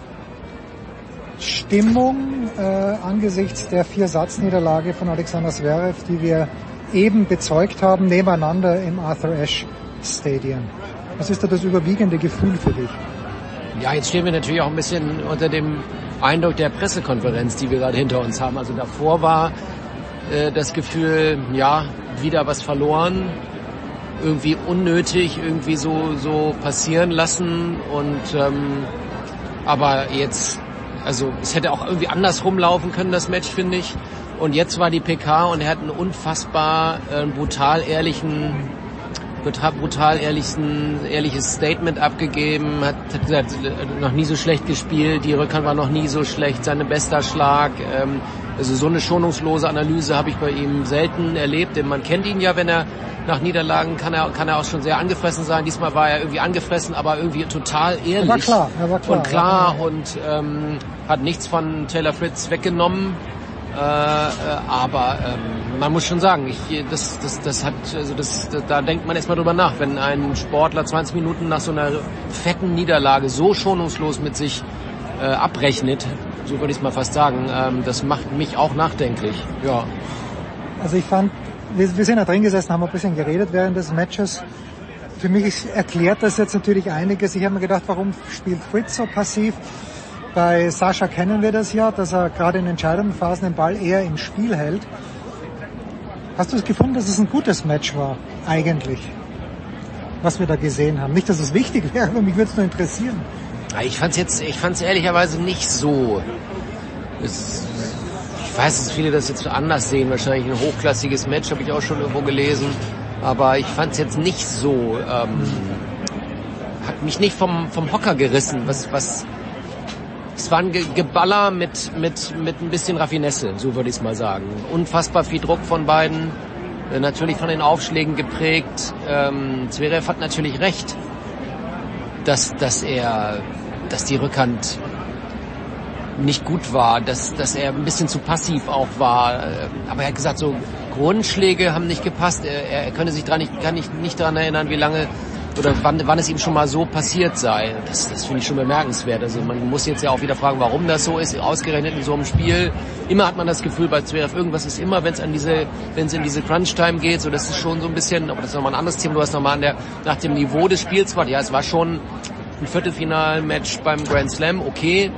Stimmung angesichts der 4-Satz-Niederlage von Alexander Zverev, die wir eben bezeugt haben, nebeneinander im Arthur Ashe Stadium? Was ist da das überwiegende Gefühl für dich? Ja, jetzt stehen wir natürlich auch ein bisschen unter dem Eindruck der Pressekonferenz, die wir gerade hinter uns haben. Also davor war das Gefühl, ja, wieder was verloren, irgendwie unnötig, irgendwie so passieren lassen und aber jetzt, also es hätte auch irgendwie andersrum laufen können, das Match, finde ich. Und jetzt war die PK und er hat einen unfassbar brutal ehrliches Statement abgegeben, hat gesagt, noch nie so schlecht gespielt, die Rückhand war noch nie so schlecht, sein bester Schlag. Also so eine schonungslose Analyse habe ich bei ihm selten erlebt, denn man kennt ihn ja, wenn er nach Niederlagen kann er auch schon sehr angefressen sein. Diesmal war er irgendwie angefressen, aber irgendwie total ehrlich. Er war klar und hat nichts von Taylor Fritz weggenommen. Aber man muss schon sagen, da denkt man erstmal drüber nach, wenn ein Sportler 20 Minuten nach so einer fetten Niederlage so schonungslos mit sich abrechnet, so würde ich es mal fast sagen, das macht mich auch nachdenklich. Ja. Also ich fand, wir sind da drin gesessen, haben ein bisschen geredet während des Matches. Für mich erklärt das jetzt natürlich einiges. Ich habe mir gedacht, warum spielt Fritz so passiv? Bei Sascha kennen wir das ja, dass er gerade in entscheidenden Phasen den Ball eher im Spiel hält. Hast du es gefunden, dass es ein gutes Match war, eigentlich? Was wir da gesehen haben. Nicht, dass es wichtig wäre, aber mich würde es nur interessieren. Ich fand's ehrlicherweise nicht so. Ich weiß, dass viele das jetzt anders sehen. Wahrscheinlich ein hochklassiges Match, habe ich auch schon irgendwo gelesen. Aber ich fand's jetzt nicht so, hat mich nicht vom Hocker gerissen, es war ein Geballer mit ein bisschen Raffinesse, so würde ich es mal sagen. Unfassbar viel Druck von beiden, natürlich von den Aufschlägen geprägt. Zverev hat natürlich recht, dass die Rückhand nicht gut war, dass er ein bisschen zu passiv auch war. Aber er hat gesagt, so Grundschläge haben nicht gepasst. Er könne sich kann nicht daran erinnern, wie lange oder wann es ihm schon mal so passiert sei. Das finde ich schon bemerkenswert. Also man muss jetzt ja auch wieder fragen, warum das so ist, ausgerechnet in so einem Spiel. Immer hat man das Gefühl bei Zverev, irgendwas ist immer, wenn es in diese Crunch-Time geht, so das ist schon so ein bisschen, aber das ist nochmal ein anderes Thema, du hast nochmal nach dem Niveau des Spiels, ja, es war schon ein Viertelfinal-Match beim Grand Slam, okay,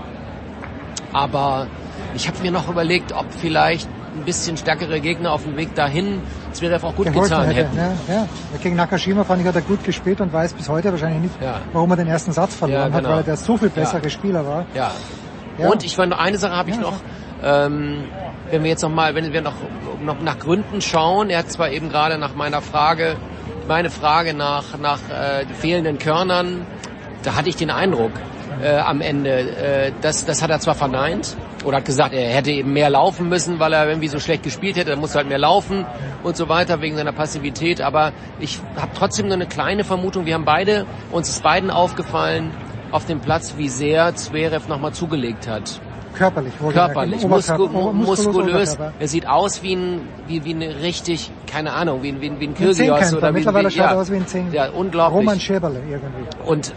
aber ich habe mir noch überlegt, ob vielleicht ein bisschen stärkere Gegner auf dem Weg dahin Zverev auch gut getan hätten. Ja. Gegen Nakashima fand ich, hat er gut gespielt und weiß bis heute wahrscheinlich nicht, warum er den ersten Satz verloren hat, weil er so viel bessere Spieler war. Ja. Und ich fand, eine Sache habe ich noch, wenn wir noch nach Gründen schauen, er hat zwar eben gerade nach meine Frage nach fehlenden Körnern, da hatte ich den Eindruck am Ende, das hat er zwar verneint, oder hat gesagt, er hätte eben mehr laufen müssen, weil er irgendwie so schlecht gespielt hätte, er musste halt mehr laufen und so weiter wegen seiner Passivität, aber ich habe trotzdem nur eine kleine Vermutung, uns ist beiden aufgefallen auf dem Platz, wie sehr Zverev nochmal zugelegt hat. Körperlich, muskulös. Er sieht aus wie eine richtig, keine Ahnung, wie ein Kyrgios oder mittlerweile schaut er aus wie ein Zehnkämpfer. Ja, unglaublich. Roman Scheberle irgendwie. Und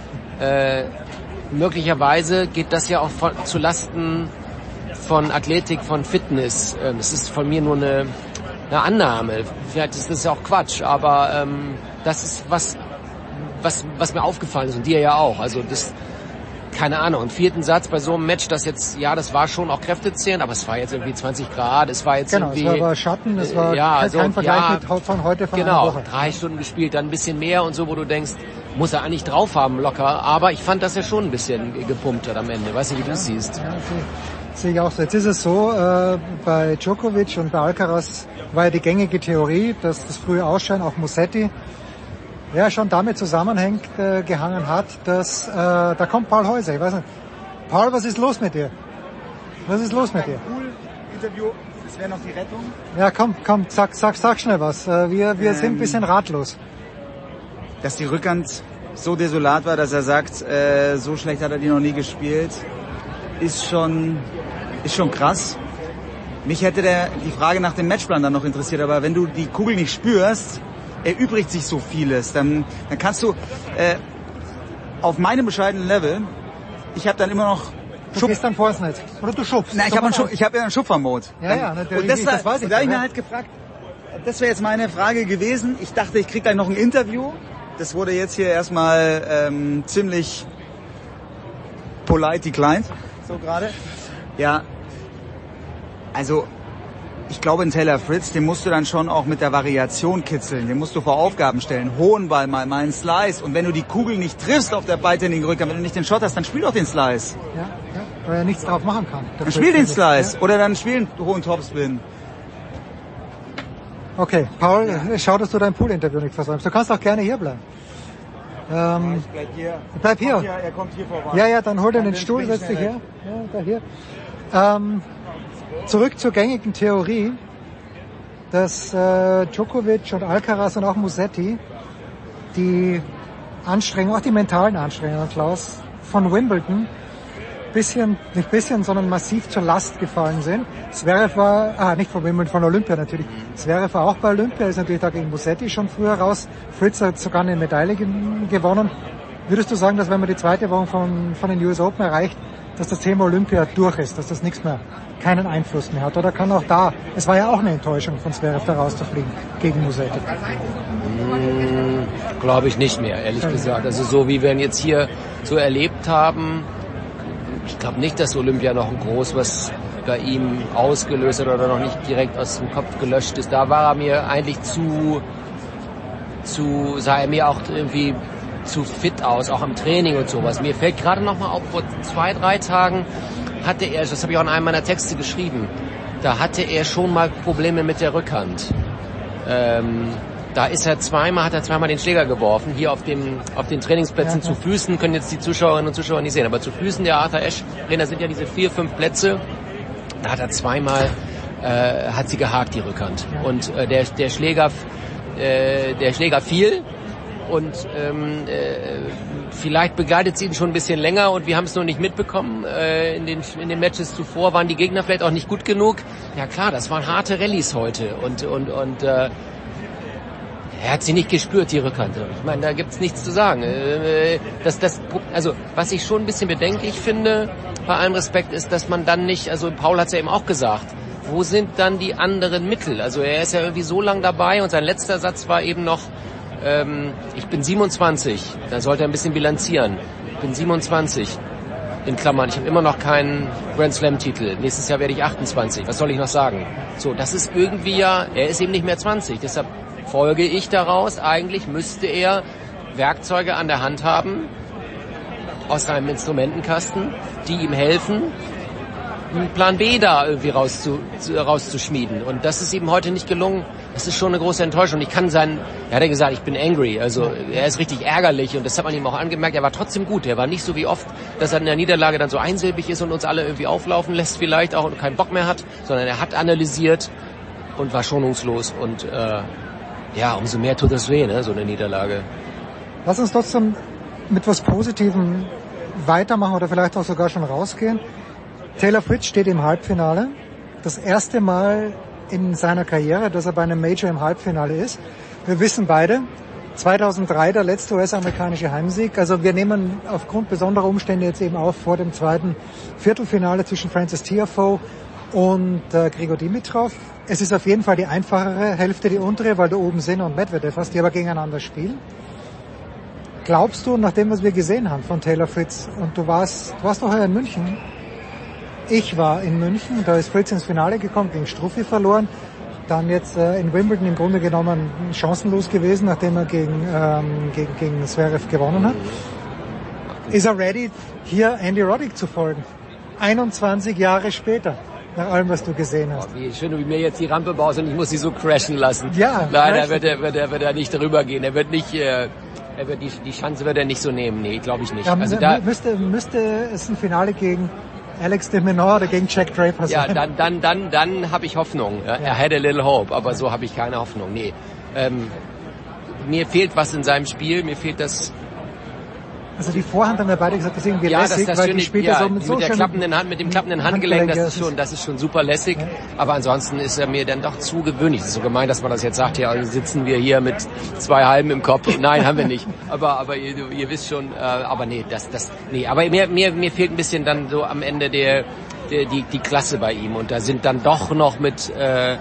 möglicherweise geht das ja auch zu Lasten von Athletik, von Fitness. Das ist von mir nur eine Annahme. Vielleicht ist das ja auch Quatsch, aber das ist was mir aufgefallen ist und dir ja auch. Also keine Ahnung, im 4. Satz bei so einem Match, das jetzt, ja, das war schon auch kräftezehrend, aber es war jetzt irgendwie 20 Grad, es war jetzt irgendwie... Genau, es war Schatten, es war kein Vergleich mit von heute von einer Woche. Genau, 3 Stunden gespielt, dann ein bisschen mehr und so, wo du denkst, muss er eigentlich drauf haben, locker, aber ich fand, dass er schon ein bisschen gepumpt hat am Ende, weiß nicht, wie du es siehst. Ja, sehe ich auch so. Jetzt ist es so, bei Djokovic und bei Alcaraz war ja die gängige Theorie, dass das frühe Ausscheiden, auch Musetti, ja, schon damit zusammenhängt, gehangen hat, dass, da kommt Paul Häuser, ich weiß nicht. Paul, was ist los mit dir? Was ist los mit dir? Interview, das wäre noch die Rettung. Ja, komm, sag schnell was. Wir sind ein bisschen ratlos. Dass die Rückhand so desolat war, dass er sagt, so schlecht hat er die noch nie gespielt, ist schon krass. Mich hätte die Frage nach dem Matchplan dann noch interessiert, aber wenn du die Kugel nicht spürst, erübrigt sich so vieles. Dann kannst du auf meinem bescheidenen Level, ich habe dann immer noch Du gehst dann vors Netz. Oder du schubst. Nein, ich habe ja einen Schupfermode. Ja, natürlich. Und das weiß ich. Da habe ich mir halt gefragt, das wäre jetzt meine Frage gewesen. Ich dachte, ich krieg gleich noch ein Interview. Das wurde jetzt hier erstmal ziemlich polite declined. So gerade. Ja. Also, ich glaube, in Taylor Fritz, den musst du dann schon auch mit der Variation kitzeln. Den musst du vor Aufgaben stellen. Hohen Ball mal einen Slice. Und wenn du die Kugel nicht triffst auf der beidhändigen Rückhand, wenn du nicht den Shot hast, dann spiel doch den Slice. Ja, weil er nichts drauf machen kann. Dann spiel den Slice. Ja. Oder dann spiel einen hohen Topspin. Okay, Paul, schau, dass du dein Pool-Interview nicht versäumst. Du kannst auch gerne hier bleiben. Ich bleib hier. Er kommt hier vorbei. Ja, dann hol dir den Stuhl, setz dich her. Ja, da hier. Zurück zur gängigen Theorie, dass Djokovic und Alcaraz und auch Musetti die Anstrengungen, auch die mentalen Anstrengungen, Klaus, von Wimbledon sondern massiv zur Last gefallen sind. Zverev war, nicht von Wimbledon, von Olympia natürlich. Zverev war auch bei Olympia, ist natürlich da gegen Musetti schon früher raus. Fritz hat sogar eine Medaille gewonnen. Würdest du sagen, dass wenn man die zweite Woche von den US Open erreicht, dass das Thema Olympia durch ist, dass das keinen Einfluss mehr hat? Oder kann auch da, es war ja auch eine Enttäuschung von Zverev da rauszufliegen gegen Musetti? Glaube ich nicht mehr, ehrlich gesagt. Also so wie wir ihn jetzt hier so erlebt haben, ich glaube nicht, dass Olympia noch ein groß was bei ihm ausgelöst hat oder noch nicht direkt aus dem Kopf gelöscht ist. Da war er mir eigentlich sah er mir auch irgendwie zu fit aus, auch im Training und sowas. Mir fällt gerade noch mal auf, vor 2-3 Tagen hatte er, das habe ich auch in einem meiner Texte geschrieben, da hatte er schon mal Probleme mit der Rückhand. Da hat er zweimal den Schläger geworfen, hier auf den Trainingsplätzen zu Füßen, können jetzt die Zuschauerinnen und Zuschauer nicht sehen, aber zu Füßen der Arthur Ashe Arena sind ja diese 4-5 Plätze, da hat er zweimal, hat sie gehakt, die Rückhand. Und der Schläger fiel und vielleicht begleitet sie ihn schon ein bisschen länger und wir haben es noch nicht mitbekommen. In den Matches zuvor waren die Gegner vielleicht auch nicht gut genug. Ja klar, das waren harte Rallyes heute und er hat sie nicht gespürt, die Rückhand. Ich meine, da gibt's nichts zu sagen. Also was ich schon ein bisschen bedenklich finde, bei allem Respekt, ist, dass man dann nicht, also Paul hat's ja eben auch gesagt, wo sind dann die anderen Mittel? Also er ist ja irgendwie so lang dabei und sein letzter Satz war eben noch, ich bin 27, da sollte er ein bisschen bilanzieren. Ich bin 27, in Klammern, ich habe immer noch keinen Grand Slam Titel. Nächstes Jahr werde ich 28, was soll ich noch sagen? So, das ist irgendwie ja, er ist eben nicht mehr 20, deshalb folge ich daraus, eigentlich müsste er Werkzeuge an der Hand haben, aus seinem Instrumentenkasten, die ihm helfen, einen Plan B da irgendwie rauszuschmieden. Und das ist ihm heute nicht gelungen. Das ist schon eine große Enttäuschung. Er hat ja gesagt, ich bin angry. Also er ist richtig ärgerlich und das hat man ihm auch angemerkt. Er war trotzdem gut. Er war nicht so wie oft, dass er in der Niederlage dann so einsilbig ist und uns alle irgendwie auflaufen lässt vielleicht auch und keinen Bock mehr hat, sondern er hat analysiert und war schonungslos und umso mehr tut das weh, ne, so eine Niederlage. Lass uns trotzdem mit was Positivem weitermachen oder vielleicht auch sogar schon rausgehen. Taylor Fritz steht im Halbfinale. Das erste Mal in seiner Karriere, dass er bei einem Major im Halbfinale ist. Wir wissen beide, 2003 der letzte US-amerikanische Heimsieg. Also wir nehmen aufgrund besonderer Umstände jetzt eben auf vor dem zweiten Viertelfinale zwischen Frances Tiafoe und Grigor Dimitrov. Es ist auf jeden Fall die einfachere Hälfte, die untere, weil du oben Sinner und Medvedev hast, die aber gegeneinander spielen. Glaubst du, nach dem, was wir gesehen haben von Taylor Fritz, und du warst doch in München, ich war in München, da ist Fritz ins Finale gekommen, gegen Struffi verloren, dann jetzt in Wimbledon im Grunde genommen chancenlos gewesen, nachdem er gegen Zverev gewonnen hat. Ist er ready, hier Andy Roddick zu folgen? 21 Jahre später, nach allem, was du gesehen hast. Wie schön, wie mir jetzt die Rampe baust und ich muss sie so crashen lassen. Ja. Nein, wird er nicht darüber gehen. Er wird nicht, die Chance wird er nicht so nehmen. Nee, glaube ich nicht. Ja, also da müsste es ein Finale gegen Alex de Minaur oder gegen Jack Draper sein. Ja, dann habe ich Hoffnung. Ja. I had a little hope, aber so habe ich keine Hoffnung. Nee. Mir fehlt was in seinem Spiel, mir fehlt das. Also die Vorhand haben wir beide gesagt, das ist irgendwie lässig, weil die spielt so mit der klappenden Hand, mit dem klappenden Handgelenk, das ist schon super lässig. Ja. Aber ansonsten ist er mir dann doch zu gewöhnlich. Es ist so gemein, dass man das jetzt sagt, ja, sitzen wir hier mit 2 Halben im Kopf. Nein, haben wir nicht. Aber ihr wisst schon, aber nee, nee. Aber mir fehlt ein bisschen dann so am Ende die Klasse bei ihm. Und da sind dann doch noch mit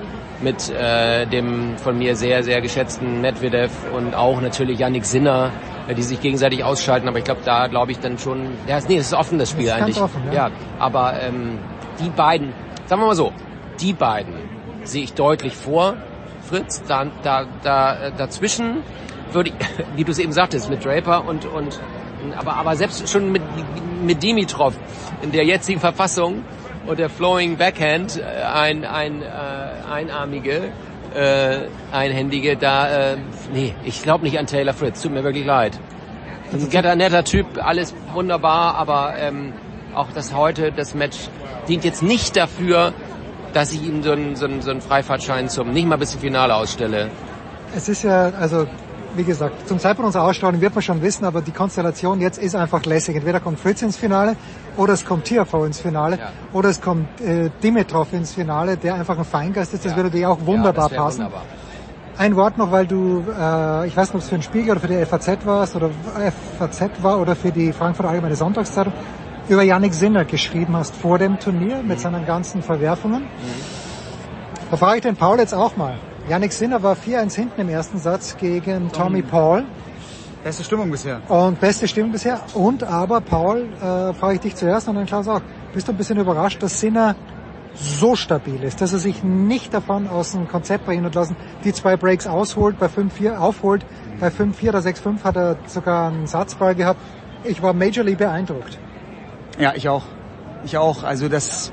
dem von mir sehr, sehr geschätzten Medvedev und auch natürlich Yannick Sinner, die sich gegenseitig ausschalten, aber ich glaube, da glaube ich dann schon, es ist offen, das Spiel das ist eigentlich. Ganz offen, ja. Aber die beiden, sagen wir mal so, die beiden sehe ich deutlich vor. Fritz, dazwischen würde ich, wie du es eben sagtest, mit Draper aber selbst schon mit Dimitrov in der jetzigen Verfassung und der Flowing Backhand, einarmige, einhändige, nee, ich glaube nicht an Taylor Fritz, tut mir wirklich leid. Ein netter Typ, alles wunderbar, aber auch das Match dient jetzt nicht dafür, dass ich ihm so einen Freifahrtschein nicht mal bis zum Finale ausstelle. Es ist ja, also wie gesagt, zum Zeitpunkt unserer Ausstrahlung wird man schon wissen, aber die Konstellation jetzt ist einfach lässig. Entweder kommt Fritz ins Finale, oder es kommt Tiafoe ins Finale, oder es kommt Dimitrov ins Finale, der einfach ein Feingeist ist. Das würde dir auch wunderbar passen. Wunderbar. Ein Wort noch, weil du, ich weiß nicht, ob es für den Spiegel oder für die FAZ war oder für die Frankfurter Allgemeine Sonntagszeitung, über Yannick Sinner geschrieben hast vor dem Turnier mit seinen ganzen Verwerfungen. Da frage ich den Paul jetzt auch mal. Yannick Sinner war 4-1 hinten im ersten Satz gegen Tommy Paul. Beste Stimmung bisher. Und aber Paul, frage ich dich zuerst und dann Klaus auch. Bist du ein bisschen überrascht, dass Sinner so stabil ist, dass er sich nicht davon aus dem Konzept bringen und lassen, die 2 Breaks ausholt, bei 5-4 aufholt, bei 5-4 oder 6-5 hat er sogar einen Satzball gehabt. Ich war majorly beeindruckt. Ja, ich auch. Also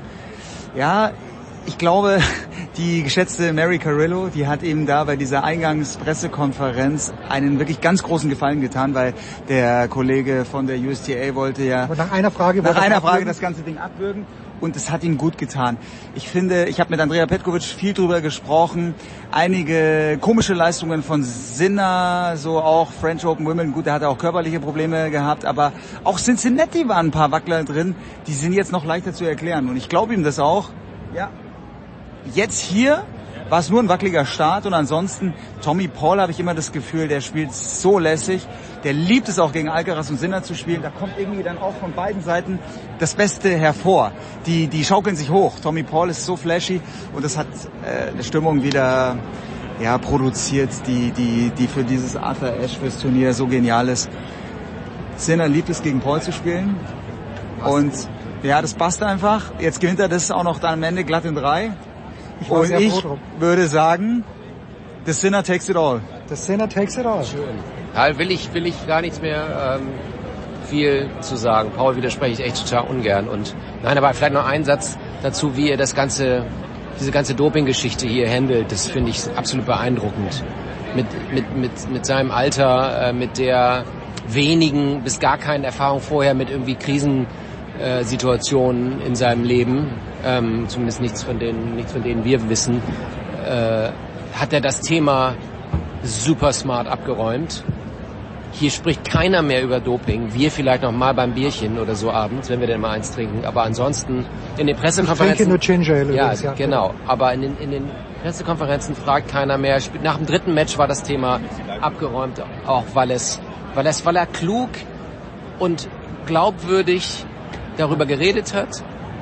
ich glaube, die geschätzte Mary Carrillo, die hat eben da bei dieser Eingangspressekonferenz einen wirklich ganz großen Gefallen getan, weil der Kollege von der USTA wollte ja nach einer Frage das ganze Ding abwürgen. Und es hat ihm gut getan. Ich finde, ich habe mit Andrea Petkovic viel drüber gesprochen. Einige komische Leistungen von Sinner, so auch French Open Women. Gut, der hatte auch körperliche Probleme gehabt, aber auch Cincinnati waren ein paar Wackler drin. Die sind jetzt noch leichter zu erklären. Und ich glaube ihm das auch. Ja. Jetzt hier war es nur ein wackeliger Start und ansonsten Tommy Paul habe ich immer das Gefühl, der spielt so lässig. Der liebt es auch gegen Alcaraz und Sinner zu spielen. Da kommt irgendwie dann auch von beiden Seiten das Beste hervor. Die schaukeln sich hoch. Tommy Paul ist so flashy und das hat eine Stimmung wieder produziert, die für dieses Arthur Ashe fürs Turnier so genial ist. Sinner liebt es gegen Paul zu spielen und das passt einfach. Jetzt gewinnt er das auch noch dann am Ende glatt in 3. Und ich würde sagen, the Sinner takes it all. The Sinner takes it all. Schön. Ja, will ich gar nichts mehr viel zu sagen. Paul widerspreche ich echt total ungern. Nein, aber vielleicht noch ein Satz dazu, wie er diese ganze Doping-Geschichte hier handelt. Das finde ich absolut beeindruckend. Mit seinem Alter, mit der wenigen bis gar keinen Erfahrung vorher mit irgendwie Krisensituationen in seinem Leben, zumindest nichts von denen wir wissen, hat er das Thema super smart abgeräumt. Hier spricht keiner mehr über Doping. Wir vielleicht noch mal beim Bierchen oder so abends, wenn wir denn mal eins trinken. Aber ansonsten in den Pressekonferenzen... Ich trinke nur Ginger Ale. Ja, genau. Aber in den Pressekonferenzen fragt keiner mehr. Nach dem 3. Match war das Thema abgeräumt, auch weil er klug und glaubwürdig darüber geredet hat.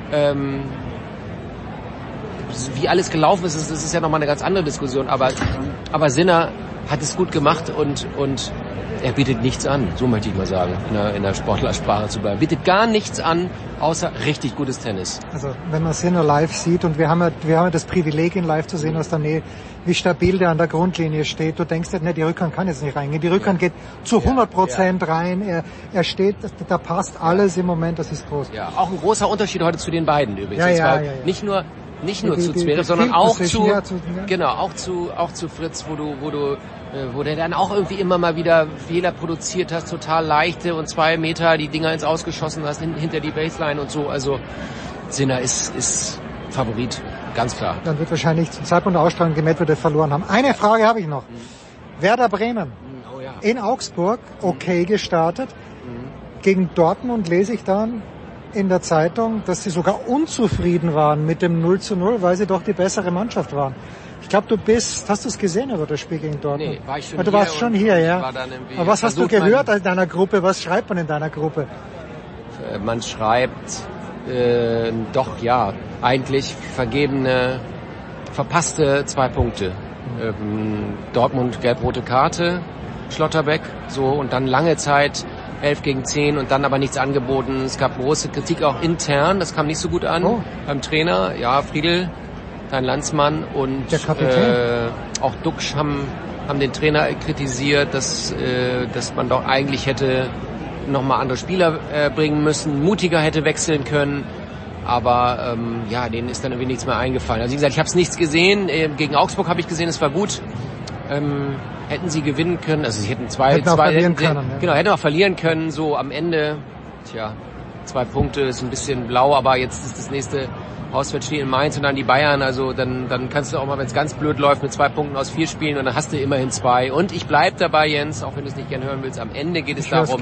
Wie alles gelaufen ist, das ist ja nochmal eine ganz andere Diskussion. Aber Sinner hat es gut gemacht und er bietet nichts an, so möchte ich mal sagen, in der Sportlersprache zu bleiben. Bietet gar nichts an, außer richtig gutes Tennis. Also wenn man es hier nur live sieht, und wir haben ja das Privileg, ihn live zu sehen aus der Nähe, wie stabil der an der Grundlinie steht. Du denkst ja, ne, die Rückhand kann jetzt nicht reingehen. Die Rückhand geht zu 100% rein. Er steht, da passt alles im Moment, das ist groß. Ja, auch ein großer Unterschied heute zu den beiden übrigens. Ja. Nicht nur zu Zverev, sondern auch zu Fritz, wo der dann auch irgendwie immer mal wieder Fehler produziert hast, total leichte und 2 Meter die Dinger ins Ausgeschossen hast, hinter die Baseline und so. Also Sinner ist Favorit, ganz klar. Dann wird wahrscheinlich zum Zeitpunkt der Ausstrahlung Medvedev verloren haben. Eine Frage habe ich noch. Werder Bremen. Oh ja. In Augsburg, okay gestartet. Gegen Dortmund lese ich dann in der Zeitung, dass sie sogar unzufrieden waren mit dem 0:0, weil sie doch die bessere Mannschaft waren. Ich glaube, hast du es gesehen, aber das Spiel gegen Dortmund? Nee, war ich schon du warst schon hier, ja. Aber was hast du gehört in deiner Gruppe? Was schreibt man in deiner Gruppe? Man schreibt, eigentlich verpasste 2 Punkte. Dortmund gelb-rote Karte, Schlotterbeck, so, und dann lange Zeit 11 gegen 10 und dann aber nichts angeboten. Es gab große Kritik auch intern, das kam nicht so gut an beim Trainer. Ja, Friedl, dein Landsmann, und auch Duksch haben den Trainer kritisiert, dass man doch eigentlich hätte nochmal andere Spieler bringen müssen, mutiger hätte wechseln können. Aber denen ist dann irgendwie nichts mehr eingefallen. Also wie gesagt, ich habe nichts gesehen. Gegen Augsburg habe ich gesehen, es war gut. Hätten sie gewinnen können, also sie hätten hätten auch verlieren können, so am Ende. 2 Punkte ist ein bisschen blau, aber jetzt ist das nächste Auswärtsspiel in Mainz und dann die Bayern, also dann kannst du auch mal, wenn es ganz blöd läuft, mit 2 Punkten aus 4 Spielen, und dann hast du immerhin 2. Und ich bleib dabei, Jens, auch wenn du es nicht gerne hören willst, am Ende geht es darum,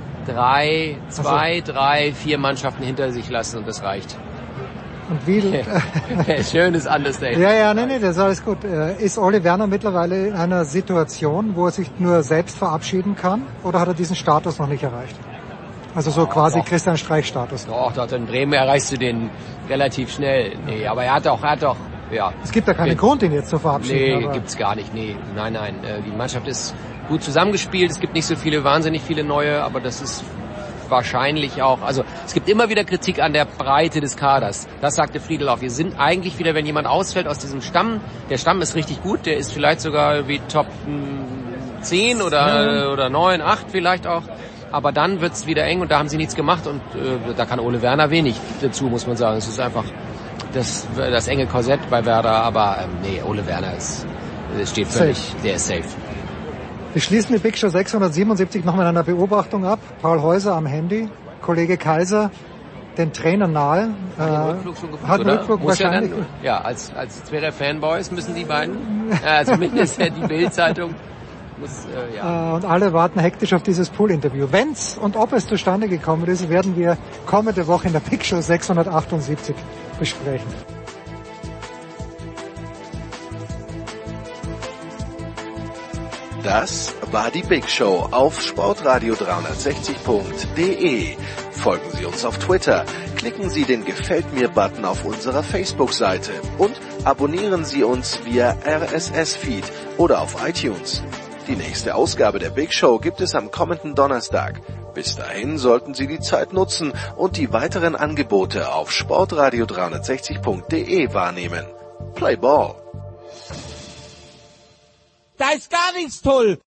4 Mannschaften hinter sich lassen, und das reicht. Und wie schönes Understatement. Nee, das ist alles gut. Ist Ole Werner mittlerweile in einer Situation, wo er sich nur selbst verabschieden kann, oder hat er diesen Status noch nicht erreicht? Also so quasi Christian Streich-Status. Doch, in Bremen erreichst du den relativ schnell. Nee, aber er hat doch, ja. Es gibt ja keinen Grund, ihn jetzt zu verabschieden. Nee, gibt's gar nicht, nee. Nein. Die Mannschaft ist gut zusammengespielt, es gibt nicht so wahnsinnig viele neue, aber das ist wahrscheinlich auch, also es gibt immer wieder Kritik an der Breite des Kaders. Das sagte Friedl auch. Wir sind eigentlich wieder, wenn jemand ausfällt aus diesem Stamm, der Stamm ist richtig gut, der ist vielleicht sogar wie Top 10 oder 9, 8 vielleicht auch. Aber dann wird's wieder eng, und da haben sie nichts gemacht, und da kann Ole Werner wenig dazu, muss man sagen. Es ist einfach das enge Korsett bei Werder, aber Ole Werner steht völlig, der ist safe. Wir schließen die Big Show 677 noch mit einer Beobachtung ab. Paul Häuser am Handy, Kollege Kaiser, den Trainer nahe. Hat einen Rückflug wahrscheinlich. Als Zverev-Fanboys müssen die beiden, zumindest die Bild-Zeitung, und alle warten hektisch auf dieses Pool-Interview. Wenn's und ob es zustande gekommen ist, werden wir kommende Woche in der Big Show 678 besprechen. Das war die Big Show auf sportradio360.de. Folgen Sie uns auf Twitter, klicken Sie den Gefällt mir-Button auf unserer Facebook-Seite und abonnieren Sie uns via RSS-Feed oder auf iTunes. Die nächste Ausgabe der Big Show gibt es am kommenden Donnerstag. Bis dahin sollten Sie die Zeit nutzen und die weiteren Angebote auf sportradio360.de wahrnehmen. Play Ball! Da ist gar nichts toll!